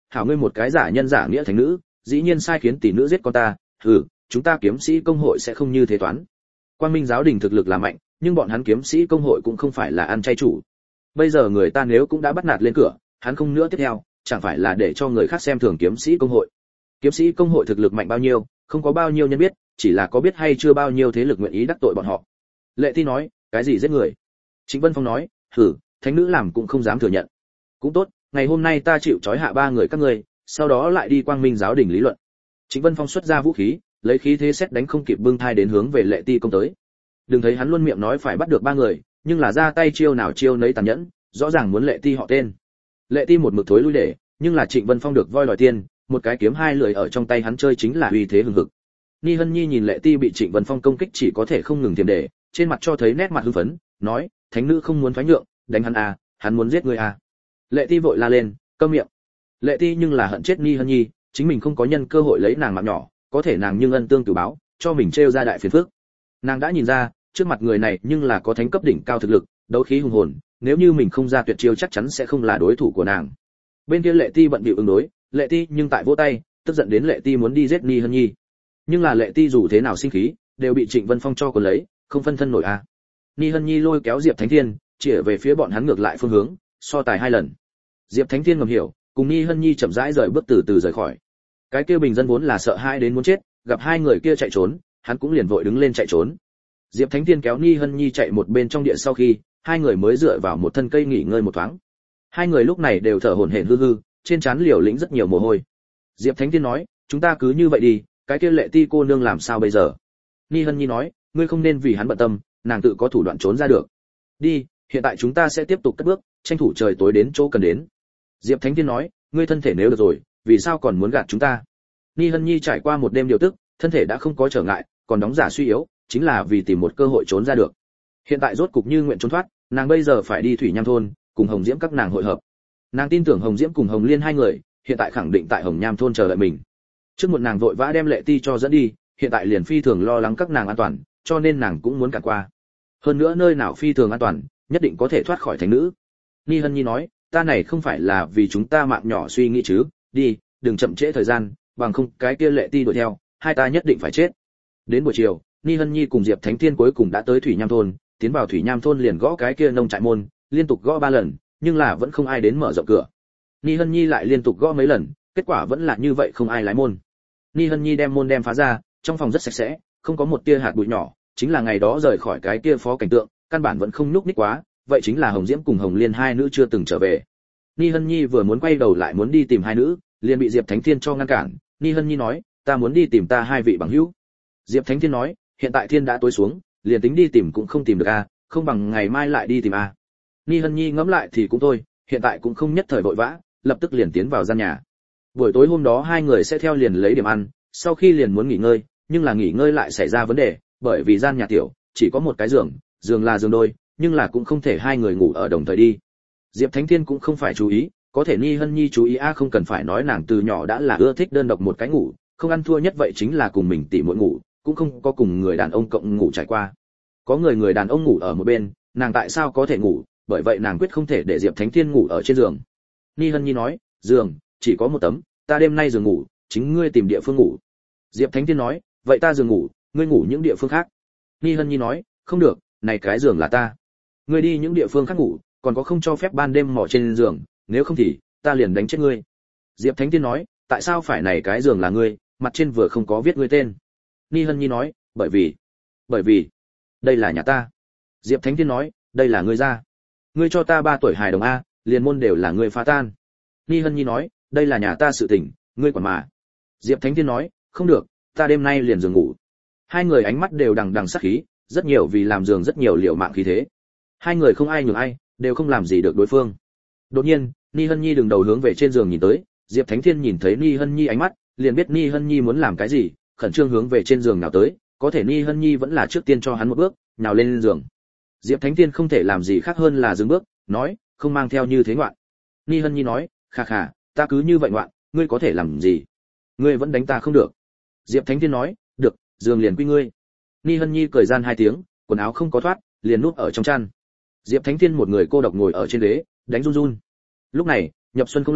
hảo ngươi một cái giả nhân giả nghĩa thánh nữ, dĩ nhiên sai khiến tỷ nữ giết con ta, hừ, chúng ta kiếm sĩ công hội sẽ không như thế toán. Quang Minh giáo đình thực lực là mạnh, nhưng bọn hắn kiếm sĩ công hội cũng không phải là ăn chay chủ. Bây giờ người ta nếu cũng đã bắt nạt lên cửa, hắn không nữa tiếp theo, chẳng phải là để cho người khác xem thường kiếm sĩ công hội. Kiếm sĩ công hội thực lực mạnh bao nhiêu, không có bao nhiêu nhân biết, chỉ là có biết hay chưa bao nhiêu thế lực nguyện ý đắc tội bọn họ. Lệ Ti nói, cái gì giết người? Trịnh Vân Phong nói, hử, thánh nữ làm cũng không dám thừa nhận. Cũng tốt, ngày hôm nay ta chịu trói hạ ba người các ngươi, sau đó lại đi Quang Minh giáo đình lý luận. Trịnh Vân Phong xuất ra vũ khí, lấy khí thế xét đánh không kịp bưng thai đến hướng về Lệ Ti công tới. Đừng thấy hắn luôn miệng nói phải bắt được ba người, nhưng là ra tay chiêu nào chiêu nấy tàn nhẫn, rõ ràng muốn Lệ Ti họ tên. Lệ Ti một mực thối lui để, nhưng là Trịnh Vân Phong được voi đòi tiên, một cái kiếm hai lưỡi ở trong tay hắn chơi chính là uy thế hừng hực. Ni Hân Nhi nhìn Lệ Ti bị Trịnh Vân Phong công kích chỉ có thể không ngừng tiềm để, trên mặt cho thấy nét mặt hưng phấn, nói, thánh nữ không muốn thoái nhượng, đánh hắn à, hắn muốn giết ngươi à. Lệ Ti vội la lên, câm miệng. Lệ Ti nhưng là hận chết Ni Hân Nhi, chính mình không có nhân cơ hội lấy nàng mạng nhỏ, có thể nàng nhưng ân tương cửu báo, cho mình trêu ra đại phiền phức. Nàng đã nhìn ra, trước mặt người này nhưng là có thánh cấp đỉnh cao thực lực, đấu khí hùng hồn, nếu như mình không ra tuyệt chiêu chắc chắn sẽ không là đối thủ của nàng. Bên kia Lệ Ti bận bịu ứng đối, Lệ Ti nhưng tại vỗ tay, tức giận đến Lệ Ti muốn đi giết Ni Hân Nhi. Nhưng là Lệ Ti dù thế nào sinh khí, đều bị Trịnh Vân Phong cho còn lấy, không phân thân nổi a. À. Ni Hân Nhi lôi kéo Diệp Thánh Thiên, chỉ về phía bọn hắn ngược lại phương hướng, so tài hai lần. Diệp Thánh Thiên ngầm hiểu, cùng Ni Hân Nhi chậm rãi rời bước từ từ rời khỏi. Cái kia bình dân vốn là sợ hai đến muốn chết, gặp hai người kia chạy trốn, hắn cũng liền vội đứng lên chạy trốn. Diệp Thánh Thiên kéo Ni Hân Nhi chạy một bên trong địa sau khi, hai người mới dựa vào một thân cây nghỉ ngơi một thoáng. Hai người lúc này đều thở hổn hển hư hư, trên trán liều lĩnh rất nhiều mồ hôi. Diệp Thánh Thiên nói, chúng ta cứ như vậy đi, cái kia Lệ Ti cô nương làm sao bây giờ? Ni Hân Nhi nói, ngươi không nên vì hắn bận tâm, nàng tự có thủ đoạn trốn ra được. Đi, hiện tại chúng ta sẽ tiếp tục cất bước, tranh thủ trời tối đến chỗ cần đến. Diệp Thánh Thiên nói, ngươi thân thể nếu được rồi, vì sao còn muốn gạt chúng ta? Ni Hân Nhi trải qua một đêm điều tức, thân thể đã không có trở ngại, còn đóng giả suy yếu, chính là vì tìm một cơ hội trốn ra được. Hiện tại rốt cục như nguyện trốn thoát, nàng bây giờ phải đi Thủy Nham thôn, cùng Hồng Diễm các nàng hội hợp. Nàng tin tưởng Hồng Diễm cùng Hồng Liên hai người, hiện tại khẳng định tại Hồng Nham thôn chờ đợi mình. Trước một nàng vội vã đem Lệ Ti cho dẫn đi, hiện tại liền phi thường lo lắng các nàng an toàn, cho nên nàng cũng muốn cản qua. Hơn nữa nơi nào phi thường an toàn, nhất định có thể thoát khỏi thánh nữ. Ni Hân Nhi nói, ta này không phải là vì chúng ta mạng nhỏ suy nghĩ chứ, đi, đừng chậm trễ thời gian, bằng không cái kia Lệ Ti đuổi theo, hai ta nhất định phải chết. Đến buổi chiều, Ni Hân Nhi cùng Diệp Thánh Thiên cuối cùng đã tới Thủy Nham thôn, tiến vào Thủy Nham thôn liền gõ cái kia nông trại môn, liên tục gõ ba lần, nhưng là vẫn không ai đến mở rộng cửa. Ni Hân Nhi lại liên tục gõ mấy lần, kết quả vẫn là như vậy không ai lái môn. Ni Hân Nhi đem môn đem phá ra, trong phòng rất sạch sẽ, không có một tia hạt bụi nhỏ, chính là ngày đó rời khỏi cái kia phó cảnh tượng, căn bản vẫn không nhúc nhích quá, vậy chính là Hồng Diễm cùng Hồng Liên hai nữ chưa từng trở về. Ni Hân Nhi vừa muốn quay đầu lại muốn đi tìm hai nữ, liền bị Diệp Thánh Thiên cho ngăn cản. Ni Hân Nhi nói, ta muốn đi tìm ta hai vị bằng hữu. Diệp Thánh Thiên nói, hiện tại thiên đã tối xuống, liền tính đi tìm cũng không tìm được a, không bằng ngày mai lại đi tìm a. Ni Hân Nhi ngẫm lại thì cũng thôi, hiện tại cũng không nhất thời vội vã, lập tức liền tiến vào gian nhà. Buổi tối hôm đó hai người sẽ theo liền lấy điểm ăn, sau khi liền muốn nghỉ ngơi, nhưng là nghỉ ngơi lại xảy ra vấn đề, bởi vì gian nhà tiểu, chỉ có một cái giường, giường là giường đôi, nhưng là cũng không thể hai người ngủ ở đồng thời đi. Diệp Thánh Thiên cũng không phải chú ý, có thể Ni Hân Nhi chú ý a, không cần phải nói nàng từ nhỏ đã là ưa thích đơn độc một cái ngủ, không ăn thua nhất vậy chính là cùng mình tỉ muội ngủ, cũng không có cùng người đàn ông cộng ngủ trải qua. Có người người đàn ông ngủ ở một bên, nàng tại sao có thể ngủ, bởi vậy nàng quyết không thể để Diệp Thánh Thiên ngủ ở trên giường. Ni Hân Nhi nói, giường chỉ có một tấm, ta đêm nay giường ngủ, chính ngươi tìm địa phương ngủ. Diệp Thánh Thiên nói, vậy ta giường ngủ, ngươi ngủ những địa phương khác. Ni Hân Nhi nói, không được, này cái giường là ta, ngươi đi những địa phương khác ngủ, còn có không cho phép ban đêm mò trên giường, nếu không thì ta liền đánh chết ngươi. Diệp Thánh Thiên nói, tại sao phải này cái giường là ngươi, mặt trên vừa không có viết ngươi tên. Ni Hân Nhi nói, bởi vì, bởi vì, đây là nhà ta. Diệp Thánh Thiên nói, đây là ngươi ra. Ngươi cho ta ba tuổi hài đồng a, liền môn đều là ngươi phá tan. Ni Hân Nhi nói, đây là nhà ta sự tình, ngươi quản mà. Diệp Thánh Thiên nói, không được, ta đêm nay liền giường ngủ. Hai người ánh mắt đều đằng đằng sát khí, rất nhiều vì làm giường rất nhiều liều mạng khí thế. Hai người không ai nhường ai, đều không làm gì được đối phương. Đột nhiên, Ni Hân Nhi đứng đầu hướng về trên giường nhìn tới, Diệp Thánh Thiên nhìn thấy Ni Hân Nhi ánh mắt, liền biết Ni Hân Nhi muốn làm cái gì, khẩn trương hướng về trên giường nào tới, có thể Ni Hân Nhi vẫn là trước tiên cho hắn một bước, nhào lên giường. Diệp Thánh Thiên không thể làm gì khác hơn là dừng bước, nói, không mang theo như thế ngoạn. Ni Hân Nhi nói, khà khà, ta cứ như vậy ngoạn, ngươi có thể làm gì? Ngươi vẫn đánh ta không được. Diệp Thánh Thiên nói, được, giường liền quy ngươi. Ni Hân Nhi cười gian hai tiếng, quần áo không có thoát, liền núp ở trong chăn. Diệp Thánh Thiên một người cô độc ngồi ở trên ghế, đánh run run. Lúc này, nhập xuân không lâu,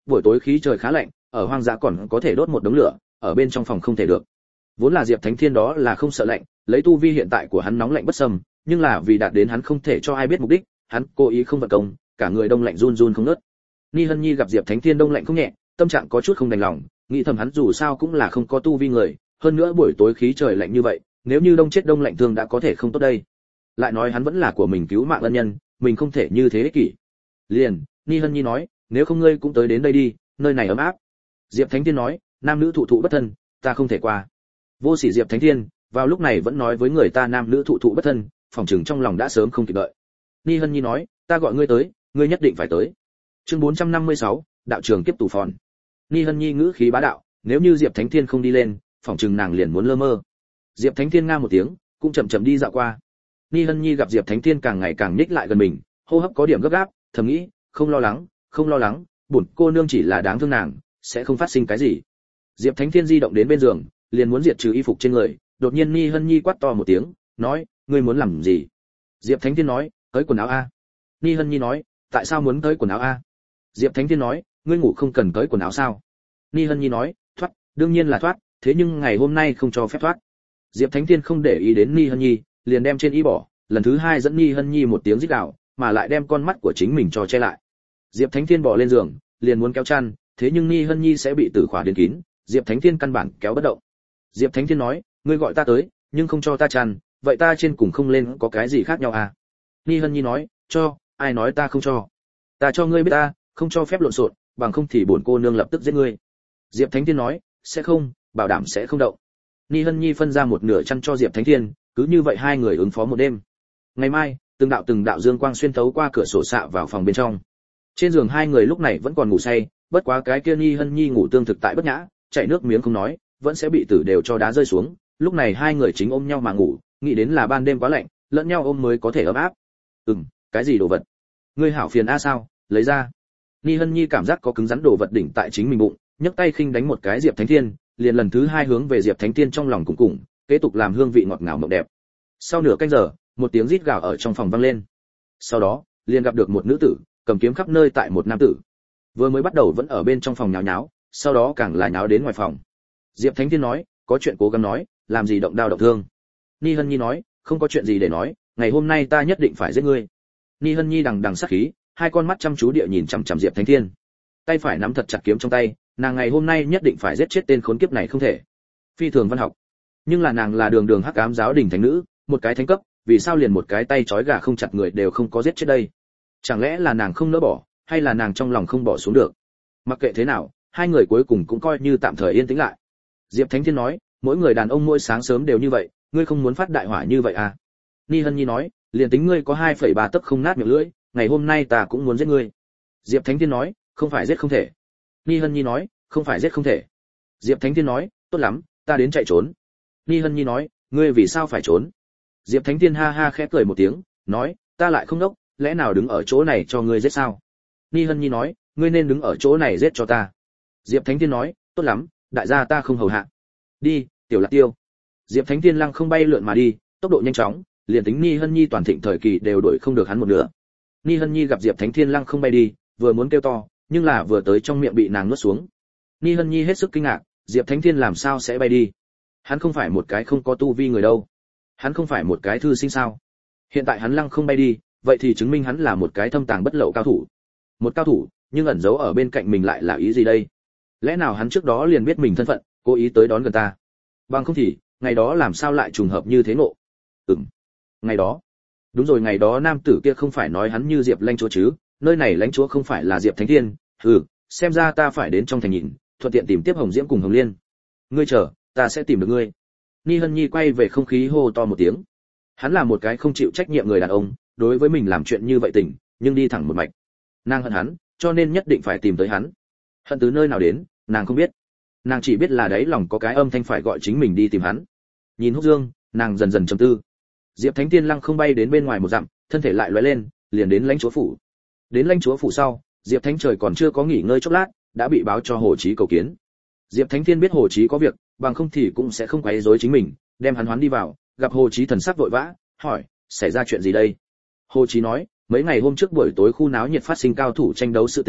buổi tối khí trời khá lạnh, ở hoang dã còn có thể đốt một đống lửa, ở bên trong phòng không thể được. Vốn là Diệp Thánh Thiên đó là không sợ lạnh, lấy tu vi hiện tại của hắn nóng lạnh bất xâm, nhưng là vì đạt đến hắn không thể cho ai biết mục đích, hắn cố ý không vận công, cả người đông lạnh run run không ngớt. Ni Hân Nhi gặp Diệp Thánh Thiên đông lạnh không nhẹ, tâm trạng có chút không đành lòng, nghĩ thầm hắn dù sao cũng là không có tu vi người, hơn nữa buổi tối khí trời lạnh như vậy, nếu như đông chết đông lạnh thương đã có thể không tốt đây. Lại nói hắn vẫn là của mình cứu mạng ân nhân, mình không thể như thế ích kỷ. Liền, Ni Hân Nhi nói, nếu không ngươi cũng tới đến đây đi, nơi này ấm áp. Diệp Thánh Thiên nói, nam nữ thụ thụ bất thân, ta không thể qua. Vô sỉ Diệp Thánh Thiên, vào lúc này vẫn nói với người ta nam nữ thụ thụ bất thân, phòng chừng trong lòng đã sớm không kịp đợi. Ni Hân Nhi nói, ta gọi ngươi tới, ngươi nhất định phải tới. Chương bốn trăm năm mươi sáu, đạo trường kiếp tù phòn. Ni Hân Nhi ngữ khí bá đạo, nếu như Diệp Thánh Thiên không đi lên, phòng chừng nàng liền muốn lơ mơ. Diệp Thánh Thiên nga một tiếng, cũng chậm chậm đi dạo qua. Ni Hân Nhi gặp Diệp Thánh Thiên càng ngày càng nhích lại gần mình, hô hấp có điểm gấp gáp, thầm nghĩ, không lo lắng, không lo lắng, bổn cô nương chỉ là đáng thương nàng, sẽ không phát sinh cái gì. Diệp Thánh Thiên di động đến bên giường, liền muốn diệt trừ y phục trên người, đột nhiên Ni Hân Nhi quát to một tiếng, nói, ngươi muốn làm gì? Diệp Thánh Thiên nói, tới quần áo a. Ni Hân Nhi nói, tại sao muốn tới quần áo a? Diệp Thánh Thiên nói, ngươi ngủ không cần tới quần áo sao? Ni Hân Nhi nói, thoát, đương nhiên là thoát, thế nhưng ngày hôm nay không cho phép thoát. Diệp Thánh Thiên không để ý đến Ni Hân Nhi, liền đem trên y bỏ, lần thứ hai dẫn Ni Hân Nhi một tiếng rít gào, mà lại đem con mắt của chính mình cho che lại. Diệp Thánh Thiên bò lên giường, liền muốn kéo chăn, thế nhưng Ni Hân Nhi sẽ bị tử khóa đến kín, Diệp Thánh Thiên căn bản kéo bất động. Diệp Thánh Thiên nói, ngươi gọi ta tới, nhưng không cho ta chăn, vậy ta trên cùng không lên có cái gì khác nhau à? Ni Hân Nhi nói, cho, ai nói ta không cho? Ta cho ngươi biết ta, không cho phép lộn xộn, bằng không thì bổn cô nương lập tức giết ngươi. Diệp Thánh Thiên nói, sẽ không, bảo đảm sẽ không động. Ni Hân Nhi phân ra một nửa chăn cho Diệp Thánh Thiên, cứ như vậy hai người ứng phó một đêm. Ngày mai, từng đạo từng đạo dương quang xuyên thấu qua cửa sổ xạ vào phòng bên trong. Trên giường hai người lúc này vẫn còn ngủ say, bất quá cái kia Ni Hân Nhi ngủ tương thực tại bất nhã, chảy nước miếng không nói, vẫn sẽ bị tử đều cho đá rơi xuống. Lúc này hai người chính ôm nhau mà ngủ, nghĩ đến là ban đêm quá lạnh, lẫn nhau ôm mới có thể ấm áp. Ừm, cái gì đồ vật? Ngươi hảo phiền a sao? Lấy ra. Ni Hân Nhi cảm giác có cứng rắn đồ vật đỉnh tại chính mình bụng, nhấc tay khinh đánh một cái Diệp Thánh Thiên, liền lần thứ hai hướng về Diệp Thánh Thiên trong lòng cùng cùng, kế tục làm hương vị ngọt ngào mộng đẹp. Sau nửa canh giờ, một tiếng rít gào ở trong phòng vang lên. Sau đó, liền gặp được một nữ tử, cầm kiếm khắp nơi tại một nam tử. Vừa mới bắt đầu vẫn ở bên trong phòng nháo nháo, sau đó càng là nháo đến ngoài phòng. Diệp Thánh Thiên nói, có chuyện cố gắng nói, làm gì động đao động thương. Ni Hân Nhi nói, không có chuyện gì để nói, ngày hôm nay ta nhất định phải giết ngươi. Ni Hân Nhi đằng đằng sát khí, hai con mắt chăm chú địa nhìn chằm chằm Diệp Thánh Thiên. Tay phải nắm thật chặt kiếm trong tay, nàng ngày hôm nay nhất định phải giết chết tên khốn kiếp này không thể. Phi thường văn học. Nhưng là nàng là đường đường hắc ám giáo đình thánh nữ, một cái thánh cấp, vì sao liền một cái tay trói gà không chặt người đều không có giết chết đây? Chẳng lẽ là nàng không nỡ bỏ, hay là nàng trong lòng không bỏ xuống được? Mặc kệ thế nào, hai người cuối cùng cũng coi như tạm thời yên tĩnh lại. Diệp Thánh Thiên nói, mỗi người đàn ông mỗi sáng sớm đều như vậy, ngươi không muốn phát đại hỏa như vậy à? Ni Hân Nhi nói, liền tính ngươi có hai phẩy ba tấc không nát miệng lưỡi, ngày hôm nay ta cũng muốn giết ngươi. Diệp Thánh Thiên nói, không phải giết không thể. Ni Hân Nhi nói, không phải giết không thể. Diệp Thánh Thiên nói, tốt lắm, ta đến chạy trốn. Ni Hân Nhi nói, ngươi vì sao phải trốn? Diệp Thánh Thiên ha ha khẽ cười một tiếng, nói, ta lại không đốc, lẽ nào đứng ở chỗ này cho ngươi giết sao? Ni Hân Nhi nói, ngươi nên đứng ở chỗ này giết cho ta. Diệp Thánh Thiên nói, tốt lắm, đại gia ta không hầu hạ. Đi, tiểu Lạc Tiêu. Diệp Thánh Thiên lăng không bay lượn mà đi, tốc độ nhanh chóng, liền tính Ni Hân Nhi toàn thịnh thời kỳ đều đuổi không được hắn một nửa. Ni Hân Nhi gặp Diệp Thánh Thiên lăng không bay đi, vừa muốn kêu to, nhưng là vừa tới trong miệng bị nàng nuốt xuống. Ni Hân Nhi hết sức kinh ngạc, Diệp Thánh Thiên làm sao sẽ bay đi? Hắn không phải một cái không có tu vi người đâu. Hắn không phải một cái thư sinh sao? Hiện tại hắn lăng không bay đi, vậy thì chứng minh hắn là một cái thâm tàng bất lộ cao thủ. Một cao thủ, nhưng ẩn giấu ở bên cạnh mình lại là ý gì đây? Lẽ nào hắn trước đó liền biết mình thân phận, cố ý tới đón gần ta? Bằng không thì, ngày đó làm sao lại trùng hợp như thế ngộ? Ừm. Ngày đó. Đúng rồi, ngày đó nam tử kia không phải nói hắn như Diệp lãnh chúa chứ? Nơi này lãnh chúa không phải là Diệp Thánh Thiên. Ừ, xem ra ta phải đến trong thành nhìn, thuận tiện tìm tiếp Hồng Diễm cùng Hồng Liên. Ngươi chờ, ta sẽ tìm được ngươi. Ni Hân Nhi quay về không khí hô to một tiếng. Hắn là một cái không chịu trách nhiệm người đàn ông, đối với mình làm chuyện như vậy tỉnh, nhưng đi thẳng một mạch. Nàng hận hắn, cho nên nhất định phải tìm tới hắn. Hận từ nơi nào đến, nàng không biết. Nàng chỉ biết là đấy lòng có cái âm thanh phải gọi chính mình đi tìm hắn. Nhìn Húc Dương, nàng dần dần trầm tư. Diệp Thánh Tiên lăng không bay đến bên ngoài một dặm, thân thể lại lóe lên, liền đến lãnh chúa phủ. Đến lãnh chúa phủ sau, Diệp Thánh trời còn chưa có nghỉ ngơi chốc lát, đã bị báo cho Hồ Chí cầu kiến. Diệp Thánh Thiên biết Hồ Chí có việc, bằng không thì cũng sẽ không quấy rối chính mình, đem hắn hoán đi vào, gặp Hồ Chí thần sắc vội vã, hỏi, xảy ra chuyện gì đây? Hồ Chí nói, mấy ngày hôm trước buổi tối khu náo nhiệt phát sinh cao thủ tranh đấu sự tình,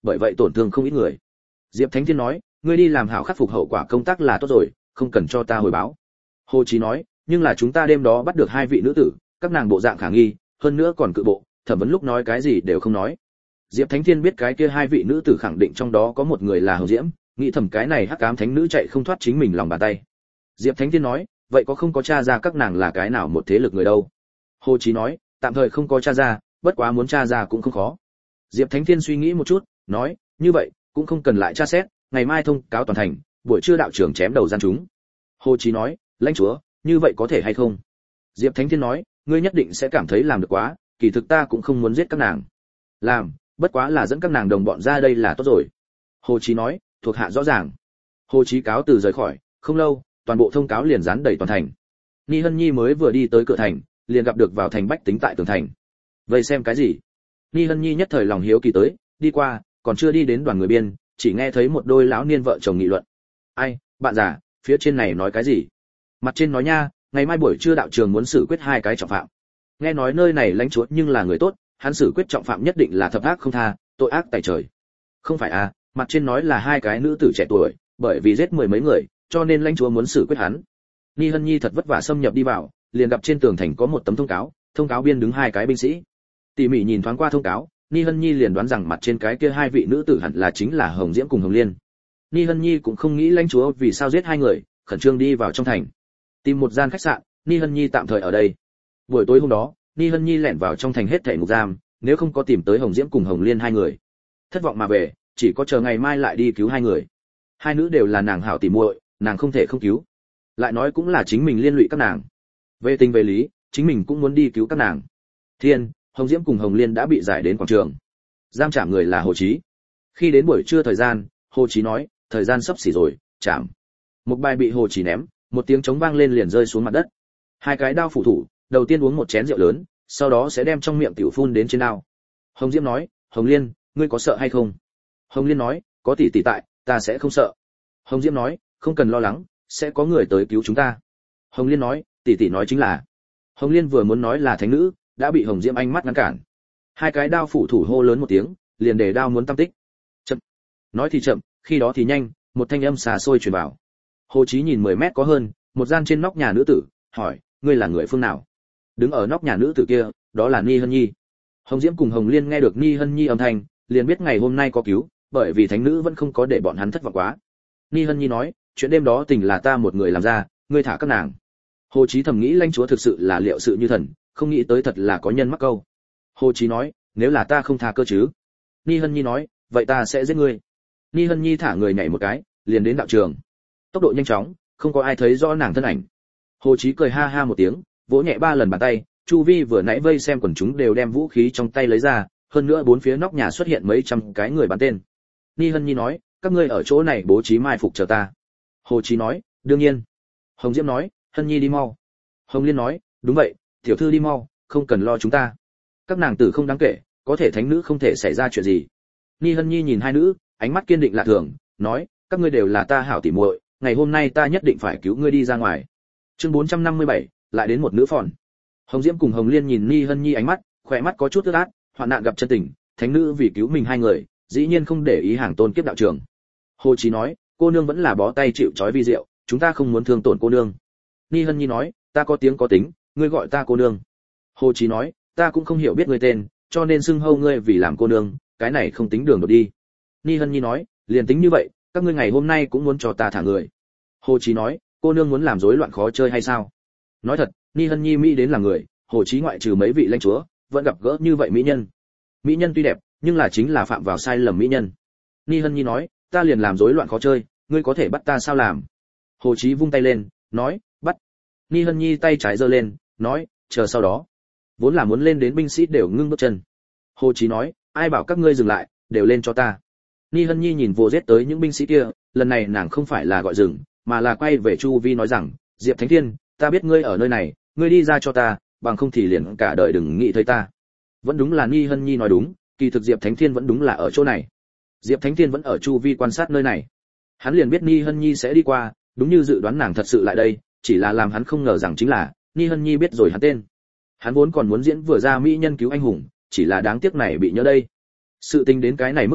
bởi vậy tổn thương không ít người. Diệp Thánh Thiên nói, ngươi đi làm hảo khắc phục hậu quả công tác là tốt rồi, không cần cho ta hồi báo. Hồ Chí nói, nhưng là chúng ta đêm đó bắt được hai vị nữ tử, các nàng bộ dạng khả nghi, hơn nữa còn cự bộ, thẩm vấn lúc nói cái gì đều không nói. Diệp Thánh Thiên biết cái kia hai vị nữ tử khẳng định trong đó có một người là Hồng Diễm, nghĩ thầm cái này hắc ám thánh nữ chạy không thoát chính mình lòng bàn tay. Diệp Thánh Thiên nói, vậy có không có tra ra các nàng là cái nào một thế lực người đâu? Hồ Chí nói, tạm thời không có tra ra, bất quá muốn tra ra cũng không khó. Diệp Thánh Thiên suy nghĩ một chút, nói, như vậy cũng không cần lại tra xét, ngày mai thông cáo toàn thành, buổi trưa đạo trưởng chém đầu gian chúng. Hồ Chí nói, lãnh chúa, như vậy có thể hay không? Diệp Thánh Thiên nói, ngươi nhất định sẽ cảm thấy làm được quá, kỳ thực ta cũng không muốn giết các nàng. Làm, bất quá là dẫn các nàng đồng bọn ra đây là tốt rồi. Hồ Chí nói, thuộc hạ rõ ràng. Hồ Chí cáo từ rời khỏi, không lâu, toàn bộ thông cáo liền dán đầy toàn thành. Ni Hân Nhi mới vừa đi tới cửa thành, liền gặp được vào thành bách tính tại tường thành. Vậy xem cái gì? Ni Hân Nhi nhất thời lòng hiếu kỳ tới, đi qua, còn chưa đi đến đoàn người biên, chỉ nghe thấy một đôi lão niên vợ chồng nghị luận. Ai, bạn già, phía trên này nói cái gì? Mặt trên nói nha, ngày mai buổi trưa đạo trường muốn xử quyết hai cái trọng phạm. Nghe nói nơi này lãnh chúa nhưng là người tốt, hắn xử quyết trọng phạm nhất định là thập ác không tha, tội ác tày trời. Không phải à, mặt trên nói là hai cái nữ tử trẻ tuổi, bởi vì giết mười mấy người, cho nên lãnh chúa muốn xử quyết hắn. Ni Hân Nhi thật vất vả xâm nhập đi vào, liền gặp trên tường thành có một tấm thông cáo, thông cáo biên đứng hai cái binh sĩ. Tỉ mỉ nhìn thoáng qua thông cáo, Ni Hân Nhi liền đoán rằng mặt trên cái kia hai vị nữ tử hẳn là chính là Hồng Diễm cùng Hồng Liên. Ni Hân Nhi cũng không nghĩ lãnh chúa vì sao giết hai người, khẩn trương đi vào trong thành. Tìm một gian khách sạn, Ni Hân Nhi tạm thời ở đây. Buổi tối hôm đó, Ni Hân Nhi lẻn vào trong thành hết thảy ngục giam, nếu không có tìm tới Hồng Diễm cùng Hồng Liên hai người. Thất vọng mà về, chỉ có chờ ngày mai lại đi cứu hai người. Hai nữ đều là nàng hảo tỉ muội, nàng không thể không cứu. Lại nói cũng là chính mình liên lụy các nàng. Về tình về lý, chính mình cũng muốn đi cứu các nàng. Thiên, Hồng Diễm cùng Hồng Liên đã bị giải đến quảng trường. Giam chạm người là Hồ Chí. Khi đến buổi trưa thời gian, Hồ Chí nói, thời gian sắp xỉ rồi, chạm. Một bài bị Hồ Chí ném, một tiếng trống vang lên liền rơi xuống mặt đất. Hai cái đao phủ thủ, đầu tiên uống một chén rượu lớn, sau đó sẽ đem trong miệng tiểu phun đến trên đao. Hồng Diễm nói, Hồng Liên, ngươi có sợ hay không? Hồng Liên nói, có tỷ tỷ tại, ta sẽ không sợ. Hồng Diễm nói, không cần lo lắng, sẽ có người tới cứu chúng ta. Hồng Liên nói, tỷ tỷ nói chính là. Hồng Liên vừa muốn nói là thánh nữ, đã bị Hồng Diễm ánh mắt ngăn cản. Hai cái đao phủ thủ hô lớn một tiếng, liền để đao muốn tâm tích. Chậm. Nói thì chậm, khi đó thì nhanh, một thanh âm xà xôi truyền vào. Hồ Chí nhìn mười mét có hơn, một gian trên nóc nhà nữ tử, hỏi, ngươi là người phương nào? Đứng ở nóc nhà nữ tử kia, đó là Ni Hân Nhi. Hồng Diễm cùng Hồng Liên nghe được Ni Hân Nhi âm thanh, liền biết ngày hôm nay có cứu, bởi vì thánh nữ vẫn không có để bọn hắn thất vọng quá. Ni Hân Nhi nói, chuyện đêm đó tình là ta một người làm ra, ngươi thả các nàng. Hồ Chí thầm nghĩ lãnh chúa thực sự là liệu sự như thần, không nghĩ tới thật là có nhân mắc câu. Hồ Chí nói, nếu là ta không tha cơ chứ? Ni Hân Nhi nói, vậy ta sẽ giết ngươi. Ni Hân Nhi thả người nhảy một cái, liền đến đạo trường. Tốc độ nhanh chóng, không có ai thấy rõ nàng thân ảnh. Hồ Chí cười ha ha một tiếng, vỗ nhẹ ba lần bàn tay, chu vi vừa nãy vây xem quần chúng đều đem vũ khí trong tay lấy ra, hơn nữa bốn phía nóc nhà xuất hiện mấy trăm cái người bắn tên. Ni Hân Nhi nói, các ngươi ở chỗ này bố trí mai phục chờ ta. Hồ Chí nói, đương nhiên. Hồng Diễm nói, Hân Nhi đi mau. Hồng Liên nói, đúng vậy, tiểu thư đi mau, không cần lo chúng ta. Các nàng tử không đáng kể, có thể thánh nữ không thể xảy ra chuyện gì. Ni Hân Nhi nhìn hai nữ, ánh mắt kiên định lạ thường, nói, các ngươi đều là ta hảo tỉ muội, ngày hôm nay ta nhất định phải cứu ngươi đi ra ngoài. Chương bốn trăm năm mươi bảy, lại đến một nữ phòn. Hồng Diễm cùng Hồng Liên nhìn Ni Hân Nhi ánh mắt, khỏe mắt có chút ướt át, hoạn nạn gặp chân tình, thánh nữ vì cứu mình hai người, dĩ nhiên không để ý hàng tôn kiếp đạo trường. Hồ Chí nói, cô nương vẫn là bó tay chịu trói vi diệu, chúng ta không muốn thương tổn cô nương. Ni Hân Nhi nói, ta có tiếng có tính, ngươi gọi ta cô nương. Hồ Chí nói, ta cũng không hiểu biết ngươi tên, cho nên xưng hô ngươi vì làm cô nương, cái này không tính đường đột đi. Ni Hân Nhi nói, liền tính như vậy, các ngươi ngày hôm nay cũng muốn cho ta thả người. Hồ Chí nói, cô nương muốn làm rối loạn khó chơi hay sao? Nói thật, Ni Hân Nhi mỹ đến là người, Hồ Chí ngoại trừ mấy vị lãnh chúa, vẫn gặp gỡ như vậy mỹ nhân. Mỹ nhân tuy đẹp, nhưng là chính là phạm vào sai lầm mỹ nhân. Ni Hân Nhi nói, ta liền làm rối loạn khó chơi, ngươi có thể bắt ta sao làm? Hồ Chí vung tay lên, nói, bắt. Ni Hân Nhi tay trái giơ lên, nói, chờ sau đó. Vốn là muốn lên đến binh sĩ đều ngưng bước chân. Hồ Chí nói, ai bảo các ngươi dừng lại, đều lên cho ta. Ni Hân Nhi nhìn vô giết tới những binh sĩ kia, lần này nàng không phải là gọi dừng, mà là quay về Chu Vi nói rằng, Diệp Thánh Thiên, ta biết ngươi ở nơi này, ngươi đi ra cho ta, bằng không thì liền cả đời đừng nghĩ thấy ta. Vẫn đúng là Ni Hân Nhi nói đúng, kỳ thực Diệp Thánh Thiên vẫn đúng là ở chỗ này. Diệp Thánh Thiên vẫn ở Chu Vi quan sát nơi này. Hắn liền biết Ni Hân Nhi sẽ đi qua, đúng như dự đoán nàng thật sự lại đây, chỉ là làm hắn không ngờ rằng chính là, Ni Hân Nhi biết rồi hắn tên. Hắn vốn còn muốn diễn vừa ra mỹ nhân cứu anh hùng, chỉ là đáng tiếc này bị nhớ đây. Sự tình đến cái này mức độ,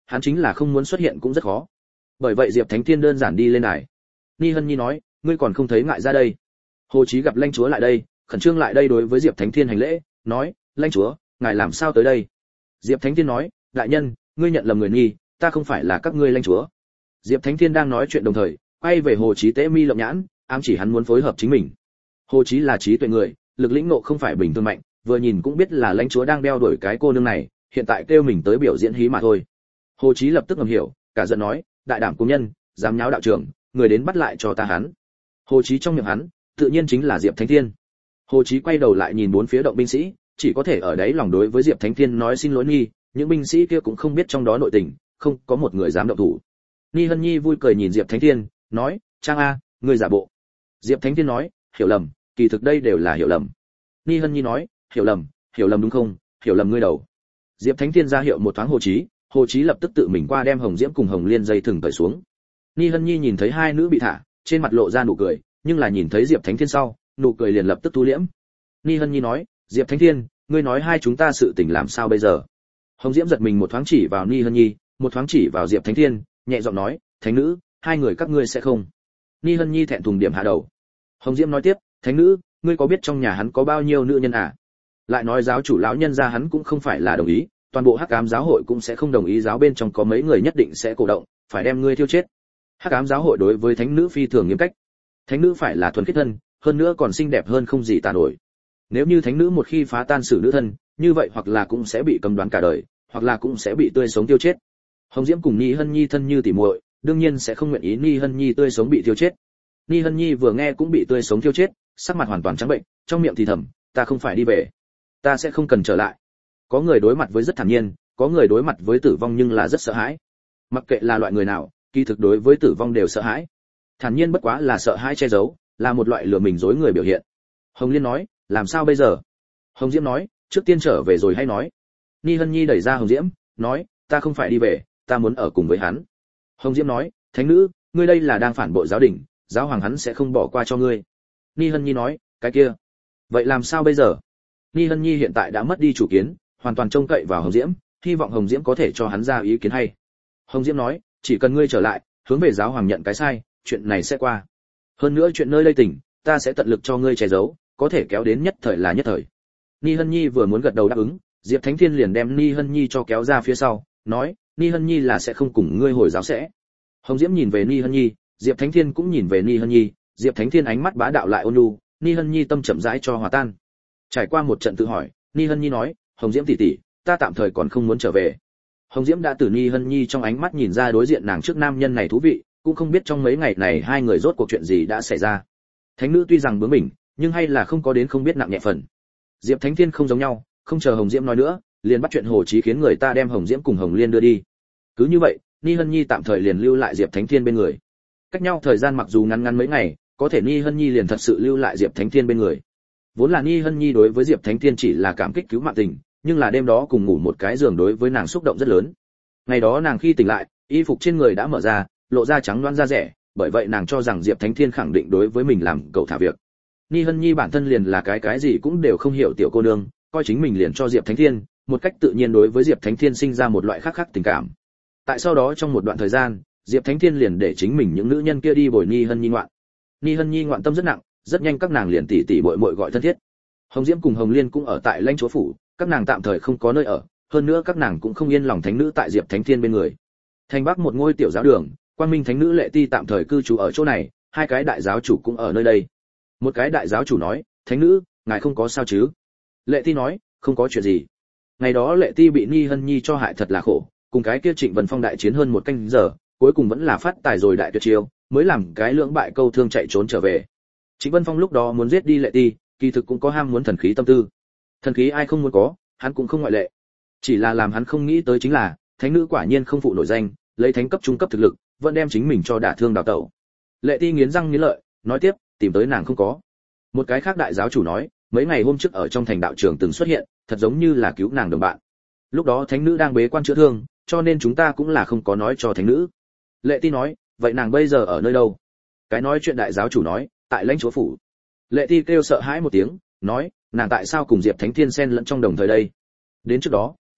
hắn chính là không muốn xuất hiện cũng rất khó. Bởi vậy Diệp Thánh Thiên đơn giản đi lên đài. Ni Hân Nhi nói, ngươi còn không thấy ngại ra đây. Hồ Chí gặp lãnh chúa lại đây, khẩn trương lại đây đối với Diệp Thánh Thiên hành lễ, nói, lãnh chúa, ngài làm sao tới đây? Diệp Thánh Thiên nói, đại nhân, ngươi nhận lầm người nghi, ta không phải là các ngươi lãnh chúa. Diệp Thánh Thiên đang nói chuyện đồng thời, quay về Hồ Chí tế mi lộng nhãn, ám chỉ hắn muốn phối hợp chính mình. Hồ Chí là trí tuệ người, lực lĩnh nộ không phải bình thường mạnh, vừa nhìn cũng biết là lãnh chúa đang đeo đuổi cái cô nương này, hiện tại kêu mình tới biểu diễn hí mà thôi. Hồ Chí lập tức ngầm hiểu, cả giận nói, đại đảm công nhân, dám nháo đạo trưởng, người đến bắt lại cho ta hắn. Hồ Chí trong miệng hắn, tự nhiên chính là Diệp Thánh Thiên. Hồ Chí quay đầu lại nhìn bốn phía động binh sĩ, chỉ có thể ở đấy lòng đối với Diệp Thánh Thiên nói xin lỗi nghi, những binh sĩ kia cũng không biết trong đó nội tình, không có một người dám động thủ. Ni Hân Nhi vui cười nhìn Diệp Thánh Thiên, nói, Trang a, ngươi giả bộ. Diệp Thánh Thiên nói, hiểu lầm, kỳ thực đây đều là hiểu lầm. Ni Hân Nhi nói, hiểu lầm, hiểu lầm đúng không, hiểu lầm ngươi đầu. Diệp Thánh Thiên ra hiệu một thoáng Hồ Chí, Hồ Chí lập tức tự mình qua đem Hồng Diễm cùng Hồng Liên dây thừng cởi xuống. Ni Hân Nhi nhìn thấy hai nữ bị thả, trên mặt lộ ra nụ cười, nhưng là nhìn thấy Diệp Thánh Thiên sau, nụ cười liền lập tức thu liễm. Ni Hân Nhi nói, Diệp Thánh Thiên, ngươi nói hai chúng ta sự tình làm sao bây giờ? Hồng Diễm giật mình một thoáng chỉ vào Ni Hân Nhi, một thoáng chỉ vào Diệp Thánh Thiên, nhẹ giọng nói, thánh nữ, hai người các ngươi sẽ không. Ni Hân Nhi thẹn thùng điểm hạ đầu. Hồng Diễm nói tiếp, thánh nữ, ngươi có biết trong nhà hắn có bao nhiêu nữ nhân à? Lại nói giáo chủ lão nhân gia hắn cũng không phải là đồng ý, toàn bộ Hắc Ám giáo hội cũng sẽ không đồng ý, giáo bên trong có mấy người nhất định sẽ cổ động, phải đem ngươi thiêu chết. Hắc Ám giáo hội đối với thánh nữ phi thường nghiêm cách. Thánh nữ phải là thuần khiết thân, hơn nữa còn xinh đẹp hơn không gì tả nổi. Nếu như thánh nữ một khi phá tan xử nữ thân, như vậy hoặc là cũng sẽ bị cấm đoán cả đời, hoặc là cũng sẽ bị tươi sống tiêu chết. Hồng Diễm cùng Ni Hân Nhi thân như tỉ muội, đương nhiên sẽ không nguyện ý Ni Hân Nhi tươi sống bị tiêu chết. Ni Hân Nhi vừa nghe cũng bị tươi sống tiêu chết, sắc mặt hoàn toàn trắng bệnh, trong miệng thì thầm, ta không phải đi về, ta sẽ không cần trở lại. Có người đối mặt với rất thản nhiên, có người đối mặt với tử vong nhưng là rất sợ hãi. Mặc kệ là loại người nào, kỳ thực đối với tử vong đều sợ hãi. Thản nhiên bất quá là sợ hãi che giấu, là một loại lừa mình dối người biểu hiện. Hồng Liên nói, làm sao bây giờ? Hồng Diễm nói, trước tiên trở về rồi hay nói. Ni Hân Nhi đẩy ra Hồng Diễm, nói, ta không phải đi về, ta muốn ở cùng với hắn. Hồng Diễm nói, thánh nữ, ngươi đây là đang phản bội giáo đình, giáo hoàng hắn sẽ không bỏ qua cho ngươi. Ni Hân Nhi nói, cái kia, vậy làm sao bây giờ? Ni Hân Nhi hiện tại đã mất đi chủ kiến, hoàn toàn trông cậy vào Hồng Diễm, hy vọng Hồng Diễm có thể cho hắn ra ý kiến hay. Hồng Diễm nói, chỉ cần ngươi trở lại, hướng về giáo hoàng nhận cái sai, chuyện này sẽ qua. Hơn nữa chuyện nơi lây tỉnh, ta sẽ tận lực cho ngươi che giấu, có thể kéo đến nhất thời là nhất thời. Ni Hân Nhi vừa muốn gật đầu đáp ứng, Diệp Thánh Thiên liền đem Ni Hân Nhi cho kéo ra phía sau, nói, Ni Hân Nhi là sẽ không cùng ngươi hồi giáo sẽ. Hồng Diễm nhìn về Ni Hân Nhi, Diệp Thánh Thiên cũng nhìn về Ni Hân Nhi, Diệp Thánh Thiên ánh mắt bá đạo lại ôn nhu, Ni Hân Nhi tâm chậm rãi cho hòa tan. Trải qua một trận tự hỏi, Ni Hân Nhi nói, Hồng Diễm tỷ tỷ, ta tạm thời còn không muốn trở về. Hồng Diễm đã từ Ni Hân Nhi trong ánh mắt nhìn ra đối diện nàng trước nam nhân này thú vị, cũng không biết trong mấy ngày này hai người rốt cuộc chuyện gì đã xảy ra. Thánh nữ tuy rằng bướng bỉnh, nhưng hay là không có đến không biết nặng nhẹ phần. Diệp Thánh Thiên không giống nhau, không chờ Hồng Diễm nói nữa, liền bắt chuyện Hồ Chí khiến người ta đem Hồng Diễm cùng Hồng Liên đưa đi. Cứ như vậy, Ni Hân Nhi tạm thời liền lưu lại Diệp Thánh Thiên bên người. Cách nhau thời gian mặc dù ngắn ngắn mấy ngày, có thể Ni Hân Nhi liền thật sự lưu lại Diệp Thánh Thiên bên người. Vốn là Ni Hân Nhi đối với Diệp Thánh Thiên chỉ là cảm kích cứu mạng tình, nhưng là đêm đó cùng ngủ một cái giường đối với nàng xúc động rất lớn. Ngày đó nàng khi tỉnh lại, y phục trên người đã mở ra, lộ ra trắng loáng da rẻ, bởi vậy nàng cho rằng Diệp Thánh Thiên khẳng định đối với mình làm cậu thả việc. Ni Hân Nhi bản thân liền là cái cái gì cũng đều không hiểu tiểu cô nương, coi chính mình liền cho Diệp Thánh Thiên, một cách tự nhiên đối với Diệp Thánh Thiên sinh ra một loại khác khác tình cảm. Tại sau đó trong một đoạn thời gian, Diệp Thánh Thiên liền để chính mình những nữ nhân kia đi bồi Ni Hân Nhi ngoạn. Ni Hân Nhi ngoạn tâm rất nặng, rất nhanh các nàng liền tỉ tỉ muội muội gọi thân thiết. Hồng Diễm cùng Hồng Liên cũng ở tại lãnh chúa phủ, các nàng tạm thời không có nơi ở, hơn nữa các nàng cũng không yên lòng thánh nữ tại Diệp Thánh Thiên bên người. Thành Bắc một ngôi tiểu giáo đường, Quang Minh thánh nữ Lệ Ti tạm thời cư trú ở chỗ này, hai cái đại giáo chủ cũng ở nơi đây. Một cái đại giáo chủ nói, thánh nữ, ngài không có sao chứ? Lệ Ti nói, không có chuyện gì. Ngày đó Lệ Ti bị Ni Hân Nhi cho hại thật là khổ, cùng cái kia Trịnh Vân Phong đại chiến hơn một canh giờ, cuối cùng vẫn là phát tài rồi đại tuyệt chiêu, mới làm cái lưỡng bại câu thương chạy trốn trở về. Trịnh Vân Phong lúc đó muốn giết đi Lệ Ti, kỳ thực cũng có ham muốn thần khí tâm tư. Thần khí ai không muốn có, hắn cũng không ngoại lệ. Chỉ là làm hắn không nghĩ tới chính là, thánh nữ quả nhiên không phụ nổi danh, lấy thánh cấp trung cấp thực lực, vẫn đem chính mình cho đả thương đào tẩu. Lệ Ti nghiến răng nghiến lợi, nói tiếp, tìm tới nàng không có. Một cái khác đại giáo chủ nói, mấy ngày hôm trước ở trong thành đạo trường từng xuất hiện, thật giống như là cứu nàng đồng bạn. Lúc đó thánh nữ đang bế quan chữa thương, cho nên chúng ta cũng là không có nói cho thánh nữ. Lệ Ti nói, vậy nàng bây giờ ở nơi đâu? Cái nói chuyện đại giáo chủ nói, tại lãnh chúa phủ. Lệ Ti kêu sợ hãi một tiếng, nói, nàng tại sao cùng Diệp Thánh Thiên xen lẫn trong đồng thời đây? Đến trước đó,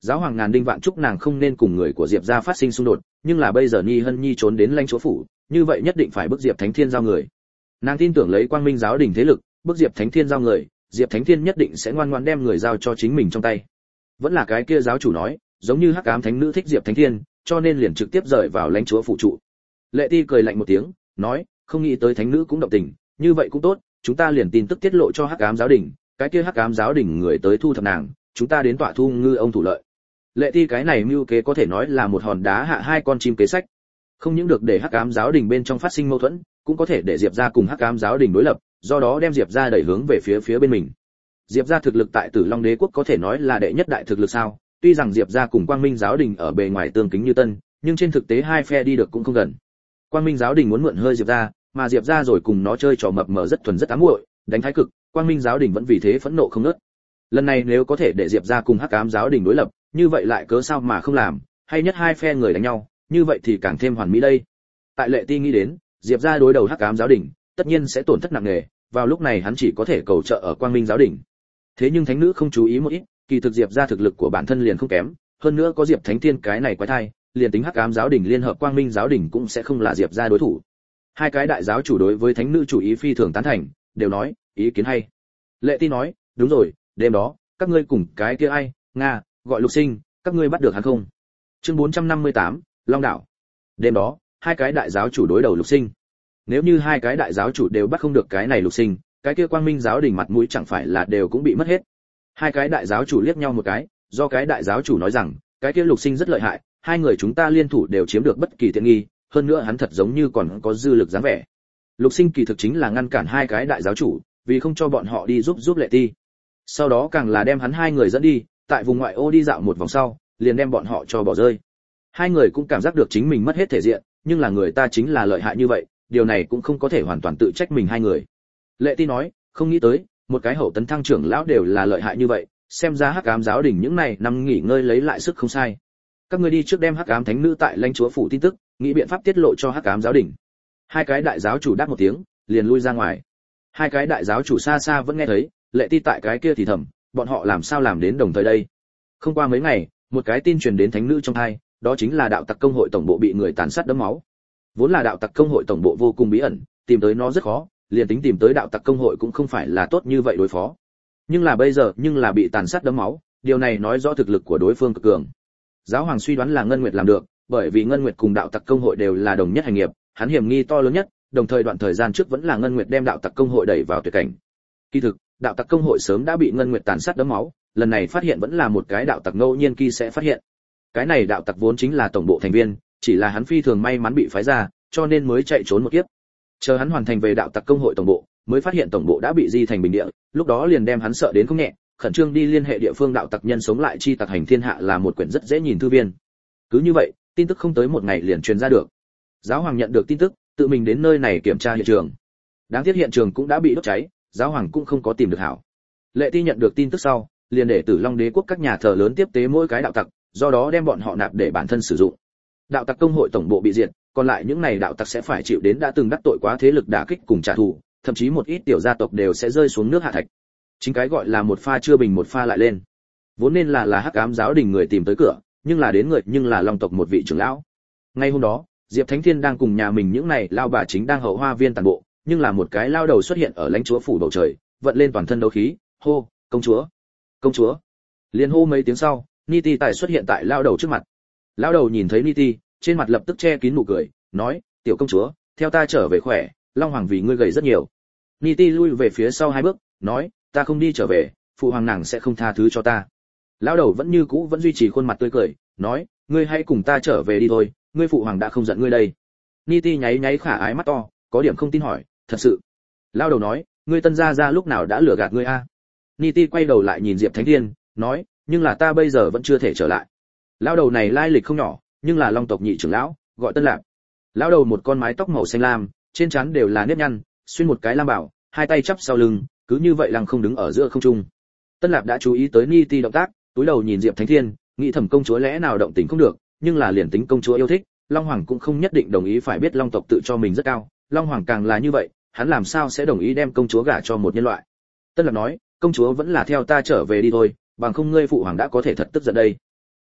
Giáo hoàng ngàn đinh vạn chúc nàng không nên cùng người của Diệp gia phát sinh xung đột, nhưng là bây giờ Ni Hân Nhi trốn đến lãnh chúa phủ, như vậy nhất định phải bức Diệp Thánh Thiên giao người. Nàng tin tưởng lấy Quang Minh giáo đình thế lực, bức Diệp Thánh Thiên giao người, Diệp Thánh Thiên nhất định sẽ ngoan ngoãn đem người giao cho chính mình trong tay. Vẫn là cái kia giáo chủ nói, giống như Hắc Ám Thánh Nữ thích Diệp Thánh Thiên, cho nên liền trực tiếp rời vào lãnh chúa phủ trụ. Lệ Ti cười lạnh một tiếng, nói, không nghĩ tới Thánh Nữ cũng động tình, như vậy cũng tốt, chúng ta liền tin tức tiết lộ cho Hắc Ám giáo đình, cái kia Hắc Ám giáo đình người tới thu thập nàng, chúng ta đến tọa thu ngư ông thủ lợi. Lệ Ti cái này mưu kế có thể nói là một hòn đá hạ hai con chim kế sách, không những được để Hắc Ám giáo đình bên trong phát sinh mâu thuẫn, cũng có thể để Diệp gia cùng Hắc Ám giáo đình đối lập, do đó đem Diệp gia đẩy hướng về phía phía bên mình. Diệp gia thực lực tại Tử Long Đế quốc có thể nói là đệ nhất đại thực lực sao? Tuy rằng Diệp gia cùng Quang Minh giáo đình ở bề ngoài tương kính như tân, nhưng trên thực tế hai phe đi được cũng không gần. Quang Minh giáo đình muốn mượn hơi Diệp gia, mà Diệp gia rồi cùng nó chơi trò mập mờ rất thuần rất ám muội, đánh thái cực, Quang Minh giáo đình vẫn vì thế phẫn nộ không ngớt. Lần này nếu có thể để Diệp gia cùng Hắc Ám giáo đình đối lập, như vậy lại cớ sao mà không làm, hay nhất hai phe người đánh nhau, như vậy thì càng thêm hoàn mỹ đây. Tại Lệ Ti nghĩ đến, Diệp gia đối đầu Hắc Ám giáo đình, tất nhiên sẽ tổn thất nặng nề, vào lúc này hắn chỉ có thể cầu trợ ở Quang Minh giáo đình. Thế nhưng Thánh Nữ không chú ý một ít, kỳ thực Diệp gia thực lực của bản thân liền không kém, hơn nữa có Diệp Thánh Thiên cái này quái thai, liền tính Hắc Ám giáo đình liên hợp Quang Minh giáo đình cũng sẽ không là Diệp gia đối thủ. Hai cái đại giáo chủ đối với Thánh Nữ chủ ý phi thường tán thành, đều nói, ý kiến hay. Lệ Ti nói, đúng rồi, đêm đó, các ngươi cùng cái kia ai, Nga, gọi Lục Sinh, các ngươi bắt được hắn không? Chương bốn trăm năm mươi tám, Long đảo. Đêm đó, hai cái đại giáo chủ đối đầu Lục Sinh. Nếu như hai cái đại giáo chủ đều bắt không được cái này Lục Sinh, cái kia Quang Minh giáo đình mặt mũi chẳng phải là đều cũng bị mất hết. Hai cái đại giáo chủ liếc nhau một cái, do cái đại giáo chủ nói rằng, cái kia Lục Sinh rất lợi hại, hai người chúng ta liên thủ đều chiếm được bất kỳ tiện nghi, hơn nữa hắn thật giống như còn có dư lực dáng vẻ. Lục Sinh kỳ thực chính là ngăn cản hai cái đại giáo chủ, vì không cho bọn họ đi giúp giúp Lệ Ti. Sau đó càng là đem hắn hai người dẫn đi, tại vùng ngoại ô đi dạo một vòng sau, liền đem bọn họ cho bỏ rơi. Hai người cũng cảm giác được chính mình mất hết thể diện, nhưng là người ta chính là lợi hại như vậy, điều này cũng không có thể hoàn toàn tự trách mình hai người. Lệ Ti nói, không nghĩ tới, một cái hậu tấn thăng trưởng lão đều là lợi hại như vậy, xem ra Hắc Ám giáo đình những này nằm nghỉ ngơi lấy lại sức không sai. Các ngươi đi trước đem Hắc Ám thánh nữ tại lãnh chúa phủ tin tức, nghĩ biện pháp tiết lộ cho Hắc Ám giáo đình. Hai cái đại giáo chủ đáp một tiếng, liền lui ra ngoài. Hai cái đại giáo chủ xa xa vẫn nghe thấy, Lệ Ti tại cái kia thì thầm, bọn họ làm sao làm đến đồng thời đây? Không qua mấy ngày, một cái tin truyền đến thánh nữ trong hai, đó chính là đạo tặc công hội tổng bộ bị người tàn sát đẫm máu. Vốn là đạo tặc công hội tổng bộ vô cùng bí ẩn, tìm tới nó rất khó, liền tính tìm tới đạo tặc công hội cũng không phải là tốt như vậy đối phó. Nhưng là bây giờ, nhưng là bị tàn sát đẫm máu, điều này nói rõ thực lực của đối phương cực cường. Giáo hoàng suy đoán là Ngân Nguyệt làm được, bởi vì Ngân Nguyệt cùng đạo tặc công hội đều là đồng nhất hành nghiệp, hắn hiểm nghi to lớn nhất, đồng thời đoạn thời gian trước vẫn là Ngân Nguyệt đem đạo tặc công hội đẩy vào tuyệt cảnh. Kỳ thực, đạo tặc công hội sớm đã bị Ngân Nguyệt tàn sát đẫm máu, lần này phát hiện vẫn là một cái đạo tặc ngẫu nhiên kỳ sẽ phát hiện. Cái này đạo tặc vốn chính là tổng bộ thành viên, chỉ là hắn phi thường may mắn bị phái ra, cho nên mới chạy trốn một kiếp. Chờ hắn hoàn thành về đạo tặc công hội tổng bộ, mới phát hiện tổng bộ đã bị di thành bình địa, lúc đó liền đem hắn sợ đến không nhẹ, khẩn trương đi liên hệ địa phương đạo tặc nhân sống lại chi tặc hành thiên hạ là một quyển rất dễ nhìn thư viên. Cứ như vậy, tin tức không tới một ngày liền truyền ra được. Giáo hoàng nhận được tin tức, tự mình đến nơi này kiểm tra hiện trường. Đáng tiếc hiện trường cũng đã bị đốt cháy, giáo hoàng cũng không có tìm được hảo. Lệ Ti nhận được tin tức sau, liền để Tử Long Đế quốc các nhà thờ lớn tiếp tế mỗi cái đạo tặc, do đó đem bọn họ nạp để bản thân sử dụng. Đạo tặc công hội tổng bộ bị diệt, còn lại những này đạo tặc sẽ phải chịu đến đã từng đắc tội quá thế lực đả kích cùng trả thù, thậm chí một ít tiểu gia tộc đều sẽ rơi xuống nước hạ thạch. Chính cái gọi là một pha chưa bình một pha lại lên. Vốn nên là là Hắc Ám giáo đình người tìm tới cửa, nhưng là đến người nhưng là Long tộc một vị trưởng lão. Ngay hôm đó, Diệp Thánh Thiên đang cùng nhà mình những này lao bà chính đang hậu hoa viên tàn bộ, nhưng là một cái lao đầu xuất hiện ở lãnh chúa phủ bầu trời, vận lên toàn thân đấu khí, hô, công chúa, công chúa. Liên hô mấy tiếng sau, Niti tài xuất hiện tại lao đầu trước mặt. Lao đầu nhìn thấy Niti, trên mặt lập tức che kín nụ cười, nói, tiểu công chúa, theo ta trở về khỏe, Long hoàng vì ngươi gầy rất nhiều. Niti lui về phía sau hai bước, nói, ta không đi trở về, phụ hoàng nàng sẽ không tha thứ cho ta. Lao đầu vẫn như cũ vẫn duy trì khuôn mặt tươi cười, nói, ngươi hãy cùng ta trở về đi thôi, ngươi phụ hoàng đã không giận ngươi đây. Niti nháy nháy khả ái mắt to, có điểm không tin hỏi, thật sự? Lao đầu nói, ngươi tân gia gia lúc nào đã lừa gạt ngươi a? Niti quay đầu lại nhìn Diệp Thánh Thiên, nói, nhưng là ta bây giờ vẫn chưa thể trở lại. Lao đầu này lai lịch không nhỏ, nhưng là Long tộc nhị trưởng lão, gọi Tân Lạp. Lao đầu một con mái tóc màu xanh lam, trên trán đều là nếp nhăn, xuyên một cái lam bảo, hai tay chắp sau lưng, cứ như vậy lăng không đứng ở giữa không trung. Tân Lạp đã chú ý tới Niti động tác, túi đầu nhìn Diệp Thánh Thiên, nghĩ thầm công chúa lẽ nào động tình không được, nhưng là liền tính công chúa yêu thích, Long hoàng cũng không nhất định đồng ý, phải biết Long tộc tự cho mình rất cao, Long hoàng càng là như vậy, hắn làm sao sẽ đồng ý đem công chúa gả cho một nhân loại. Tân Lạp nói, công chúa vẫn là theo ta trở về đi thôi, bằng không ngươi phụ hoàng đã có thể thật tức giận đây.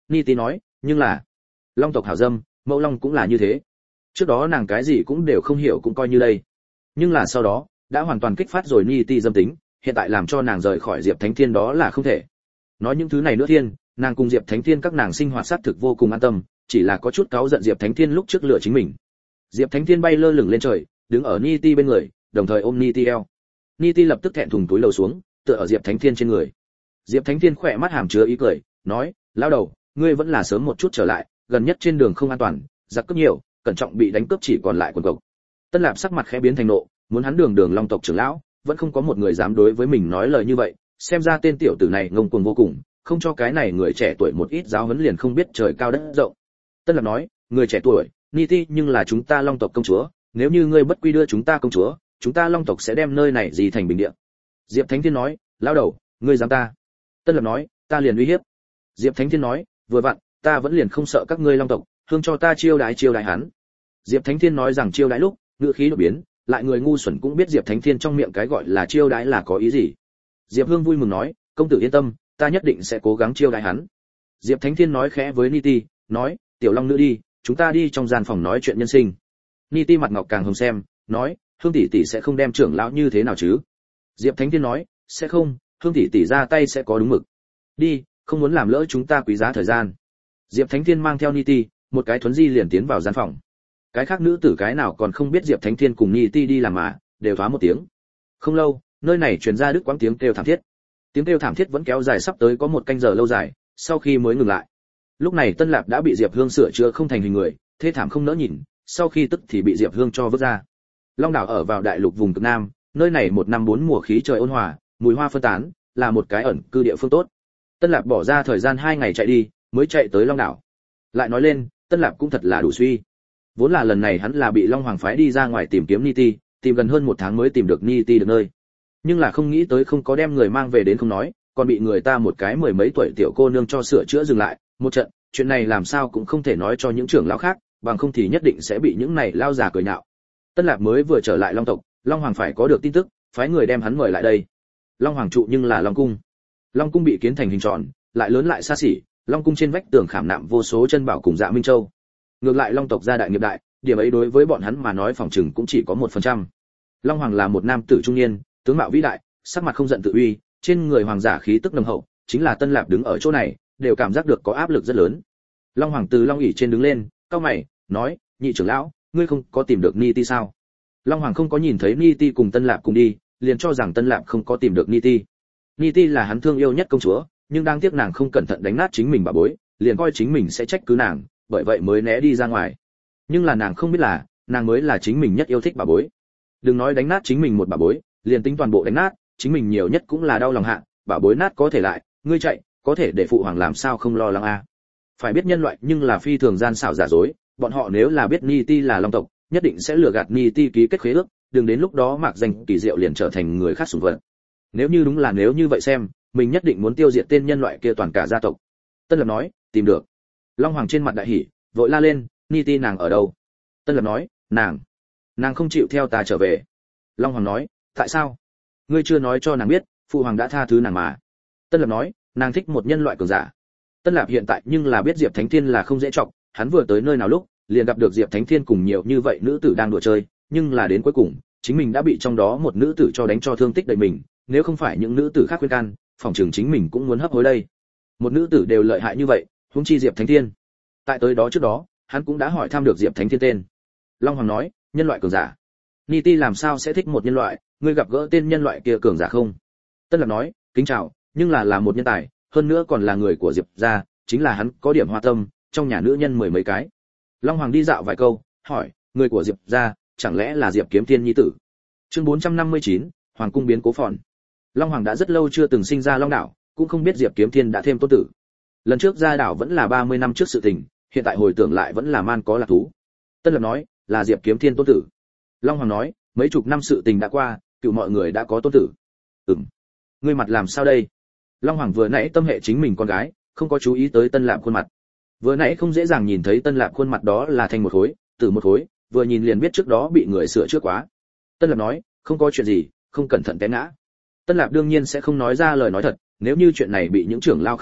Niti nói, nhưng là long tộc hảo dâm, mẫu long cũng là như thế. Trước đó nàng cái gì cũng đều không hiểu cũng coi như đây, nhưng là sau đó đã hoàn toàn kích phát rồi Niti dâm tính, hiện tại làm cho nàng rời khỏi Diệp Thánh Thiên đó là không thể. Nói những thứ này nữa thiên, nàng cùng Diệp Thánh Thiên các nàng sinh hoạt sát thực vô cùng an tâm, chỉ là có chút cáu giận Diệp Thánh Thiên lúc trước lựa chính mình. Diệp Thánh Thiên bay lơ lửng lên trời, đứng ở Niti bên người, đồng thời ôm Niti eo. Niti lập tức thẹn thùng túi lầu xuống, tựa ở Diệp Thánh Thiên trên người. Diệp Thánh Thiên khỏe mắt hàm chứa ý cười, nói, lão đầu, ngươi vẫn là sớm một chút trở lại, gần nhất trên đường không an toàn, giặc cướp nhiều, cẩn trọng bị đánh cướp chỉ còn lại quần cộc. Tân Lạp sắc mặt khẽ biến thành nộ, muốn hắn đường đường long tộc trưởng lão, vẫn không có một người dám đối với mình nói lời như vậy, xem ra tên tiểu tử này ngông cuồng vô cùng, không cho cái này người trẻ tuổi một ít giáo huấn liền không biết trời cao đất rộng. Tân Lạp nói, người trẻ tuổi, Niti nhưng là chúng ta long tộc công chúa, nếu như ngươi bất quy đưa chúng ta công chúa, chúng ta long tộc sẽ đem nơi này gì thành bình địa. Diệp Thánh Thiên nói, lão đầu, ngươi dám ta? Tân Lập nói, ta liền uy hiếp. Diệp Thánh Thiên nói, vừa vặn, ta vẫn liền không sợ các ngươi long tộc, hương cho ta chiêu đái chiêu đái hắn. Diệp Thánh Thiên nói rằng chiêu đái lúc, ngữ khí đổi biến, lại người ngu xuẩn cũng biết Diệp Thánh Thiên trong miệng cái gọi là chiêu đái là có ý gì. Diệp Hương vui mừng nói, công tử yên tâm, ta nhất định sẽ cố gắng chiêu đái hắn. Diệp Thánh Thiên nói khẽ với Niti, nói, tiểu long nữ đi, chúng ta đi trong gian phòng nói chuyện nhân sinh. Niti mặt ngọc càng hồng xem, nói, Hương tỷ tỷ sẽ không đem trưởng lão như thế nào chứ? Diệp Thánh Thiên nói, sẽ không, Hương tỷ tỷ ra tay sẽ có đúng mực. Đi, không muốn làm lỡ chúng ta quý giá thời gian. Diệp Thánh Thiên mang theo Niti, một cái thuấn di liền tiến vào gian phòng. Cái khác nữ tử cái nào còn không biết Diệp Thánh Thiên cùng Niti đi làm mà, đều thoá một tiếng. Không lâu, nơi này truyền ra đứt quãng tiếng kêu thảm thiết. Tiếng kêu thảm thiết vẫn kéo dài sắp tới có một canh giờ lâu dài, sau khi mới ngừng lại. Lúc này Tân Lạp đã bị Diệp Hương sửa chữa không thành hình người, thê thảm không nỡ nhìn, sau khi tức thì bị Diệp Hương cho vứt ra. Long đảo ở vào đại lục vùng cực nam, nơi này một năm bốn mùa khí trời ôn hòa, mùi hoa phân tán, là một cái ẩn cư địa phương tốt. Tân Lạp bỏ ra thời gian hai ngày chạy đi, mới chạy tới Long đảo. Lại nói lên, Tân Lạp cũng thật là đủ suy. Vốn là lần này hắn là bị Long Hoàng phái đi ra ngoài tìm kiếm Niti, tìm gần hơn một tháng mới tìm được Niti được nơi. Nhưng là không nghĩ tới không có đem người mang về đến không nói, còn bị người ta một cái mười mấy tuổi tiểu cô nương cho sửa chữa dừng lại, một trận, chuyện này làm sao cũng không thể nói cho những trưởng lão khác, bằng không thì nhất định sẽ bị những này lao già cười nhạo. Tân Lạp mới vừa trở lại Long tộc, Long Hoàng phải có được tin tức, phái người đem hắn mời lại đây. Long Hoàng trụ nhưng là Long cung. Long cung bị kiến thành hình tròn, lại lớn lại xa xỉ, Long cung trên vách tường khảm nạm vô số chân bảo cùng Dạ Minh Châu. Ngược lại Long tộc gia đại nghiệp đại, điểm ấy đối với bọn hắn mà nói phòng chừng cũng chỉ có một phần trăm. Long Hoàng là một nam tử trung niên, tướng mạo vĩ đại, sắc mặt không giận tự uy, trên người hoàng giả khí tức nồng hậu, chính là Tân Lạp đứng ở chỗ này, đều cảm giác được có áp lực rất lớn. Long Hoàng từ long ỷ trên đứng lên, cau mày, nói, nhị trưởng lão, ngươi không có tìm được Niti sao? Long Hoàng không có nhìn thấy Niti cùng Tân Lạp cùng đi, liền cho rằng Tân Lạp không có tìm được Niti. Niti là hắn thương yêu nhất công chúa, nhưng đang tiếc nàng không cẩn thận đánh nát chính mình bà bối, liền coi chính mình sẽ trách cứ nàng, bởi vậy mới né đi ra ngoài. Nhưng là nàng không biết là, nàng mới là chính mình nhất yêu thích bà bối. Đừng nói đánh nát chính mình một bà bối, liền tính toàn bộ đánh nát, chính mình nhiều nhất cũng là đau lòng hạ, bà bối nát có thể lại, ngươi chạy, có thể để phụ hoàng làm sao không lo lắng a. À. Phải biết nhân loại nhưng là phi thường gian xảo giả dối, bọn họ nếu là biết Niti là long tộc, nhất định sẽ lừa gạt Niti ký kết khế ước, đừng đến lúc đó mạc danh kỳ diệu liền trở thành người khác sủng vật. Nếu như đúng là nếu như vậy xem, mình nhất định muốn tiêu diệt tên nhân loại kia toàn cả gia tộc. Tân Lập nói, tìm được. Long Hoàng trên mặt đại hỉ, vội la lên, Niti nàng ở đâu? Tân Lập nói, nàng, nàng không chịu theo ta trở về. Long Hoàng nói, tại sao? Ngươi chưa nói cho nàng biết, phụ hoàng đã tha thứ nàng mà. Tân Lập nói, nàng thích một nhân loại cường giả. Tân Lạp hiện tại nhưng là biết Diệp Thánh Thiên là không dễ trọng, hắn vừa tới nơi nào lúc, liền gặp được Diệp Thánh Thiên cùng nhiều như vậy nữ tử đang đùa chơi, nhưng là đến cuối cùng, chính mình đã bị trong đó một nữ tử cho đánh cho thương tích đầy mình, nếu không phải những nữ tử khác khuyên can, phòng trường chính mình cũng muốn hấp hối đây. Một nữ tử đều lợi hại như vậy, huống chi Diệp Thánh Thiên. Tại tới đó trước đó, hắn cũng đã hỏi thăm được Diệp Thánh Thiên tên. Long Hoàng nói, nhân loại cường giả. Niti làm sao sẽ thích một nhân loại, ngươi gặp gỡ tên nhân loại kia cường giả không? Tân Lập nói, kính chào, nhưng là là một nhân tài, hơn nữa còn là người của Diệp gia, chính là hắn có điểm hoa tâm, trong nhà nữ nhân mười mấy cái. Long Hoàng đi dạo vài câu, hỏi, người của Diệp gia, chẳng lẽ là Diệp Kiếm Thiên nhi tử? Chương bốn trăm năm mươi chín, Hoàng cung biến cố phòn. Long Hoàng đã rất lâu chưa từng sinh ra Long đảo, cũng không biết Diệp Kiếm Thiên đã thêm tôn tử. Lần trước ra đảo vẫn là ba mươi năm trước sự tình, hiện tại hồi tưởng lại vẫn là man có lạc thú. Tân Lập nói, là Diệp Kiếm Thiên tôn tử. Long Hoàng nói, mấy chục năm sự tình đã qua, cựu mọi người đã có tôn tử. Ừm. Ngươi mặt làm sao đây? Long Hoàng vừa nãy tâm hệ chính mình con gái, không có chú ý tới Tân Lạp khuôn mặt. Vừa nãy không dễ dàng nhìn thấy Tân Lạp khuôn mặt đó là thành một khối, từ một khối, vừa nhìn liền biết trước đó bị người sửa trước quá. Tân Lạp nói, không có chuyện gì, không cẩn thận té ngã. Tân Lạp đương nhiên sẽ không nói ra lời nói thật, nếu như chuyện này bị những trưởng lao khác biết,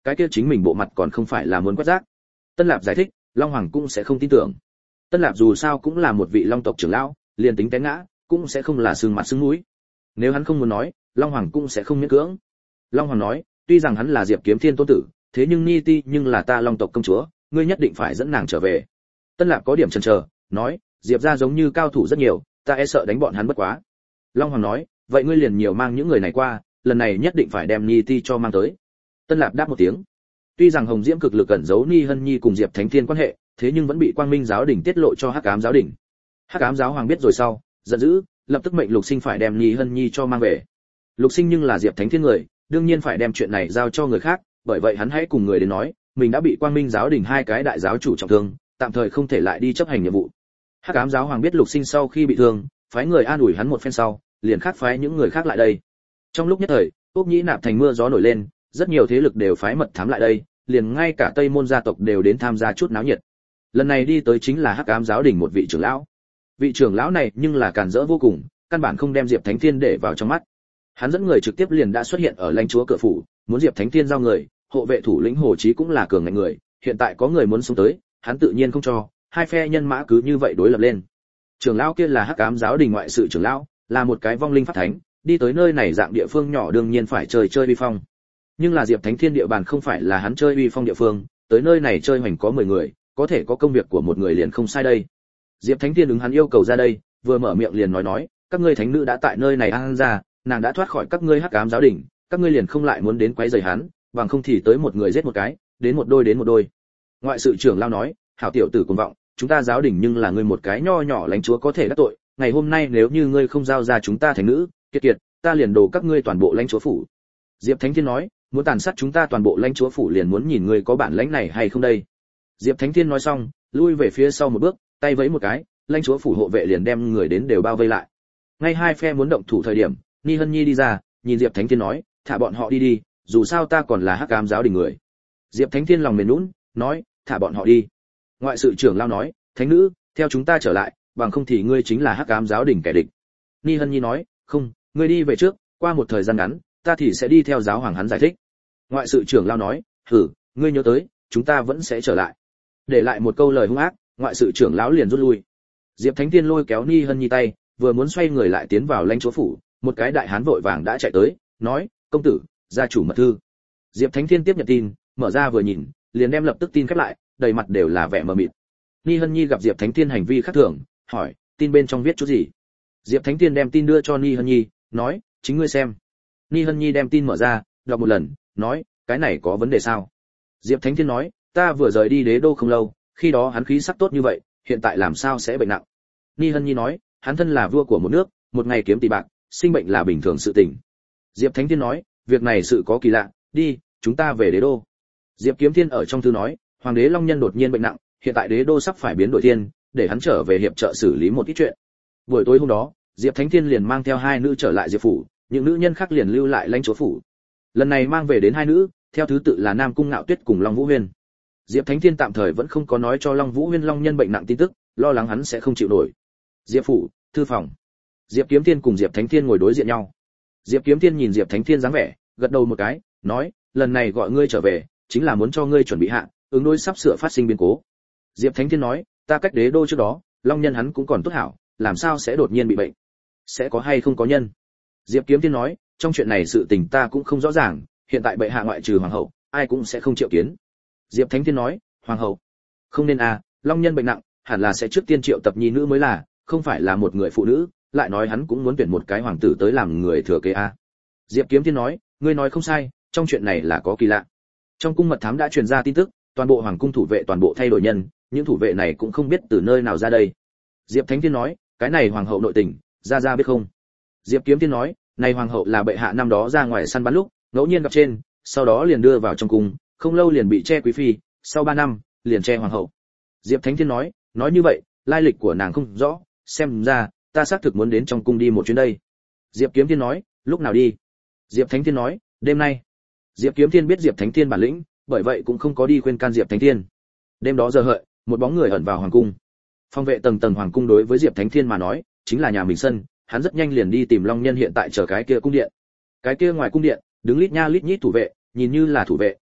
cái kia chính mình bộ mặt còn không phải là muốn quét rác. Tân Lạp giải thích, Long Hoàng cũng sẽ không tin tưởng. Tân Lạp dù sao cũng là một vị Long tộc trưởng lão, liền tính té ngã, cũng sẽ không là sưng mặt sưng mũi. Nếu hắn không muốn nói, Long Hoàng cũng sẽ không miễn cưỡng. Long Hoàng nói, tuy rằng hắn là Diệp Kiếm Thiên tôn tử, thế nhưng Ni Ti nhưng là ta Long tộc công chúa, ngươi nhất định phải dẫn nàng trở về. Tân Lạp có điểm chần chờ, nói, Diệp gia giống như cao thủ rất nhiều, ta e sợ đánh bọn hắn bất quá. Long Hoàng nói, vậy ngươi liền nhiều mang những người này qua, lần này nhất định phải đem Ni Ti cho mang tới. Tân Lạp đáp một tiếng. Tuy rằng Hồng Diễm cực lực ẩn giấu Ni Hân Nhi cùng Diệp Thánh Thiên quan hệ, thế nhưng vẫn bị Quang Minh giáo đình tiết lộ cho Hắc Ám giáo đình. Hắc Ám giáo hoàng biết rồi sau, giận dữ, lập tức mệnh Lục Sinh phải đem Ni Hân Nhi cho mang về. Lục Sinh nhưng là Diệp Thánh Thiên người, đương nhiên phải đem chuyện này giao cho người khác, bởi vậy hắn hãy cùng người đến nói, mình đã bị Quang Minh giáo đình hai cái đại giáo chủ trọng thương, tạm thời không thể lại đi chấp hành nhiệm vụ. Hắc Ám giáo hoàng biết Lục Sinh sau khi bị thương, phái người an ủi hắn một phen sau, liền khác phái những người khác lại đây. Trong lúc nhất thời, Ốc Nhĩ Nạp thành mưa gió nổi lên, rất nhiều thế lực đều phái mật thám lại đây, liền ngay cả Tây Môn gia tộc đều đến tham gia chút náo nhiệt. Lần này đi tới chính là Hắc Ám giáo đình một vị trưởng lão. Vị trưởng lão này nhưng là càn rỡ vô cùng, căn bản không đem Diệp Thánh Thiên để vào trong mắt. Hắn dẫn người trực tiếp liền đã xuất hiện ở lãnh chúa cửa phủ, muốn Diệp Thánh Thiên giao người, hộ vệ thủ lĩnh Hồ Chí cũng là cường ngạnh người, hiện tại có người muốn xông tới, hắn tự nhiên không cho, hai phe nhân mã cứ như vậy đối lập lên. Trưởng lão kia là Hắc Ám giáo đình ngoại sự trưởng lão, là một cái vong linh pháp thánh, đi tới nơi này dạng địa phương nhỏ đương nhiên phải chơi chơi uy phong. Nhưng là Diệp Thánh Thiên địa bàn không phải là hắn chơi uy phong địa phương, tới nơi này chơi hoành có mười người, có thể có công việc của một người liền không sai đây. Diệp Thánh Thiên ứng hắn yêu cầu ra đây, vừa mở miệng liền nói nói, các ngươi thánh nữ đã tại nơi này an ra, nàng đã thoát khỏi các ngươi Hắc Ám giáo đình, các ngươi liền không lại muốn đến quấy rầy hắn, bằng không thì tới một người giết một cái, đến một đôi đến một đôi. Ngoại sự trưởng lão nói, hảo tiểu tử cuồng vọng, chúng ta giáo đình nhưng là ngươi một cái nho nhỏ lãnh chúa có thể đắc tội, ngày hôm nay nếu như ngươi không giao ra chúng ta thánh nữ, kiệt kiệt, ta liền đổ các ngươi toàn bộ lãnh chúa phủ. Diệp Thánh Thiên nói, muốn tàn sát chúng ta toàn bộ lãnh chúa phủ liền muốn nhìn ngươi có bản lãnh này hay không đây. Diệp Thánh Thiên nói xong, lui về phía sau một bước, tay vẫy một cái, lãnh chúa phủ hộ vệ liền đem người đến đều bao vây lại. Ngay hai phe muốn động thủ thời điểm, Ni Hân Nhi đi ra, nhìn Diệp Thánh Thiên nói, thả bọn họ đi đi, dù sao ta còn là Hắc Ám giáo đình người. Diệp Thánh Thiên lòng mềm nhũn, nói, thả bọn họ đi. Ngoại sự trưởng lão nói, thánh nữ, theo chúng ta trở lại, bằng không thì ngươi chính là Hắc Ám giáo đình kẻ địch. Ni Hân Nhi nói, không, ngươi đi về trước, qua một thời gian ngắn, ta thì sẽ đi theo giáo hoàng hắn giải thích. Ngoại sự trưởng lão nói, hử, ngươi nhớ tới, chúng ta vẫn sẽ trở lại. Để lại một câu lời hung ác, ngoại sự trưởng lão liền rút lui. Diệp Thánh Thiên lôi kéo Ni Hân Nhi tay, vừa muốn xoay người lại tiến vào lãnh chúa phủ, một cái đại hán vội vàng đã chạy tới, nói, công tử, gia chủ mật thư. Diệp Thánh Thiên tiếp nhận tin, mở ra vừa nhìn, liền đem lập tức tin khép lại, đầy mặt đều là vẻ mờ mịt. Ni Hân Nhi gặp Diệp Thánh Thiên hành vi khác thường, hỏi, tin bên trong viết chút gì? Diệp Thánh Thiên đem tin đưa cho Ni Hân Nhi, nói, chính ngươi xem. Ni Hân Nhi đem tin mở ra, đọc một lần, nói, cái này có vấn đề sao? Diệp Thánh Thiên nói, ta vừa rời đi đế đô không lâu, khi đó hắn khí sắc tốt như vậy, hiện tại làm sao sẽ bệnh nặng? Ni Hân Nhi nói, hắn thân là vua của một nước, một ngày kiếm tỷ bạc, sinh bệnh là bình thường sự tình. Diệp Thánh Thiên nói, việc này sự có kỳ lạ, đi, chúng ta về đế đô. Diệp Kiếm Thiên ở trong thư nói, hoàng đế Long Nhân đột nhiên bệnh nặng, hiện tại đế đô sắp phải biến đổi thiên, để hắn trở về hiệp trợ xử lý một ít chuyện. Buổi tối hôm đó, Diệp Thánh Thiên liền mang theo hai nữ trở lại Diệp phủ, những nữ nhân khác liền lưu lại lãnh chúa phủ. Lần này mang về đến hai nữ, theo thứ tự là Nam Cung Ngạo Tuyết cùng Long Vũ Huyên. Diệp Thánh Thiên tạm thời vẫn không có nói cho Long Vũ Huyên Long Nhân bệnh nặng tin tức, lo lắng hắn sẽ không chịu nổi. Diệp phủ, thư phòng. Diệp Kiếm Thiên cùng Diệp Thánh Thiên ngồi đối diện nhau. Diệp Kiếm Thiên nhìn Diệp Thánh Thiên dáng vẻ, gật đầu một cái, nói, lần này gọi ngươi trở về, chính là muốn cho ngươi chuẩn bị hạ, ứng đối sắp sửa phát sinh biến cố. Diệp Thánh Thiên nói, ta cách đế đô trước đó, Long Nhân hắn cũng còn tốt hảo, làm sao sẽ đột nhiên bị bệnh? Sẽ có hay không có nhân? Diệp Kiếm Thiên nói, trong chuyện này sự tình ta cũng không rõ ràng, hiện tại bệ hạ ngoại trừ hoàng hậu, ai cũng sẽ không triệu kiến. Diệp Thánh Thiên nói, hoàng hậu, không nên à, Long Nhân bệnh nặng, hẳn là sẽ trước tiên triệu tập nhi nữ mới là, không phải là một người phụ nữ, lại nói hắn cũng muốn tuyển một cái hoàng tử tới làm người thừa kế a. Diệp Kiếm Thiên nói, ngươi nói không sai, trong chuyện này là có kỳ lạ. Trong cung mật thám đã truyền ra tin tức, toàn bộ hoàng cung thủ vệ toàn bộ thay đổi nhân, những thủ vệ này cũng không biết từ nơi nào ra đây. Diệp Thánh Thiên nói, cái này hoàng hậu nội tình, ra ra biết không? Diệp Kiếm Thiên nói, này hoàng hậu là bệ hạ năm đó ra ngoài săn bắn lúc, ngẫu nhiên gặp trên, sau đó liền đưa vào trong cung, không lâu liền bị che quý phi, sau ba năm, liền che hoàng hậu. Diệp Thánh Thiên nói, nói như vậy, lai lịch của nàng không rõ, xem ra, ta xác thực muốn đến trong cung đi một chuyến đây. Diệp Kiếm Thiên nói, lúc nào đi? Diệp Thánh Thiên nói, đêm nay. Diệp Kiếm Thiên biết Diệp Thánh Thiên bản lĩnh, bởi vậy cũng không có đi khuyên can Diệp Thánh Thiên. Đêm đó giờ hợi, một bóng người ẩn vào hoàng cung. Phòng vệ tầng tầng hoàng cung đối với Diệp Thánh Thiên mà nói, chính là nhà mình sân, hắn rất nhanh liền đi tìm Long Nhân hiện tại chờ cái kia cung điện. Cái kia ngoài cung điện, đứng lít nha lít nhít thủ vệ, nhìn như là thủ vệ,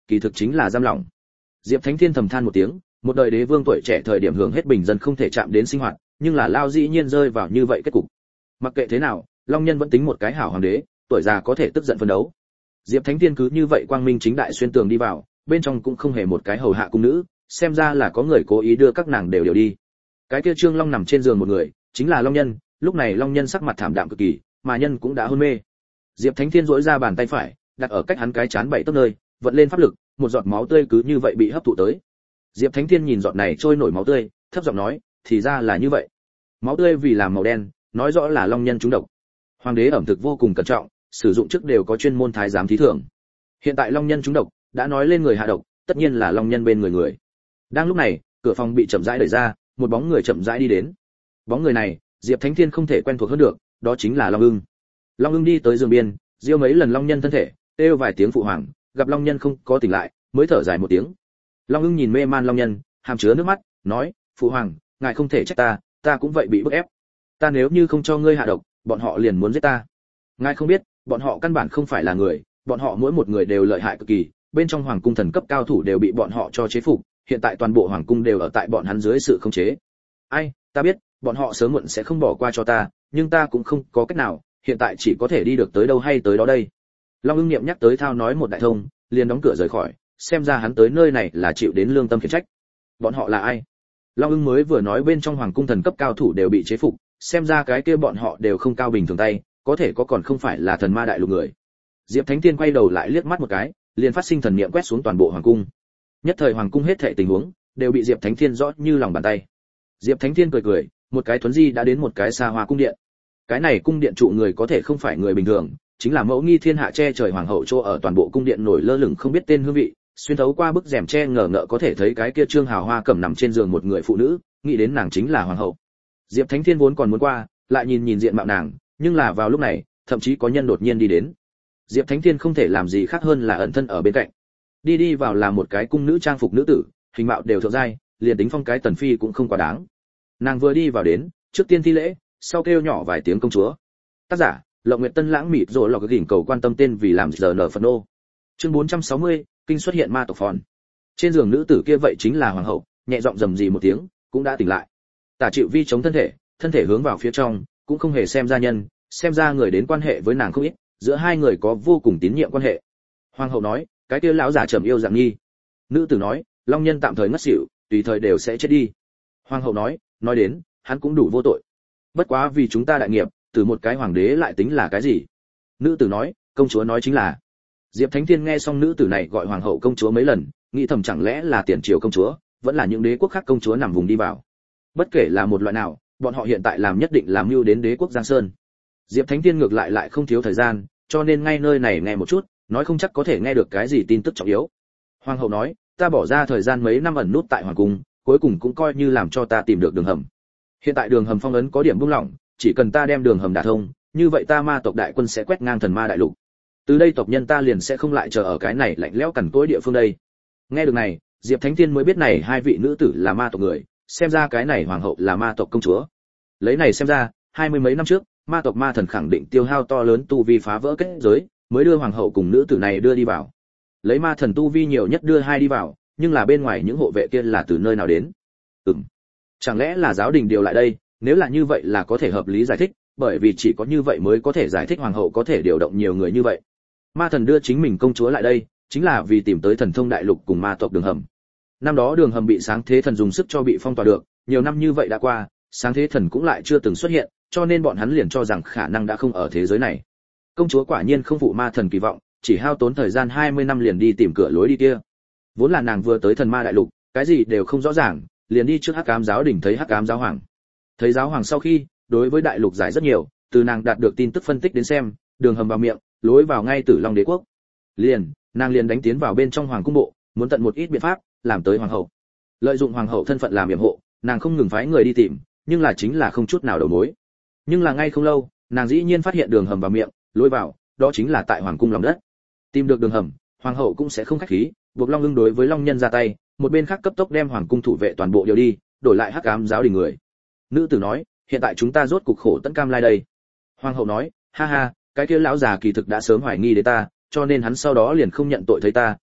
kỳ thực chính là giam lỏng. Diệp Thánh Thiên thầm than một tiếng, một đời đế vương tuổi trẻ thời điểm hưởng hết bình dân không thể chạm đến sinh hoạt, nhưng là lao dĩ nhiên rơi vào như vậy kết cục. Mặc kệ thế nào, Long Nhân vẫn tính một cái hảo hoàng đế, tuổi già có thể tức giận phấn đấu. Diệp Thánh Thiên cứ như vậy quang minh chính đại xuyên tường đi vào, bên trong cũng không hề một cái hầu hạ cung nữ, xem ra là có người cố ý đưa các nàng đều đều đi. Cái kia Trương Long nằm trên giường một người, chính là Long Nhân, lúc này Long Nhân sắc mặt thảm đạm cực kỳ, mà nhân cũng đã hôn mê. Diệp Thánh Thiên duỗi ra bàn tay phải, đặt ở cách hắn cái chán bảy tấc nơi, vận lên pháp lực, một giọt máu tươi cứ như vậy bị hấp thụ tới. Diệp Thánh Thiên nhìn giọt này trôi nổi máu tươi, thấp giọng nói, thì ra là như vậy. Máu tươi vì làm màu đen, nói rõ là Long Nhân trúng độc. Hoàng đế ẩm thực vô cùng cẩn trọng, sử dụng trước đều có chuyên môn thái giám thí thưởng. Hiện tại Long Nhân trúng độc, đã nói lên người hạ độc, tất nhiên là Long Nhân bên người người. Đang lúc này, cửa phòng bị chậm rãi đẩy ra, một bóng người chậm rãi đi đến. Bóng người này, Diệp Thánh Thiên không thể quen thuộc hơn được, đó chính là Long Ưng. Long Ưng đi tới giường biên, giêu mấy lần Long Nhân thân thể, kêu vài tiếng phụ hoàng, gặp Long Nhân không có tỉnh lại, mới thở dài một tiếng. Long Ưng nhìn mê man Long Nhân, hàm chứa nước mắt, nói, phụ hoàng, ngài không thể trách ta, ta cũng vậy bị bức ép. Ta nếu như không cho ngươi hạ độc, bọn họ liền muốn giết ta. Ngài không biết, bọn họ căn bản không phải là người, bọn họ mỗi một người đều lợi hại cực kỳ, bên trong hoàng cung thần cấp cao thủ đều bị bọn họ cho chế phục, hiện tại toàn bộ hoàng cung đều ở tại bọn hắn dưới sự khống chế. Ai, ta biết, bọn họ sớm muộn sẽ không bỏ qua cho ta, nhưng ta cũng không có cách nào, hiện tại chỉ có thể đi được tới đâu hay tới đó đây. Long Ưng niệm nhắc tới thao nói một đại thông, liền đóng cửa rời khỏi, xem ra hắn tới nơi này là chịu đến lương tâm khiển trách. Bọn họ là ai? Long Ưng mới vừa nói bên trong hoàng cung thần cấp cao thủ đều bị chế phục, xem ra cái kia bọn họ đều không cao bình thường tay, có thể có còn không phải là thần ma đại lục người. Diệp Thánh Tiên quay đầu lại liếc mắt một cái, liền phát sinh thần niệm quét xuống toàn bộ hoàng cung. Nhất thời hoàng cung hết thảy tình huống đều bị Diệp Thánh Thiên rõ như lòng bàn tay. Diệp Thánh Thiên cười cười, một cái thuấn di đã đến một cái xa hoa cung điện. Cái này cung điện trụ người có thể không phải người bình thường, chính là mẫu nghi thiên hạ che trời hoàng hậu chỗ ở toàn bộ cung điện nổi lơ lửng không biết tên hương vị, xuyên thấu qua bức rèm che ngờ ngợ có thể thấy cái kia trương hào hoa cẩm nằm trên giường một người phụ nữ, nghĩ đến nàng chính là hoàng hậu. Diệp Thánh Thiên vốn còn muốn qua, lại nhìn nhìn diện mạo nàng, nhưng là vào lúc này, thậm chí có nhân đột nhiên đi đến. Diệp Thánh Thiên không thể làm gì khác hơn là ẩn thân ở bên cạnh. Đi đi vào là một cái cung nữ trang phục nữ tử, hình mạo đều thượng giai, liền tính phong cái tần phi cũng không quá đáng. Nàng vừa đi vào đến, trước tiên thi lễ, sau kêu nhỏ vài tiếng công chúa. Tác giả, Lộng Nguyệt Tân lãng mịt rồi lọc cái gỉnh cầu quan tâm tên vì làm giờ nở phần ô. Chương bốn trăm sáu mươi, kinh xuất hiện ma tộc phòn. Trên giường nữ tử kia vậy chính là hoàng hậu, nhẹ giọng rầm rì một tiếng, cũng đã tỉnh lại. Tả Chịu Vi chống thân thể, thân thể hướng vào phía trong, cũng không hề xem ra nhân, xem ra người đến quan hệ với nàng không ít, giữa hai người có vô cùng tín nhiệm quan hệ. Hoàng hậu nói, cái kia lão giả trầm yêu dạng nghi. Nữ tử nói, Long Nhân tạm thời ngất xỉu, tùy thời đều sẽ chết đi. Hoàng hậu nói, nói đến, hắn cũng đủ vô tội. Bất quá vì chúng ta đại nghiệp, từ một cái hoàng đế lại tính là cái gì? Nữ tử nói, công chúa nói chính là. Diệp Thánh Thiên nghe xong nữ tử này gọi hoàng hậu công chúa mấy lần, nghĩ thầm chẳng lẽ là tiền triều công chúa, vẫn là những đế quốc khác công chúa nằm vùng đi vào. Bất kể là một loại nào, bọn họ hiện tại làm nhất định làm mưu đến đế quốc Giang Sơn. Diệp Thánh Thiên ngược lại lại không thiếu thời gian, cho nên ngay nơi này nghe một chút, nói không chắc có thể nghe được cái gì tin tức trọng yếu. Hoàng hậu nói, ta bỏ ra thời gian mấy năm ẩn nút tại hoàng cung, cuối cùng cũng coi như làm cho ta tìm được đường hầm. Hiện tại đường hầm phong ấn có điểm buông lỏng, chỉ cần ta đem đường hầm đả thông, như vậy ta ma tộc đại quân sẽ quét ngang thần ma đại lục. Từ đây tộc nhân ta liền sẽ không lại chờ ở cái này lạnh lẽo cằn cỗi địa phương đây. Nghe được này, Diệp Thánh Thiên mới biết này hai vị nữ tử là ma tộc người, xem ra cái này hoàng hậu là ma tộc công chúa. Lấy này xem ra, hai mươi mấy năm trước, ma tộc ma thần khẳng định tiêu hao to lớn tu vi phá vỡ kết giới, mới đưa hoàng hậu cùng nữ tử này đưa đi vào. Lấy ma thần tu vi nhiều nhất đưa hai đi vào, nhưng là bên ngoài những hộ vệ kia là từ nơi nào đến? Ừm, chẳng lẽ là giáo đình điều lại đây? Nếu là như vậy là có thể hợp lý giải thích, bởi vì chỉ có như vậy mới có thể giải thích hoàng hậu có thể điều động nhiều người như vậy. Ma thần đưa chính mình công chúa lại đây, chính là vì tìm tới thần thông đại lục cùng ma tộc đường hầm. Năm đó đường hầm bị sáng thế thần dùng sức cho bị phong tỏa được, nhiều năm như vậy đã qua, sáng thế thần cũng lại chưa từng xuất hiện, cho nên bọn hắn liền cho rằng khả năng đã không ở thế giới này. Công chúa quả nhiên không phụ ma thần kỳ vọng, chỉ hao tốn thời gian hai mươi năm liền đi tìm cửa lối đi kia. Vốn là nàng vừa tới thần ma đại lục, cái gì đều không rõ ràng, liền đi trước Hắc Ám giáo đình thấy Hắc Ám giáo hoàng. Thấy giáo hoàng sau khi, đối với đại lục giải rất nhiều, từ nàng đạt được tin tức phân tích đến xem, đường hầm vào miệng, lối vào ngay Tử Long đế quốc. Liền, nàng liền đánh tiến vào bên trong hoàng cung bộ, muốn tận một ít biện pháp, làm tới hoàng hậu. Lợi dụng hoàng hậu thân phận làm yểm hộ, nàng không ngừng phái người đi tìm, nhưng là chính là không chút nào đầu mối. Nhưng là ngay không lâu, nàng dĩ nhiên phát hiện đường hầm vào miệng, lối vào, đó chính là tại hoàng cung lòng đất. Tìm được đường hầm, hoàng hậu cũng sẽ không khách khí, buộc Long Ưng đối với Long Nhân ra tay, một bên khác cấp tốc đem hoàng cung thủ vệ toàn bộ điều đi, đổi lại Hắc Ám giáo đình người. Nữ tử nói, hiện tại chúng ta rốt cục khổ tận cam lai đây. Hoàng hậu nói, ha ha, cái kia lão già kỳ thực đã sớm hoài nghi đến ta, cho nên hắn sau đó liền không nhận tội thấy ta,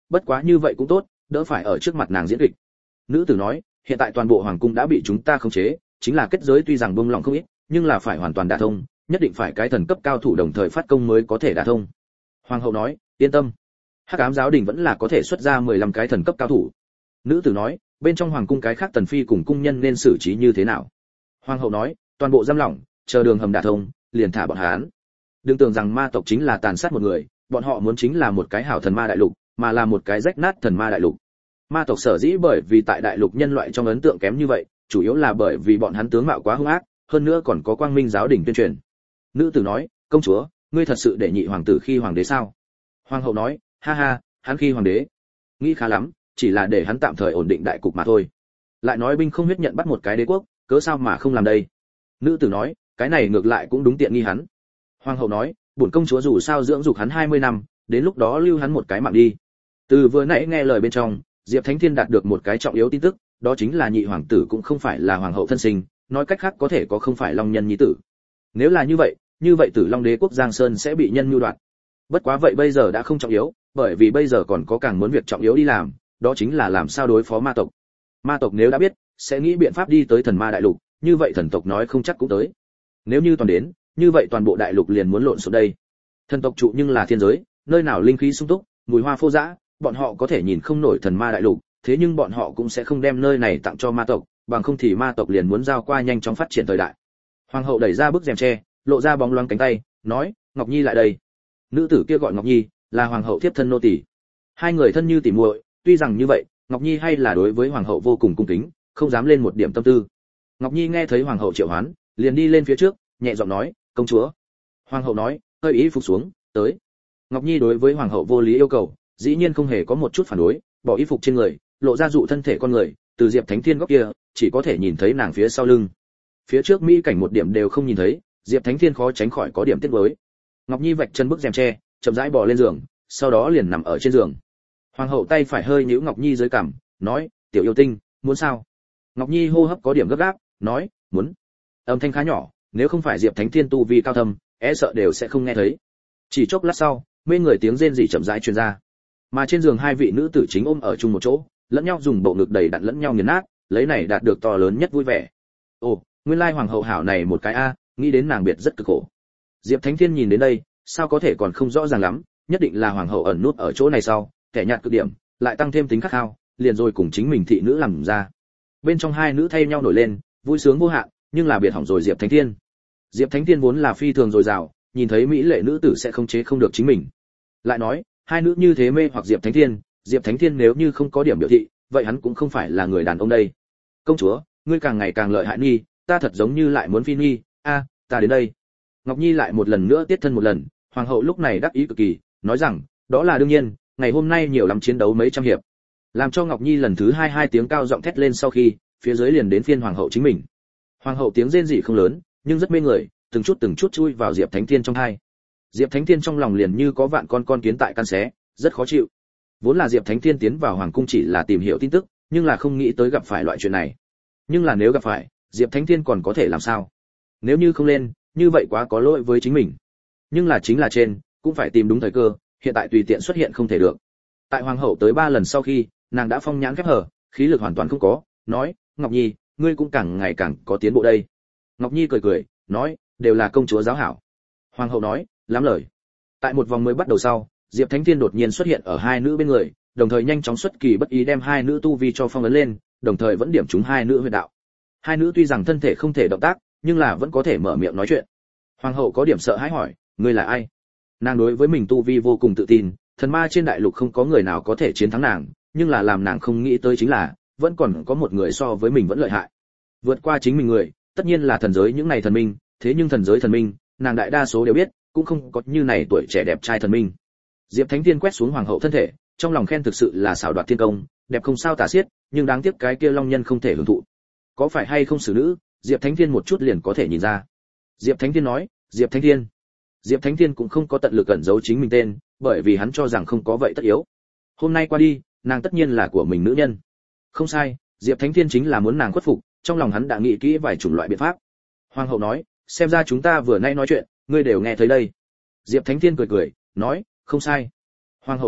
bất quá như vậy cũng tốt, đỡ phải ở trước mặt nàng diễn kịch. Nữ tử nói, hiện tại toàn bộ hoàng cung đã bị chúng ta khống chế, chính là kết giới tuy rằng bông lỏng không ít, nhưng là phải hoàn toàn đả thông, nhất định phải cái thần cấp cao thủ đồng thời phát công mới có thể đả thông. Hoàng hậu nói, yên tâm, Hắc Ám giáo đình vẫn là có thể xuất ra mười lăm cái thần cấp cao thủ. Nữ tử nói, bên trong hoàng cung cái khác tần phi cùng cung nhân nên xử trí như thế nào? Hoàng hậu nói, toàn bộ giam lỏng, chờ đường hầm đả thông, liền thả bọn hắn. Đừng tưởng rằng ma tộc chính là tàn sát một người, bọn họ muốn chính là một cái hảo thần ma đại lục, mà là một cái rách nát thần ma đại lục. Ma tộc sở dĩ bởi vì tại đại lục nhân loại trong ấn tượng kém như vậy, chủ yếu là bởi vì bọn hắn tướng mạo quá hung ác, hơn nữa còn có quang minh giáo đình tuyên truyền. Nữ tử nói, công chúa, ngươi thật sự để nhị hoàng tử khi hoàng đế sao? Hoàng hậu nói, ha ha, hắn khi hoàng đế, nghĩ khá lắm, chỉ là để hắn tạm thời ổn định đại cục mà thôi. Lại nói binh không huyết nhận bắt một cái đế quốc, cớ sao mà không làm đây? Nữ tử nói, cái này ngược lại cũng đúng tiện nghi hắn. Hoàng hậu nói, bổn công chúa dù sao dưỡng dục hắn hai mươi năm, đến lúc đó lưu hắn một cái mạng đi. Từ vừa nãy nghe lời bên trong, Diệp Thánh Thiên đạt được một cái trọng yếu tin tức, đó chính là nhị hoàng tử cũng không phải là hoàng hậu thân sinh, nói cách khác có thể có không phải long nhân nhi tử. Nếu là như vậy, như vậy Tử Long Đế quốc Giang Sơn sẽ bị nhân mưu đoạt. Bất quá vậy bây giờ đã không trọng yếu, bởi vì bây giờ còn có càng muốn việc trọng yếu đi làm, đó chính là làm sao đối phó ma tộc. Ma tộc nếu đã biết, sẽ nghĩ biện pháp đi tới thần ma đại lục, như vậy thần tộc nói không chắc cũng tới. Nếu như toàn đến, như vậy toàn bộ đại lục liền muốn lộn xộn đây. Thần tộc trụ nhưng là thiên giới, nơi nào linh khí sung túc, mùi hoa phô dã, bọn họ có thể nhìn không nổi thần ma đại lục, thế nhưng bọn họ cũng sẽ không đem nơi này tặng cho ma tộc, bằng không thì ma tộc liền muốn giao qua nhanh chóng phát triển thời đại. Hoàng hậu đẩy ra bức rèm tre, lộ ra bóng loáng cánh tay, nói, Ngọc Nhi lại đây. Nữ tử kia gọi Ngọc Nhi, là hoàng hậu thiếp thân nô tỳ. Hai người thân như tỉ muội, tuy rằng như vậy, Ngọc Nhi hay là đối với hoàng hậu vô cùng cung kính, không dám lên một điểm tâm tư. Ngọc Nhi nghe thấy hoàng hậu triệu hoán, liền đi lên phía trước, nhẹ giọng nói, công chúa. Hoàng hậu nói, hơi ý phục xuống, tới. Ngọc Nhi đối với hoàng hậu vô lý yêu cầu, dĩ nhiên không hề có một chút phản đối, bỏ y phục trên người, lộ ra dụ thân thể con người, từ Diệp Thánh Thiên góc kia, chỉ có thể nhìn thấy nàng phía sau lưng. Phía trước mỹ cảnh một điểm đều không nhìn thấy, Diệp Thánh Thiên khó tránh khỏi có điểm tiếc nuối. Ngọc Nhi vạch chân bức rèm tre, chậm rãi bò lên giường, sau đó liền nằm ở trên giường. Hoàng hậu tay phải hơi nhíu Ngọc Nhi dưới cằm, nói, tiểu yêu tinh, muốn sao? Ngọc Nhi hô hấp có điểm gấp gáp, nói, muốn. Âm thanh khá nhỏ, nếu không phải Diệp Thánh Thiên tu vi cao thâm, e sợ đều sẽ không nghe thấy. Chỉ chốc lát sau, mê người tiếng rên rỉ chậm rãi truyền ra. Mà trên giường hai vị nữ tử chính ôm ở chung một chỗ, lẫn nhau dùng bộ ngực đầy đặn lẫn nhau nghiền nát, lấy này đạt được to lớn nhất vui vẻ. Ồ, nguyên lai hoàng hậu hảo này một cái a, nghĩ đến nàng biệt rất cực khổ. Diệp Thánh Thiên nhìn đến đây, sao có thể còn không rõ ràng lắm, nhất định là hoàng hậu ẩn nút ở chỗ này sau, kẻ nhạt cực điểm, lại tăng thêm tính khắc khao, liền rồi cùng chính mình thị nữ làm ra. Bên trong hai nữ thay nhau nổi lên, vui sướng vô hạn, nhưng là biệt hỏng rồi Diệp Thánh Thiên. Diệp Thánh Thiên vốn là phi thường dồi dào, nhìn thấy mỹ lệ nữ tử sẽ không chế không được chính mình. Lại nói, hai nữ như thế mê hoặc Diệp Thánh Thiên, Diệp Thánh Thiên nếu như không có điểm biểu thị, vậy hắn cũng không phải là người đàn ông đây. Công chúa, ngươi càng ngày càng lợi hại nghi, ta thật giống như lại muốn phi nghi, a, ta đến đây. Ngọc Nhi lại một lần nữa tiết thân một lần, hoàng hậu lúc này đắc ý cực kỳ, nói rằng, đó là đương nhiên, ngày hôm nay nhiều lắm chiến đấu mấy trăm hiệp. Làm cho Ngọc Nhi lần thứ hai hai tiếng cao giọng thét lên sau khi, phía dưới liền đến phiên hoàng hậu chính mình. Hoàng hậu tiếng rên rỉ không lớn, nhưng rất mê người, từng chút từng chút chui vào Diệp Thánh Thiên trong hai. Diệp Thánh Thiên trong lòng liền như có vạn con con kiến tại căn xé, rất khó chịu. Vốn là Diệp Thánh Thiên tiến vào hoàng cung chỉ là tìm hiểu tin tức, nhưng là không nghĩ tới gặp phải loại chuyện này. Nhưng là nếu gặp phải, Diệp Thánh Thiên còn có thể làm sao? Nếu như không lên, như vậy quá có lỗi với chính mình. Nhưng là chính là trên, cũng phải tìm đúng thời cơ, hiện tại tùy tiện xuất hiện không thể được. Tại hoàng hậu tới ba lần sau khi, nàng đã phong nhãn khép hở, khí lực hoàn toàn không có, nói, Ngọc Nhi, ngươi cũng càng ngày càng có tiến bộ đây. Ngọc Nhi cười cười, nói, đều là công chúa giáo hảo. Hoàng hậu nói, lắm lời. Tại một vòng mới bắt đầu sau, Diệp Thánh Thiên đột nhiên xuất hiện ở hai nữ bên người, đồng thời nhanh chóng xuất kỳ bất ý đem hai nữ tu vi cho phong ấn lên, đồng thời vẫn điểm trúng hai nữ huyệt đạo. Hai nữ tuy rằng thân thể không thể động tác, nhưng là vẫn có thể mở miệng nói chuyện. Hoàng hậu có điểm sợ hãi hỏi, ngươi là ai? Nàng đối với mình tu vi vô cùng tự tin, thần ma trên đại lục không có người nào có thể chiến thắng nàng, nhưng là làm nàng không nghĩ tới chính là, vẫn còn có một người so với mình vẫn lợi hại. Vượt qua chính mình người, tất nhiên là thần giới những này thần minh, thế nhưng thần giới thần minh, nàng đại đa số đều biết, cũng không có như này tuổi trẻ đẹp trai thần minh. Diệp Thánh Thiên quét xuống hoàng hậu thân thể, trong lòng khen thực sự là xảo đoạt thiên công, đẹp không sao tả xiết, nhưng đáng tiếc cái kia long nhân không thể hưởng thụ. Có phải hay không xử nữ, Diệp Thánh Thiên một chút liền có thể nhìn ra. Diệp Thánh Thiên nói, Diệp Thánh Thiên. Diệp Thánh Thiên cũng không có tận lực ẩn giấu chính mình tên, bởi vì hắn cho rằng không có vậy tất yếu. Hôm nay qua đi, nàng tất nhiên là của mình nữ nhân. Không sai, Diệp Thánh Thiên chính là muốn nàng khuất phục, trong lòng hắn đã nghĩ kỹ vài chủng loại biện pháp. Hoàng hậu nói, xem ra chúng ta vừa nay nói chuyện, ngươi đều nghe thấy đây. Diệp Thánh Thiên cười cười, nói, không sai. Hoàng hậu nói,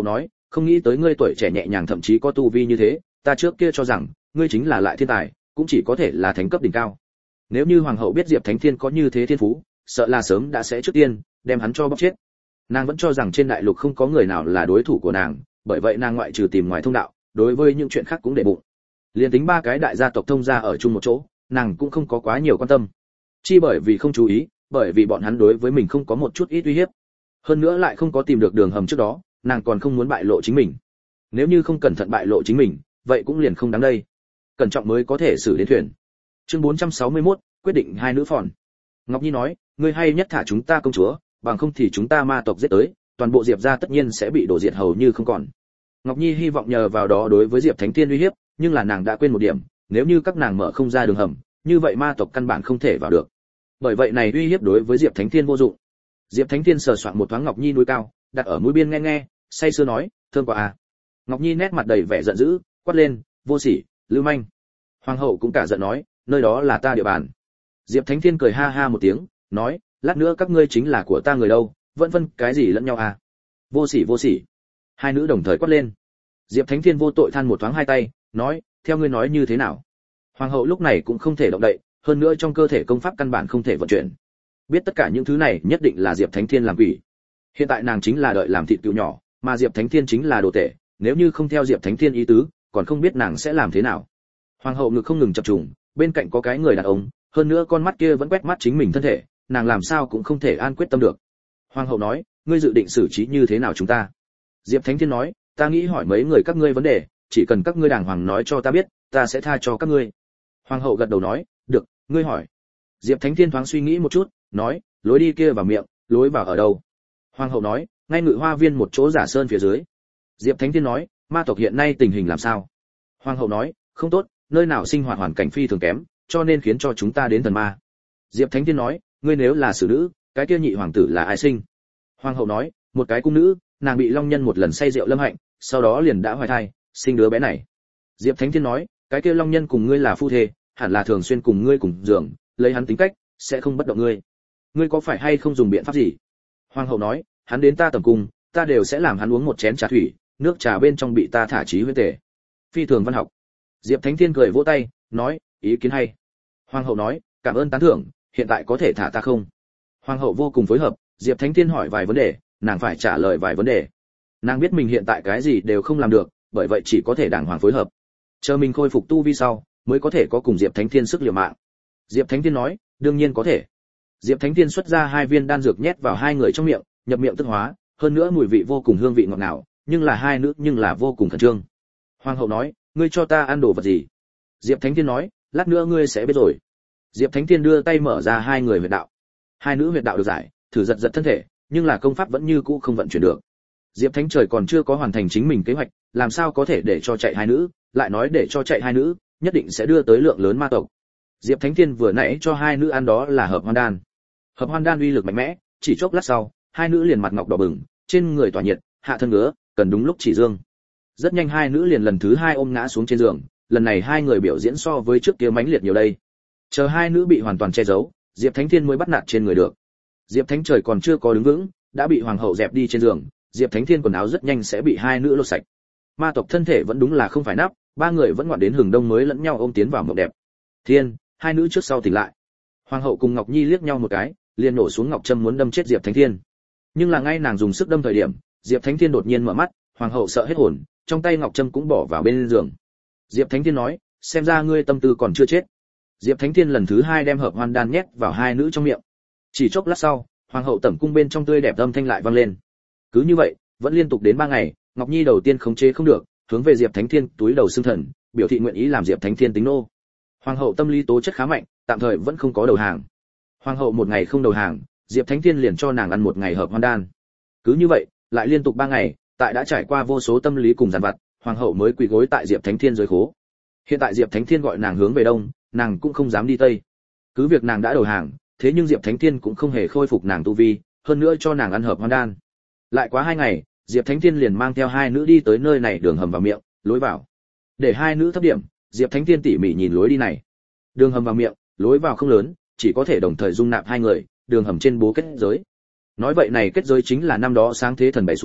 không nghĩ tới ngươi tuổi trẻ nhẹ nhàng thậm chí có tu vi như thế, ta trước kia cho rằng ngươi chính là lại thiên tài, cũng chỉ có thể là thánh cấp đỉnh cao. Nếu như hoàng hậu biết Diệp Thánh Thiên có như thế thiên phú, sợ là sớm đã sẽ trước tiên đem hắn cho bóc chết. Nàng vẫn cho rằng trên đại lục không có người nào là đối thủ của nàng, bởi vậy nàng ngoại trừ tìm ngoài thông đạo, đối với những chuyện khác cũng để bụng. Liên tính ba cái đại gia tộc thông gia ở chung một chỗ, nàng cũng không có quá nhiều quan tâm. Chi bởi vì không chú ý, bởi vì bọn hắn đối với mình không có một chút ít uy hiếp. Hơn nữa lại không có tìm được đường hầm trước đó, nàng còn không muốn bại lộ chính mình. Nếu như không cẩn thận bại lộ chính mình, vậy cũng liền không đáng đây. Cẩn trọng mới có thể xử đến thuyền. Chương bốn trăm sáu mươi mốt, quyết định hai nữ phòn. Ngọc Nhi nói, ngươi hay nhất thả chúng ta công chúa, bằng không thì chúng ta ma tộc giết tới, toàn bộ Diệp gia tất nhiên sẽ bị đổ diệt hầu như không còn. Ngọc Nhi hy vọng nhờ vào đó đối với Diệp Thánh Thiên uy hiếp, nhưng là nàng đã quên một điểm, nếu như các nàng mở không ra đường hầm, như vậy ma tộc căn bản không thể vào được. Bởi vậy này uy hiếp đối với Diệp Thánh Thiên vô dụng. Diệp Thánh Thiên sờ soạn một thoáng Ngọc Nhi núi cao, đặt ở mũi biên nghe nghe, say sưa nói, thơm quá à. Ngọc Nhi nét mặt đầy vẻ giận dữ, quát lên, vô sỉ, lưu manh. Hoàng hậu cũng cả giận nói, nơi đó là ta địa bàn. Diệp Thánh Thiên cười ha ha một tiếng, nói, lát nữa các ngươi chính là của ta người đâu, vẫn phân cái gì lẫn nhau à? Vô sỉ vô sỉ. Hai nữ đồng thời quát lên. Diệp Thánh Thiên vô tội than một thoáng hai tay, nói, theo ngươi nói như thế nào? Hoàng hậu lúc này cũng không thể động đậy, hơn nữa trong cơ thể công pháp căn bản không thể vận chuyển. Biết tất cả những thứ này nhất định là Diệp Thánh Thiên làm quỷ. Hiện tại nàng chính là đợi làm thịt cừu nhỏ, mà Diệp Thánh Thiên chính là đồ tể, nếu như không theo Diệp Thánh Thiên ý tứ, còn không biết nàng sẽ làm thế nào. Hoàng hậu ngực không ngừng chập trùng, bên cạnh có cái người đàn ông, hơn nữa con mắt kia vẫn quét mắt chính mình thân thể, nàng làm sao cũng không thể an quyết tâm được. Hoàng hậu nói, ngươi dự định xử trí như thế nào chúng ta? Diệp Thánh Thiên nói, ta nghĩ hỏi mấy người các ngươi vấn đề, chỉ cần các ngươi đàng hoàng nói cho ta biết, ta sẽ tha cho các ngươi. Hoàng hậu gật đầu nói, được, ngươi hỏi. Diệp Thánh Thiên thoáng suy nghĩ một chút, nói, lối đi kia vào miệng, lối vào ở đâu? Hoàng hậu nói, ngay ngự hoa viên một chỗ giả sơn phía dưới. Diệp Thánh Thiên nói, ma tộc hiện nay tình hình làm sao? Hoàng hậu nói, không tốt, nơi nào sinh hoạt hoàn cảnh phi thường kém, cho nên khiến cho chúng ta đến thần ma. Diệp Thánh Thiên nói, ngươi nếu là xử nữ, cái kia nhị hoàng tử là ai sinh? Hoàng hậu nói, một cái cung nữ, nàng bị long nhân một lần say rượu lâm hạnh, sau đó liền đã hoài thai, sinh đứa bé này. Diệp Thánh Thiên nói, cái kia long nhân cùng ngươi là phu thê, hẳn là thường xuyên cùng ngươi cùng giường, lấy hắn tính cách, sẽ không bất động ngươi. Ngươi có phải hay không dùng biện pháp gì? Hoàng hậu nói, hắn đến ta tầm cung, ta đều sẽ làm hắn uống một chén trà thủy, nước trà bên trong bị ta thả trí huyết tề. Phi thường văn học. Diệp Thánh Thiên cười vỗ tay, nói, ý kiến hay. Hoàng hậu nói, cảm ơn tán thưởng, hiện tại có thể thả ta không? Hoàng hậu vô cùng phối hợp, Diệp Thánh Thiên hỏi vài vấn đề, nàng phải trả lời vài vấn đề. Nàng biết mình hiện tại cái gì đều không làm được, bởi vậy chỉ có thể đàng hoàng phối hợp. Chờ mình khôi phục tu vi sau, mới có thể có cùng Diệp Thánh Thiên sức liều mạng. Diệp Thánh Thiên nói, đương nhiên có thể. Diệp Thánh Thiên xuất ra hai viên đan dược nhét vào hai người trong miệng, nhập miệng tức hóa, hơn nữa mùi vị vô cùng hương vị ngọt ngào, nhưng là hai nữ nhưng là vô cùng khẩn trương. Hoàng hậu nói, ngươi cho ta ăn đồ vật gì? Diệp Thánh Thiên nói, lát nữa ngươi sẽ biết rồi. Diệp Thánh Thiên đưa tay mở ra hai người huyệt đạo. Hai nữ huyệt đạo được giải, thử giật giật thân thể, nhưng là công pháp vẫn như cũ không vận chuyển được. Diệp Thánh Trời còn chưa có hoàn thành chính mình kế hoạch, làm sao có thể để cho chạy hai nữ, lại nói để cho chạy hai nữ, nhất định sẽ đưa tới lượng lớn ma tộc. Diệp Thánh Thiên vừa nãy cho hai nữ ăn đó là hợp hoan đan. Hợp hoan đan uy lực mạnh mẽ, chỉ chốc lát sau, hai nữ liền mặt ngọc đỏ bừng, trên người tỏa nhiệt, hạ thân ngứa, cần đúng lúc chỉ dương. Rất nhanh hai nữ liền lần thứ hai ôm ngã xuống trên giường, lần này hai người biểu diễn so với trước kia mãnh liệt nhiều đây. Chờ hai nữ bị hoàn toàn che giấu, Diệp Thánh Thiên mới bắt nạt trên người được. Diệp Thánh Trời còn chưa có đứng vững, đã bị hoàng hậu dẹp đi trên giường, Diệp Thánh Thiên quần áo rất nhanh sẽ bị hai nữ lột sạch. Ma tộc thân thể vẫn đúng là không phải nắp, ba người vẫn ngoạn đến hừng đông mới lẫn nhau ôm tiến vào mộng đẹp. Thiên, hai nữ trước sau tỉnh lại. Hoàng hậu cùng Ngọc Nhi liếc nhau một cái, liền nổ xuống ngọc châm muốn đâm chết Diệp Thánh Thiên. Nhưng là ngay nàng dùng sức đâm thời điểm, Diệp Thánh Thiên đột nhiên mở mắt, hoàng hậu sợ hết hồn, trong tay ngọc châm cũng bỏ vào bên giường. Diệp Thánh Thiên nói, xem ra ngươi tâm tư còn chưa chết. Diệp Thánh Thiên lần thứ hai đem hợp hoan đan nhét vào hai nữ trong miệng. Chỉ chốc lát sau, hoàng hậu tẩm cung bên trong tươi đẹp âm thanh lại vang lên. Cứ như vậy, vẫn liên tục đến ba ngày, Ngọc Nhi đầu tiên khống chế không được, hướng về Diệp Thánh Thiên túi đầu xưng thần, biểu thị nguyện ý làm Diệp Thánh Thiên tính nô. Hoàng hậu tâm lý tố chất khá mạnh, tạm thời vẫn không có đầu hàng. Hoàng hậu một ngày không đầu hàng, Diệp Thánh Thiên liền cho nàng ăn một ngày hợp hoan đan. Cứ như vậy, lại liên tục ba ngày, tại đã trải qua vô số tâm lý cùng giàn vặt, hoàng hậu mới quỳ gối tại Diệp Thánh Thiên dưới khố. Hiện tại Diệp Thánh Thiên gọi nàng hướng về đông, nàng cũng không dám đi tây. Cứ việc nàng đã đầu hàng, thế nhưng Diệp Thánh Thiên cũng không hề khôi phục nàng tu vi, hơn nữa cho nàng ăn hợp hoan đan. Lại quá hai ngày, Diệp Thánh Thiên liền mang theo hai nữ đi tới nơi này đường hầm vào miệng, lối vào. Để hai nữ thấp điểm, Diệp Thánh Thiên tỉ mỉ nhìn lối đi này. Đường hầm vào miệng, lối vào không lớn, chỉ có thể đồng thời dung nạp hai người, đường hầm trên bố kết giới. Nói vậy này kết giới chính là năm đó sáng thế thần bày xuống,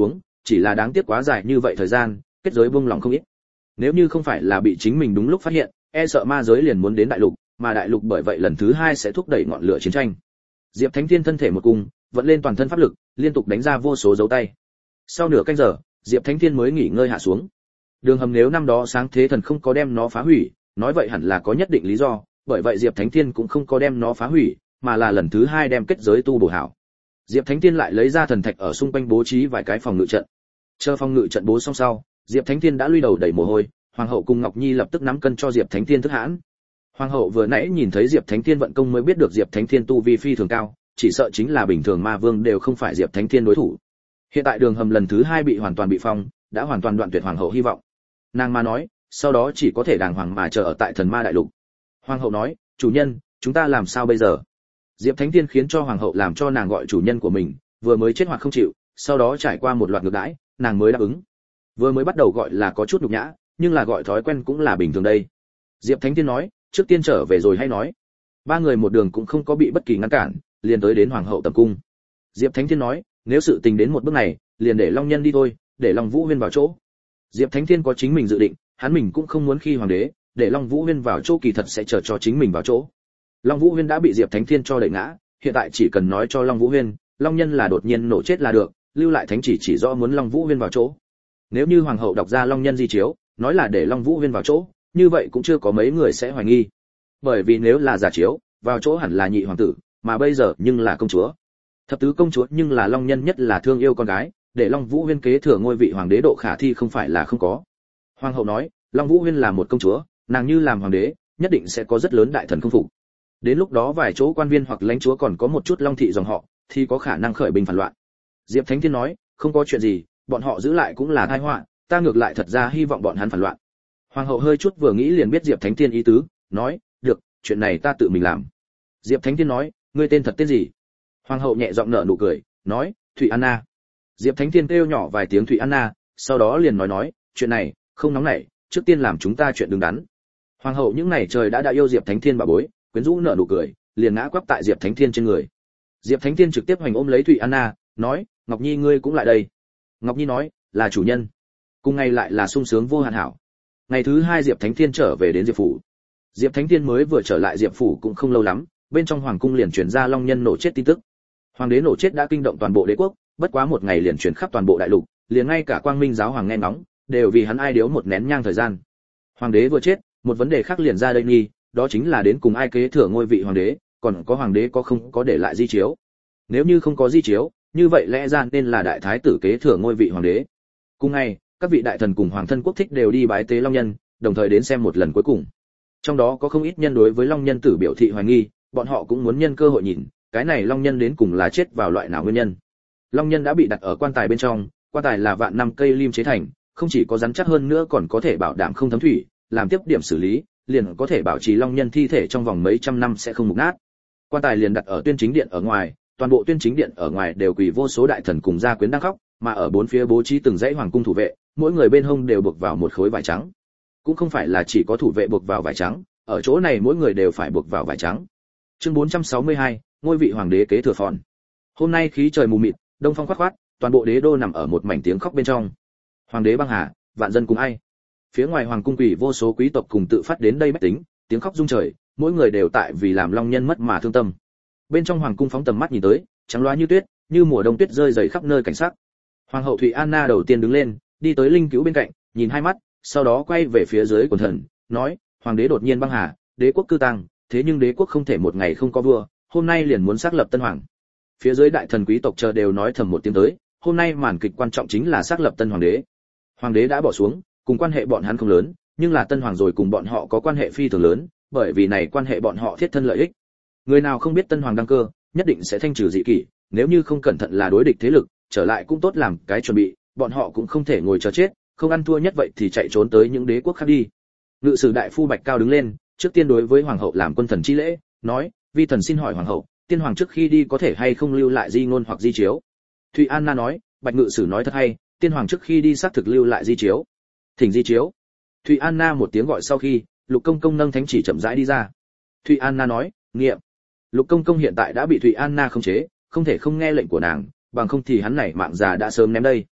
chỉ là đáng tiếc quá dài như vậy thời gian, kết giới buông lỏng không ít. Nếu như không phải là bị chính mình đúng lúc phát hiện, e sợ ma giới liền muốn đến đại lục, mà đại lục bởi vậy lần thứ hai sẽ thúc đẩy ngọn lửa chiến tranh. Diệp Thánh Thiên thân thể một cung, vận lên toàn thân pháp lực, liên tục đánh ra vô số dấu tay. Sau nửa canh giờ, Diệp Thánh Thiên mới nghỉ ngơi hạ xuống. Đường hầm nếu năm đó sáng thế thần không có đem nó phá hủy, nói vậy hẳn là có nhất định lý do, bởi vậy Diệp Thánh Thiên cũng không có đem nó phá hủy, mà là lần thứ hai đem kết giới tu bổ hảo. Diệp Thánh Thiên lại lấy ra thần thạch ở xung quanh bố trí vài cái phòng ngự trận. Chờ phòng ngự trận bố xong sau, Diệp Thánh Thiên đã lui đầu đầy mồ hôi, Hoàng hậu cùng Ngọc Nhi lập tức nắm cân cho Diệp Thánh Thiên thức hãn. Hoàng hậu vừa nãy nhìn thấy Diệp Thánh Thiên vận công mới biết được Diệp Thánh Thiên tu vi phi thường cao, chỉ sợ chính là bình thường ma vương đều không phải Diệp Thánh Thiên đối thủ. Hiện tại đường hầm lần thứ hai bị hoàn toàn bị phong, đã hoàn toàn đoạn tuyệt hoàng hậu hy vọng. Nàng ma nói, sau đó chỉ có thể đàng hoàng mà chờ ở tại thần ma đại lục. Hoàng hậu nói, chủ nhân, chúng ta làm sao bây giờ? Diệp Thánh Thiên khiến cho hoàng hậu làm cho nàng gọi chủ nhân của mình, vừa mới chết hoặc không chịu, sau đó trải qua một loạt ngược đãi, nàng mới đáp ứng. Vừa mới bắt đầu gọi là có chút nhục nhã, nhưng là gọi thói quen cũng là bình thường đây. Diệp Thánh Thiên nói, trước tiên trở về rồi hay nói. Ba người một đường cũng không có bị bất kỳ ngăn cản, liền tới đến hoàng hậu tầm cung. Diệp Thánh Thiên nói, nếu sự tình đến một bước này, liền để Long Nhân đi thôi, để Long Vũ Huyên vào chỗ. Diệp Thánh Thiên có chính mình dự định, hắn mình cũng không muốn khi hoàng đế, để Long Vũ Huyên vào chỗ kỳ thật sẽ chờ cho chính mình vào chỗ. Long Vũ Huyên đã bị Diệp Thánh Thiên cho đẩy ngã, hiện tại chỉ cần nói cho Long Vũ Huyên, Long Nhân là đột nhiên nổ chết là được, lưu lại thánh chỉ chỉ rõ muốn Long Vũ Huyên vào chỗ. Nếu như hoàng hậu đọc ra Long Nhân di chiếu, nói là để Long Vũ Huyên vào chỗ, như vậy cũng chưa có mấy người sẽ hoài nghi. Bởi vì nếu là giả chiếu, vào chỗ hẳn là nhị hoàng tử, mà bây giờ nhưng là công chúa. Thập tứ công chúa nhưng là Long Nhân nhất là thương yêu con gái, để Long Vũ Huyên kế thừa ngôi vị hoàng đế độ khả thi không phải là không có. Hoàng hậu nói, Long Vũ Huyên là một công chúa, nàng như làm hoàng đế, nhất định sẽ có rất lớn đại thần không phục. Đến lúc đó vài chỗ quan viên hoặc lãnh chúa còn có một chút Long thị dòng họ, thì có khả năng khởi binh phản loạn. Diệp Thánh Thiên nói, không có chuyện gì, bọn họ giữ lại cũng là tai họa, ta ngược lại thật ra hy vọng bọn hắn phản loạn. Hoàng hậu hơi chút vừa nghĩ liền biết Diệp Thánh Thiên ý tứ, nói, được, chuyện này ta tự mình làm. Diệp Thánh Thiên nói, ngươi tên thật tên gì? Hoàng hậu nhẹ giọng nở nụ cười, nói, Thụy Anna. Diệp Thánh Thiên kêu nhỏ vài tiếng Thụy Anna, sau đó liền nói nói, chuyện này, không nóng nảy, trước tiên làm chúng ta chuyện đứng đắn. Hoàng hậu những ngày trời đã đã yêu Diệp Thánh Thiên bà bối, quyến rũ nở nụ cười, liền ngã quắp tại Diệp Thánh Thiên trên người. Diệp Thánh Thiên trực tiếp hoành ôm lấy Thụy Anna, nói, Ngọc Nhi ngươi cũng lại đây. Ngọc Nhi nói, là chủ nhân. Cùng ngày lại là sung sướng vô hạn hảo. Ngày thứ hai Diệp Thánh Thiên trở về đến Diệp phủ. Diệp Thánh Thiên mới vừa trở lại Diệp phủ cũng không lâu lắm, bên trong hoàng cung liền truyền ra Long Nhân nổ chết tin tức. Hoàng đế nổ chết đã kinh động toàn bộ đế quốc, bất quá một ngày liền truyền khắp toàn bộ đại lục, liền ngay cả Quang Minh giáo hoàng nghe ngóng, đều vì hắn ai điếu một nén nhang thời gian. Hoàng đế vừa chết, một vấn đề khác liền ra đây nghi, đó chính là đến cùng ai kế thừa ngôi vị hoàng đế, còn có hoàng đế có không có để lại di chiếu. Nếu như không có di chiếu, như vậy lẽ ra nên là đại thái tử kế thừa ngôi vị hoàng đế. Cùng ngày, các vị đại thần cùng hoàng thân quốc thích đều đi bái tế Long Nhân, đồng thời đến xem một lần cuối cùng. Trong đó có không ít nhân đối với Long Nhân tử biểu thị hoài nghi, bọn họ cũng muốn nhân cơ hội nhìn, cái này Long Nhân đến cùng là chết vào loại nào nguyên nhân. Long Nhân đã bị đặt ở quan tài bên trong, quan tài là vạn năm cây lim chế thành, không chỉ có rắn chắc hơn nữa còn có thể bảo đảm không thấm thủy, làm tiếp điểm xử lý, liền có thể bảo trì Long Nhân thi thể trong vòng mấy trăm năm sẽ không mục nát. Quan tài liền đặt ở tuyên chính điện ở ngoài, toàn bộ tuyên chính điện ở ngoài đều quỳ vô số đại thần cùng gia quyến đang khóc, mà ở bốn phía bố trí từng dãy hoàng cung thủ vệ, mỗi người bên hông đều buộc vào một khối vải trắng. Cũng không phải là chỉ có thủ vệ buộc vào vải trắng, ở chỗ này mỗi người đều phải buộc vào vải trắng. Chương bốn trăm sáu mươi hai, ngôi vị hoàng đế kế thừa phòn. Hôm nay khí trời mù mịt, đông phong khoát khoát, toàn bộ đế đô nằm ở một mảnh tiếng khóc bên trong. Hoàng đế băng hà, vạn dân cùng ai. Phía ngoài hoàng cung quỷ vô số quý tộc cùng tự phát đến đây bách tính, tiếng khóc rung trời, mỗi người đều tại vì làm Long Nhân mất mà thương tâm. Bên trong hoàng cung phóng tầm mắt nhìn tới, trắng loá như tuyết, như mùa đông tuyết rơi dày khắp nơi cảnh sắc. Hoàng hậu Thụy Anna đầu tiên đứng lên, đi tới Linh Cứu bên cạnh, nhìn hai mắt, sau đó quay về phía dưới quần thần, nói, hoàng đế đột nhiên băng hà, đế quốc cư tăng, thế nhưng đế quốc không thể một ngày không có vua, hôm nay liền muốn xác lập tân hoàng. Phía dưới đại thần quý tộc chờ đều nói thầm một tiếng tới, hôm nay màn kịch quan trọng chính là xác lập tân hoàng đế. Hoàng đế đã bỏ xuống, cùng quan hệ bọn hắn không lớn, nhưng là tân hoàng rồi cùng bọn họ có quan hệ phi thường lớn, bởi vì này quan hệ bọn họ thiết thân lợi ích. Người nào không biết tân hoàng đăng cơ, nhất định sẽ thanh trừ dị kỷ, nếu như không cẩn thận là đối địch thế lực, trở lại cũng tốt làm cái chuẩn bị, bọn họ cũng không thể ngồi chờ chết, không ăn thua nhất vậy thì chạy trốn tới những đế quốc khác đi. Ngự sử đại phu Bạch Cao đứng lên, trước tiên đối với hoàng hậu làm quân thần chi lễ, nói, vi thần xin hỏi hoàng hậu, tiên hoàng trước khi đi có thể hay không lưu lại di ngôn hoặc di chiếu. Thụy Anna nói, Bạch ngự sử nói thật hay, tiên hoàng trước khi đi xác thực lưu lại di chiếu. Thỉnh di chiếu. Thụy Anna một tiếng gọi sau khi, Lục Công Công nâng thánh chỉ chậm rãi đi ra. Thụy Anna nói, nghiệm. Lục Công Công hiện tại đã bị Thụy Anna khống chế, không thể không nghe lệnh của nàng, bằng không thì hắn này mạng già đã sớm ném đây.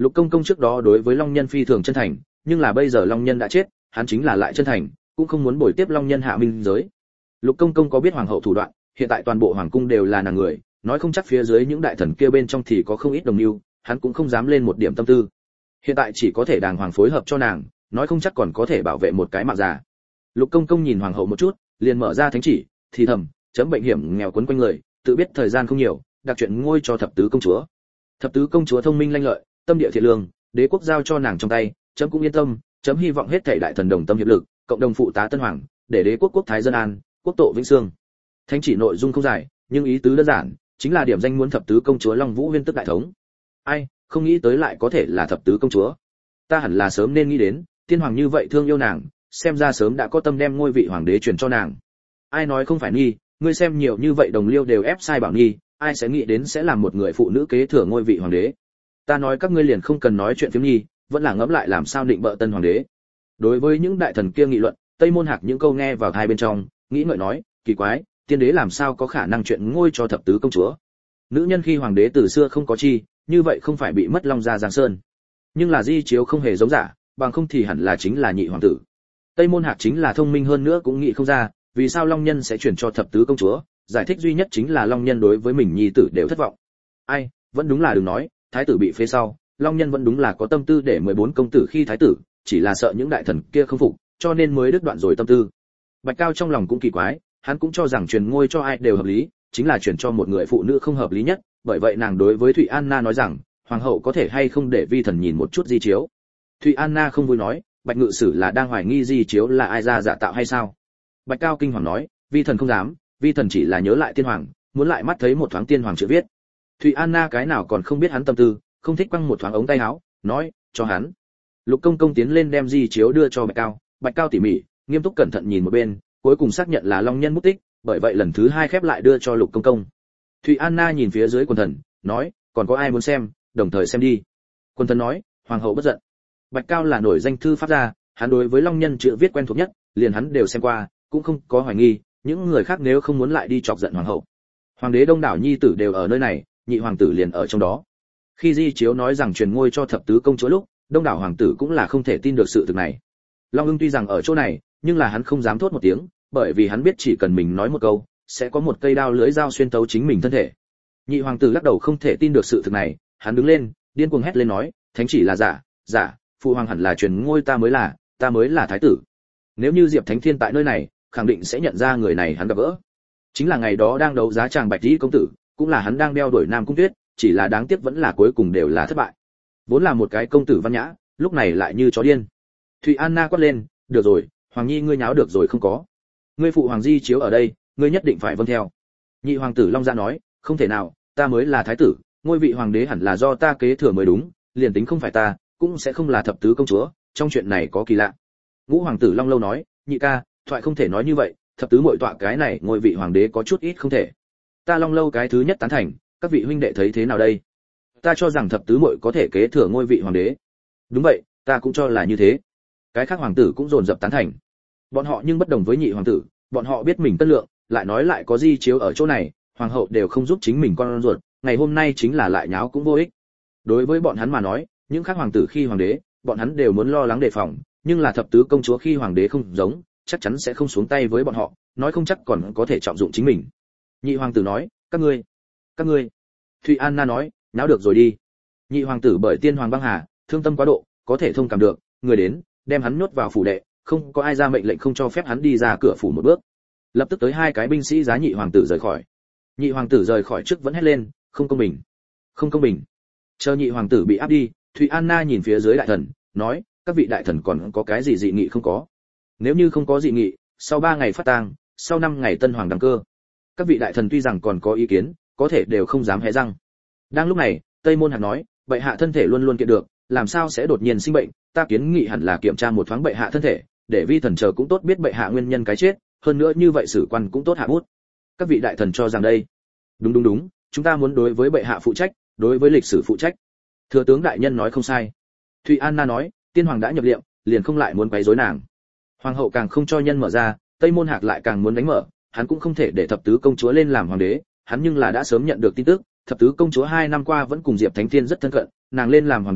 Lục Công Công trước đó đối với Long Nhân phi thường chân thành, nhưng là bây giờ Long Nhân đã chết, hắn chính là lại chân thành, cũng không muốn bồi tiếp Long Nhân hạ minh giới. Lục Công Công có biết hoàng hậu thủ đoạn, hiện tại toàn bộ hoàng cung đều là nàng người, nói không chắc phía dưới những đại thần kia bên trong thì có không ít đồng lưu, hắn cũng không dám lên một điểm tâm tư. Hiện tại chỉ có thể đàng hoàng phối hợp cho nàng, nói không chắc còn có thể bảo vệ một cái mạng già. Lục Công Công nhìn hoàng hậu một chút, liền mở ra thánh chỉ, thì thầm, chấm bệnh hiểm nghèo quấn quanh người, tự biết thời gian không nhiều, đặc chuyện ngôi cho thập tứ công chúa. Thập tứ công chúa thông minh lanh lợi, tâm địa thiện lương, đế quốc giao cho nàng trong tay, chấm cũng yên tâm, chấm hy vọng hết thảy đại thần đồng tâm hiệp lực, cộng đồng phụ tá tân hoàng, để đế quốc quốc thái dân an, quốc tổ vĩnh sương. Thánh chỉ nội dung không dài, nhưng ý tứ đơn giản, chính là điểm danh muốn thập tứ công chúa Long Vũ Huyên tức đại thống. Ai, không nghĩ tới lại có thể là thập tứ công chúa. Ta hẳn là sớm nên nghĩ đến, tiên hoàng như vậy thương yêu nàng, xem ra sớm đã có tâm đem ngôi vị hoàng đế truyền cho nàng. Ai nói không phải nghi, ngươi xem nhiều như vậy đồng liêu đều ép sai bảo nghi, ai sẽ nghĩ đến sẽ làm một người phụ nữ kế thừa ngôi vị hoàng đế. Ta nói các ngươi liền không cần nói chuyện phiếm nghi, vẫn là ngẫm lại làm sao định bợ tân hoàng đế. Đối với những đại thần kia nghị luận, Tây Môn Hạc những câu nghe vào hai bên trong, nghĩ ngợi nói, kỳ quái, tiên đế làm sao có khả năng chuyện ngôi cho thập tứ công chúa? Nữ nhân khi hoàng đế từ xưa không có chi, như vậy không phải bị mất long gia giang sơn. Nhưng là di chiếu không hề giống giả, bằng không thì hẳn là chính là nhị hoàng tử. Tây Môn Hạc chính là thông minh hơn nữa cũng nghĩ không ra, vì sao Long Nhân sẽ chuyển cho thập tứ công chúa, giải thích duy nhất chính là Long Nhân đối với mình nhi tử đều thất vọng. Ai, vẫn đúng là đừng nói, thái tử bị phế sau, Long Nhân vẫn đúng là có tâm tư để mười bốn công tử khi thái tử, chỉ là sợ những đại thần kia không phục, cho nên mới đứt đoạn rồi tâm tư. Bạch Cao trong lòng cũng kỳ quái, hắn cũng cho rằng truyền ngôi cho ai đều hợp lý, chính là truyền cho một người phụ nữ không hợp lý nhất, bởi vậy nàng đối với Thụy Anna nói rằng, hoàng hậu có thể hay không để vi thần nhìn một chút di chiếu. Thụy Anna không vui nói, Bạch ngự sử là đang hoài nghi di chiếu là ai ra giả tạo hay sao? Bạch Cao kinh hoàng nói, vi thần không dám, vi thần chỉ là nhớ lại tiên hoàng, muốn lại mắt thấy một thoáng tiên hoàng chữ viết. Thụy Anna cái nào còn không biết hắn tâm tư, không thích quăng một thoáng ống tay áo, nói, cho hắn. Lục Công Công tiến lên đem di chiếu đưa cho Bạch Cao, Bạch Cao tỉ mỉ, nghiêm túc cẩn thận nhìn một bên, cuối cùng xác nhận là Long Nhân mất tích, bởi vậy lần thứ hai khép lại đưa cho Lục Công Công. Thụy Anna nhìn phía dưới quần thần, nói, còn có ai muốn xem, đồng thời xem đi. Quần thần nói, hoàng hậu bất giận. Bạch Cao là nổi danh thư pháp gia, hắn đối với Long Nhân chữ viết quen thuộc nhất, liền hắn đều xem qua, cũng không có hoài nghi, những người khác nếu không muốn lại đi chọc giận hoàng hậu. Hoàng đế đông đảo nhi tử đều ở nơi này, nhị hoàng tử liền ở trong đó. Khi di chiếu nói rằng truyền ngôi cho thập tứ công chúa lúc, đông đảo hoàng tử cũng là không thể tin được sự thực này. Long Ưng tuy rằng ở chỗ này, nhưng là hắn không dám thốt một tiếng, bởi vì hắn biết chỉ cần mình nói một câu, sẽ có một cây đao lưỡi dao xuyên tấu chính mình thân thể. Nhị hoàng tử lắc đầu không thể tin được sự thực này, hắn đứng lên, điên cuồng hét lên nói, thánh chỉ là giả, giả, phụ hoàng hẳn là truyền ngôi ta mới là, ta mới là thái tử. Nếu như Diệp Thánh Thiên tại nơi này, khẳng định sẽ nhận ra người này hắn gặp gỡ. Chính là ngày đó đang đấu giá chàng Bạch Tỷ công tử, cũng là hắn đang đeo đuổi Nam Cung Tuyết, chỉ là đáng tiếc vẫn là cuối cùng đều là thất bại. Vốn là một cái công tử văn nhã, lúc này lại như chó điên. Thụy Anna quát lên, được rồi, hoàng nhi ngươi nháo được rồi không có. Ngươi phụ hoàng di chiếu ở đây, ngươi nhất định phải vâng theo. Nhị hoàng tử Long Dạ nói, không thể nào, ta mới là thái tử, ngôi vị hoàng đế hẳn là do ta kế thừa mới đúng, liền tính không phải ta, cũng sẽ không là thập tứ công chúa, trong chuyện này có kỳ lạ. Ngũ hoàng tử Long Lâu nói, nhị ca, thoại không thể nói như vậy, thập tứ muội tọa cái này ngôi vị hoàng đế có chút ít không thể. Ta Long Lâu cái thứ nhất tán thành, các vị huynh đệ thấy thế nào đây? Ta cho rằng thập tứ muội có thể kế thừa ngôi vị hoàng đế. Đúng vậy, ta cũng cho là như thế. Cái khác hoàng tử cũng dồn dập tán thành. Bọn họ nhưng bất đồng với nhị hoàng tử, bọn họ biết mình cân lượng, lại nói lại có di chiếu ở chỗ này, hoàng hậu đều không giúp chính mình con ruột, ngày hôm nay chính là lại nháo cũng vô ích. Đối với bọn hắn mà nói, những khác hoàng tử khi hoàng đế, bọn hắn đều muốn lo lắng đề phòng, nhưng là thập tứ công chúa khi hoàng đế không giống, chắc chắn sẽ không xuống tay với bọn họ, nói không chắc còn có thể trọng dụng chính mình. Nhị hoàng tử nói, các ngươi, các ngươi. Thụy Anna nói, náo được rồi đi. Nhị hoàng tử bởi tiên hoàng băng hà, thương tâm quá độ, có thể thông cảm được, người đến, đem hắn nhốt vào phủ đệ, không có ai ra mệnh lệnh không cho phép hắn đi ra cửa phủ một bước. Lập tức tới hai cái binh sĩ giá nhị hoàng tử rời khỏi. Nhị hoàng tử rời khỏi trước vẫn hét lên, không công bình, không công bình. Chờ nhị hoàng tử bị áp đi, Thụy Anna nhìn phía dưới đại thần, nói, các vị đại thần còn có cái gì dị nghị không có? Nếu như không có dị nghị, sau ba ngày phát tang, sau năm ngày tân hoàng đăng cơ. Các vị đại thần tuy rằng còn có ý kiến, có thể đều không dám hé răng. Đang lúc này, Tây Môn Hạc nói, bệ hạ thân thể luôn luôn kiện được, làm sao sẽ đột nhiên sinh bệnh? Ta kiến nghị hẳn là kiểm tra một thoáng bệ hạ thân thể, để vi thần chờ cũng tốt biết bệ hạ nguyên nhân cái chết, hơn nữa như vậy sử quan cũng tốt hạ bút. Các vị đại thần cho rằng đây, đúng đúng đúng, chúng ta muốn đối với bệ hạ phụ trách, đối với lịch sử phụ trách. Thừa tướng đại nhân nói không sai. Thụy Anna nói, tiên hoàng đã nhập liệm, liền không lại muốn quấy rối nàng. Hoàng hậu càng không cho nhân mở ra, Tây Môn Hạc lại càng muốn đánh mở, hắn cũng không thể để thập tứ công chúa lên làm hoàng đế, hắn nhưng là đã sớm nhận được tin tức, thập tứ công chúa hai năm qua vẫn cùng Diệp Thánh Thiên rất thân cận, nàng lên làm hoàng đế,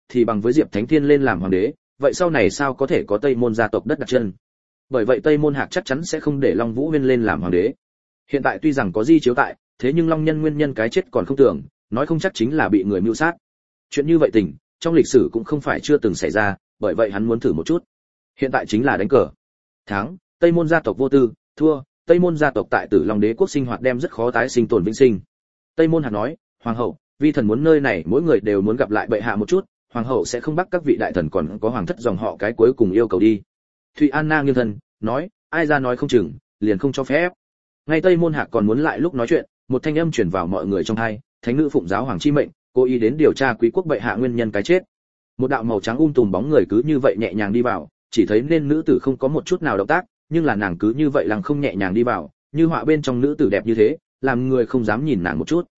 thì bằng với Diệp Thánh Thiên lên làm hoàng đế, vậy sau này sao có thể có Tây Môn gia tộc đất đặt chân? Bởi vậy Tây Môn Hạc chắc chắn sẽ không để Long Vũ Huyên lên làm hoàng đế. Hiện tại tuy rằng có di chiếu tại, thế nhưng Long Nhân nguyên nhân cái chết còn không tưởng, nói không chắc chính là bị người mưu sát. Chuyện như vậy tình, trong lịch sử cũng không phải chưa từng xảy ra, bởi vậy hắn muốn thử một chút. Hiện tại chính là đánh cờ. Thắng, Tây Môn gia tộc vô tư, thua, Tây Môn gia tộc tại Tử Long Đế quốc sinh hoạt đem rất khó tái sinh tồn vĩnh sinh. Tây Môn Hạc nói, hoàng hậu, vi thần muốn nơi này mỗi người đều muốn gặp lại bệ hạ một chút, hoàng hậu sẽ không bắt các vị đại thần còn có hoàng thất dòng họ cái cuối cùng yêu cầu đi. Thụy Anna nghiêng thân, nói, ai ra nói không chừng, liền không cho phép. Ngay Tây Môn Hạc còn muốn lại lúc nói chuyện, một thanh âm truyền vào mọi người trong tai, thánh nữ phụng giáo hoàng chi mệnh, cố ý đến điều tra quý quốc bệ hạ nguyên nhân cái chết. Một đạo màu trắng um tùm bóng người cứ như vậy nhẹ nhàng đi vào, chỉ thấy nên nữ tử không có một chút nào động tác, nhưng là nàng cứ như vậy lặng không nhẹ nhàng đi vào, như họa bên trong nữ tử đẹp như thế, làm người không dám nhìn nàng một chút.